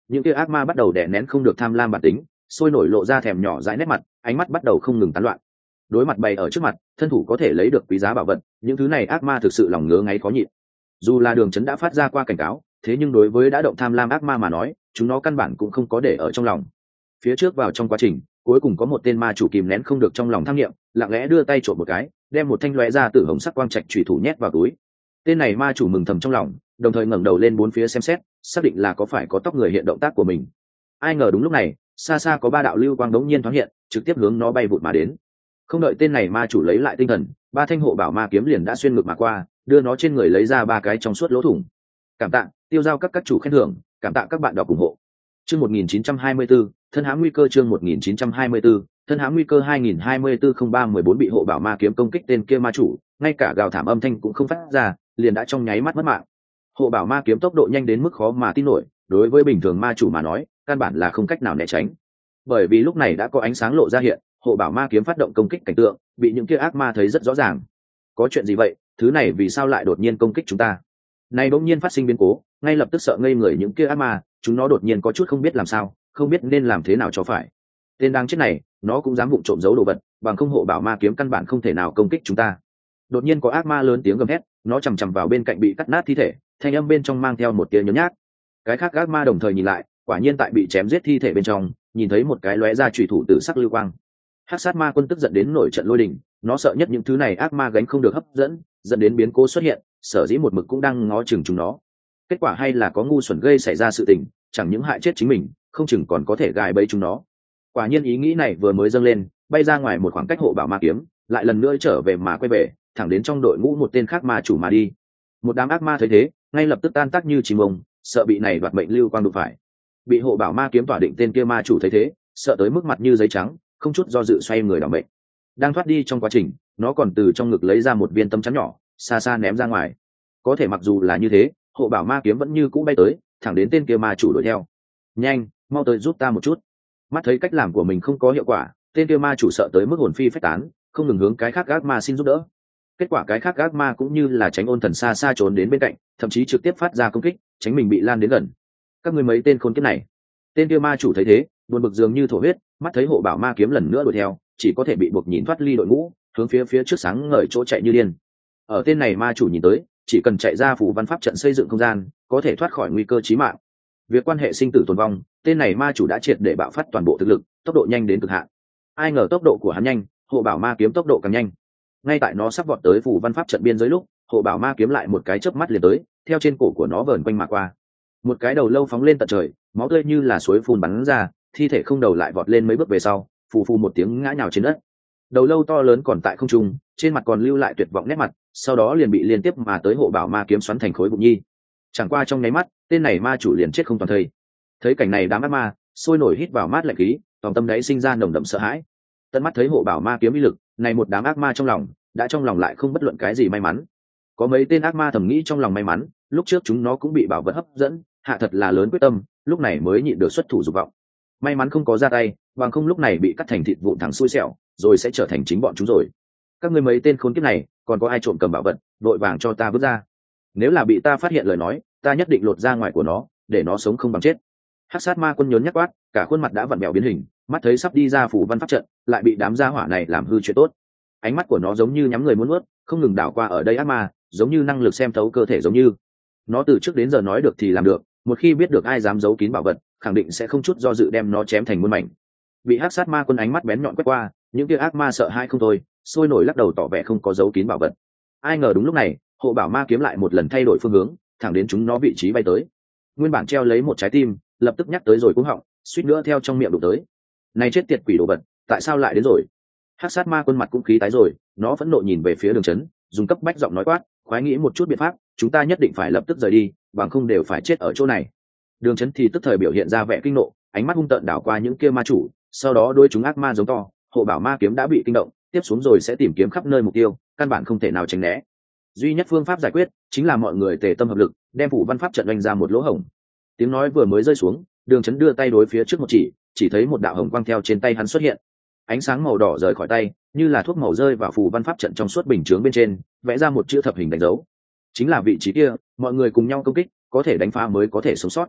những kia ác ma bắt đầu đè nén không được tham lam bản tính, sôi nổi lộ ra thèm nhỏ dãi nét mặt, ánh mắt bắt đầu không ngừng tán loạn. Đối mặt bày ở trước mặt, thân thủ có thể lấy được quý giá bảo vật, những thứ này ác ma thực sự lòng ngứa ngáy khó nhịn. Dù là Đường Chấn đã phát ra qua cảnh cáo, thế nhưng đối với đã động tham lam ác ma mà nói, chúng nó căn bản cũng không có để ở trong lòng. Phía trước vào trong quá trình, cuối cùng có một tên ma chủ kìm nén không được trong lòng tham nghiệm, lặng lẽ đưa tay trộm một cái, đem một thanh lóe ra tử hồng sắc quang trạch chủy thủ nhét vào túi. Tên này ma chủ mừng thầm trong lòng, đồng thời ngẩng đầu lên bốn phía xem xét, xác định là có phải có tóc người hiện động tác của mình. Ai ngờ đúng lúc này, xa xa có ba đạo lưu quang đống nhiên thoáng hiện, trực tiếp hướng nó bay vụt mà đến. Không đợi tên này ma chủ lấy lại tinh thần, ba thanh hộ bảo ma kiếm liền đã xuyên ngực mà qua, đưa nó trên người lấy ra ba cái trong suốt lỗ thủng. Cảm tạ tiêu giao các chủ khen thưởng, cảm tạ các bạn đọc ủng hộ. Chương 1924, thân hãm nguy cơ. Chương 1924, thân hãm nguy cơ. 2024-03-14 bị hộ bảo ma kiếm công kích tên kia ma chủ, ngay cả gào thảm âm thanh cũng không phát ra, liền đã trong nháy mắt mất mạng. Hộ bảo ma kiếm tốc độ nhanh đến mức khó mà tin nổi, đối với bình thường ma chủ mà nói, căn bản là không cách nào né tránh. Bởi vì lúc này đã có ánh sáng lộ ra hiện, hộ bảo ma kiếm phát động công kích cảnh tượng, bị những kia ác ma thấy rất rõ ràng. Có chuyện gì vậy? Thứ này vì sao lại đột nhiên công kích chúng ta? Này bỗng nhiên phát sinh biến cố, ngay lập tức sợ ngây người những kia ác ma, chúng nó đột nhiên có chút không biết làm sao, không biết nên làm thế nào cho phải. Tên đáng chết này, nó cũng dám vụng trộm giấu đồ vật, bằng không hộ bảo ma kiếm căn bản không thể nào công kích chúng ta. Đột nhiên có ác ma lớn tiếng gầm hét, nó chằm chằm vào bên cạnh bị cắt nát thi thể, thanh âm bên trong mang theo một tia nhớn nhác. Cái khác ác ma đồng thời nhìn lại, quả nhiên tại bị chém giết thi thể bên trong, nhìn thấy một cái lóe ra chủy thủ tử sắc lưu quang. Hắc sát ma quân tức giận đến nổi trận lôi đình, nó sợ nhất những thứ này ác ma gánh không được hấp dẫn, dẫn đến biến cố xuất hiện, sở dĩ một mực cũng đang ngó chừng chúng nó. Kết quả hay là có ngu xuẩn gây xảy ra sự tình, chẳng những hại chết chính mình, không chừng còn có thể gài bẫy chúng nó. Quả nhiên ý nghĩ này vừa mới dâng lên, bay ra ngoài một khoảng cách hộ bảo ma kiếm, lại lần nữa trở về mà quay về, thẳng đến trong đội ngũ một tên khác ma chủ mà đi. Một đám ác ma thấy thế, ngay lập tức tan tác như chim ông, sợ bị này đoạt mệnh lưu quang đụng phải. Bị hộ bảo ma kiếm tỏa định tên kia ma chủ thấy thế, sợ tới mức mặt như giấy trắng, không chút do dự xoay người đảm mệnh. Đang thoát đi trong quá trình, nó còn từ trong ngực lấy ra một viên tâm chắn nhỏ, xa xa ném ra ngoài. Có thể mặc dù là như thế, hộ bảo ma kiếm vẫn như cũ bay tới, thẳng đến tên kia ma chủ đuổi theo. Nhanh, mau tới giúp ta một chút. Mắt thấy cách làm của mình không có hiệu quả, tên kia ma chủ sợ tới mức hồn phi phách tán, không ngừng hướng cái khác ác ma xin giúp đỡ. Kết quả cái khác ác ma cũng như là tránh ôn thần xa xa trốn đến bên cạnh, thậm chí trực tiếp phát ra công kích, tránh mình bị lan đến gần. Các ngươi mấy tên khốn kiếp này. Tên kia ma chủ thấy thế, buồn bực dường như thổ huyết, mắt thấy hộ bảo ma kiếm lần nữa đuổi theo, chỉ có thể bị buộc nhìn thoát ly đội ngũ, hướng phía trước sáng ngời chỗ chạy như điên. Ở tên này ma chủ nhìn tới, chỉ cần chạy ra phủ văn pháp trận xây dựng không gian, có thể thoát khỏi nguy cơ chí mạng. Việc quan hệ sinh tử tồn vong, tên này ma chủ đã triệt để bạo phát toàn bộ thực lực, tốc độ nhanh đến cực hạn. Ai ngờ tốc độ của hắn nhanh, hộ bảo ma kiếm tốc độ càng nhanh. Ngay tại nó sắp vọt tới phủ văn pháp trận biên giới lúc, hộ bảo ma kiếm lại một cái chớp mắt liền tới, theo trên cổ của nó vờn quanh mà qua. Một cái đầu lâu phóng lên tận trời, máu tươi như là suối phun bắn ra, thi thể không đầu lại vọt lên mấy bước về sau, phù phù một tiếng ngã nhào trên đất. Đầu lâu to lớn còn tại không trung, trên mặt còn lưu lại tuyệt vọng nét mặt, sau đó liền bị liên tiếp mà tới hộ bảo ma kiếm xoắn thành khối bụng nhi. Chẳng qua trong nháy mắt, tên này ma chủ liền chết không toàn thây. Thấy cảnh này đám ác ma sôi nổi hít vào mát lạnh khí, toàn tâm đáy sinh ra nồng đậm sợ hãi. Tận mắt thấy hộ bảo ma kiếm uy lực, này một đám ác ma trong lòng lại không bất luận cái gì may mắn. Có mấy tên ác ma thầm nghĩ trong lòng may mắn, lúc trước chúng nó cũng bị bảo vật hấp dẫn, hạ thật là lớn quyết tâm, lúc này mới nhịn được xuất thủ dục vọng. May mắn không có ra tay, bằng không lúc này bị cắt thành thịt vụn thẳng xui xẻo, rồi sẽ trở thành chính bọn chúng rồi. Các ngươi mấy tên khốn kiếp này, còn có ai trộm cầm bảo vật, vội vàng cho ta vứt ra. Nếu là bị ta phát hiện lời nói, ta nhất định lột ra ngoài của nó, để nó sống không bằng chết. Hắc sát ma quân nhốn nhắc quát, cả khuôn mặt đã vặn vẹo biến hình, mắt thấy sắp đi ra phủ văn pháp trận, lại bị đám gia hỏa này làm hư chuyện tốt. Ánh mắt của nó giống như nhắm người muốn nuốt, không ngừng đảo qua ở đây ác ma, giống như năng lực xem thấu cơ thể giống như. Nó từ trước đến giờ nói được thì làm được, một khi biết được ai dám giấu kín bảo vật, khẳng định sẽ không chút do dự đem nó chém thành muôn mảnh. Bị hắc sát ma quân ánh mắt bén nhọn quét qua, những kia ác ma sợ hãi không thôi, sôi nổi lắc đầu tỏ vẻ không có giấu kín bảo vật. Ai ngờ đúng lúc này, hộ bảo ma kiếm lại một lần thay đổi phương hướng, thẳng đến chúng nó vị trí bay tới. Nguyên bản treo lấy một trái tim, lập tức nhắc tới rồi cũng họng, suýt nữa theo trong miệng đụng tới. Này chết tiệt quỷ đồ vật, tại sao lại đến rồi? Hắc sát ma quân mặt cũng khí tái rồi, nó phẫn nộ nhìn về phía Đường Chấn, dùng cấp bách giọng nói quát, khoái nghĩ một chút biện pháp, chúng ta nhất định phải lập tức rời đi, bằng không đều phải chết ở chỗ này. Đường Chấn thì tức thời biểu hiện ra vẻ kinh nộ, ánh mắt hung tợn đảo qua những kia ma chủ, sau đó đôi chúng ác ma giống to, hộ bảo ma kiếm đã bị kinh động, tiếp xuống rồi sẽ tìm kiếm khắp nơi mục tiêu, căn bản không thể nào tránh né. Duy nhất phương pháp giải quyết chính là mọi người tề tâm hợp lực, đem phủ văn pháp trận oanh ra một lỗ hổng. Tiếng nói vừa mới rơi xuống, Đường Chấn đưa tay đối phía trước một chỉ thấy một đạo hồng quang theo trên tay hắn xuất hiện. Ánh sáng màu đỏ rời khỏi tay, như là thuốc màu rơi vào phủ văn pháp trận trong suốt bình chướng bên trên, vẽ ra một chữ thập hình đánh dấu. Chính là vị trí kia, mọi người cùng nhau công kích, có thể đánh phá mới có thể sống sót.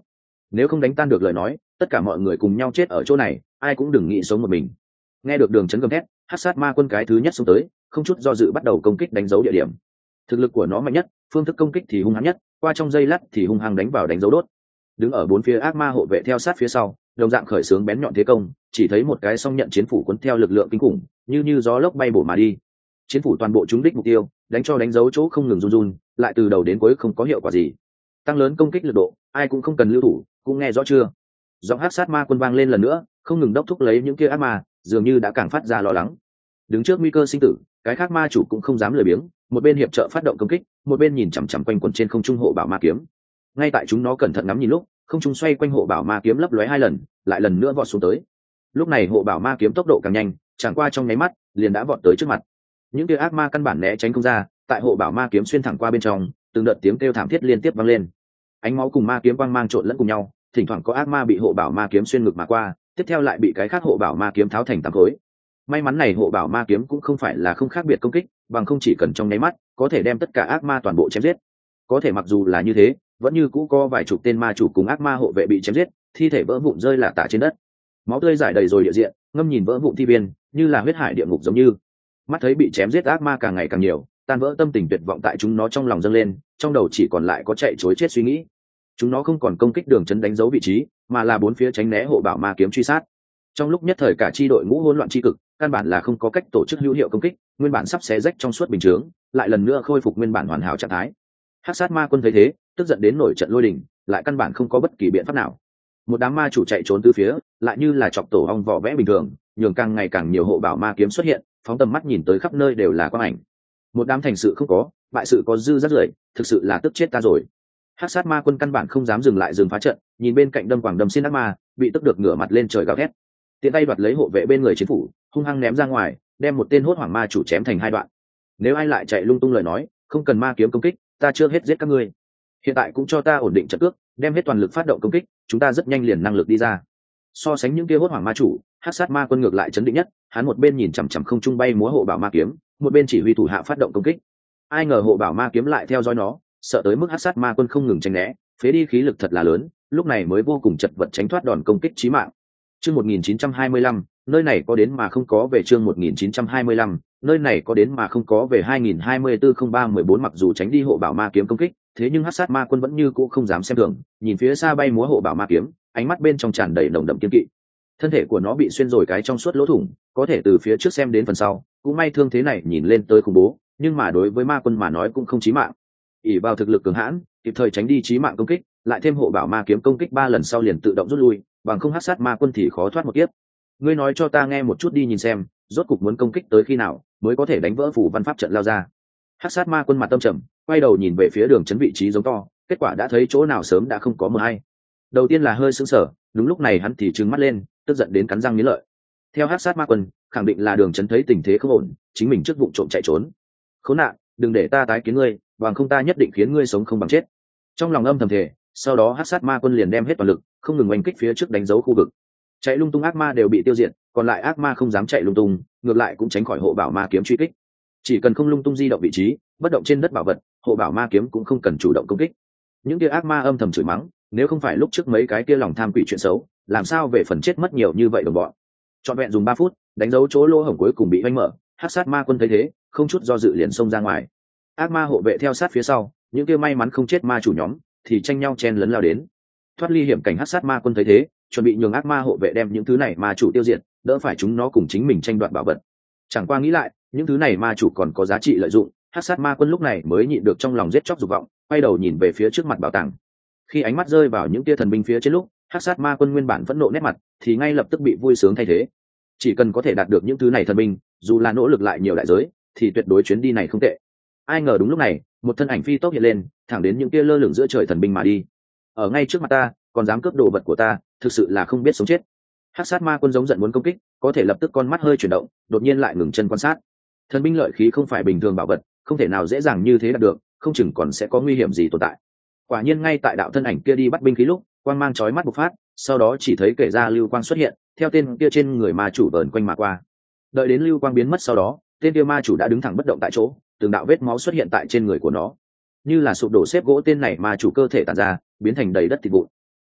nếu không đánh tan được lời nói, tất cả mọi người cùng nhau chết ở chỗ này, ai cũng đừng nghĩ sống một mình. Nghe được Đường Chấn gầm thét, Hắc Sát Ma Quân cái thứ nhất xông tới, không chút do dự bắt đầu công kích đánh dấu địa điểm. Thực lực của nó mạnh nhất, phương thức công kích thì hung hãn nhất, qua trong giây lát thì hung hăng đánh vào đánh dấu đốt. Đứng ở bốn phía ác ma hộ vệ theo sát phía sau, đồng dạng khởi xướng bén nhọn thế công, chỉ thấy một cái song nhận chiến phủ cuốn theo lực lượng kinh khủng, như gió lốc bay bổ mà đi. Chiến phủ toàn bộ trúng đích mục tiêu, đánh cho đánh dấu chỗ không ngừng run run, lại từ đầu đến cuối không có hiệu quả gì. Tăng lớn công kích lực độ, ai cũng không cần lưu thủ, cũng nghe rõ chưa? Giọng Hắc Sát Ma Quân vang lên lần nữa, không ngừng đốc thúc lấy những kia ác ma, dường như đã càng phát ra lo lắng. Đứng trước nguy cơ sinh tử, cái khác ma chủ cũng không dám lười biếng, một bên hiệp trợ phát động công kích, một bên nhìn chằm chằm quanh quẩn trên không trung hộ bảo ma kiếm. Ngay tại chúng nó cẩn thận ngắm nhìn lúc, không trung xoay quanh hộ bảo ma kiếm lấp lóe 2 lần, lại lần nữa vọt xuống tới. Lúc này hộ bảo ma kiếm tốc độ càng nhanh, chẳng qua trong nháy mắt liền đã vọt tới trước mặt. Những kia ác ma căn bản né tránh không ra, tại hộ bảo ma kiếm xuyên thẳng qua bên trong, từng đợt tiếng kêu thảm thiết liên tiếp vang lên. Ánh máu cùng ma kiếm quang mang trộn lẫn cùng nhau, thỉnh thoảng có ác ma bị hộ bảo ma kiếm xuyên ngực mà qua, tiếp theo lại bị cái khác hộ bảo ma kiếm tháo thành tám khối. May mắn này hộ bảo ma kiếm cũng không phải là không khác biệt công kích, bằng không chỉ cần trong nháy mắt có thể đem tất cả ác ma toàn bộ chém giết. Có thể mặc dù là như thế, vẫn như cũ có vài chục tên ma chủ cùng ác ma hộ vệ bị chém giết, thi thể vỡ vụn rơi lả tả trên đất, máu tươi rải đầy rồi địa diện, ngâm nhìn vỡ vụn thi viên, như là huyết hải địa ngục giống như. Mắt thấy bị chém giết ác ma càng ngày càng nhiều, tan vỡ tâm tình tuyệt vọng tại chúng nó trong lòng dâng lên, trong đầu chỉ còn lại có chạy trối chết suy nghĩ. Chúng nó không còn công kích Đường Chấn đánh dấu vị trí, mà là bốn phía tránh né hộ bảo ma kiếm truy sát. Trong lúc nhất thời cả chi đội ngũ hỗn loạn chi cực, căn bản là không có cách tổ chức hữu hiệu công kích, nguyên bản sắp xé rách trong suốt bình chướng, lại lần nữa khôi phục nguyên bản hoàn hảo trạng thái. Hắc Sát Ma Quân thấy thế, tức giận đến nổi trận lôi đình, lại căn bản không có bất kỳ biện pháp nào. Một đám ma chủ chạy trốn từ phía, lại như là chọc tổ ong vỏ vẽ bình thường, nhường càng ngày càng nhiều hộ bảo ma kiếm xuất hiện, phóng tầm mắt nhìn tới khắp nơi đều là quang ảnh. Một đám thành sự không có, bại sự có dư rất rưởi, thực sự là tức chết ta rồi. Hắc Sát Ma Quân căn bản không dám dừng lại dừng phá trận, nhìn bên cạnh đâm quảng đâm xin ác ma, bị tức được ngửa mặt lên trời gào thét. Tiện tay đoạt lấy hộ vệ bên người chiến phủ, hung hăng ném ra ngoài, đem một tên hốt hoảng ma chủ chém thành 2 đoạn. Nếu ai lại chạy lung tung lời nói, không cần ma kiếm công kích, ta chưa hết giết các ngươi. Hiện tại cũng cho ta ổn định trận cước, đem hết toàn lực phát động công kích, chúng ta rất nhanh liền năng lực đi ra. So sánh những kia hốt hoảng ma chủ, Hắc Sát Ma Quân ngược lại chấn định nhất, hắn một bên nhìn chằm chằm không trung bay múa hộ bảo ma kiếm, một bên chỉ huy thủ hạ phát động công kích. Ai ngờ hộ bảo ma kiếm lại theo dõi nó, sợ tới mức Hắc Sát Ma Quân không ngừng tránh né, phế đi khí lực thật là lớn, lúc này mới vô cùng chật vật tránh thoát đòn công kích chí mạng. Chương 1925, nơi này có đến mà không có về. Chương 1925, nơi này có đến mà không có về. 2024-03-14 mặc dù tránh đi hộ bảo ma kiếm công kích, thế nhưng Hắc Sát Ma Quân vẫn như cũ không dám xem thường, nhìn phía xa bay múa hộ bảo ma kiếm, ánh mắt bên trong tràn đầy nồng đậm kiên kỵ. Thân thể của nó bị xuyên rồi cái trong suốt lỗ thủng, có thể từ phía trước xem đến phần sau, cũng may thương thế này nhìn lên tới khủng bố, nhưng mà đối với ma quân mà nói cũng không chí mạng. ỷ vào thực lực cường hãn, kịp thời tránh đi chí mạng công kích, lại thêm hộ bảo ma kiếm công kích 3 lần sau liền tự động rút lui, bằng không Hắc Sát Ma Quân thì khó thoát một kiếp. Ngươi nói cho ta nghe một chút đi, nhìn xem rốt cục muốn công kích tới khi nào mới có thể đánh vỡ phủ văn pháp trận lao ra. Hắc Sát Ma Quân mặt tâm trầm, quay đầu nhìn về phía Đường Chấn vị trí giống to, kết quả đã thấy chỗ nào sớm đã không có mờ hay. Đầu tiên là hơi sững sờ, đúng lúc này hắn thì trừng mắt lên, tức giận đến cắn răng nghiến lợi. Theo Hắc Sát Ma Quân, khẳng định là Đường Chấn thấy tình thế không ổn, chính mình trước vụng trộm chạy trốn. Khốn nạn, đừng để ta tái kiến ngươi, bằng không ta nhất định khiến ngươi sống không bằng chết. Trong lòng âm thầm thề, sau đó Hắc Sát Ma Quân liền đem hết toàn lực, không ngừng oanh kích phía trước đánh dấu khu vực. Chạy lung tung ác ma đều bị tiêu diệt, còn lại ác ma không dám chạy lung tung, ngược lại cũng tránh khỏi hộ bảo ma kiếm truy kích. Chỉ cần không lung tung di động vị trí, bất động trên đất bảo vật, hộ bảo ma kiếm cũng không cần chủ động công kích. Những kia ác ma âm thầm chửi mắng, nếu không phải lúc trước mấy cái kia lòng tham quỷ chuyện xấu, làm sao về phần chết mất nhiều như vậy đồng bọn. Trọn vẹn dùng 3 phút, đánh dấu chỗ lỗ hổng cuối cùng bị hoanh mở. Hắc Sát Ma Quân thấy thế, không chút do dự liền xông ra ngoài. Ác ma hộ vệ theo sát phía sau, những kia may mắn không chết ma chủ nhóm thì tranh nhau chen lấn lao đến. Thoát ly hiểm cảnh, Hắc Sát Ma Quân thấy thế, chuẩn bị nhường ác ma hộ vệ đem những thứ này ma chủ tiêu diệt, đỡ phải chúng nó cùng chính mình tranh đoạt bảo vật. Chẳng qua nghĩ lại, những thứ này ma chủ còn có giá trị lợi dụng, Hắc Sát Ma Quân lúc này mới nhịn được trong lòng giết chóc dục vọng, quay đầu nhìn về phía trước mặt bảo tàng. Khi ánh mắt rơi vào những tia thần binh phía trên lúc, Hắc Sát Ma Quân nguyên bản phẫn nộ nét mặt thì ngay lập tức bị vui sướng thay thế. Chỉ cần có thể đạt được những thứ này thần binh, dù là nỗ lực lại nhiều đại giới, thì tuyệt đối chuyến đi này không tệ. Ai ngờ đúng lúc này, một thân ảnh phi tốc hiện lên, thẳng đến những tia lơ lửng giữa trời thần binh mà đi. Ở ngay trước mặt ta, còn dám cướp đồ vật của ta, thực sự là không biết sống chết. Hắc Sát Ma Quân giống giận muốn công kích, có thể lập tức con mắt hơi chuyển động, đột nhiên lại ngừng chân quan sát. Thần binh lợi khí không phải bình thường bảo vật, không thể nào dễ dàng như thế đạt được, không chừng còn sẽ có nguy hiểm gì tồn tại. Quả nhiên ngay tại đạo thân ảnh kia đi bắt binh khí lúc, quang mang chói mắt bộc phát, sau đó chỉ thấy kể ra lưu quang xuất hiện, theo tên kia trên người ma chủ vờn quanh mà qua. Đợi đến lưu quang biến mất sau đó, tên kia ma chủ đã đứng thẳng bất động tại chỗ, từng đạo vết máu xuất hiện tại trên người của nó, như là sụp đổ xếp gỗ. Tên này ma chủ cơ thể tàn ra, biến thành đầy đất thịt vụn.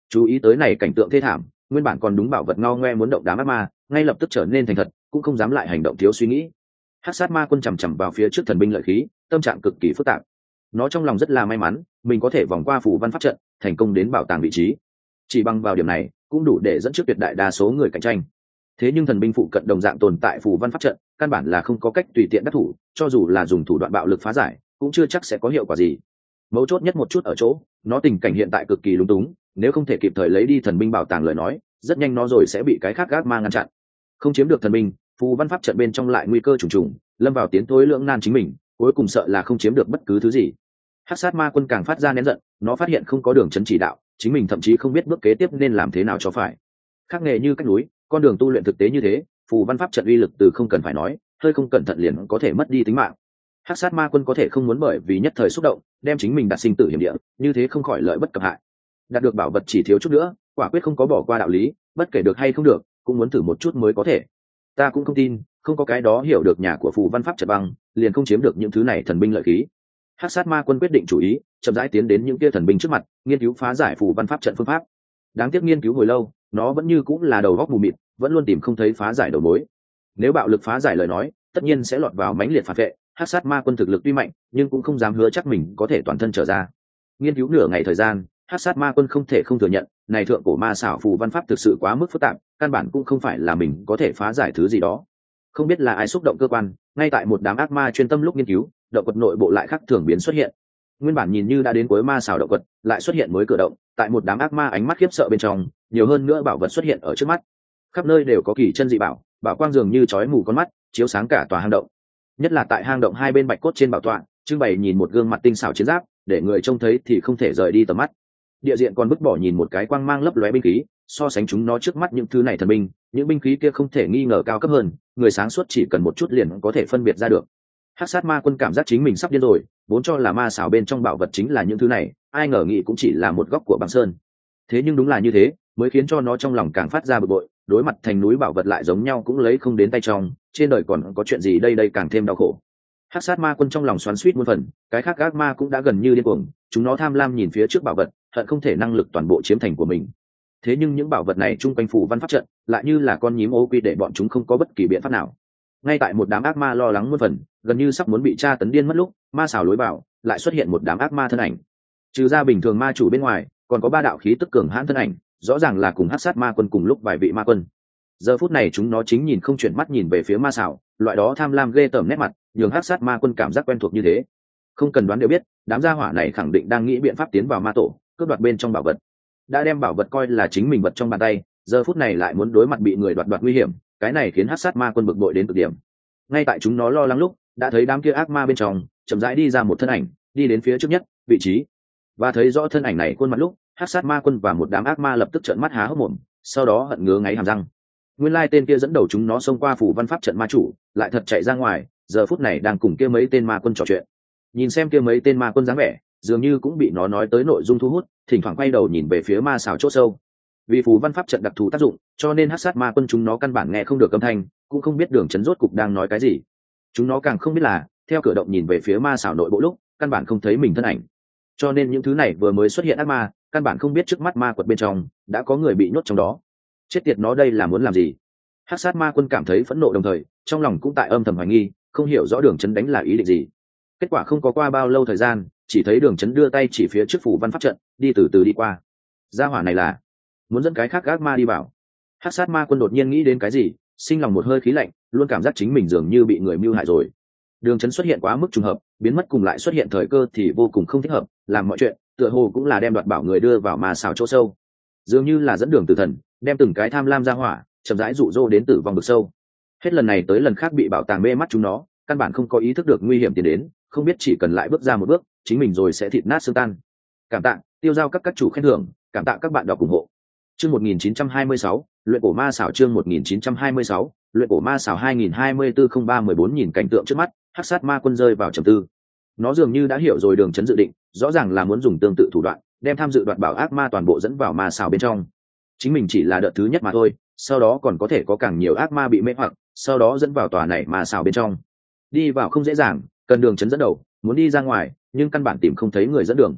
Chú ý tới này cảnh tượng thê thảm, nguyên bản còn đúng bảo vật ngao ngoe muốn động đám ác ma ngay lập tức trở nên thành thật, cũng không dám lại hành động thiếu suy nghĩ. Hắc sát ma quân chằm chằm vào phía trước thần binh lợi khí, tâm trạng cực kỳ phức tạp. Nó trong lòng rất là may mắn mình có thể vòng qua phủ văn pháp trận, thành công đến bảo tàng vị trí. Chỉ bằng vào điểm này cũng đủ để dẫn trước tuyệt đại đa số người cạnh tranh. Thế nhưng thần binh phụ cận đồng dạng tồn tại phủ văn pháp trận, căn bản là không có cách tùy tiện đắc thủ, cho dù là dùng thủ đoạn bạo lực phá giải cũng chưa chắc sẽ có hiệu quả gì. Mấu chốt nhất một chút ở chỗ nó tình cảnh hiện tại cực kỳ lúng túng, nếu không thể kịp thời lấy đi thần binh bảo tàng lời nói, rất nhanh nó rồi sẽ bị cái khác gác ma ngăn chặn. Không chiếm được thần binh, phù văn pháp trận bên trong lại nguy cơ trùng trùng, lâm vào tiến thối lưỡng nan chính mình, cuối cùng sợ là không chiếm được bất cứ thứ gì. Hắc sát ma quân càng phát ra nén giận, nó phát hiện không có đường chấn chỉ đạo, chính mình thậm chí không biết bước kế tiếp nên làm thế nào cho phải. Khác nghề như cách núi, con đường tu luyện thực tế như thế, phù văn pháp trận uy lực từ không cần phải nói, hơi không cẩn thận liền có thể mất đi tính mạng. Hắc sát ma quân có thể không muốn bởi vì nhất thời xúc động đem chính mình đặt sinh tử hiểm địa, như thế không khỏi lợi bất cập hại. Đạt được bảo vật chỉ thiếu chút nữa, quả quyết không có bỏ qua đạo lý, bất kể được hay không được cũng muốn thử một chút mới có thể. Ta cũng không tin không có cái đó hiểu được nhà của phù văn pháp trận băng liền không chiếm được những thứ này thần binh lợi khí. Hắc sát ma quân quyết định chủ ý, chậm rãi tiến đến những kia thần binh trước mặt, nghiên cứu phá giải phù văn pháp trận phương pháp. Đáng tiếc nghiên cứu hồi lâu, nó vẫn như cũng là đầu góc mù mịt, vẫn luôn tìm không thấy phá giải đầu mối. Nếu bạo lực phá giải lời nói, tất nhiên sẽ lọt vào mãnh liệt phản vệ. Hắc sát ma quân thực lực tuy mạnh, nhưng cũng không dám hứa chắc mình có thể toàn thân trở ra. Nghiên cứu nửa ngày thời gian, Hắc sát ma quân không thể không thừa nhận, này thượng cổ ma xảo phù văn pháp thực sự quá mức phức tạp, căn bản cũng không phải là mình có thể phá giải thứ gì đó. Không biết là ai xúc động cơ quan, ngay tại một đám ác ma chuyên tâm lúc nghiên cứu, động vật nội bộ lại khác thường biến xuất hiện. Nguyên bản nhìn như đã đến cuối ma xảo động vật, lại xuất hiện mới cửa động, tại một đám ác ma ánh mắt khiếp sợ bên trong, nhiều hơn nữa bảo vật xuất hiện ở trước mắt. Khắp nơi đều có kỳ chân dị bảo, bảo quang dường như chói mù con mắt, chiếu sáng cả tòa hang động. Nhất là tại hang động hai bên bạch cốt trên bảo tọa, trưng bày nhìn một gương mặt tinh xảo chiến giáp, để người trông thấy thì không thể rời đi tầm mắt. Địa diện còn vứt bỏ nhìn một cái quang mang lấp lóe binh khí, so sánh chúng nó trước mắt những thứ này thần binh, những binh khí kia không thể nghi ngờ cao cấp hơn, người sáng suốt chỉ cần một chút liền có thể phân biệt ra được. Hắc sát ma quân cảm giác chính mình sắp điên rồi, vốn cho là ma xảo bên trong bảo vật chính là những thứ này, ai ngờ nghĩ cũng chỉ là một góc của băng sơn. Thế nhưng đúng là như thế, mới khiến cho nó trong lòng càng phát ra bực bội, đối mặt thành núi bảo vật lại giống nhau cũng lấy không đến tay trong, trên đời còn có chuyện gì đây càng thêm đau khổ. Hắc sát ma quân trong lòng xoắn xuýt muôn phần, cái khác ác ma cũng đã gần như điên cuồng, chúng nó tham lam nhìn phía trước bảo vật, hận không thể năng lực toàn bộ chiếm thành của mình. Thế nhưng những bảo vật này chung quanh phủ văn pháp trận, lại như là con nhím ô quy để bọn chúng không có bất kỳ biện pháp nào. Ngay tại một đám ác ma lo lắng muôn phần, gần như sắp muốn bị tra tấn điên mất lúc, ma xảo lối vào lại xuất hiện một đám ác ma thân ảnh. Trừ ra bình thường ma chủ bên ngoài, còn có ba đạo khí tức cường hãn thân ảnh, rõ ràng là cùng Hắc sát ma quân cùng lúc vài vị ma quân. Giờ phút này chúng nó chính nhìn không chuyển mắt nhìn về phía ma xảo, loại đó tham lam ghê tởm nét mặt, nhường Hắc sát ma quân cảm giác quen thuộc như thế. Không cần đoán đều biết, đám gia hỏa này khẳng định đang nghĩ biện pháp tiến vào ma tổ, cướp đoạt bên trong bảo vật. Đã đem bảo vật coi là chính mình vật trong bàn tay, giờ phút này lại muốn đối mặt bị người đoạt nguy hiểm, cái này khiến Hắc sát ma quân bực bội đến cực điểm. Ngay tại chúng nó lo lắng lúc, đã thấy đám kia ác ma bên trong chậm rãi đi ra một thân ảnh, đi đến phía trước nhất vị trí, và thấy rõ thân ảnh này khuôn mặt lúc, Hắc sát ma quân và một đám ác ma lập tức trợn mắt há hốc mồm, sau đó hận ngứa ngáy hàm răng. Nguyên lai tên kia dẫn đầu chúng nó xông qua phủ văn pháp trận ma chủ, lại thật chạy ra ngoài, giờ phút này đang cùng kia mấy tên ma quân trò chuyện. Nhìn xem kia mấy tên ma quân dáng vẻ, dường như cũng bị nó nói tới nội dung thu hút, thỉnh thoảng quay đầu nhìn về phía ma xảo chỗ sâu. Vì phủ văn pháp trận đặc thù tác dụng, cho nên Hắc sát ma quân chúng nó căn bản nghe không được âm thanh, cũng không biết đường chấn rốt cục đang nói cái gì. Chúng nó càng không biết là theo cửa động nhìn về phía ma xảo nội bộ lúc, căn bản không thấy mình thân ảnh. Cho nên những thứ này vừa mới xuất hiện ác ma, căn bản không biết trước mắt ma quật bên trong đã có người bị nhốt trong đó. Chết tiệt, nó đây là muốn làm gì? Hắc sát ma quân cảm thấy phẫn nộ, đồng thời trong lòng cũng tại âm thầm hoài nghi, không hiểu rõ đường chấn đánh là ý định gì. Kết quả không có qua bao lâu thời gian, chỉ thấy đường chấn đưa tay chỉ phía trước phủ văn pháp trận, đi từ từ đi qua. Gia hỏa này là muốn dẫn cái khác ác ma đi vào. Hắc sát ma quân đột nhiên nghĩ đến cái gì, sinh lòng một hơi khí lạnh, luôn cảm giác chính mình dường như bị người mưu hại rồi. Đường chấn xuất hiện quá mức trùng hợp, biến mất cùng lại xuất hiện thời cơ thì vô cùng không thích hợp, làm mọi chuyện tựa hồ cũng là đem đoạt bảo người đưa vào ma xảo chỗ sâu, dường như là dẫn đường tử thần, đem từng cái tham lam ra hỏa chậm rãi dụ dỗ đến tử vong vực sâu. Hết lần này tới lần khác bị bảo tàng mê mắt chúng nó, căn bản không có ý thức được nguy hiểm tiến đến, không biết chỉ cần lại bước ra một bước, chính mình rồi sẽ thịt nát xương tan. Cảm tạ tiêu giao các chủ khen thưởng, cảm tạ các bạn đọc ủng hộ. Chương 1926, luyện cổ ma xảo. Chương 1926, luyện cổ ma xảo 2024-03-14. Nhìn cảnh tượng trước mắt, Hắc sát ma quân rơi vào trầm tư. Nó dường như đã hiểu rồi đường chấn dự định, rõ ràng là muốn dùng tương tự thủ đoạn, đem tham dự đoạt bảo ác ma toàn bộ dẫn vào ma xảo bên trong. Chính mình chỉ là đợt thứ nhất mà thôi, sau đó còn có thể có càng nhiều ác ma bị mê hoặc, sau đó dẫn vào tòa này ma xảo bên trong. Đi vào không dễ dàng, cần đường chấn dẫn đầu, muốn đi ra ngoài, nhưng căn bản tìm không thấy người dẫn đường.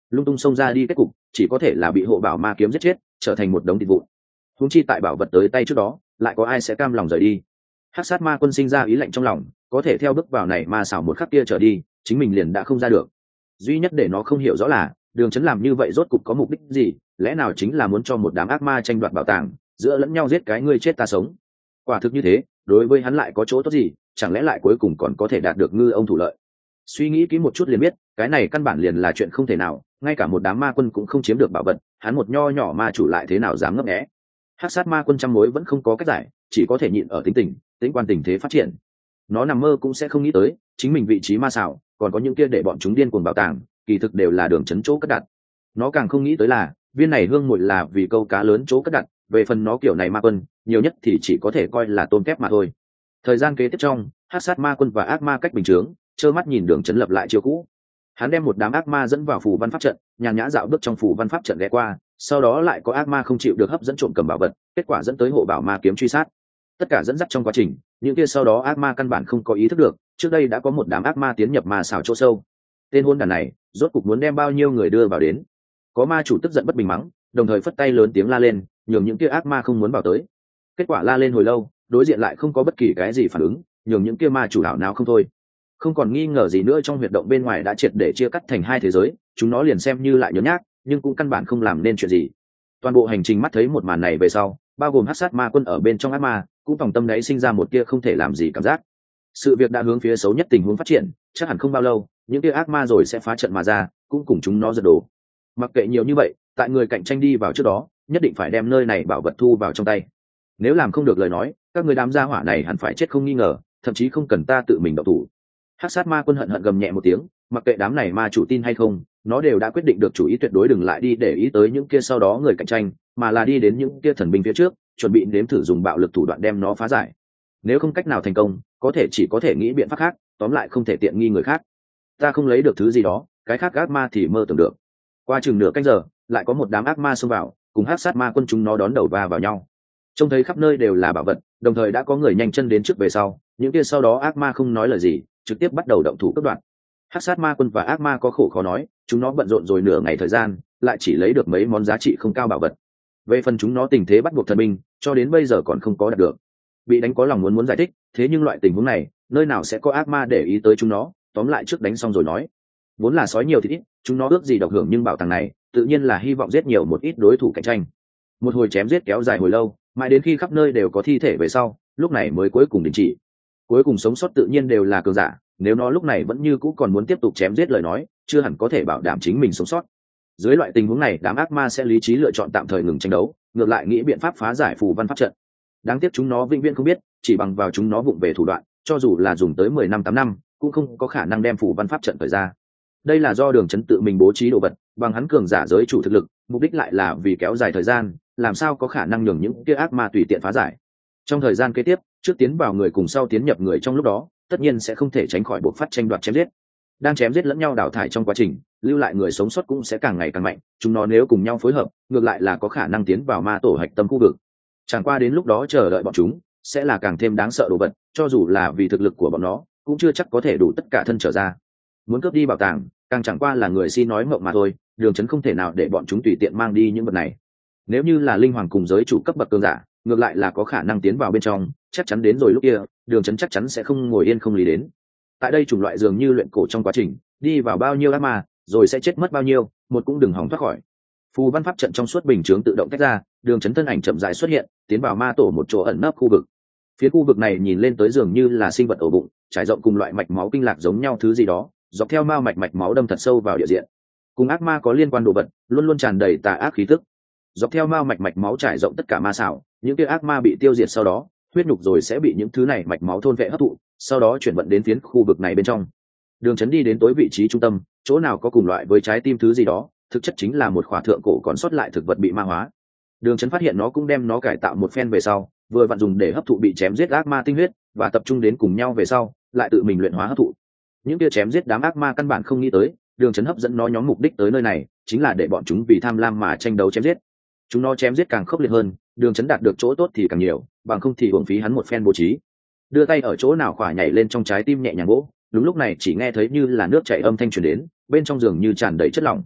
lung tung xông ra đi, kết cục chỉ có thể là bị hộ bảo ma kiếm giết chết, trở thành một đống thịt vụn. Huống chi tại bảo vật tới tay trước đó, lại có ai sẽ cam lòng rời đi? Hắc sát ma quân sinh ra ý lạnh trong lòng, có thể theo bước vào này ma xảo một khắc kia trở đi, chính mình liền đã không ra được. Duy nhất để nó không hiểu rõ là Đường Chấn làm như vậy rốt cục có mục đích gì, lẽ nào chính là muốn cho một đám ác ma tranh đoạt bảo tàng, giữa lẫn nhau giết cái ngươi chết ta sống? Quả thực như thế, đối với hắn lại có chỗ tốt gì, chẳng lẽ lại cuối cùng còn có thể đạt được ngư ông thủ lợi? Suy nghĩ kỹ một chút liền biết, cái này căn bản liền là chuyện không thể nào, ngay cả một đám ma quân cũng không chiếm được bảo vật, hắn một nho nhỏ ma chủ lại thế nào dám ngấp nghé? Hắc sát ma quân trăm mối vẫn không có cách giải, chỉ có thể nhịn ở tính tình, tính quan tình thế phát triển. Nó nằm mơ cũng sẽ không nghĩ tới, chính mình vị trí ma xảo, còn có những kia để bọn chúng điên cuồng bảo tàng, kỳ thực đều là Đường Chấn chỗ cất đặt. Nó càng không nghĩ tới là, viên này hương muội là vì câu cá lớn chỗ cất đặt, về phần nó kiểu này ma quân, nhiều nhất thì chỉ có thể coi là tôm kép mà thôi. Thời gian kế tiếp trong, Hắc sát ma quân và ác ma cách bình chướng, trơ mắt nhìn Đường Chấn lập lại chiêu cũ. Hắn đem một đám ác ma dẫn vào phù văn pháp trận, nhàn nhã dạo bước trong phù văn pháp trận ghé qua, sau đó lại có ác ma không chịu được hấp dẫn trộm cầm bảo vật, kết quả dẫn tới hộ bảo ma kiếm truy sát. Tất cả dẫn dắt trong quá trình, những kia sau đó ác ma căn bản không có ý thức được, trước đây đã có một đám ác ma tiến nhập ma xảo chỗ sâu. Tên hôn đàn này, rốt cục muốn đem bao nhiêu người đưa vào đến? Có ma chủ tức giận bất bình mắng, đồng thời phất tay lớn tiếng la lên, nhường những kia ác ma không muốn vào tới. Kết quả la lên hồi lâu, đối diện lại không có bất kỳ cái gì phản ứng, nhường những kia ma chủ đảo nào không thôi. Không còn nghi ngờ gì nữa, trong huyệt động bên ngoài đã triệt để chia cắt thành hai thế giới, chúng nó liền xem như lại nhớ nhác, nhưng cũng căn bản không làm nên chuyện gì. Toàn bộ hành trình mắt thấy một màn này về sau, bao gồm hắc sát ma quân ở bên trong ác ma, cũng vòng tâm đấy sinh ra một tia không thể làm gì cảm giác. Sự việc đã hướng phía xấu nhất tình huống phát triển, chắc hẳn không bao lâu, những tia ác ma rồi sẽ phá trận mà ra, cũng cùng chúng nó giật đổ. Mặc kệ nhiều như vậy, tại người cạnh tranh đi vào trước đó, nhất định phải đem nơi này bảo vật thu vào trong tay. Nếu làm không được lời nói, các người đám gia hỏa này hẳn phải chết không nghi ngờ, thậm chí không cần ta tự mình động thủ. Hắc sát ma quân hận hận gầm nhẹ một tiếng, mặc kệ đám này ma chủ tin hay không, nó đều đã quyết định được chủ ý tuyệt đối đừng lại đi để ý tới những kia sau đó người cạnh tranh, mà là đi đến những kia thần binh phía trước, chuẩn bị nếm thử dùng bạo lực thủ đoạn đem nó phá giải. Nếu không cách nào thành công, có thể chỉ có thể nghĩ biện pháp khác, tóm lại không thể tiện nghi người khác. Ta không lấy được thứ gì đó, cái khác ác ma thì mơ tưởng được. Qua chừng nửa canh giờ, lại có một đám ác ma xông vào, cùng hắc sát ma quân chúng nó đón đầu va vào nhau. Trông thấy khắp nơi đều là bảo vật, đồng thời đã có người nhanh chân đến trước về sau, những kia sau đó ác ma không nói lời gì, trực tiếp bắt đầu động thủ cướp đoạt. Hắc sát ma quân và ác ma có khổ khó nói, chúng nó bận rộn rồi nửa ngày thời gian, lại chỉ lấy được mấy món giá trị không cao bảo vật. Về phần chúng nó tình thế bắt buộc thần binh, cho đến bây giờ còn không có đạt được. Bị đánh có lòng muốn giải thích, thế nhưng loại tình huống này, nơi nào sẽ có ác ma để ý tới chúng nó, tóm lại trước đánh xong rồi nói. Vốn là sói nhiều thì ít, chúng nó ước gì độc hưởng nhưng bảo tàng này, tự nhiên là hy vọng giết nhiều một ít đối thủ cạnh tranh. Một hồi chém giết kéo dài hồi lâu, mãi đến khi khắp nơi đều có thi thể về sau, lúc này mới cuối cùng đình chỉ. Cuối cùng sống sót tự nhiên đều là cường giả, nếu nó lúc này vẫn như cũ còn muốn tiếp tục chém giết lời nói, chưa hẳn có thể bảo đảm chính mình sống sót. Dưới loại tình huống này, đám ác ma sẽ lý trí lựa chọn tạm thời ngừng tranh đấu, ngược lại nghĩ biện pháp phá giải phù văn pháp trận. Đáng tiếc chúng nó vĩnh viễn không biết, chỉ bằng vào chúng nó vụng về thủ đoạn, cho dù là dùng tới 10 năm 8 năm, cũng không có khả năng đem phù văn pháp trận thời ra. Đây là do Đường Chấn tự mình bố trí đồ vật, bằng hắn cường giả giới chủ thực lực, mục đích lại là vì kéo dài thời gian, làm sao có khả năng nhường những kia ác ma tùy tiện phá giải. Trong thời gian kế tiếp, trước tiến vào người cùng sau tiến nhập người trong lúc đó, tất nhiên sẽ không thể tránh khỏi buộc phát tranh đoạt chém giết. Đang chém giết lẫn nhau đào thải trong quá trình, lưu lại người sống sót cũng sẽ càng ngày càng mạnh, chúng nó nếu cùng nhau phối hợp, ngược lại là có khả năng tiến vào ma tổ hạch tâm khu vực. Chẳng qua đến lúc đó chờ đợi bọn chúng, sẽ là càng thêm đáng sợ đồ vật, cho dù là vì thực lực của bọn nó, cũng chưa chắc có thể đủ tất cả thân trở ra. Muốn cướp đi bảo tàng, càng chẳng qua là người si nói mộng mà thôi, Đường Chấn không thể nào để bọn chúng tùy tiện mang đi những vật này. Nếu như là linh hoàng cùng giới chủ cấp bậc cường giả, ngược lại là có khả năng tiến vào bên trong, chắc chắn đến rồi lúc kia, Đường Chấn chắc chắn sẽ không ngồi yên không lý đến. Tại đây chủng loại dường như luyện cổ trong quá trình, đi vào bao nhiêu ác ma, rồi sẽ chết mất bao nhiêu, một cũng đừng hòng thoát khỏi. Phù văn pháp trận trong suốt bình chướng tự động tách ra, Đường Chấn thân ảnh chậm rãi xuất hiện, tiến vào ma tổ một chỗ ẩn nấp khu vực. Phía khu vực này nhìn lên tới dường như là sinh vật ổ bụng, trải rộng cùng loại mạch máu kinh lạc giống nhau thứ gì đó, dọc theo mao mạch máu đâm thật sâu vào địa diện. Cùng ác ma có liên quan đồ vật, luôn luôn tràn đầy tà ác khí tức. Dọc theo mao mạch máu trải rộng tất cả ma xảo, những kia ác ma bị tiêu diệt sau đó, huyết nhục rồi sẽ bị những thứ này mạch máu thôn vệ hấp thụ, sau đó chuyển vận đến phiến khu vực này bên trong. Đường Chấn đi đến tối vị trí trung tâm, chỗ nào có cùng loại với trái tim thứ gì đó, thực chất chính là một khỏa thượng cổ còn sót lại thực vật bị ma hóa. Đường Chấn phát hiện nó cũng đem nó cải tạo một phen về sau, vừa vặn dùng để hấp thụ bị chém giết ác ma tinh huyết, và tập trung đến cùng nhau về sau, lại tự mình luyện hóa hấp thụ. Những kia chém giết đám ác ma căn bản không nghĩ tới, Đường Chấn hấp dẫn nó nhóm mục đích tới nơi này, chính là để bọn chúng vì tham lam mà tranh đấu chém giết. Chúng nó chém giết càng khốc liệt hơn, Đường Chấn đạt được chỗ tốt thì càng nhiều, bằng không thì uổng phí hắn một phen bố trí. Đưa tay ở chỗ nào khỏa nhảy lên trong trái tim nhẹ nhàng gỗ, đúng lúc này chỉ nghe thấy như là nước chảy âm thanh truyền đến, bên trong giường như tràn đầy chất lỏng.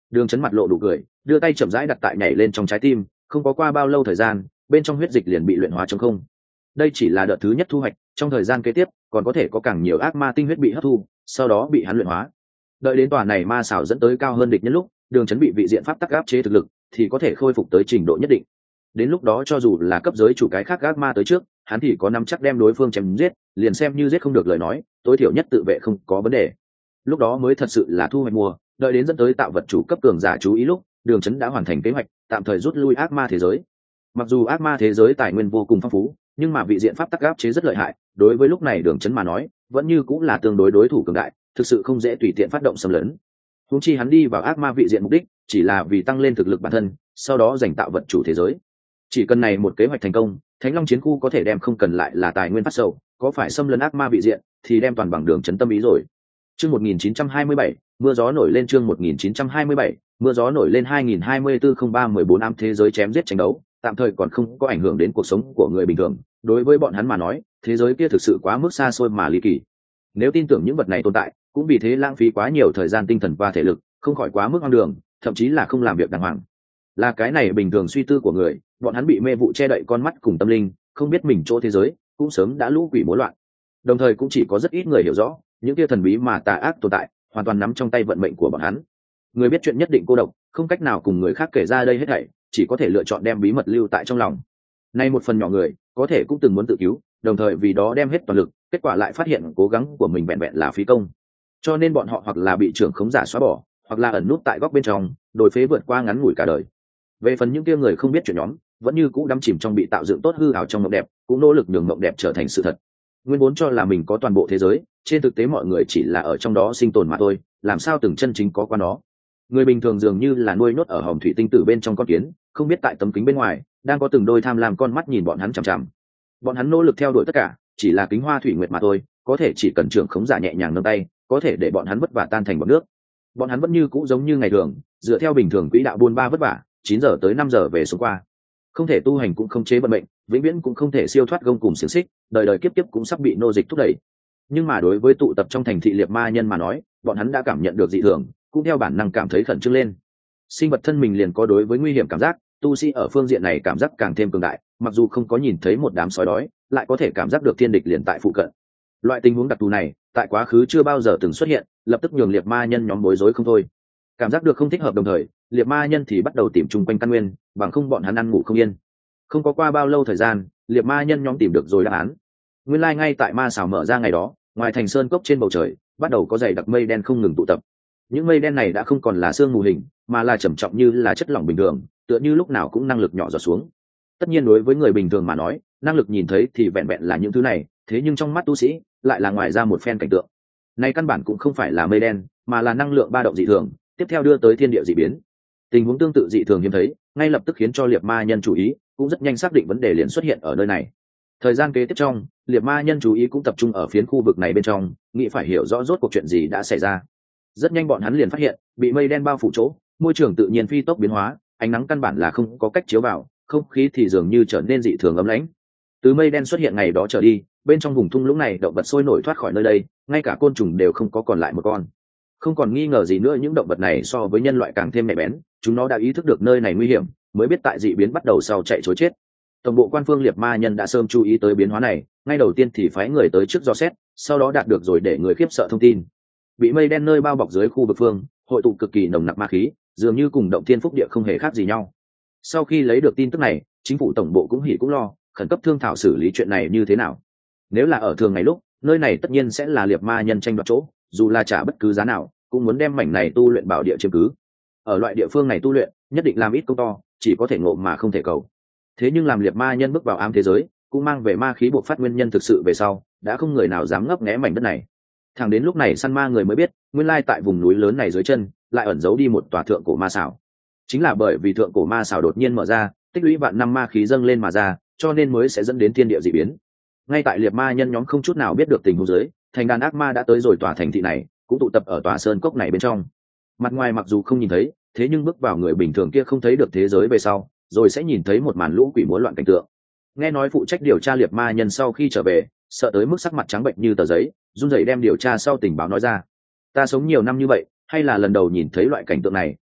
Đường Chấn mặt lộ đủ cười, đưa tay chậm rãi đặt tại nhảy lên trong trái tim, không có qua bao lâu thời gian, bên trong huyết dịch liền bị luyện hóa trống không. Đây chỉ là đợt thứ nhất thu hoạch, trong thời gian kế tiếp còn có thể có càng nhiều ác ma tinh huyết bị hấp thu, sau đó bị hắn luyện hóa. Đợi đến tòa này ma xảo dẫn tới cao hơn địch nhân lúc, Đường Chấn bị vị diện pháp tắc áp chế thực lực, thì có thể khôi phục tới trình độ nhất định. Đến lúc đó cho dù là cấp giới chủ cái khác ác ma tới trước, hắn thì có nắm chắc đem đối phương chém giết, liền xem như giết không được lời nói, tối thiểu nhất tự vệ không có vấn đề. Lúc đó mới thật sự là thu hoạch mùa, đợi đến dẫn tới tạo vật chủ cấp cường giả chú ý lúc, Đường Chấn đã hoàn thành kế hoạch, tạm thời rút lui ác ma thế giới. Mặc dù ác ma thế giới tài nguyên vô cùng phong phú, nhưng mà vị diện pháp tắc áp chế rất lợi hại, đối với lúc này Đường Chấn mà nói, vẫn như cũng là tương đối đối thủ cường đại, thực sự không dễ tùy tiện phát động xâm lấn. Huống chi hắn đi vào ác ma vị diện mục đích, chỉ là vì tăng lên thực lực bản thân, sau đó giành tạo vật chủ thế giới. Chỉ cần này một kế hoạch thành công, Thánh Long chiến khu có thể đem không cần lại là tài nguyên phát sầu, có phải xâm lấn ác ma vị diện, thì đem toàn bằng Đường Chấn tâm ý rồi. Chương 1927, mưa gió nổi lên chương 1927, mưa gió nổi lên 2024-03-14 ám thế giới chém giết tranh đấu, tạm thời còn không có ảnh hưởng đến cuộc sống của người bình thường. Đối với bọn hắn mà nói, thế giới kia thực sự quá mức xa xôi mà ly kỳ. Nếu tin tưởng những vật này tồn tại, cũng vì thế lãng phí quá nhiều thời gian tinh thần và thể lực, không khỏi quá mức hoang đường, thậm chí là không làm việc đàng hoàng. Là cái này bình thường suy tư của người, bọn hắn bị mê vụ che đậy con mắt cùng tâm linh, không biết mình chỗ thế giới, cũng sớm đã lũ quỷ múa loạn. Đồng thời cũng chỉ có rất ít người hiểu rõ, những kia thần bí mà tà ác tồn tại, hoàn toàn nắm trong tay vận mệnh của bọn hắn. Người biết chuyện nhất định cô độc, không cách nào cùng người khác kể ra đây hết thảy, chỉ có thể lựa chọn đem bí mật lưu tại trong lòng. Nay một phần nhỏ người, có thể cũng từng muốn tự cứu, đồng thời vì đó đem hết toàn lực, kết quả lại phát hiện cố gắng của mình vẹn vẹn là phí công. Cho nên bọn họ hoặc là bị trưởng khống giả xóa bỏ, hoặc là ẩn nút tại góc bên trong, đổi phế vượt qua ngắn ngủi cả đời. Về phần những kia người không biết chuyện nhóm, vẫn như cũ đắm chìm trong bị tạo dựng tốt hư ảo trong mộng đẹp, cũng nỗ lực nhường mộng đẹp trở thành sự thật. Nguyên vốn cho là mình có toàn bộ thế giới, trên thực tế mọi người chỉ là ở trong đó sinh tồn mà thôi, làm sao từng chân chính có qua nó. Người bình thường dường như là nuôi nhốt ở hòm thủy tinh tử bên trong con kiến, không biết tại tấm kính bên ngoài đang có từng đôi tham lam con mắt nhìn bọn hắn chằm chằm. Bọn hắn nỗ lực theo đuổi tất cả, chỉ là kính hoa thủy nguyệt mà thôi, có thể chỉ cần trưởng khống giả nhẹ nhàng nâng tay, có thể để bọn hắn vất vả tan thành bọt nước. Bọn hắn vẫn như cũ giống như ngày thường, dựa theo bình thường quỹ đạo buôn ba vất vả, 9 giờ tới 5 giờ về xuống qua. Không thể tu hành cũng không chế vận mệnh, vĩnh viễn cũng không thể siêu thoát gông cùng xiềng xích, đời đời kiếp kiếp cũng sắp bị nô dịch thúc đẩy. Nhưng mà đối với tụ tập trong thành thị liệt ma nhân mà nói, bọn hắn đã cảm nhận được dị thường, cũng theo bản năng cảm thấy khẩn trương lên. Sinh vật thân mình liền có đối với nguy hiểm cảm giác, tu sĩ ở phương diện này cảm giác càng thêm cường đại, mặc dù không có nhìn thấy một đám sói đói, lại có thể cảm giác được thiên địch liền tại phụ cận. Loại tình huống đặc thù này, tại quá khứ chưa bao giờ từng xuất hiện, lập tức nhường liệt ma nhân nhóm bối rối không thôi. Cảm giác được không thích hợp, đồng thời liệt ma nhân thì bắt đầu tìm chung quanh căn nguyên, bằng không bọn hắn ăn ngủ không yên. Không có qua bao lâu thời gian, liệt ma nhân nhóm tìm được rồi đáp án. Nguyên lai ngay tại ma xảo mở ra ngày đó, ngoài thành sơn cốc trên bầu trời bắt đầu có dày đặc mây đen không ngừng tụ tập. Những mây đen này đã không còn là sương mù hình, mà là trầm trọng như là chất lỏng bình thường, tựa như lúc nào cũng năng lực nhỏ giọt xuống. Tất nhiên đối với người bình thường mà nói, năng lực nhìn thấy thì vẹn vẹn là những thứ này, thế nhưng trong mắt tu sĩ lại là ngoài ra một phen cảnh tượng. Này căn bản cũng không phải là mây đen, mà là năng lượng ba động dị thường, tiếp theo đưa tới thiên địa dị biến. Tình huống tương tự dị thường hiếm thấy, ngay lập tức khiến cho liệt ma nhân chú ý, cũng rất nhanh xác định vấn đề liền xuất hiện ở nơi này. Thời gian kế tiếp trong, liệt ma nhân chú ý cũng tập trung ở phiến khu vực này bên trong, nghĩ phải hiểu rõ rốt cuộc chuyện gì đã xảy ra. Rất nhanh bọn hắn liền phát hiện, bị mây đen bao phủ chỗ, môi trường tự nhiên phi tốc biến hóa, ánh nắng căn bản là không có cách chiếu vào, không khí thì dường như trở nên dị thường ấm lãnh. Từ mây đen xuất hiện ngày đó trở đi, bên trong vùng thung lũng này động vật sôi nổi thoát khỏi nơi đây, ngay cả côn trùng đều không có còn lại một con. Không còn nghi ngờ gì nữa, những động vật này so với nhân loại càng thêm nhạy bén, chúng nó đã ý thức được nơi này nguy hiểm, mới biết tại dị biến bắt đầu sau chạy trối chết. Tổng bộ quan phương liệt ma nhân đã sớm chú ý tới biến hóa này, ngay đầu tiên thì phái người tới trước dò xét, sau đó đạt được rồi để người khiếp sợ thông tin. Bị mây đen nơi bao bọc dưới khu vực phương, hội tụ cực kỳ nồng nặc ma khí, dường như cùng động thiên phúc địa không hề khác gì nhau. Sau khi lấy được tin tức này, chính phủ tổng bộ cũng hỉ cũng lo, khẩn cấp thương thảo xử lý chuyện này như thế nào. Nếu là ở thường ngày lúc, nơi này tất nhiên sẽ là liệt ma nhân tranh đoạt chỗ, dù là trả bất cứ giá nào, cũng muốn đem mảnh này tu luyện bảo địa chiếm cứ. Ở loại địa phương này tu luyện, nhất định làm ít công to, chỉ có thể ngộ mà không thể cầu. Thế nhưng làm liệt ma nhân bước vào ám thế giới, cũng mang về ma khí buộc phát nguyên nhân thực sự về sau, đã không người nào dám ngấp nghé mảnh đất này. Thẳng đến lúc này săn ma người mới biết, nguyên lai tại vùng núi lớn này dưới chân, lại ẩn giấu đi một tòa thượng cổ ma xảo. Chính là bởi vì thượng cổ ma xảo đột nhiên mở ra, tích lũy vạn năm ma khí dâng lên mà ra, cho nên mới sẽ dẫn đến thiên địa dị biến. Ngay tại liệt ma nhân nhóm không chút nào biết được tình huống dưới, thành đàn ác ma đã tới rồi tòa thành thị này, cũng tụ tập ở tòa sơn cốc này bên trong. Mặt ngoài mặc dù không nhìn thấy, thế nhưng bước vào người bình thường kia không thấy được thế giới về sau, rồi sẽ nhìn thấy một màn lũ quỷ múa loạn cảnh tượng. Nghe nói phụ trách điều tra liệt ma nhân sau khi trở về, sợ tới mức sắc mặt trắng bệnh như tờ giấy, run rẩy đem điều tra sau tình báo nói ra. Ta sống nhiều năm như vậy, hay là lần đầu nhìn thấy loại cảnh tượng này,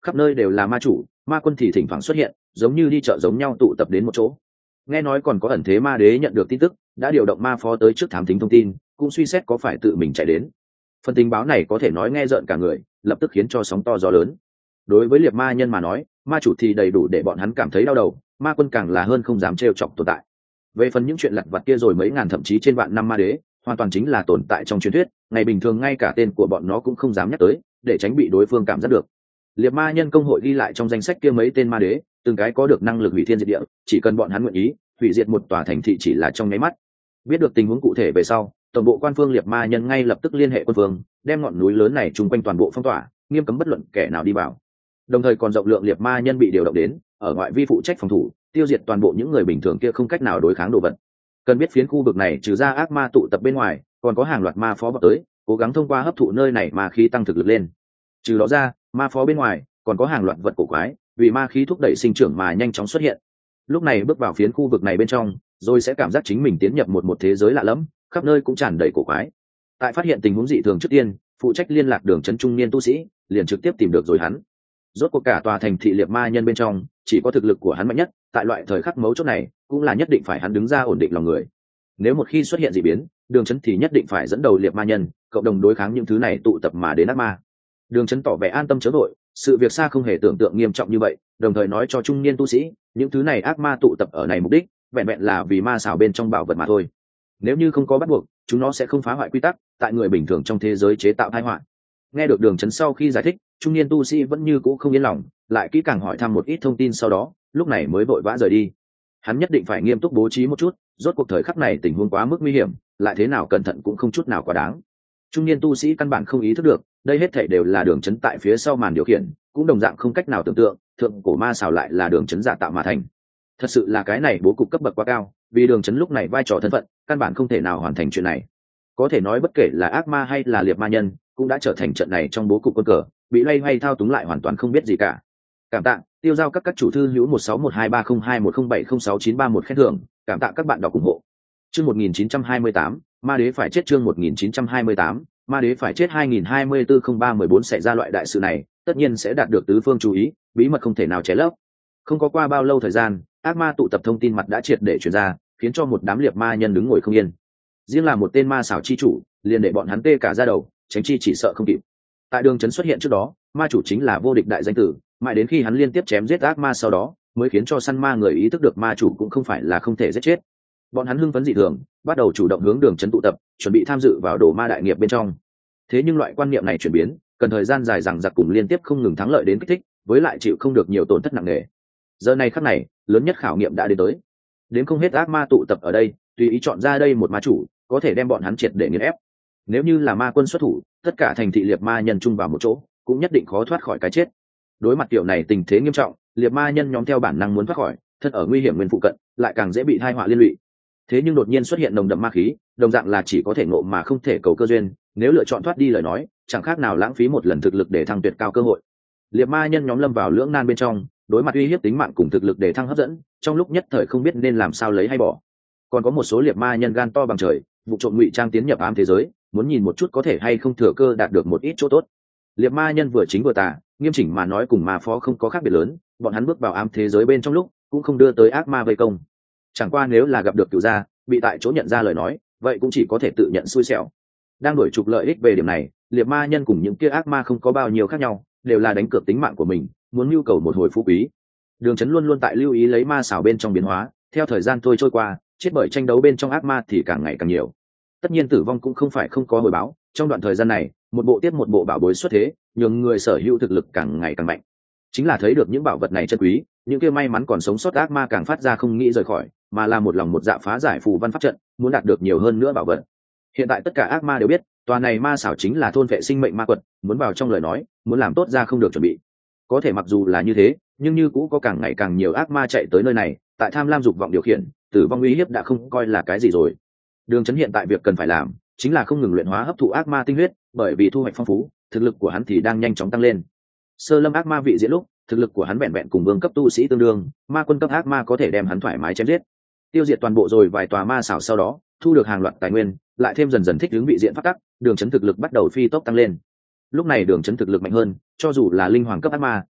khắp nơi đều là ma chủ, ma quân thì thỉnh thoảng xuất hiện, giống như đi chợ giống nhau tụ tập đến một chỗ. Nghe nói còn có ẩn thế ma đế nhận được tin tức, đã điều động ma phó tới trước thám thính thông tin, cũng suy xét có phải tự mình chạy đến. Phần tình báo này có thể nói nghe rợn cả người, lập tức khiến cho sóng to gió lớn. Đối với liệt ma nhân mà nói, ma chủ thì đầy đủ để bọn hắn cảm thấy đau đầu, ma quân càng là hơn không dám trêu chọc tồn tại. Về phần những chuyện lặt vặt kia rồi mấy ngàn thậm chí trên vạn năm ma đế, hoàn toàn chính là tồn tại trong truyền thuyết, ngày bình thường ngay cả tên của bọn nó cũng không dám nhắc tới, để tránh bị đối phương cảm giác được. Liệt ma nhân công hội ghi lại trong danh sách kia mấy tên ma đế, từng cái có được năng lực hủy thiên diệt địa, chỉ cần bọn hắn nguyện ý, hủy diệt một tòa thành thị chỉ là trong nháy mắt. Biết được tình huống cụ thể về sau, tổng bộ quan phương liệt ma nhân ngay lập tức liên hệ quân phương, đem ngọn núi lớn này chung quanh toàn bộ phong tỏa, nghiêm cấm bất luận kẻ nào đi vào. Đồng thời còn rộng lượng liệt ma nhân bị điều động đến, ở ngoại vi phụ trách phòng thủ, tiêu diệt toàn bộ những người bình thường kia không cách nào đối kháng đồ vật. Cần biết phiến khu vực này trừ ra ác ma tụ tập bên ngoài, còn có hàng loạt ma phó vào tới, cố gắng thông qua hấp thụ nơi này ma khí tăng thực lực lên. Trừ đó ra, ma phó bên ngoài còn có hàng loạt vật cổ quái, vì ma khí thúc đẩy sinh trưởng mà nhanh chóng xuất hiện. Lúc này bước vào phiến khu vực này bên trong, rồi sẽ cảm giác chính mình tiến nhập một thế giới lạ lẫm, khắp nơi cũng tràn đầy cổ quái. Tại phát hiện tình huống dị thường trước tiên, phụ trách liên lạc đường trấn trung niên tu sĩ liền trực tiếp tìm được rồi hắn. Rốt cuộc cả tòa thành thị liệt ma nhân bên trong, chỉ có thực lực của hắn mạnh nhất, tại loại thời khắc mấu chốt này, cũng là nhất định phải hắn đứng ra ổn định lòng người. Nếu một khi xuất hiện dị biến, đường trấn thì nhất định phải dẫn đầu liệt ma nhân, cộng đồng đối kháng những thứ này tụ tập mà đến ác ma. Đường trấn tỏ vẻ an tâm chớ vội, sự việc xa không hề tưởng tượng nghiêm trọng như vậy, đồng thời nói cho trung niên tu sĩ, những thứ này ác ma tụ tập ở này mục đích, vẹn vẹn là vì ma xảo bên trong bảo vật mà thôi. Nếu như không có bắt buộc, chúng nó sẽ không phá hoại quy tắc, tại người bình thường trong thế giới chế tạo tai họa. Nghe được đường trấn sau khi giải thích, trung niên tu sĩ vẫn như cũ không yên lòng, lại kỹ càng hỏi thăm một ít thông tin sau đó, lúc này mới vội vã rời đi. Hắn nhất định phải nghiêm túc bố trí một chút, rốt cuộc thời khắc này tình huống quá mức nguy hiểm, lại thế nào cẩn thận cũng không chút nào quá đáng. Trung niên tu sĩ căn bản không ý thức được, đây hết thảy đều là đường trấn tại phía sau màn điều khiển, cũng đồng dạng không cách nào tưởng tượng, thượng cổ ma xảo lại là đường trấn giả tạo mà thành. Thật sự là cái này bố cục cấp bậc quá cao, vì đường trấn lúc này vai trò thân phận, căn bản không thể nào hoàn thành chuyện này. Có thể nói bất kể là ác ma hay là liệt ma nhân, cũng đã trở thành trận này trong bố cục quân cờ, bị loay hoay thao túng lại hoàn toàn không biết gì cả. Cảm tạ tiêu giao các chủ thư hữu 16123021070691 khen thưởng, cảm tạ các bạn đọc ủng hộ. Chương 1928, ma đế phải chết. Chương 1928, ma đế phải chết. 2024-03-14 xảy ra loại đại sự này, tất nhiên sẽ đạt được tứ phương chú ý, bí mật không thể nào che lấp. Không có qua bao lâu thời gian, ác ma tụ tập thông tin mặt đã triệt để truyền ra, khiến cho một đám liệt ma nhân đứng ngồi không yên. Riêng là một tên ma xảo chi chủ, liền để bọn hắn tê cả da đầu, tránh chi chỉ sợ không kịp. Tại đường trấn xuất hiện trước đó, ma chủ chính là vô địch đại danh tử, mãi đến khi hắn liên tiếp chém giết ác ma sau đó, mới khiến cho săn ma người ý thức được ma chủ cũng không phải là không thể giết chết. Bọn hắn hưng phấn dị thường, bắt đầu chủ động hướng đường trấn tụ tập, chuẩn bị tham dự vào đồ ma đại nghiệp bên trong. Thế nhưng loại quan niệm này chuyển biến, cần thời gian dài rằng giặc cùng liên tiếp không ngừng thắng lợi đến kích thích, với lại chịu không được nhiều tổn thất nặng nề. Giờ này khắc này, lớn nhất khảo nghiệm đã đến tới. Đến không hết ác ma tụ tập ở đây, tùy ý chọn ra đây một ma chủ, có thể đem bọn hắn triệt để nghiền ép. Nếu như là ma quân xuất thủ, tất cả thành thị liệt ma nhân chung vào một chỗ, cũng nhất định khó thoát khỏi cái chết. Đối mặt kiểu này tình thế nghiêm trọng, liệt ma nhân nhóm theo bản năng muốn thoát khỏi, thân ở nguy hiểm nguyên phụ cận, lại càng dễ bị tai họa liên lụy. Thế nhưng đột nhiên xuất hiện nồng đậm ma khí, đồng dạng là chỉ có thể ngộ mà không thể cầu cơ duyên, nếu lựa chọn thoát đi lời nói, chẳng khác nào lãng phí một lần thực lực để thăng tuyệt cao cơ hội. Liệt ma nhân nhóm lâm vào lưỡng nan bên trong, đối mặt uy hiếp tính mạng cùng thực lực để thăng hấp dẫn, trong lúc nhất thời không biết nên làm sao lấy hay bỏ. Còn có một số liệt ma nhân gan to bằng trời, vụ trộm ngụy trang tiến nhập ám thế giới, muốn nhìn một chút có thể hay không thừa cơ đạt được một ít chỗ tốt. Liệt ma nhân vừa chính vừa tà, nghiêm chỉnh mà nói cùng ma phó không có khác biệt lớn, bọn hắn bước vào ám thế giới bên trong lúc cũng không đưa tới ác ma vây công. Chẳng qua nếu là gặp được cửu gia, bị tại chỗ nhận ra lời nói, vậy cũng chỉ có thể tự nhận xui xẻo. Đang đổi trục lợi ích về điểm này, liệt ma nhân cùng những kia ác ma không có bao nhiêu khác nhau, đều là đánh cược tính mạng của mình, muốn nhu cầu một hồi phú quý. Đường trấn luôn luôn tại lưu ý lấy ma xảo bên trong biến hóa, theo thời gian trôi qua, chết bởi tranh đấu bên trong ác ma thì càng ngày càng nhiều. Tất nhiên tử vong cũng không phải không có hồi báo, trong đoạn thời gian này, một bộ tiếp một bộ bảo bối xuất thế, nhường người sở hữu thực lực càng ngày càng mạnh. Chính là thấy được những bảo vật này chân quý, những kia may mắn còn sống sót ác ma càng phát ra không nghĩ rời khỏi, mà là một lòng một dạ phá giải phù văn pháp trận, muốn đạt được nhiều hơn nữa bảo vật. Hiện tại tất cả ác ma đều biết, tòa này ma xảo chính là thôn vệ sinh mệnh ma quật, muốn vào trong lời nói, muốn làm tốt ra không được chuẩn bị. Có thể mặc dù là như thế, nhưng như cũ có càng ngày càng nhiều ác ma chạy tới nơi này, tại tham lam dục vọng điều khiển, tử vong uy hiếp đã không coi là cái gì rồi. Đường trấn hiện tại việc cần phải làm chính là không ngừng luyện hóa hấp thụ ác ma tinh huyết, bởi vì thu hoạch phong phú, thực lực của hắn thì đang nhanh chóng tăng lên. Sơ lâm ác ma vị diễn lúc, thực lực của hắn vẹn vẹn cùng vương cấp tu sĩ tương đương, ma quân cấp ác ma có thể đem hắn thoải mái chém giết. Tiêu diệt toàn bộ rồi vài tòa ma xảo sau đó, thu được hàng loạt tài nguyên, lại thêm dần dần thích ứng vị diện phát tắc, đường trấn thực lực bắt đầu phi tốc tăng lên. Lúc này đường trấn thực lực mạnh hơn, cho dù là linh hoàng cấp ác ma,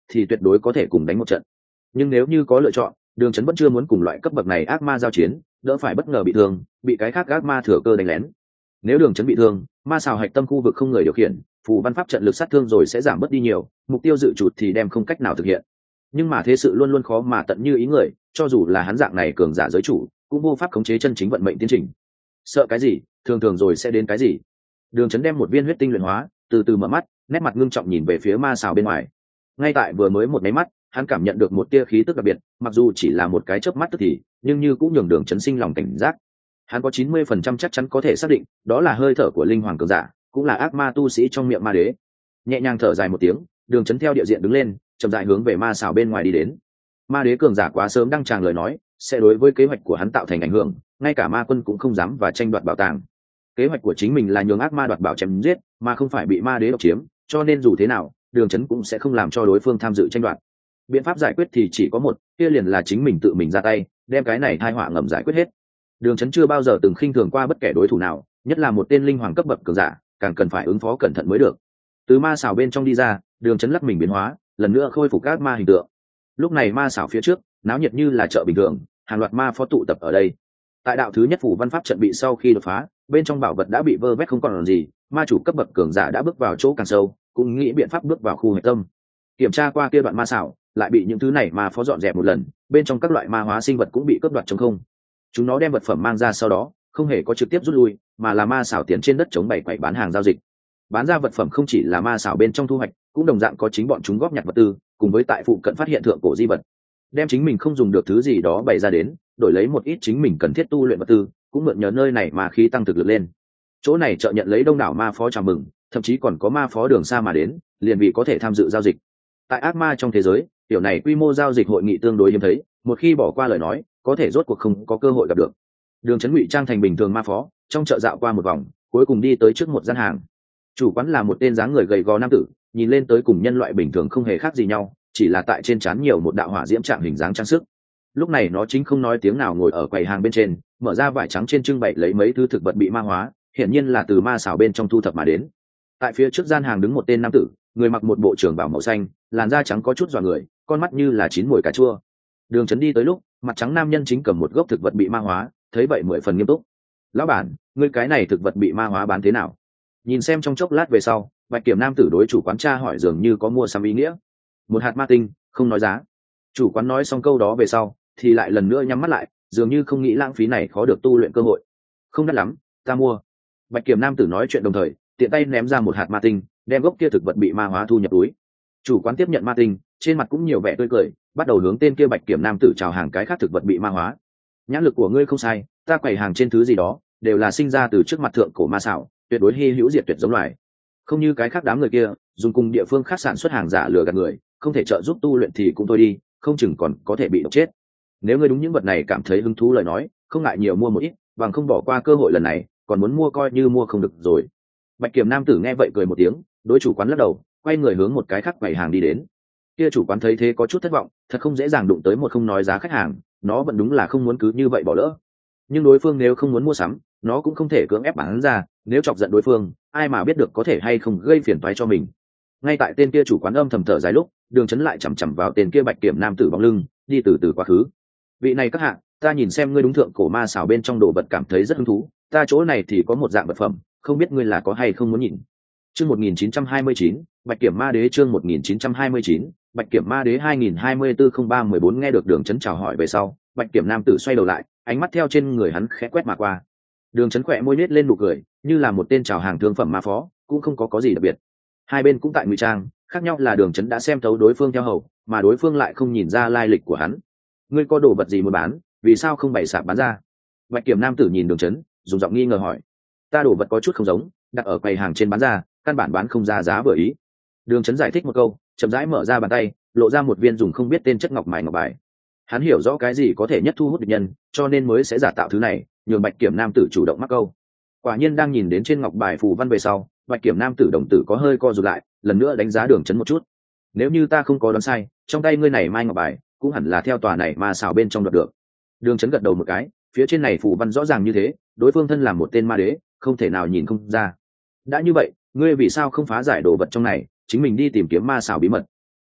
thì tuyệt đối có thể cùng đánh một trận. Nhưng nếu như có lựa chọn, Đường Chấn vẫn chưa muốn cùng loại cấp bậc này ác ma giao chiến, đỡ phải bất ngờ bị thương, bị cái khác ác ma thừa cơ đánh lén. Nếu Đường Chấn bị thương, ma xào hạch tâm khu vực không người điều khiển, phù văn pháp trận lực sát thương rồi sẽ giảm bớt đi nhiều, mục tiêu dự trụt thì đem không cách nào thực hiện. Nhưng mà thế sự luôn luôn khó mà tận như ý người, cho dù là hắn dạng này cường giả giới chủ, cũng vô pháp khống chế chân chính vận mệnh tiến trình. Sợ cái gì, thường thường rồi sẽ đến cái gì. Đường Chấn đem một viên huyết tinh luyện hóa, từ từ mở mắt, nét mặt ngưng trọng nhìn về phía ma xào bên ngoài. Ngay tại vừa mới một máy mắt, hắn cảm nhận được một tia khí tức đặc biệt, mặc dù chỉ là một cái chớp mắt tức thì, nhưng như cũng nhường Đường Chấn sinh lòng cảnh giác. Hắn có 90% chắc chắn có thể xác định, đó là hơi thở của linh hoàng cường giả, cũng là ác ma tu sĩ trong miệng ma đế. Nhẹ nhàng thở dài một tiếng, Đường Chấn theo địa diện đứng lên, chậm rãi hướng về ma xào bên ngoài đi đến. Ma đế cường giả quá sớm đăng tràng lời nói, sẽ đối với kế hoạch của hắn tạo thành ảnh hưởng, ngay cả ma quân cũng không dám và tranh đoạt bảo tàng. Kế hoạch của chính mình là nhường ác ma đoạt bảo chém giết, mà không phải bị ma đế độc chiếm, cho nên dù thế nào, Đường Chấn cũng sẽ không làm cho đối phương tham dự tranh đoạt. Biện pháp giải quyết thì chỉ có một, kia liền là chính mình tự mình ra tay, đem cái này tai họa ngầm giải quyết hết. Đường Chấn chưa bao giờ từng khinh thường qua bất kể đối thủ nào, nhất là một tên linh hoàng cấp bậc cường giả, càng cần phải ứng phó cẩn thận mới được. Từ ma xảo bên trong đi ra, Đường Chấn lắc mình biến hóa, lần nữa khôi phục các ma hình tượng. Lúc này ma xảo phía trước, náo nhiệt như là chợ bình thường, hàng loạt ma phó tụ tập ở đây. Tại đạo thứ nhất phủ văn pháp trận bị sau khi đột phá, bên trong bảo vật đã bị vơ vét không còn gì, ma chủ cấp bậc cường giả đã bước vào chỗ càng sâu, cũng nghĩ biện pháp bước vào khu hạch tâm. Kiểm tra qua kia đoạn ma xảo, lại bị những thứ này ma phó dọn dẹp một lần, bên trong các loại ma hóa sinh vật cũng bị cướp đoạt trống không. Chúng nó đem vật phẩm mang ra sau đó, không hề có trực tiếp rút lui, mà là ma xảo tiền trên đất chống bày quậy bán hàng giao dịch. Bán ra vật phẩm không chỉ là ma xảo bên trong thu hoạch, cũng đồng dạng có chính bọn chúng góp nhặt vật tư, cùng với tại phụ cận phát hiện thượng cổ di vật, đem chính mình không dùng được thứ gì đó bày ra đến, đổi lấy một ít chính mình cần thiết tu luyện vật tư, cũng mượn nhờ nơi này mà khí tăng thực lực lên. Chỗ này chợ nhận lấy đông đảo ma phó chào mừng, thậm chí còn có ma phó đường xa mà đến, liền vì có thể tham dự giao dịch. Tại ác ma trong thế giới, tiểu này quy mô giao dịch hội nghị tương đối hiếm thấy, một khi bỏ qua lời nói, có thể rốt cuộc không có cơ hội gặp được. Đường Chấn ngụy trang thành bình thường ma phó, trong chợ dạo qua một vòng, cuối cùng đi tới trước một gian hàng. Chủ quán là một tên dáng người gầy gò nam tử, nhìn lên tới cùng nhân loại bình thường không hề khác gì nhau, chỉ là tại trên trán nhiều một đạo hỏa diễm trạng hình dáng trang sức. Lúc này nó chính không nói tiếng nào ngồi ở quầy hàng bên trên, mở ra vải trắng trên trưng bày lấy mấy thứ thực vật bị ma hóa, hiển nhiên là từ ma xảo bên trong thu thập mà đến. Tại phía trước gian hàng đứng một tên nam tử, người mặc một bộ trường bào màu xanh, làn da trắng có chút dọa người, con mắt như là chín mùi cà chua. Đường Chấn đi tới lúc, mặt trắng nam nhân chính cầm một gốc thực vật bị ma hóa, thấy vậy mười phần nghiêm túc. Lão bản, ngươi cái này thực vật bị ma hóa bán thế nào? Nhìn xem trong chốc lát về sau, Bạch Kiểm nam tử đối chủ quán tra hỏi dường như có mua sắm ý nghĩa. Một hạt ma tinh, không nói giá. Chủ quán nói xong câu đó về sau, thì lại lần nữa nhắm mắt lại, dường như không nghĩ lãng phí này khó được tu luyện cơ hội. Không đắt lắm, ta mua. Bạch Kiểm nam tử nói chuyện đồng thời, tiện tay ném ra một hạt ma tinh, đem gốc kia thực vật bị ma hóa thu nhập túi. Chủ quán tiếp nhận ma tinh, trên mặt cũng nhiều vẻ tươi cười, bắt đầu hướng tên kia Bạch Kiểm nam tử chào hàng cái khác thực vật bị ma hóa. Nhãn lực của ngươi không sai, ta quầy hàng trên thứ gì đó đều là sinh ra từ trước mặt thượng cổ ma xảo, tuyệt đối hy hữu diệt tuyệt giống loài. Không như cái khác đám người kia, dùng cùng địa phương khác sản xuất hàng giả lừa gạt người, không thể trợ giúp tu luyện thì cũng thôi đi, không chừng còn có thể bị độc chết. Nếu ngươi đúng những vật này cảm thấy hứng thú lời nói, không ngại nhiều mua một ít, bằng không bỏ qua cơ hội lần này, còn muốn mua coi như mua không được rồi. Bạch Kiểm nam tử nghe vậy cười một tiếng, đối chủ quán lắc đầu, quay người hướng một cái khác quầy hàng đi đến. Kia chủ quán thấy thế có chút thất vọng, thật không dễ dàng đụng tới một không nói giá khách hàng, nó vẫn đúng là không muốn cứ như vậy bỏ lỡ. Nhưng đối phương nếu không muốn mua sắm, nó cũng không thể cưỡng ép bán ra, nếu chọc giận đối phương, ai mà biết được có thể hay không gây phiền toái cho mình. Ngay tại tên kia chủ quán âm thầm thở dài lúc, Đường Chấn lại chằm chằm vào tên kia Bạch Kiểm nam tử bóng lưng, đi từ từ quá khứ. Vị này các hạ, ta nhìn xem ngươi đúng thượng cổ ma xảo bên trong đồ vật cảm thấy rất hứng thú, ta chỗ này thì có một dạng vật phẩm, không biết ngươi là có hay không muốn nhìn. Chương 1929, Bạch Kiểm Ma Đế chương 1929, Bạch Kiểm Ma Đế 2024-03-14 nghe được Đường Chấn chào hỏi về sau, Bạch Kiểm nam tử xoay đầu lại, ánh mắt theo trên người hắn khẽ quét mà qua. Đường Chấn khỏe môi nết lên nụ cười, như là một tên chào hàng thương phẩm ma phó, cũng không có gì đặc biệt. Hai bên cũng tại ngụy trang, khác nhau là Đường Chấn đã xem thấu đối phương theo hầu, mà đối phương lại không nhìn ra lai lịch của hắn. Ngươi có đồ vật gì muốn bán, vì sao không bày sạp bán ra? Bạch Kiểm nam tử nhìn Đường Chấn, dùng giọng nghi ngờ hỏi. Ta đồ vật có chút không giống, đặt ở quầy hàng trên bán ra, căn bản bán không ra giá vừa ý. Đường Chấn giải thích một câu, chậm rãi mở ra bàn tay, lộ ra một viên dùng không biết tên chất ngọc mài ngọc bài. Hắn hiểu rõ cái gì có thể nhất thu hút địch nhân, cho nên mới sẽ giả tạo thứ này, nhường Bạch Kiểm nam tử chủ động mắc câu. Quả nhiên đang nhìn đến trên ngọc bài phù văn về sau, Bạch Kiểm nam tử đồng tử có hơi co rụt lại, lần nữa đánh giá Đường Chấn một chút. Nếu như ta không có đoán sai, trong tay ngươi này mai ngọc bài cũng hẳn là theo tòa này ma xảo bên trong đoạt được. Đường Chấn gật đầu một cái, phía trên này phù văn rõ ràng như thế, đối phương thân là một tên ma đế, không thể nào nhìn không ra. Đã như vậy, ngươi vì sao không phá giải đồ vật trong này, chính mình đi tìm kiếm ma xảo bí mật?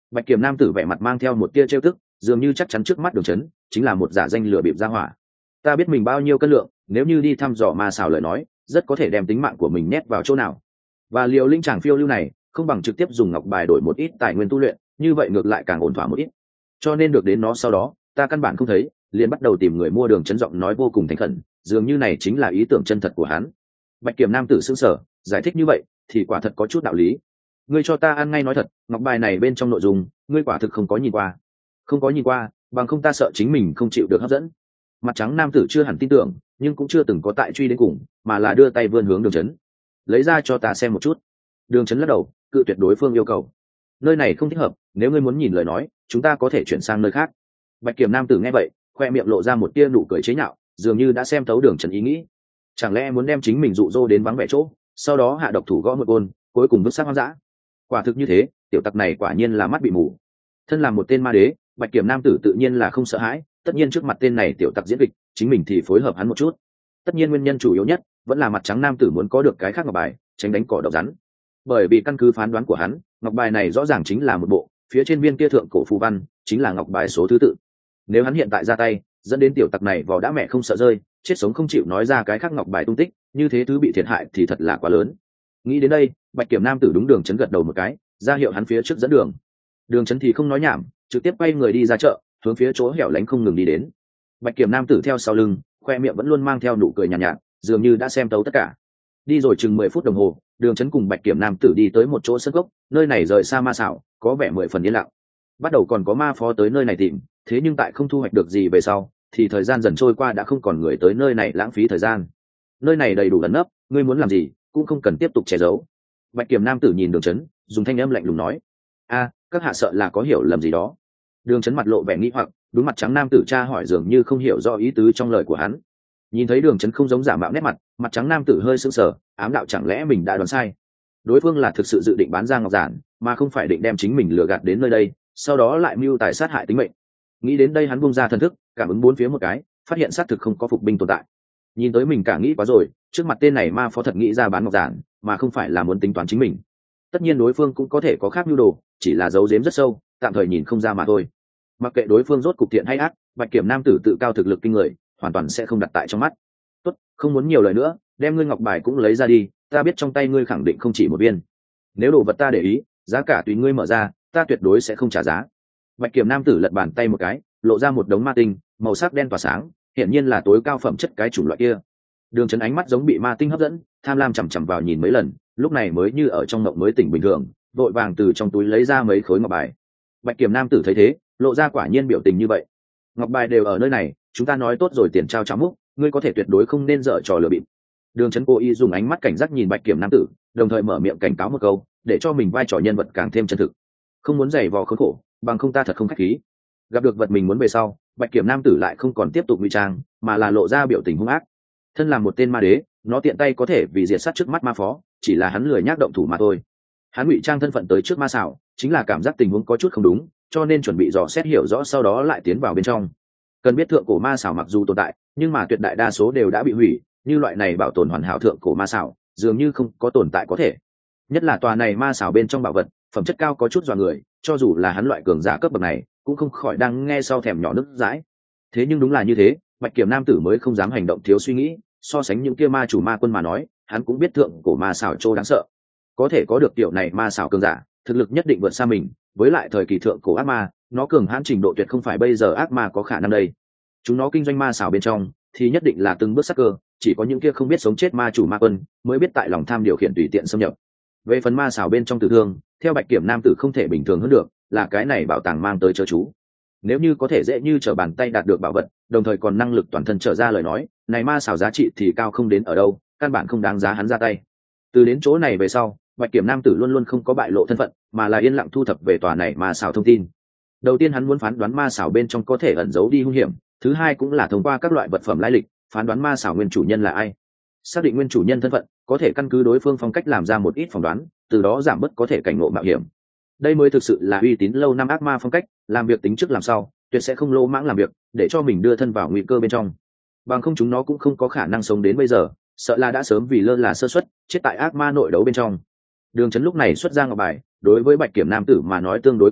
Bạch kiểm nam tử vẻ mặt mang theo một tia trêu tức, dường như chắc chắn trước mắt Đường Chấn chính là một giả danh lừa bịp ra hỏa. Ta biết mình bao nhiêu cân lượng, nếu như đi thăm dò ma xảo lời nói, rất có thể đem tính mạng của mình nhét vào chỗ nào. Và liều linh chàng phiêu lưu này, không bằng trực tiếp dùng ngọc bài đổi một ít tài nguyên tu luyện, như vậy ngược lại càng ổn thỏa một ít. Cho nên được đến nó sau đó, ta căn bản không thấy, liền bắt đầu tìm người mua. Đường Chấn giọng nói vô cùng thành khẩn, dường như này chính là ý tưởng chân thật của hắn. Bạch kiểm nam tử sững sờ, giải thích như vậy thì quả thật có chút đạo lý. Ngươi cho ta ăn ngay nói thật, ngọc bài này bên trong nội dung ngươi quả thực không có nhìn qua. Không có nhìn qua, bằng không ta sợ chính mình không chịu được hấp dẫn. Mặt trắng nam tử chưa hẳn tin tưởng, nhưng cũng chưa từng có tại truy đến cùng, mà là đưa tay vươn hướng Đường Chấn. Lấy ra cho ta xem một chút. Đường Chấn lắc đầu, cự tuyệt đối phương yêu cầu. Nơi này không thích hợp, nếu ngươi muốn nhìn lời nói, chúng ta có thể chuyển sang nơi khác. Bạch kiểm nam tử nghe vậy, khoe miệng lộ ra một tia nụ cười chế nhạo, dường như đã xem thấu Đường Chấn ý nghĩ. Chẳng lẽ muốn đem chính mình dụ dỗ đến vắng vẻ chỗ, sau đó hạ độc thủ gõ một côn, cuối cùng vứt xác hoang dã? Quả thực như thế, tiểu tặc này quả nhiên là mắt bị mù. Thân làm một tên ma đế, Bạch kiểm nam tử tự nhiên là không sợ hãi, tất nhiên trước mặt tên này tiểu tặc diễn kịch, chính mình thì phối hợp hắn một chút. Tất nhiên nguyên nhân chủ yếu nhất vẫn là mặt trắng nam tử muốn có được cái khác ngọc bài, tránh đánh cỏ độc rắn. Bởi vì căn cứ phán đoán của hắn, ngọc bài này rõ ràng chính là một bộ, phía trên viên kia thượng cổ phù văn chính là ngọc bài số thứ tự. Nếu hắn hiện tại ra tay, dẫn đến tiểu tặc này vò đã mẹ không sợ rơi, chết sống không chịu nói ra cái khác ngọc bài tung tích, như thế thứ bị thiệt hại thì thật là quá lớn. Nghĩ đến đây, Bạch kiểm nam tử đúng Đường Chấn gật đầu một cái, ra hiệu hắn phía trước dẫn đường. Đường Chấn thì không nói nhảm, trực tiếp quay người đi ra chợ, hướng phía chỗ hẻo lánh không ngừng đi đến. Bạch kiểm nam tử theo sau lưng, khoe miệng vẫn luôn mang theo nụ cười nhàn nhạt, dường như đã xem tấu tất cả. Đi rồi chừng 10 phút đồng hồ, Đường Chấn cùng Bạch kiểm nam tử đi tới một chỗ sân gốc, nơi này rời xa ma xảo, có vẻ 10 phần yên lặng. Bắt đầu còn có ma phó tới nơi này tìm, thế nhưng tại không thu hoạch được gì về sau, thì thời gian dần trôi qua đã không còn người tới nơi này lãng phí thời gian. Nơi này đầy đủ ẩn nấp, ngươi muốn làm gì cũng không cần tiếp tục che giấu. Bạch kiểm nam tử nhìn Đường Chấn, dùng thanh âm lạnh lùng nói: a, các hạ sợ là có hiểu lầm gì đó. Đường Chấn mặt lộ vẻ nghi hoặc, đúng mặt trắng nam tử tra hỏi dường như không hiểu rõ ý tứ trong lời của hắn. Nhìn thấy Đường Chấn không giống giả mạo nét mặt, mặt trắng nam tử hơi sững sờ, ám đạo chẳng lẽ mình đã đoán sai. Đối phương là thực sự dự định bán ra ngọc giản, mà không phải định đem chính mình lừa gạt đến nơi đây, sau đó lại mưu tài sát hại tính mệnh. Nghĩ đến đây hắn buông ra thần thức, cảm ứng bốn phía một cái, phát hiện xác thực không có phục binh tồn tại. Nhìn tới mình cả nghĩ quá rồi, trước mặt tên này ma phó thật nghĩ ra bán ngọc giản, mà không phải là muốn tính toán chính mình. Tất nhiên đối phương cũng có thể có khác nhu đồ, chỉ là giấu giếm rất sâu, tạm thời nhìn không ra mà thôi. Mặc kệ đối phương rốt cục thiện hay ác, Bạch kiểm nam tử tự cao thực lực kinh người, hoàn toàn sẽ không đặt tại trong mắt. Tốt, không muốn nhiều lời nữa, đem ngươi ngọc bài cũng lấy ra đi, ta biết trong tay ngươi khẳng định không chỉ một viên. Nếu đồ vật ta để ý, giá cả tùy ngươi mở ra, ta tuyệt đối sẽ không trả giá. Bạch kiểm nam tử lật bàn tay một cái, lộ ra một đống ma tinh, màu sắc đen tỏa sáng, hiển nhiên là tối cao phẩm chất cái chủng loại kia. Đường Chấn ánh mắt giống bị ma tinh hấp dẫn, tham lam chằm chằm vào nhìn mấy lần, lúc này mới như ở trong mộng mới tỉnh bình thường, vội vàng từ trong túi lấy ra mấy khối ngọc bài. Bạch kiểm nam tử thấy thế, lộ ra quả nhiên biểu tình như vậy. Ngọc bài đều ở nơi này, chúng ta nói tốt rồi tiền trao cháo múc, ngươi có thể tuyệt đối không nên dở trò lừa bịp. Đường Chấn cố ý dùng ánh mắt cảnh giác nhìn Bạch kiểm nam tử, đồng thời mở miệng cảnh cáo một câu, để cho mình vai trò nhân vật càng thêm chân thực. Không muốn giày vò khốn khổ, bằng không ta thật không khách khí. Gặp được vật mình muốn về sau, Bạch kiểm nam tử lại không còn tiếp tục ngụy trang, mà là lộ ra biểu tình hung ác. Thân là một tên ma đế, nó tiện tay có thể vì diệt sát trước mắt ma phó, chỉ là hắn lười nhác động thủ mà thôi. Hắn ngụy trang thân phận tới trước ma xảo, chính là cảm giác tình huống có chút không đúng, cho nên chuẩn bị dò xét hiểu rõ sau đó lại tiến vào bên trong. Cần biết thượng cổ ma xảo mặc dù tồn tại, nhưng mà tuyệt đại đa số đều đã bị hủy, như loại này bảo tồn hoàn hảo thượng cổ ma xảo, dường như không có tồn tại có thể. Nhất là tòa này ma xảo bên trong bảo vật, phẩm chất cao có chút dọa người, cho dù là hắn loại cường giả cấp bậc này, cũng không khỏi đang nghe sau thèm nhỏ nước dãi. Thế nhưng đúng là như thế, Bạch kiểm nam tử mới không dám hành động thiếu suy nghĩ, so sánh những kia ma chủ ma quân mà nói, hắn cũng biết thượng cổ ma xảo trô đáng sợ. Có thể có được tiểu này ma xảo cường giả, thực lực nhất định vượt xa mình, với lại thời kỳ thượng cổ ác ma, nó cường hãn trình độ tuyệt không phải bây giờ ác ma có khả năng đây. Chúng nó kinh doanh ma xảo bên trong, thì nhất định là từng bước sắc cơ, chỉ có những kia không biết sống chết ma chủ ma quân mới biết tại lòng tham điều khiển tùy tiện xâm nhập. Về phần ma xảo bên trong tử thương, theo Bạch kiểm nam tử không thể bình thường hơn được, là cái này bảo tàng mang tới chớ chú. Nếu như có thể dễ như trở bàn tay đạt được bảo vật, đồng thời còn năng lực toàn thân trở ra lời nói, này ma xảo giá trị thì cao không đến ở đâu, căn bản không đáng giá hắn ra tay. Từ đến chỗ này về sau, Bạch kiểm nam tử luôn luôn không có bại lộ thân phận, mà là yên lặng thu thập về tòa này ma xảo thông tin. Đầu tiên hắn muốn phán đoán ma xảo bên trong có thể ẩn giấu đi hung hiểm, thứ hai cũng là thông qua các loại vật phẩm lai lịch, phán đoán ma xảo nguyên chủ nhân là ai. Xác định nguyên chủ nhân thân phận, có thể căn cứ đối phương phong cách làm ra một ít phỏng đoán, từ đó giảm bớt có thể cảnh ngộ mạo hiểm. Đây mới thực sự là uy tín lâu năm ác ma phong cách, làm việc tính trước làm sau, tuyệt sẽ không lỗ mãng làm việc, để cho mình đưa thân vào nguy cơ bên trong. Bằng không chúng nó cũng không có khả năng sống đến bây giờ, sợ là đã sớm vì lơ là sơ suất, chết tại ác ma nội đấu bên trong. Đường Chấn lúc này xuất ra ngọc bài, đối với Bạch kiểm nam tử mà nói tương đối kịp thời,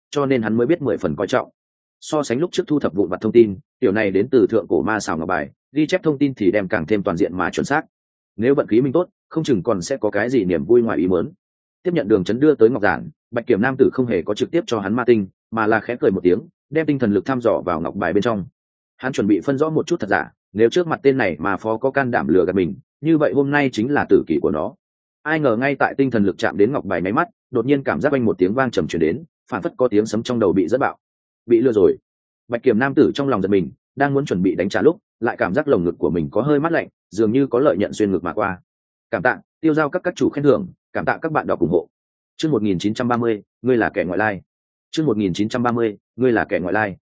cho nên hắn mới biết 10 phần coi trọng. So sánh lúc trước thu thập vụn vặt thông tin, tiểu này đến từ thượng cổ ma xảo ngọc bài ghi chép thông tin thì đem càng thêm toàn diện mà chuẩn xác. Nếu vận khí minh tốt, không chừng còn sẽ có cái gì niềm vui ngoài ý muốn. Tiếp nhận Đường Chấn đưa tới ngọc giản, Bạch Kiểm nam tử không hề có trực tiếp cho hắn ma tinh, mà là khẽ cười một tiếng, đem tinh thần lực thăm dò vào ngọc bài bên trong. Hắn chuẩn bị phân rõ một chút thật giả, nếu trước mặt tên này mà phó có can đảm lừa gạt mình, như vậy hôm nay chính là tử kỷ của nó. Ai ngờ ngay tại tinh thần lực chạm đến ngọc bài máy mắt, đột nhiên cảm giác vang một tiếng vang trầm truyền đến, phản phất có tiếng sấm trong đầu bị dẫn bạo. Bị lừa rồi. Bạch Kiểm nam tử trong lòng giật mình, đang muốn chuẩn bị đánh trả lúc, lại cảm giác lồng ngực của mình có hơi mát lạnh, dường như có lợi nhận xuyên ngực mà qua. Cảm tạ, tiêu giao các chủ khen thưởng, cảm tạ các bạn đọc ủng hộ. Chương 1930, ngươi là kẻ ngoại lai. Chương 1930, ngươi là kẻ ngoại lai.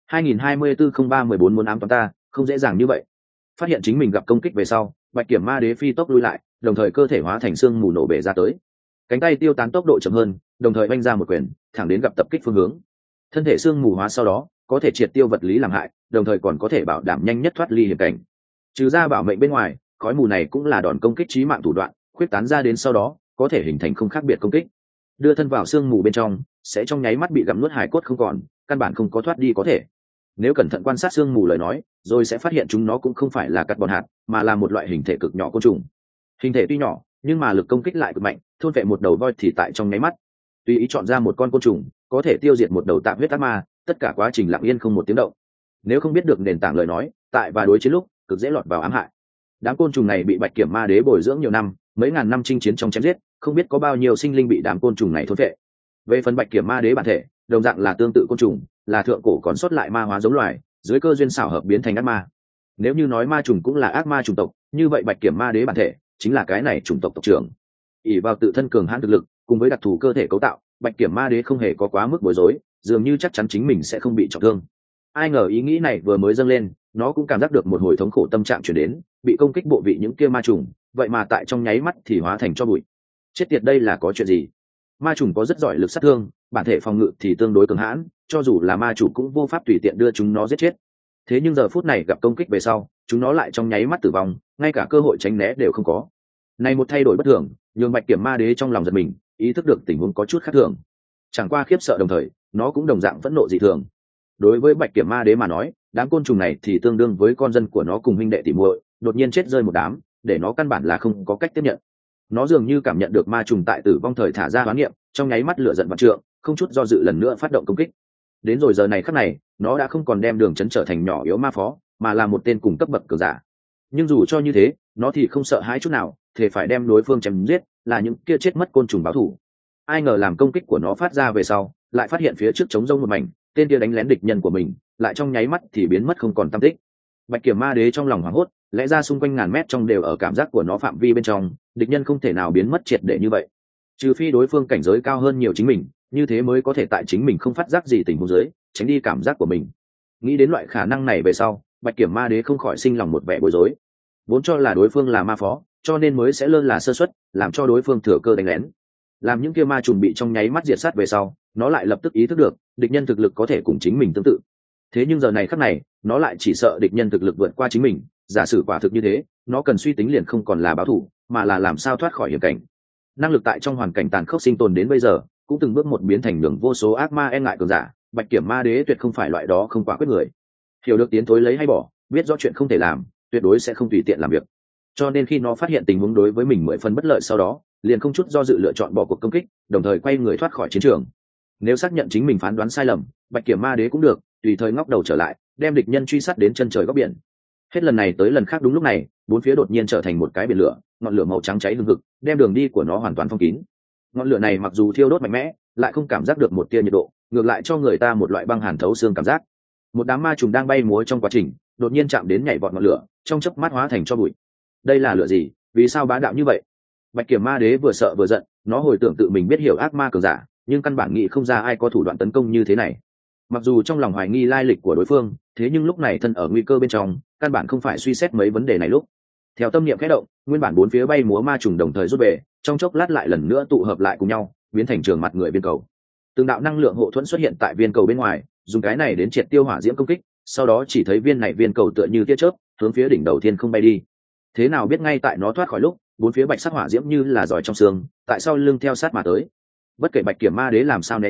2024-03-14 muốn ám toán ta, không dễ dàng như vậy. Phát hiện chính mình gặp công kích về sau, Bạch Kiểm ma đế phi tốc lui lại, đồng thời cơ thể hóa thành xương mù nổ bể ra tới. Cánh tay tiêu tán tốc độ chậm hơn, đồng thời vung ra một quyền, thẳng đến gặp tập kích phương hướng. Thân thể xương mù hóa sau đó, có thể triệt tiêu vật lý làm hại, đồng thời còn có thể bảo đảm nhanh nhất thoát ly hiểm cảnh. Trừ ra bảo mệnh bên ngoài, khói mù này cũng là đòn công kích chí mạng thủ đoạn, khuyết tán ra đến sau đó, có thể hình thành không khác biệt công kích. Đưa thân vào xương mù bên trong, sẽ trong nháy mắt bị gặm nuốt hải cốt không còn, căn bản không có thoát đi có thể. Nếu cẩn thận quan sát xương mù lời nói, rồi sẽ phát hiện chúng nó cũng không phải là cắt bòn hạt, mà là một loại hình thể cực nhỏ côn trùng. Hình thể tuy nhỏ, nhưng mà lực công kích lại cực mạnh, thôn vệ một đầu voi thì tại trong nháy mắt. Tùy ý chọn ra một con côn trùng, có thể tiêu diệt một đầu tạm huyết ác ma, tất cả quá trình lặng yên không một tiếng động. Nếu không biết được nền tảng lời nói, tại và đối chiến lúc, cực dễ lọt vào ám hại. Đám côn trùng này bị Bạch Kiểm ma đế bồi dưỡng nhiều năm, mấy ngàn năm chinh chiến trong chém giết, không biết có bao nhiêu sinh linh bị đám côn trùng này thôn vệ. Về phần Bạch Kiểm ma đế bản thể, đồng dạng là tương tự côn trùng, là thượng cổ còn sót lại ma hóa giống loài, dưới cơ duyên xảo hợp biến thành ác ma. Nếu như nói ma trùng cũng là ác ma chủng tộc, như vậy Bạch Kiểm ma đế bản thể chính là cái này chủng tộc tộc trưởng. Ỷ vào tự thân cường hãn thực lực, cùng với đặc thù cơ thể cấu tạo, Bạch Kiểm ma đế không hề có quá mức bối rối, dường như chắc chắn chính mình sẽ không bị trọng thương. Ai ngờ ý nghĩ này vừa mới dâng lên, nó cũng cảm giác được một hồi thống khổ tâm trạng chuyển đến, bị công kích bộ vị những kia ma trùng, vậy mà tại trong nháy mắt thì hóa thành cho bụi. Chết tiệt, đây là có chuyện gì? Ma trùng có rất giỏi lực sát thương, bản thể phòng ngự thì tương đối cường hãn, cho dù là ma chủ cũng vô pháp tùy tiện đưa chúng nó giết chết. Thế nhưng giờ phút này gặp công kích về sau, chúng nó lại trong nháy mắt tử vong, ngay cả cơ hội tránh né đều không có. Này một thay đổi bất thường, nhường Bạch Kiểm ma đế trong lòng giật mình, ý thức được tình huống có chút khác thường. Chẳng qua khiếp sợ đồng thời, nó cũng đồng dạng phẫn nộ dị thường. Đối với Bạch Kiểm ma đế mà nói, đám côn trùng này thì tương đương với con dân của nó cùng huynh đệ tỉ muội, đột nhiên chết rơi một đám, để nó căn bản là không có cách tiếp nhận. Nó dường như cảm nhận được ma trùng tại tử vong thời thả ra hoán niệm, trong nháy mắt lửa giận vạn trượng, không chút do dự lần nữa phát động công kích. Đến rồi giờ này khắc này, nó đã không còn đem Đường Chấn trở thành nhỏ yếu ma phó, mà là một tên cùng cấp bậc cường giả. Nhưng dù cho như thế, nó thì không sợ hãi chút nào, thể phải đem đối phương chém giết, là những kia chết mất côn trùng báo thù. Ai ngờ làm công kích của nó phát ra về sau, lại phát hiện phía trước trống rông một mảnh, tên kia đánh lén địch nhân của mình, lại trong nháy mắt thì biến mất không còn tăm tích. Bạch Kiểm ma đế trong lòng hoảng hốt, lẽ ra xung quanh ngàn mét trong đều ở cảm giác của nó phạm vi bên trong, địch nhân không thể nào biến mất triệt để như vậy. Trừ phi đối phương cảnh giới cao hơn nhiều chính mình, như thế mới có thể tại chính mình không phát giác gì tình huống dưới, tránh đi cảm giác của mình. Nghĩ đến loại khả năng này về sau, Bạch Kiểm ma đế không khỏi sinh lòng một vẻ bối rối. Vốn cho là đối phương là ma phó, cho nên mới sẽ lơ là sơ suất, làm cho đối phương thừa cơ đánh lén. Làm những kia ma trùng bị trong nháy mắt diệt sát về sau, nó lại lập tức ý thức được, địch nhân thực lực có thể cùng chính mình tương tự. Thế nhưng giờ này khắc này, nó lại chỉ sợ địch nhân thực lực vượt qua chính mình, giả sử quả thực như thế, nó cần suy tính liền không còn là báo thù, mà là làm sao thoát khỏi hiểm cảnh. Năng lực tại trong hoàn cảnh tàn khốc sinh tồn đến bây giờ, cũng từng bước một biến thành đường vô số ác ma e ngại cường giả, Bạch Kiểm ma đế tuyệt không phải loại đó không quả quyết người. Hiểu được tiến thối lấy hay bỏ, biết rõ chuyện không thể làm, tuyệt đối sẽ không tùy tiện làm việc. Cho nên khi nó phát hiện tình huống đối với mình 10 phần bất lợi sau đó, liền không chút do dự lựa chọn bỏ cuộc công kích, đồng thời quay người thoát khỏi chiến trường. Nếu xác nhận chính mình phán đoán sai lầm, Bạch Kiểm ma đế cũng được, tùy thời ngóc đầu trở lại, đem địch nhân truy sát đến chân trời góc biển. Hết lần này tới lần khác đúng lúc này, bốn phía đột nhiên trở thành một cái biển lửa, ngọn lửa màu trắng cháy hừng hực, đem đường đi của nó hoàn toàn phong kín. Ngọn lửa này mặc dù thiêu đốt mạnh mẽ, lại không cảm giác được một tia nhiệt độ, ngược lại cho người ta một loại băng hàn thấu xương cảm giác. Một đám ma trùng đang bay múa trong quá trình, đột nhiên chạm đến nhảy vọt ngọn lửa, trong chớp mắt hóa thành cho bụi. Đây là lửa gì? Vì sao bá đạo như vậy? Bạch Kiểm ma đế vừa sợ vừa giận, nó hồi tưởng tự mình biết hiểu ác ma cường giả, nhưng căn bản nghĩ không ra ai có thủ đoạn tấn công như thế này. Mặc dù trong lòng hoài nghi lai lịch của đối phương, thế nhưng lúc này thân ở nguy cơ bên trong, căn bản không phải suy xét mấy vấn đề này lúc. Theo tâm niệm khẽ động, nguyên bản bốn phía bay múa ma trùng đồng thời rút về, trong chốc lát lại lần nữa tụ hợp lại cùng nhau, biến thành trường mặt người viên cầu. Từng đạo năng lượng hộ thuẫn xuất hiện tại viên cầu bên ngoài, dùng cái này đến triệt tiêu hỏa diễm công kích, sau đó chỉ thấy viên này viên cầu tựa như tia chớp, hướng phía đỉnh đầu thiên không bay đi. Thế nào biết ngay tại nó thoát khỏi lúc, bốn phía bạch sắc hỏa diễm như là giỏi trong xương, tại sau lưng theo sát mà tới. Bất kể Bạch Kiểm ma đế làm sao né tránh,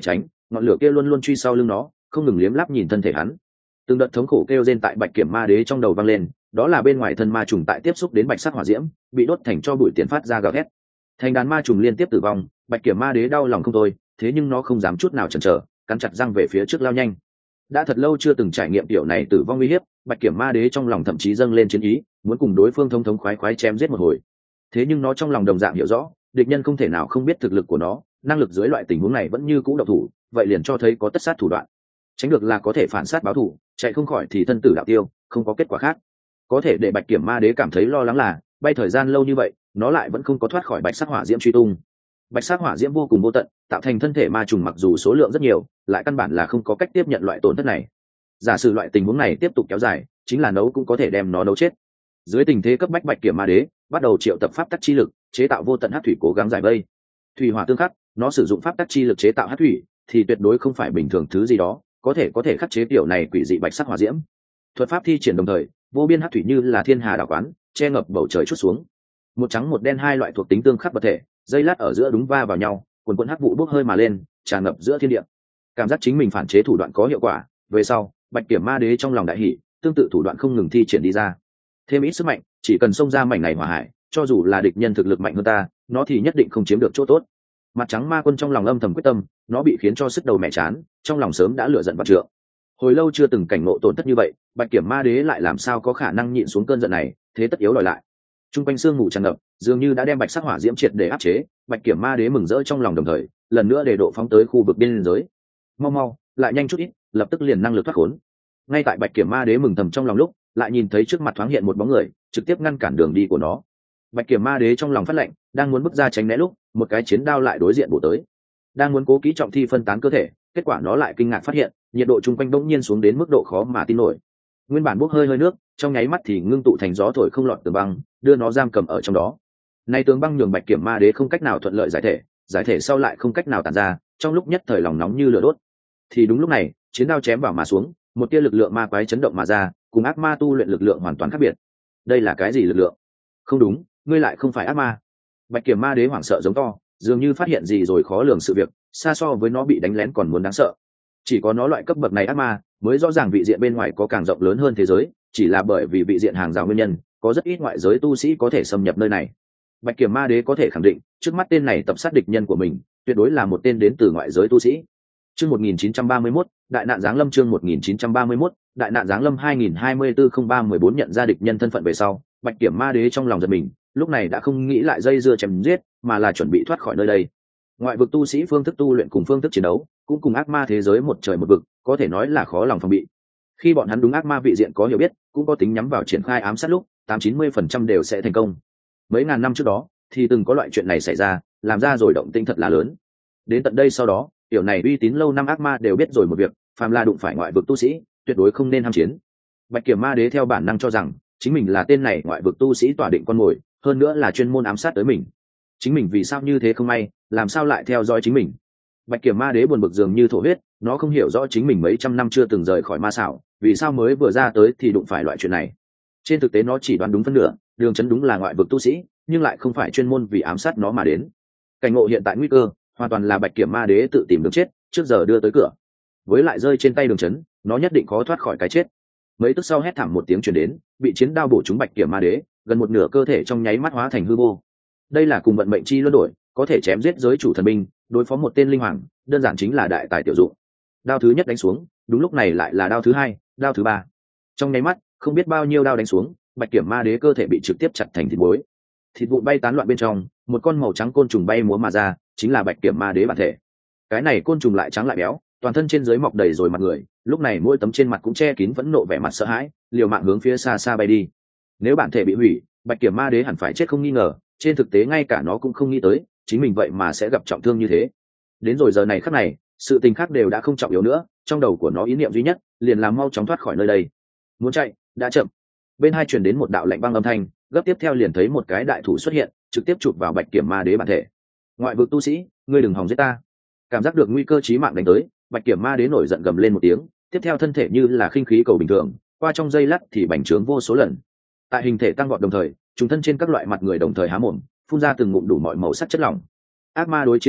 ngọn lửa kia luôn luôn truy sau lưng nó, không ngừng liếm láp nhìn thân thể hắn. Từng đợt thống khổ kêu rên tại bạch kiểm ma đế trong đầu vang lên, đó là bên ngoài thân ma trùng tại tiếp xúc đến bạch sắc hỏa diễm, bị đốt thành cho bụi tiền phát ra gào thét. Thành đàn ma trùng liên tiếp tử vong, bạch kiểm ma đế đau lòng không thôi, thế nhưng nó không dám chút nào chần chờ, cắn chặt răng về phía trước lao nhanh. Đã thật lâu chưa từng trải nghiệm kiểu này tử vong uy hiếp, bạch kiểm ma đế trong lòng thậm chí dâng lên chiến ý, muốn cùng đối phương thông thống khoái khoái chém giết một hồi. Thế nhưng nó trong lòng đồng dạng hiểu rõ, địch nhân không thể nào không biết thực lực của nó, năng lực dưới loại tình huống này vẫn như cũ độc thủ, vậy liền cho thấy có tất sát thủ đoạn. Tránh được là có thể phản sát báo thù, chạy không khỏi thì thân tử đạo tiêu, không có kết quả khác. Có thể để bạch kiểm ma đế cảm thấy lo lắng là, bay thời gian lâu như vậy, nó lại vẫn không có thoát khỏi bạch sắc hỏa diễm truy tung. Bạch sắc hỏa diễm vô cùng vô tận, tạo thành thân thể ma trùng mặc dù số lượng rất nhiều, lại căn bản là không có cách tiếp nhận loại tổn thất này. Giả sử loại tình huống này tiếp tục kéo dài, chính là nấu cũng có thể đem nó nấu chết. Dưới tình thế cấp bách, bạch kiểm ma đế bắt đầu triệu tập pháp tắc chi lực, chế tạo vô tận hắc thủy cố gắng giải vây. Thủy hỏa tương khắc, nó sử dụng pháp tắc chi lực chế tạo hắc thủy, thì tuyệt đối không phải bình thường thứ gì đó, có thể khắc chế tiểu này quỷ dị bạch sắc hỏa diễm. Thuật pháp thi triển đồng thời, vô biên hắc thủy như là thiên hà đảo quán, che ngập bầu trời chút xuống. Một trắng một đen hai loại thuộc tính tương khắc vật thể, dây lát ở giữa đúng va vào nhau, quần quần hắc vụ bốc hơi mà lên, tràn ngập giữa thiên địa. Cảm giác chính mình phản chế thủ đoạn có hiệu quả, về sau, bạch kiểm ma đế trong lòng đại hỉ, tương tự thủ đoạn không ngừng thi triển đi ra. Thêm ít sức mạnh, chỉ cần xông ra mảnh này hỏa hải, cho dù là địch nhân thực lực mạnh hơn ta, nó thì nhất định không chiếm được chỗ tốt. Mặt trắng ma quân trong lòng âm thầm quyết tâm, nó bị khiến cho sức đầu mẹ chán, trong lòng sớm đã lửa giận vạn trượng. Hồi lâu chưa từng cảnh ngộ tổn thất như vậy, bạch kiểm ma đế lại làm sao có khả năng nhịn xuống cơn giận này, thế tất yếu đòi lại. Trung quanh sương mù tràn ngập, dường như đã đem bạch sắc hỏa diễm triệt để áp chế, bạch kiểm ma đế mừng rỡ trong lòng, đồng thời lần nữa để độ phóng tới khu vực biên giới. Mau mau, lại nhanh chút ít, lập tức liền năng lực thoát khốn. Ngay tại bạch kiểm ma đế mừng thầm trong lòng lúc, lại nhìn thấy trước mặt thoáng hiện một bóng người, trực tiếp ngăn cản đường đi của nó. Bạch kiểm ma đế trong lòng phát lệnh, đang muốn bước ra tránh né lúc, một cái chiến đao lại đối diện bổ tới. Đang muốn cố kỹ trọng thi phân tán cơ thể, kết quả nó lại kinh ngạc phát hiện, nhiệt độ chung quanh bỗng nhiên xuống đến mức độ khó mà tin nổi. Nguyên bản bốc hơi hơi nước, trong nháy mắt thì ngưng tụ thành gió thổi không lọt tường băng, đưa nó giam cầm ở trong đó. Nay tường băng nhường bạch kiểm ma đế không cách nào thuận lợi giải thể sau lại không cách nào tản ra, trong lúc nhất thời lòng nóng như lửa đốt. Thì đúng lúc này, chiến đao chém vào mà xuống, một tia lực lượng ma quái chấn động mà ra, cùng ác ma tu luyện lực lượng hoàn toàn khác biệt. Đây là cái gì lực lượng? Không đúng, ngươi lại không phải ác ma. Bạch kiểm ma đế hoảng sợ giống to, dường như phát hiện gì rồi khó lường sự việc, xa so với nó bị đánh lén còn muốn đáng sợ. Chỉ có nó loại cấp bậc này ác ma mới rõ ràng vị diện bên ngoài có càng rộng lớn hơn thế giới, chỉ là bởi vì vị diện hàng rào nguyên nhân, có rất ít ngoại giới tu sĩ có thể xâm nhập nơi này. Bạch kiểm ma đế có thể khẳng định, trước mắt tên này tập sát địch nhân của mình, tuyệt đối là một tên đến từ ngoại giới tu sĩ. Chương 1931, đại nạn giáng lâm. Chương 1931, đại nạn giáng lâm 2024-03-14 nhận ra địch nhân thân phận về sau, bạch kiểm ma đế trong lòng giật mình, lúc này đã không nghĩ lại dây dưa chém giết, mà là chuẩn bị thoát khỏi nơi đây. Ngoại vực tu sĩ phương thức tu luyện cùng phương thức chiến đấu cũng cùng ác ma thế giới một trời một vực, có thể nói là khó lòng phòng bị. Khi bọn hắn đúng ác ma vị diện có hiểu biết, cũng có tính nhắm vào triển khai ám sát lúc 80-90% đều sẽ thành công. Mấy ngàn năm trước đó thì từng có loại chuyện này xảy ra, làm ra rồi động tĩnh thật là lớn. Đến tận đây sau đó, tiểu này uy tín lâu năm ác ma đều biết rồi một việc, phàm là đụng phải ngoại vực tu sĩ, tuyệt đối không nên ham chiến. Bạch kiểm ma đế theo bản năng cho rằng chính mình là tên này ngoại vực tu sĩ tỏa định con mồi, hơn nữa là chuyên môn ám sát tới mình. Chính mình vì sao như thế không may, làm sao lại theo dõi chính mình? Bạch kiểm ma đế buồn bực dường như thổ huyết, nó không hiểu rõ chính mình mấy trăm năm chưa từng rời khỏi ma xảo, vì sao mới vừa ra tới thì đụng phải loại chuyện này. Trên thực tế nó chỉ đoán đúng phân nửa, Đường Chấn đúng là ngoại vực tu sĩ, nhưng lại không phải chuyên môn vì ám sát nó mà đến. Cảnh ngộ hiện tại nguy cơ hoàn toàn là bạch kiểm ma đế tự tìm đường chết, trước giờ đưa tới cửa. Với lại rơi trên tay Đường Chấn, nó nhất định khó thoát khỏi cái chết. Mấy tức sau hét thảm một tiếng truyền đến, bị chiến đao bổ trúng bạch kiểm ma đế, gần một nửa cơ thể trong nháy mắt hóa thành hư vô. Đây là cùng vận mệnh chi luân đổi, có thể chém giết giới chủ thần binh, đối phó một tên linh hoàng, đơn giản chính là đại tài tiểu dụng. Đao thứ nhất đánh xuống, đúng lúc này lại là đao thứ hai, đao thứ ba. Trong nháy mắt, không biết bao nhiêu đao đánh xuống, bạch kiểm ma đế cơ thể bị trực tiếp chặt thành thịt muối. Thịt vụn bay tán loạn bên trong, một con màu trắng côn trùng bay múa mà ra, chính là bạch kiểm ma đế bản thể. Cái này côn trùng lại trắng lại béo, toàn thân trên dưới mọc đầy rồi mặt người, lúc này mỗi tấm trên mặt cũng che kín phẫn nộ vẻ mặt sợ hãi, liều mạng hướng phía xa xa bay đi. Nếu bản thể bị hủy, bạch kiểm ma đế hẳn phải chết không nghi ngờ, trên thực tế ngay cả nó cũng không nghĩ tới chính mình vậy mà sẽ gặp trọng thương như thế. Đến rồi giờ này khắc này, sự tình khác đều đã không trọng yếu nữa, trong đầu của nó ý niệm duy nhất liền là mau chóng thoát khỏi nơi đây. Muốn chạy đã chậm. Bên hai truyền đến một đạo lạnh băng âm thanh, gấp tiếp theo liền thấy một cái đại thủ xuất hiện, trực tiếp chụp vào bạch kiểm ma đế bản thể. Ngoại vực tu sĩ, ngươi đừng hòng giết ta. Cảm giác được nguy cơ chí mạng đánh tới, bạch kiểm ma đế nổi giận gầm lên một tiếng, tiếp theo thân thể như là khinh khí cầu bình thường, qua trong giây lát thì bành trướng vô số lần. Tại hình thể tăng vọt đồng thời, chúng thân trên các loại mặt người đồng thời há mồm, phun ra từng ngụm đủ mọi màu sắc chất lỏng. Ác ma đối chiến cách thức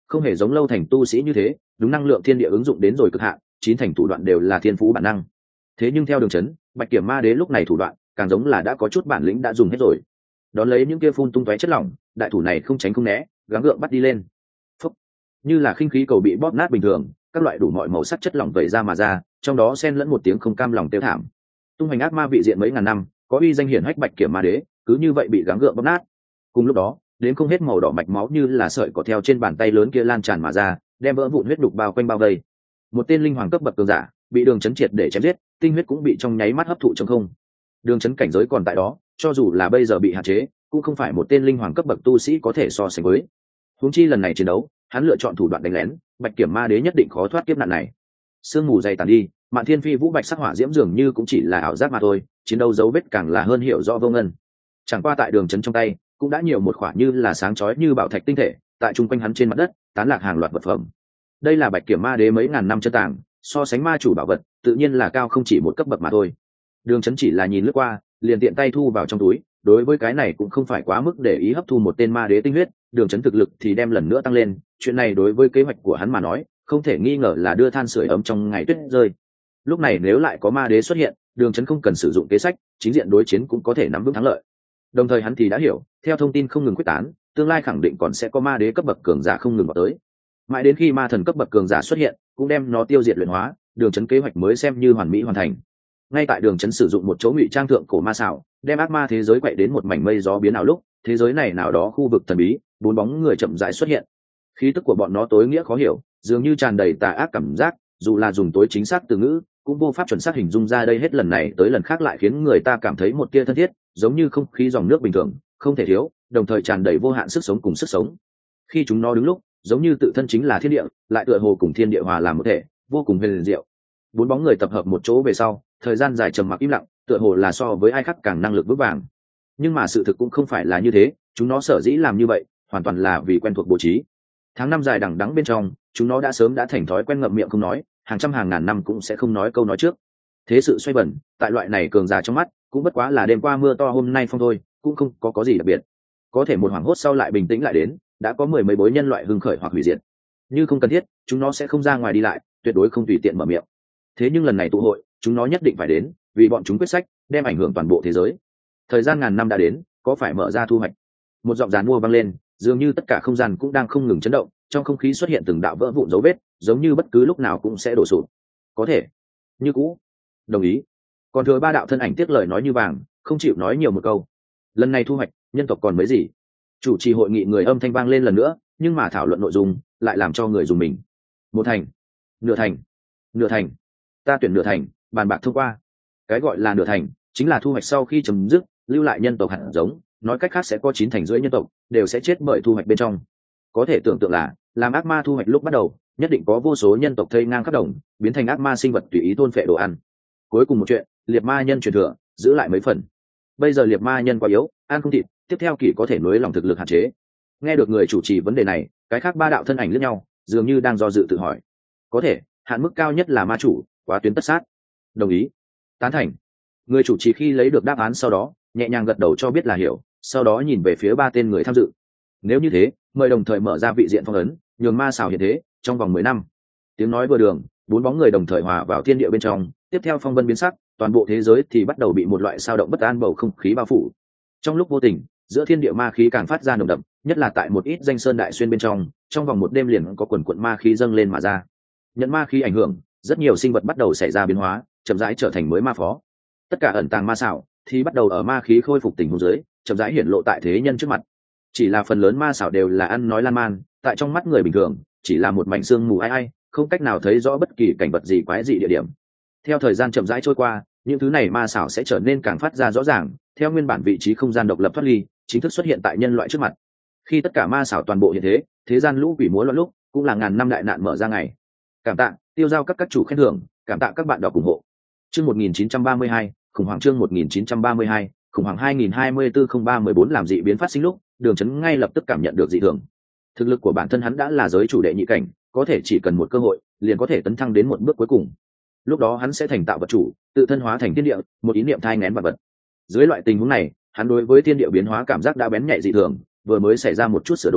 không hề giống Lâu Thành tu sĩ như thế đúng năng lượng thiên địa ứng dụng đến rồi cực hạn, chín thành thủ đoạn đều là thiên phú bản năng. Thế nhưng theo Đường Chấn, Bạch Kiểm Ma Đế lúc này thủ đoạn càng giống là đã có chút bản lĩnh đã dùng hết rồi. Đón lấy những kia phun tung tóe chất lỏng, đại thủ này không tránh không né, gắng gượng bắt đi lên. Phúc. Như là khinh khí cầu bị bóp nát bình thường, các loại đủ mọi màu sắc chất lỏng vẩy ra mà ra, trong đó xen lẫn một tiếng không cam lòng tiêu thảm. Tung hoành ác ma vị diện mấy ngàn năm, có uy danh hiển hách Bạch Kiểm Ma Đế, cứ như vậy bị gắng gượng bóp nát. Cùng lúc đó, đến không hết màu đỏ mạch máu như là sợi cỏ theo trên bàn tay lớn kia lan tràn mà ra, đem vỡ vụn huyết đục bao quanh bao vây. Một tên linh hoàng cấp bậc cường giả bị Đường Chấn triệt để chém giết, tinh huyết cũng bị trong nháy mắt hấp thụ trong không. Đường Chấn cảnh giới còn tại đó, cho dù là bây giờ bị hạn chế, cũng không phải một tên linh hoàng cấp bậc tu sĩ có thể so sánh với. Huống chi lần này chiến đấu, hắn lựa chọn thủ đoạn đánh lén, Bạch Kiểm Ma Đế nhất định khó thoát kiếp nạn này. Sương mù dày tàn đi, Mạn Thiên Phi Vũ Bạch sắc hỏa diễm dường như cũng chỉ là ảo giác mà thôi, chiến đấu dấu vết càng là hơn hiểu rõ vô ngân. Chẳng qua tại Đường Chấn trong tay, cũng đã nhiều một khỏa như là sáng chói như bảo thạch tinh thể, tại trung quanh hắn trên mặt đất, tán lạc hàng loạt vật phẩm. Đây là Bạch Kiểm Ma Đế mấy ngàn năm chân tàng, so sánh ma chủ bảo vật, tự nhiên là cao không chỉ một cấp bậc mà thôi. Đường Chấn chỉ là nhìn lướt qua, liền tiện tay thu vào trong túi, đối với cái này cũng không phải quá mức để ý hấp thu một tên ma đế tinh huyết. Đường Chấn thực lực thì đem lần nữa tăng lên, chuyện này đối với kế hoạch của hắn mà nói, không thể nghi ngờ là đưa than sưởi ấm trong ngày tuyết rơi. Lúc này nếu lại có ma đế xuất hiện, Đường Chấn không cần sử dụng kế sách, chính diện đối chiến cũng có thể nắm vững thắng lợi. Đồng thời hắn thì đã hiểu, theo thông tin không ngừng quyết tán, tương lai khẳng định còn sẽ có ma đế cấp bậc cường giả không ngừng vào tới. Mãi đến khi ma thần cấp bậc cường giả xuất hiện, cũng đem nó tiêu diệt luyện hóa, Đường Chấn kế hoạch mới xem như hoàn mỹ hoàn thành. Ngay tại Đường Chấn sử dụng một chỗ ngụy trang thượng cổ ma xảo, đem ác ma thế giới quậy đến một mảnh mây gió biến ảo lúc, thế giới này nào đó khu vực thần bí, bốn bóng người chậm rãi xuất hiện. Khí tức của bọn nó tối nghĩa khó hiểu, dường như tràn đầy tà ác cảm giác, dù là dùng tối chính xác từ ngữ, cũng vô pháp chuẩn xác hình dung ra đây. Hết lần này tới lần khác lại khiến người ta cảm thấy một tia thân thiết, giống như không khí dòng nước bình thường, không thể thiếu, đồng thời tràn đầy vô hạn sức sống cùng sức sống. Khi chúng nó đứng lúc, giống như tự thân chính là thiên địa, lại tựa hồ cùng thiên địa hòa làm một thể, vô cùng huyền diệu. Bốn bóng người tập hợp một chỗ về sau, thời gian dài trầm mặc im lặng, tựa hồ là so với ai khác càng năng lực vững vàng. Nhưng mà sự thực cũng không phải là như thế, chúng nó sở dĩ làm như vậy, hoàn toàn là vì quen thuộc bố trí. Tháng năm dài đằng đẵng bên trong, chúng nó đã sớm đã thành thói quen ngậm miệng không nói, hàng trăm hàng ngàn năm cũng sẽ không nói câu nói trước. Thế sự xoay bẩn, tại loại này cường giả trong mắt, cũng bất quá là đêm qua mưa to hôm nay phong thôi, cũng không có gì đặc biệt. Có thể một hoảng hốt sau lại bình tĩnh lại đến, đã có mười mấy bối nhân loại hưng khởi hoặc hủy diệt. Như không cần thiết, chúng nó sẽ không ra ngoài đi lại, tuyệt đối không tùy tiện mở miệng. Thế nhưng lần này tụ hội, chúng nó nhất định phải đến, vì bọn chúng quyết sách đem ảnh hưởng toàn bộ thế giới. Thời gian ngàn năm đã đến, có phải mở ra thu hoạch? Một giọng giàn mua vang lên, dường như tất cả không gian cũng đang không ngừng chấn động, trong không khí xuất hiện từng đạo vỡ vụn dấu vết, giống như bất cứ lúc nào cũng sẽ đổ sụp. Có thể, như cũ. Đồng ý. Còn thừa ba đạo thân ảnh tiếc lời nói như vàng, không chịu nói nhiều một câu. Lần này thu hoạch, nhân tộc còn mấy gì? Chủ trì hội nghị người âm thanh vang lên lần nữa, nhưng mà thảo luận nội dung lại làm cho người dùng mình. Một thành, nửa thành, nửa thành. Ta tuyển nửa thành, bàn bạc thông qua. Cái gọi là nửa thành, chính là thu hoạch sau khi chấm dứt, lưu lại nhân tộc hạt giống, nói cách khác sẽ có 9,5 thành nhân tộc đều sẽ chết bởi thu hoạch bên trong. Có thể tưởng tượng là, làm ác ma thu hoạch lúc bắt đầu, nhất định có vô số nhân tộc thây ngang khắp đồng, biến thành ác ma sinh vật tùy ý thôn phệ đồ ăn. Cuối cùng một chuyện, liệt ma nhân truyền thừa, giữ lại mấy phần. Bây giờ liệt ma nhân quá yếu, ăn không thịt, tiếp theo kỳ có thể nối lòng thực lực hạn chế. Nghe được người chủ trì vấn đề này, cái khác ba đạo thân ảnh liếc nhau, dường như đang do dự tự hỏi. Có thể, hạn mức cao nhất là ma chủ, quá tuyến tất sát. Đồng ý. Tán thành. Người chủ trì khi lấy được đáp án sau đó, nhẹ nhàng gật đầu cho biết là hiểu, sau đó nhìn về phía ba tên người tham dự. Nếu như thế, mời đồng thời mở ra vị diện phong ấn, nhường ma xảo hiện thế trong vòng 10 năm. Tiếng nói vừa đường, bốn bóng người đồng thời hòa vào thiên địa bên trong, tiếp theo phong vân biến sắc, toàn bộ thế giới thì bắt đầu bị một loại sao động bất an bầu không khí bao phủ. Trong lúc vô tình, giữa thiên địa ma khí càng phát ra nồng đậm, nhất là tại một ít danh sơn đại xuyên bên trong vòng một đêm liền có quần quần ma khí dâng lên mà ra. Nhận ma khí ảnh hưởng, rất nhiều sinh vật bắt đầu xảy ra biến hóa, chậm rãi trở thành mới ma phó. Tất cả ẩn tàng ma xảo thì bắt đầu ở ma khí khôi phục tình huống dưới, chậm rãi hiển lộ tại thế nhân trước mặt. Chỉ là phần lớn ma xảo đều là ăn nói lan man, tại trong mắt người bình thường, chỉ là một mảnh xương mù ai ai, không cách nào thấy rõ bất kỳ cảnh vật gì quái dị địa điểm. Theo thời gian chậm rãi trôi qua, những thứ này ma xảo sẽ trở nên càng phát ra rõ ràng, theo nguyên bản vị trí không gian độc lập thoát ly, chính thức xuất hiện tại nhân loại trước mặt. Khi tất cả ma xảo toàn bộ hiện thế, thế gian lũ quỷ múa loạn lúc, cũng là ngàn năm đại nạn mở ra ngày. Cảm tạ, tiêu giao các chủ khen thưởng, cảm tạ các bạn đọc ủng hộ. Chương 1932, khủng hoảng chương 1932, khủng hoảng 2024-03-14 làm dị biến phát sinh lúc, Đường Chấn ngay lập tức cảm nhận được dị thường. Thực lực của bản thân hắn đã là giới chủ đệ nhị cảnh, có thể chỉ cần một cơ hội, liền có thể tấn thăng đến một bước cuối cùng. Lúc đó hắn sẽ thành tạo vật chủ, tự thân hóa thành thiên địa, một ý niệm thai nghén vật vật. Dưới loại tình huống này, hắn đối với thiên địa biến hóa cảm giác đã bén nhạy dị thường, vừa mới xảy ra một chút sửa đổi,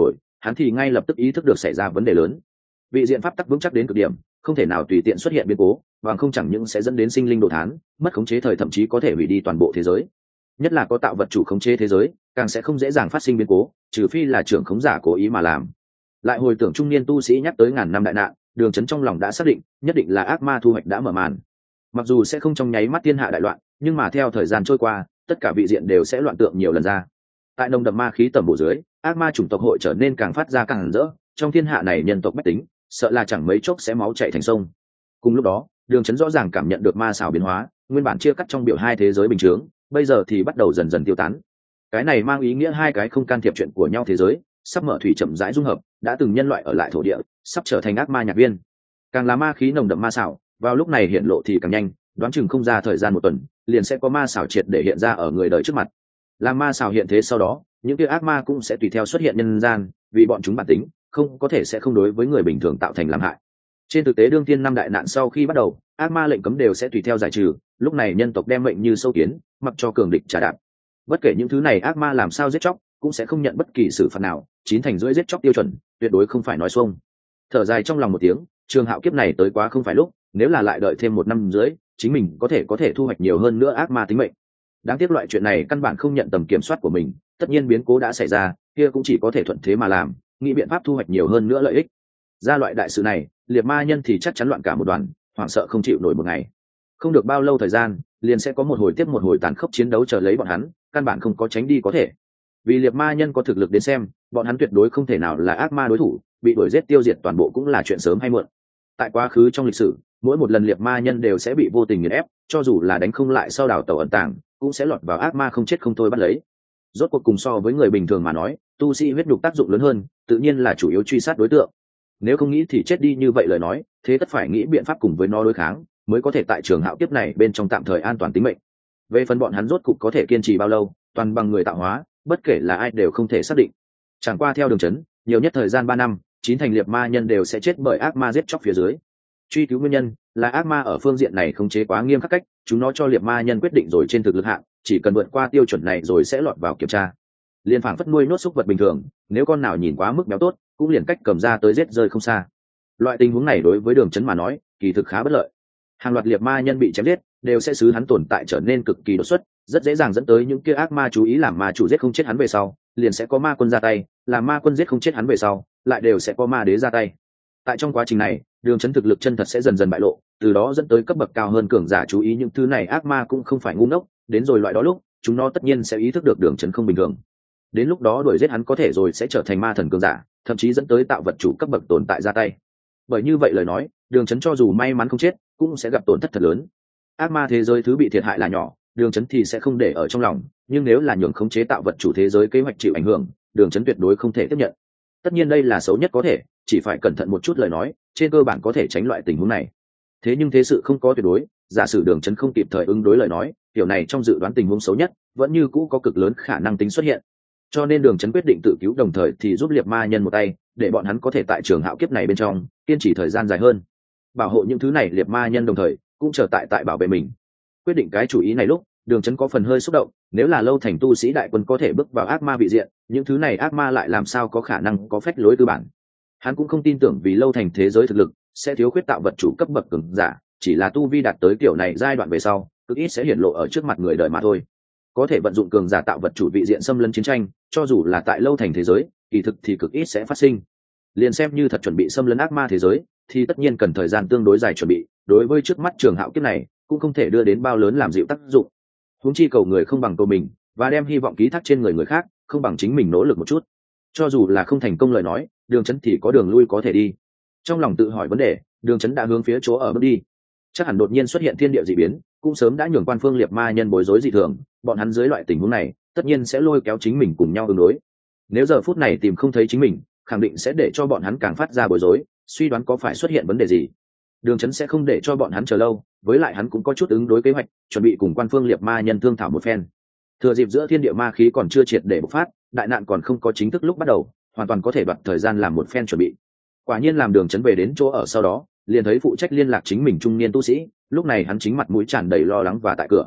hắn thì ngay lập tức ý thức được xảy ra vấn đề lớn. Vị diện pháp tắc vững chắc đến cực điểm, không thể nào tùy tiện xuất hiện biến cố, bằng không chẳng những sẽ dẫn đến sinh linh đồ thán, mất khống chế thời thậm chí có thể hủy đi toàn bộ thế giới. Nhất là có tạo vật chủ khống chế thế giới, càng sẽ không dễ dàng phát sinh biến cố, trừ phi là trưởng khống giả cố ý mà làm. Lại hồi tưởng trung niên tu sĩ nhắc tới ngàn năm đại nạn, Đường Chấn trong lòng đã xác định, nhất định là ác ma thu hoạch đã mở màn. Mặc dù sẽ không trong nháy mắt thiên hạ đại loạn, nhưng mà theo thời gian trôi qua, tất cả vị diện đều sẽ loạn tượng nhiều lần ra. Tại nồng đậm ma khí tầm bổ dưới, ác ma chủng tộc hội trở nên càng phát ra càng rỡ, trong thiên hạ này nhân tộc bách tính, sợ là chẳng mấy chốc sẽ máu chảy thành sông. Cùng lúc đó, Đường Chấn rõ ràng cảm nhận được ma xảo biến hóa, nguyên bản chia cắt trong biểu hai thế giới bình thường, bây giờ thì bắt đầu dần dần tiêu tán. Cái này mang ý nghĩa hai cái không can thiệp chuyện của nhau thế giới sắp mở thủy chậm rãi dung hợp, đã từng nhân loại ở lại thổ địa sắp trở thành ác ma nhạc viên. Càng là ma khí nồng đậm ma xảo vào lúc này hiện lộ thì càng nhanh, đoán chừng không ra thời gian một tuần liền sẽ có ma xảo triệt để hiện ra ở người đời trước mặt. Làm ma xảo hiện thế sau đó, những kia ác ma cũng sẽ tùy theo xuất hiện nhân gian, vì bọn chúng bản tính không có thể sẽ không đối với người bình thường tạo thành làm hại. Trên thực tế đương thiên năm đại nạn sau khi bắt đầu, ác ma lệnh cấm đều sẽ tùy theo giải trừ, lúc này nhân tộc đem mệnh như sâu kiến, mặc cho cường địch trả đạp. Bất kể những thứ này ác ma làm sao giết chóc, cũng sẽ không nhận bất kỳ xử phạt nào, 9/10 giết chóc tiêu chuẩn, tuyệt đối không phải nói xuông. Thở dài trong lòng một tiếng, trường hạo kiếp này tới quá không phải lúc, nếu là lại đợi thêm 1 năm rưỡi, chính mình có thể thu hoạch nhiều hơn nữa ác ma tính mệnh. Đáng tiếc loại chuyện này căn bản không nhận tầm kiểm soát của mình, tất nhiên biến cố đã xảy ra, kia cũng chỉ có thể thuận thế mà làm, nghĩ biện pháp thu hoạch nhiều hơn nữa lợi ích. Ra loại đại sự này, liệt ma nhân thì chắc chắn loạn cả một đoàn, hoảng sợ không chịu nổi một ngày. Không được bao lâu thời gian, liền sẽ có một hồi tiếp một hồi tàn khốc chiến đấu chờ lấy bọn hắn, căn bản không có tránh đi có thể. Vì liệt ma nhân có thực lực đến xem, bọn hắn tuyệt đối không thể nào là ác ma đối thủ, bị đuổi giết tiêu diệt toàn bộ cũng là chuyện sớm hay muộn. Tại quá khứ trong lịch sử, mỗi một lần liệt ma nhân đều sẽ bị vô tình nghiền ép, cho dù là đánh không lại sau đảo tàu ẩn tàng, cũng sẽ lọt vào ác ma không chết không thôi bắt lấy. Rốt cuộc cùng so với người bình thường mà nói, tu sĩ huyết nhục tác dụng lớn hơn, tự nhiên là chủ yếu truy sát đối tượng. Nếu không nghĩ thì chết đi như vậy lời nói, thế tất phải nghĩ biện pháp cùng với nó đối kháng, mới có thể tại trường hạo kiếp này bên trong tạm thời an toàn tính mệnh. Về phần bọn hắn rốt cục có thể kiên trì bao lâu, toàn bằng người tạo hóa, bất kể là ai đều không thể xác định. Chẳng qua theo Đường Chấn, nhiều nhất thời gian 3 năm, 9 thành liệt ma nhân đều sẽ chết bởi ác ma giết chóc phía dưới. Truy cứu nguyên nhân là ác ma ở phương diện này khống chế quá nghiêm khắc cách, chúng nó cho liệt ma nhân quyết định rồi trên thực lực hạng, chỉ cần vượt qua tiêu chuẩn này rồi sẽ lọt vào kiểm tra. Liên phảng phất nuôi nốt súc vật bình thường, nếu con nào nhìn quá mức béo tốt, cũng liền cách cầm ra tới giết rơi không xa. Loại tình huống này đối với Đường Chấn mà nói, kỳ thực khá bất lợi. Hàng loạt liệt ma nhân bị chém giết, đều sẽ xứ hắn tồn tại trở nên cực kỳ đột xuất, rất dễ dàng dẫn tới những kia ác ma chú ý làm ma chủ giết không chết hắn về sau, liền sẽ có ma quân ra tay, làm ma quân giết không chết hắn về sau, lại đều sẽ có ma đế ra tay. Tại trong quá trình này, Đường Chấn thực lực chân thật sẽ dần dần bại lộ, từ đó dẫn tới cấp bậc cao hơn cường giả chú ý những thứ này ác ma cũng không phải ngu ngốc, đến rồi loại đó lúc, chúng nó tất nhiên sẽ ý thức được Đường Chấn không bình thường. Đến lúc đó đuổi giết hắn có thể rồi sẽ trở thành ma thần cường giả, thậm chí dẫn tới tạo vật chủ cấp bậc tồn tại ra tay. Bởi như vậy lời nói, Đường Chấn cho dù may mắn không chết, cũng sẽ gặp tổn thất thật lớn. Ác ma thế giới thứ bị thiệt hại là nhỏ, Đường Chấn thì sẽ không để ở trong lòng, nhưng nếu là nhường khống chế tạo vật chủ thế giới kế hoạch chịu ảnh hưởng, Đường Chấn tuyệt đối không thể tiếp nhận. Tất nhiên đây là xấu nhất có thể, chỉ phải cẩn thận một chút lời nói, trên cơ bản có thể tránh loại tình huống này. Thế nhưng thế sự không có tuyệt đối, giả sử Đường Chấn không kịp thời ứng đối lời nói, kiểu này trong dự đoán tình huống xấu nhất, vẫn như cũ có cực lớn khả năng tính xuất hiện. Cho nên Đường Chấn quyết định tự cứu, đồng thời thì giúp liệt ma nhân một tay, để bọn hắn có thể tại trường hạo kiếp này bên trong kiên trì thời gian dài hơn, bảo hộ những thứ này liệt ma nhân, đồng thời cũng trở tại bảo vệ mình. Quyết định cái chủ ý này lúc, Đường Chấn có phần hơi xúc động, nếu là Lâu Thành tu sĩ đại quân có thể bước vào ác ma vị diện, những thứ này ác ma lại làm sao có khả năng có phách lối tư bản. Hắn cũng không tin tưởng vì Lâu Thành thế giới thực lực sẽ thiếu khuyết tạo vật chủ cấp bậc cường giả, chỉ là tu vi đạt tới kiểu này giai đoạn về sau, cực ít sẽ hiển lộ ở trước mặt người đời mà thôi. Có thể vận dụng cường giả tạo vật chủ vị diện xâm lấn chiến tranh, cho dù là tại Lâu Thành thế giới, kỳ thực thì cực ít sẽ phát sinh. Liền xem như thật chuẩn bị xâm lấn ác ma thế giới, thì tất nhiên cần thời gian tương đối dài chuẩn bị, đối với trước mắt trường hạo kiếp này cũng không thể đưa đến bao lớn làm dịu tác dụng. Huống chi cầu người không bằng cầu mình, và đem hy vọng ký thác trên người khác không bằng chính mình nỗ lực một chút. Cho dù là không thành công lời nói, Đường Chấn thì có đường lui có thể đi. Trong lòng tự hỏi vấn đề, Đường Chấn đã hướng phía chỗ ở bước đi. Chắc hẳn đột nhiên xuất hiện thiên địa dị biến, cũng sớm đã nhường quan phương liệt ma nhân bối rối dị thường, bọn hắn dưới loại tình huống này tất nhiên sẽ lôi kéo chính mình cùng nhau ứng đối. Nếu giờ phút này tìm không thấy chính mình, khẳng định sẽ để cho bọn hắn càng phát ra bối rối, suy đoán có phải xuất hiện vấn đề gì. Đường Chấn sẽ không để cho bọn hắn chờ lâu, với lại hắn cũng có chút ứng đối kế hoạch, chuẩn bị cùng quan phương liệt ma nhân thương thảo một phen. Thừa dịp giữa thiên địa ma khí còn chưa triệt để bộc phát, đại nạn còn không có chính thức lúc bắt đầu, hoàn toàn có thể đoạt thời gian làm một phen chuẩn bị. Quả nhiên làm Đường Chấn về đến chỗ ở sau đó, liền thấy phụ trách liên lạc chính mình trung niên tu sĩ, lúc này hắn chính mặt mũi tràn đầy lo lắng và tại cửa.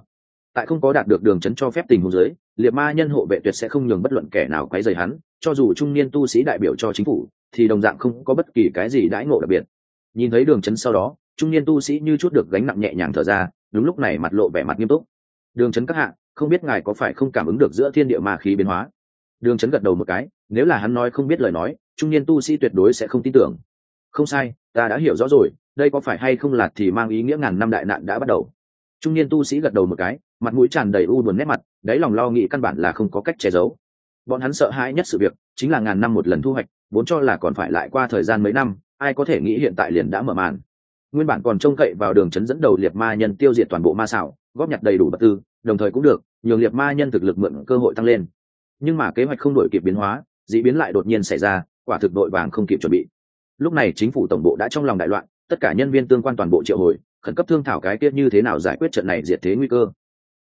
tại không có đạt được đường trấn cho phép tình huống dưới, liệt ma nhân hộ vệ tuyệt sẽ không nhường bất luận kẻ nào quấy rầy hắn, cho dù trung niên tu sĩ đại biểu cho chính phủ thì đồng dạng không có bất kỳ cái gì đãi ngộ đặc biệt. Nhìn thấy đường trấn sau đó, trung niên tu sĩ như chút được gánh nặng nhẹ nhàng thở ra, đúng lúc này mặt lộ vẻ mặt nghiêm túc. Đường trấn các hạ, không biết ngài có phải không cảm ứng được giữa thiên địa ma khí biến hóa? Đường trấn gật đầu một cái, nếu là hắn nói không biết lời nói, trung niên tu sĩ tuyệt đối sẽ không tin tưởng. Không sai, ta đã hiểu rõ rồi, đây có phải hay không là thì mang ý nghĩa ngàn năm đại nạn đã bắt đầu. Trung niên tu sĩ gật đầu một cái, mặt mũi tràn đầy u buồn nét mặt, đáy lòng lo nghĩ căn bản là không có cách che giấu. Bọn hắn sợ hãi nhất sự việc chính là ngàn năm một lần thu hoạch, vốn cho là còn phải lại qua thời gian mấy năm, ai có thể nghĩ hiện tại liền đã mở màn. Nguyên bản còn trông cậy vào đường trấn dẫn đầu liệt ma nhân tiêu diệt toàn bộ ma xảo, góp nhặt đầy đủ vật tư, đồng thời cũng được nhường liệt ma nhân thực lực mượn cơ hội tăng lên. Nhưng mà kế hoạch không đổi kịp biến hóa, dị biến lại đột nhiên xảy ra, quả thực đội vàng không kịp chuẩn bị. Lúc này chính phủ tổng bộ đã trong lòng đại loạn, tất cả nhân viên tương quan toàn bộ triệu hồi, khẩn cấp thương thảo cái tiết như thế nào giải quyết trận này diệt thế nguy cơ.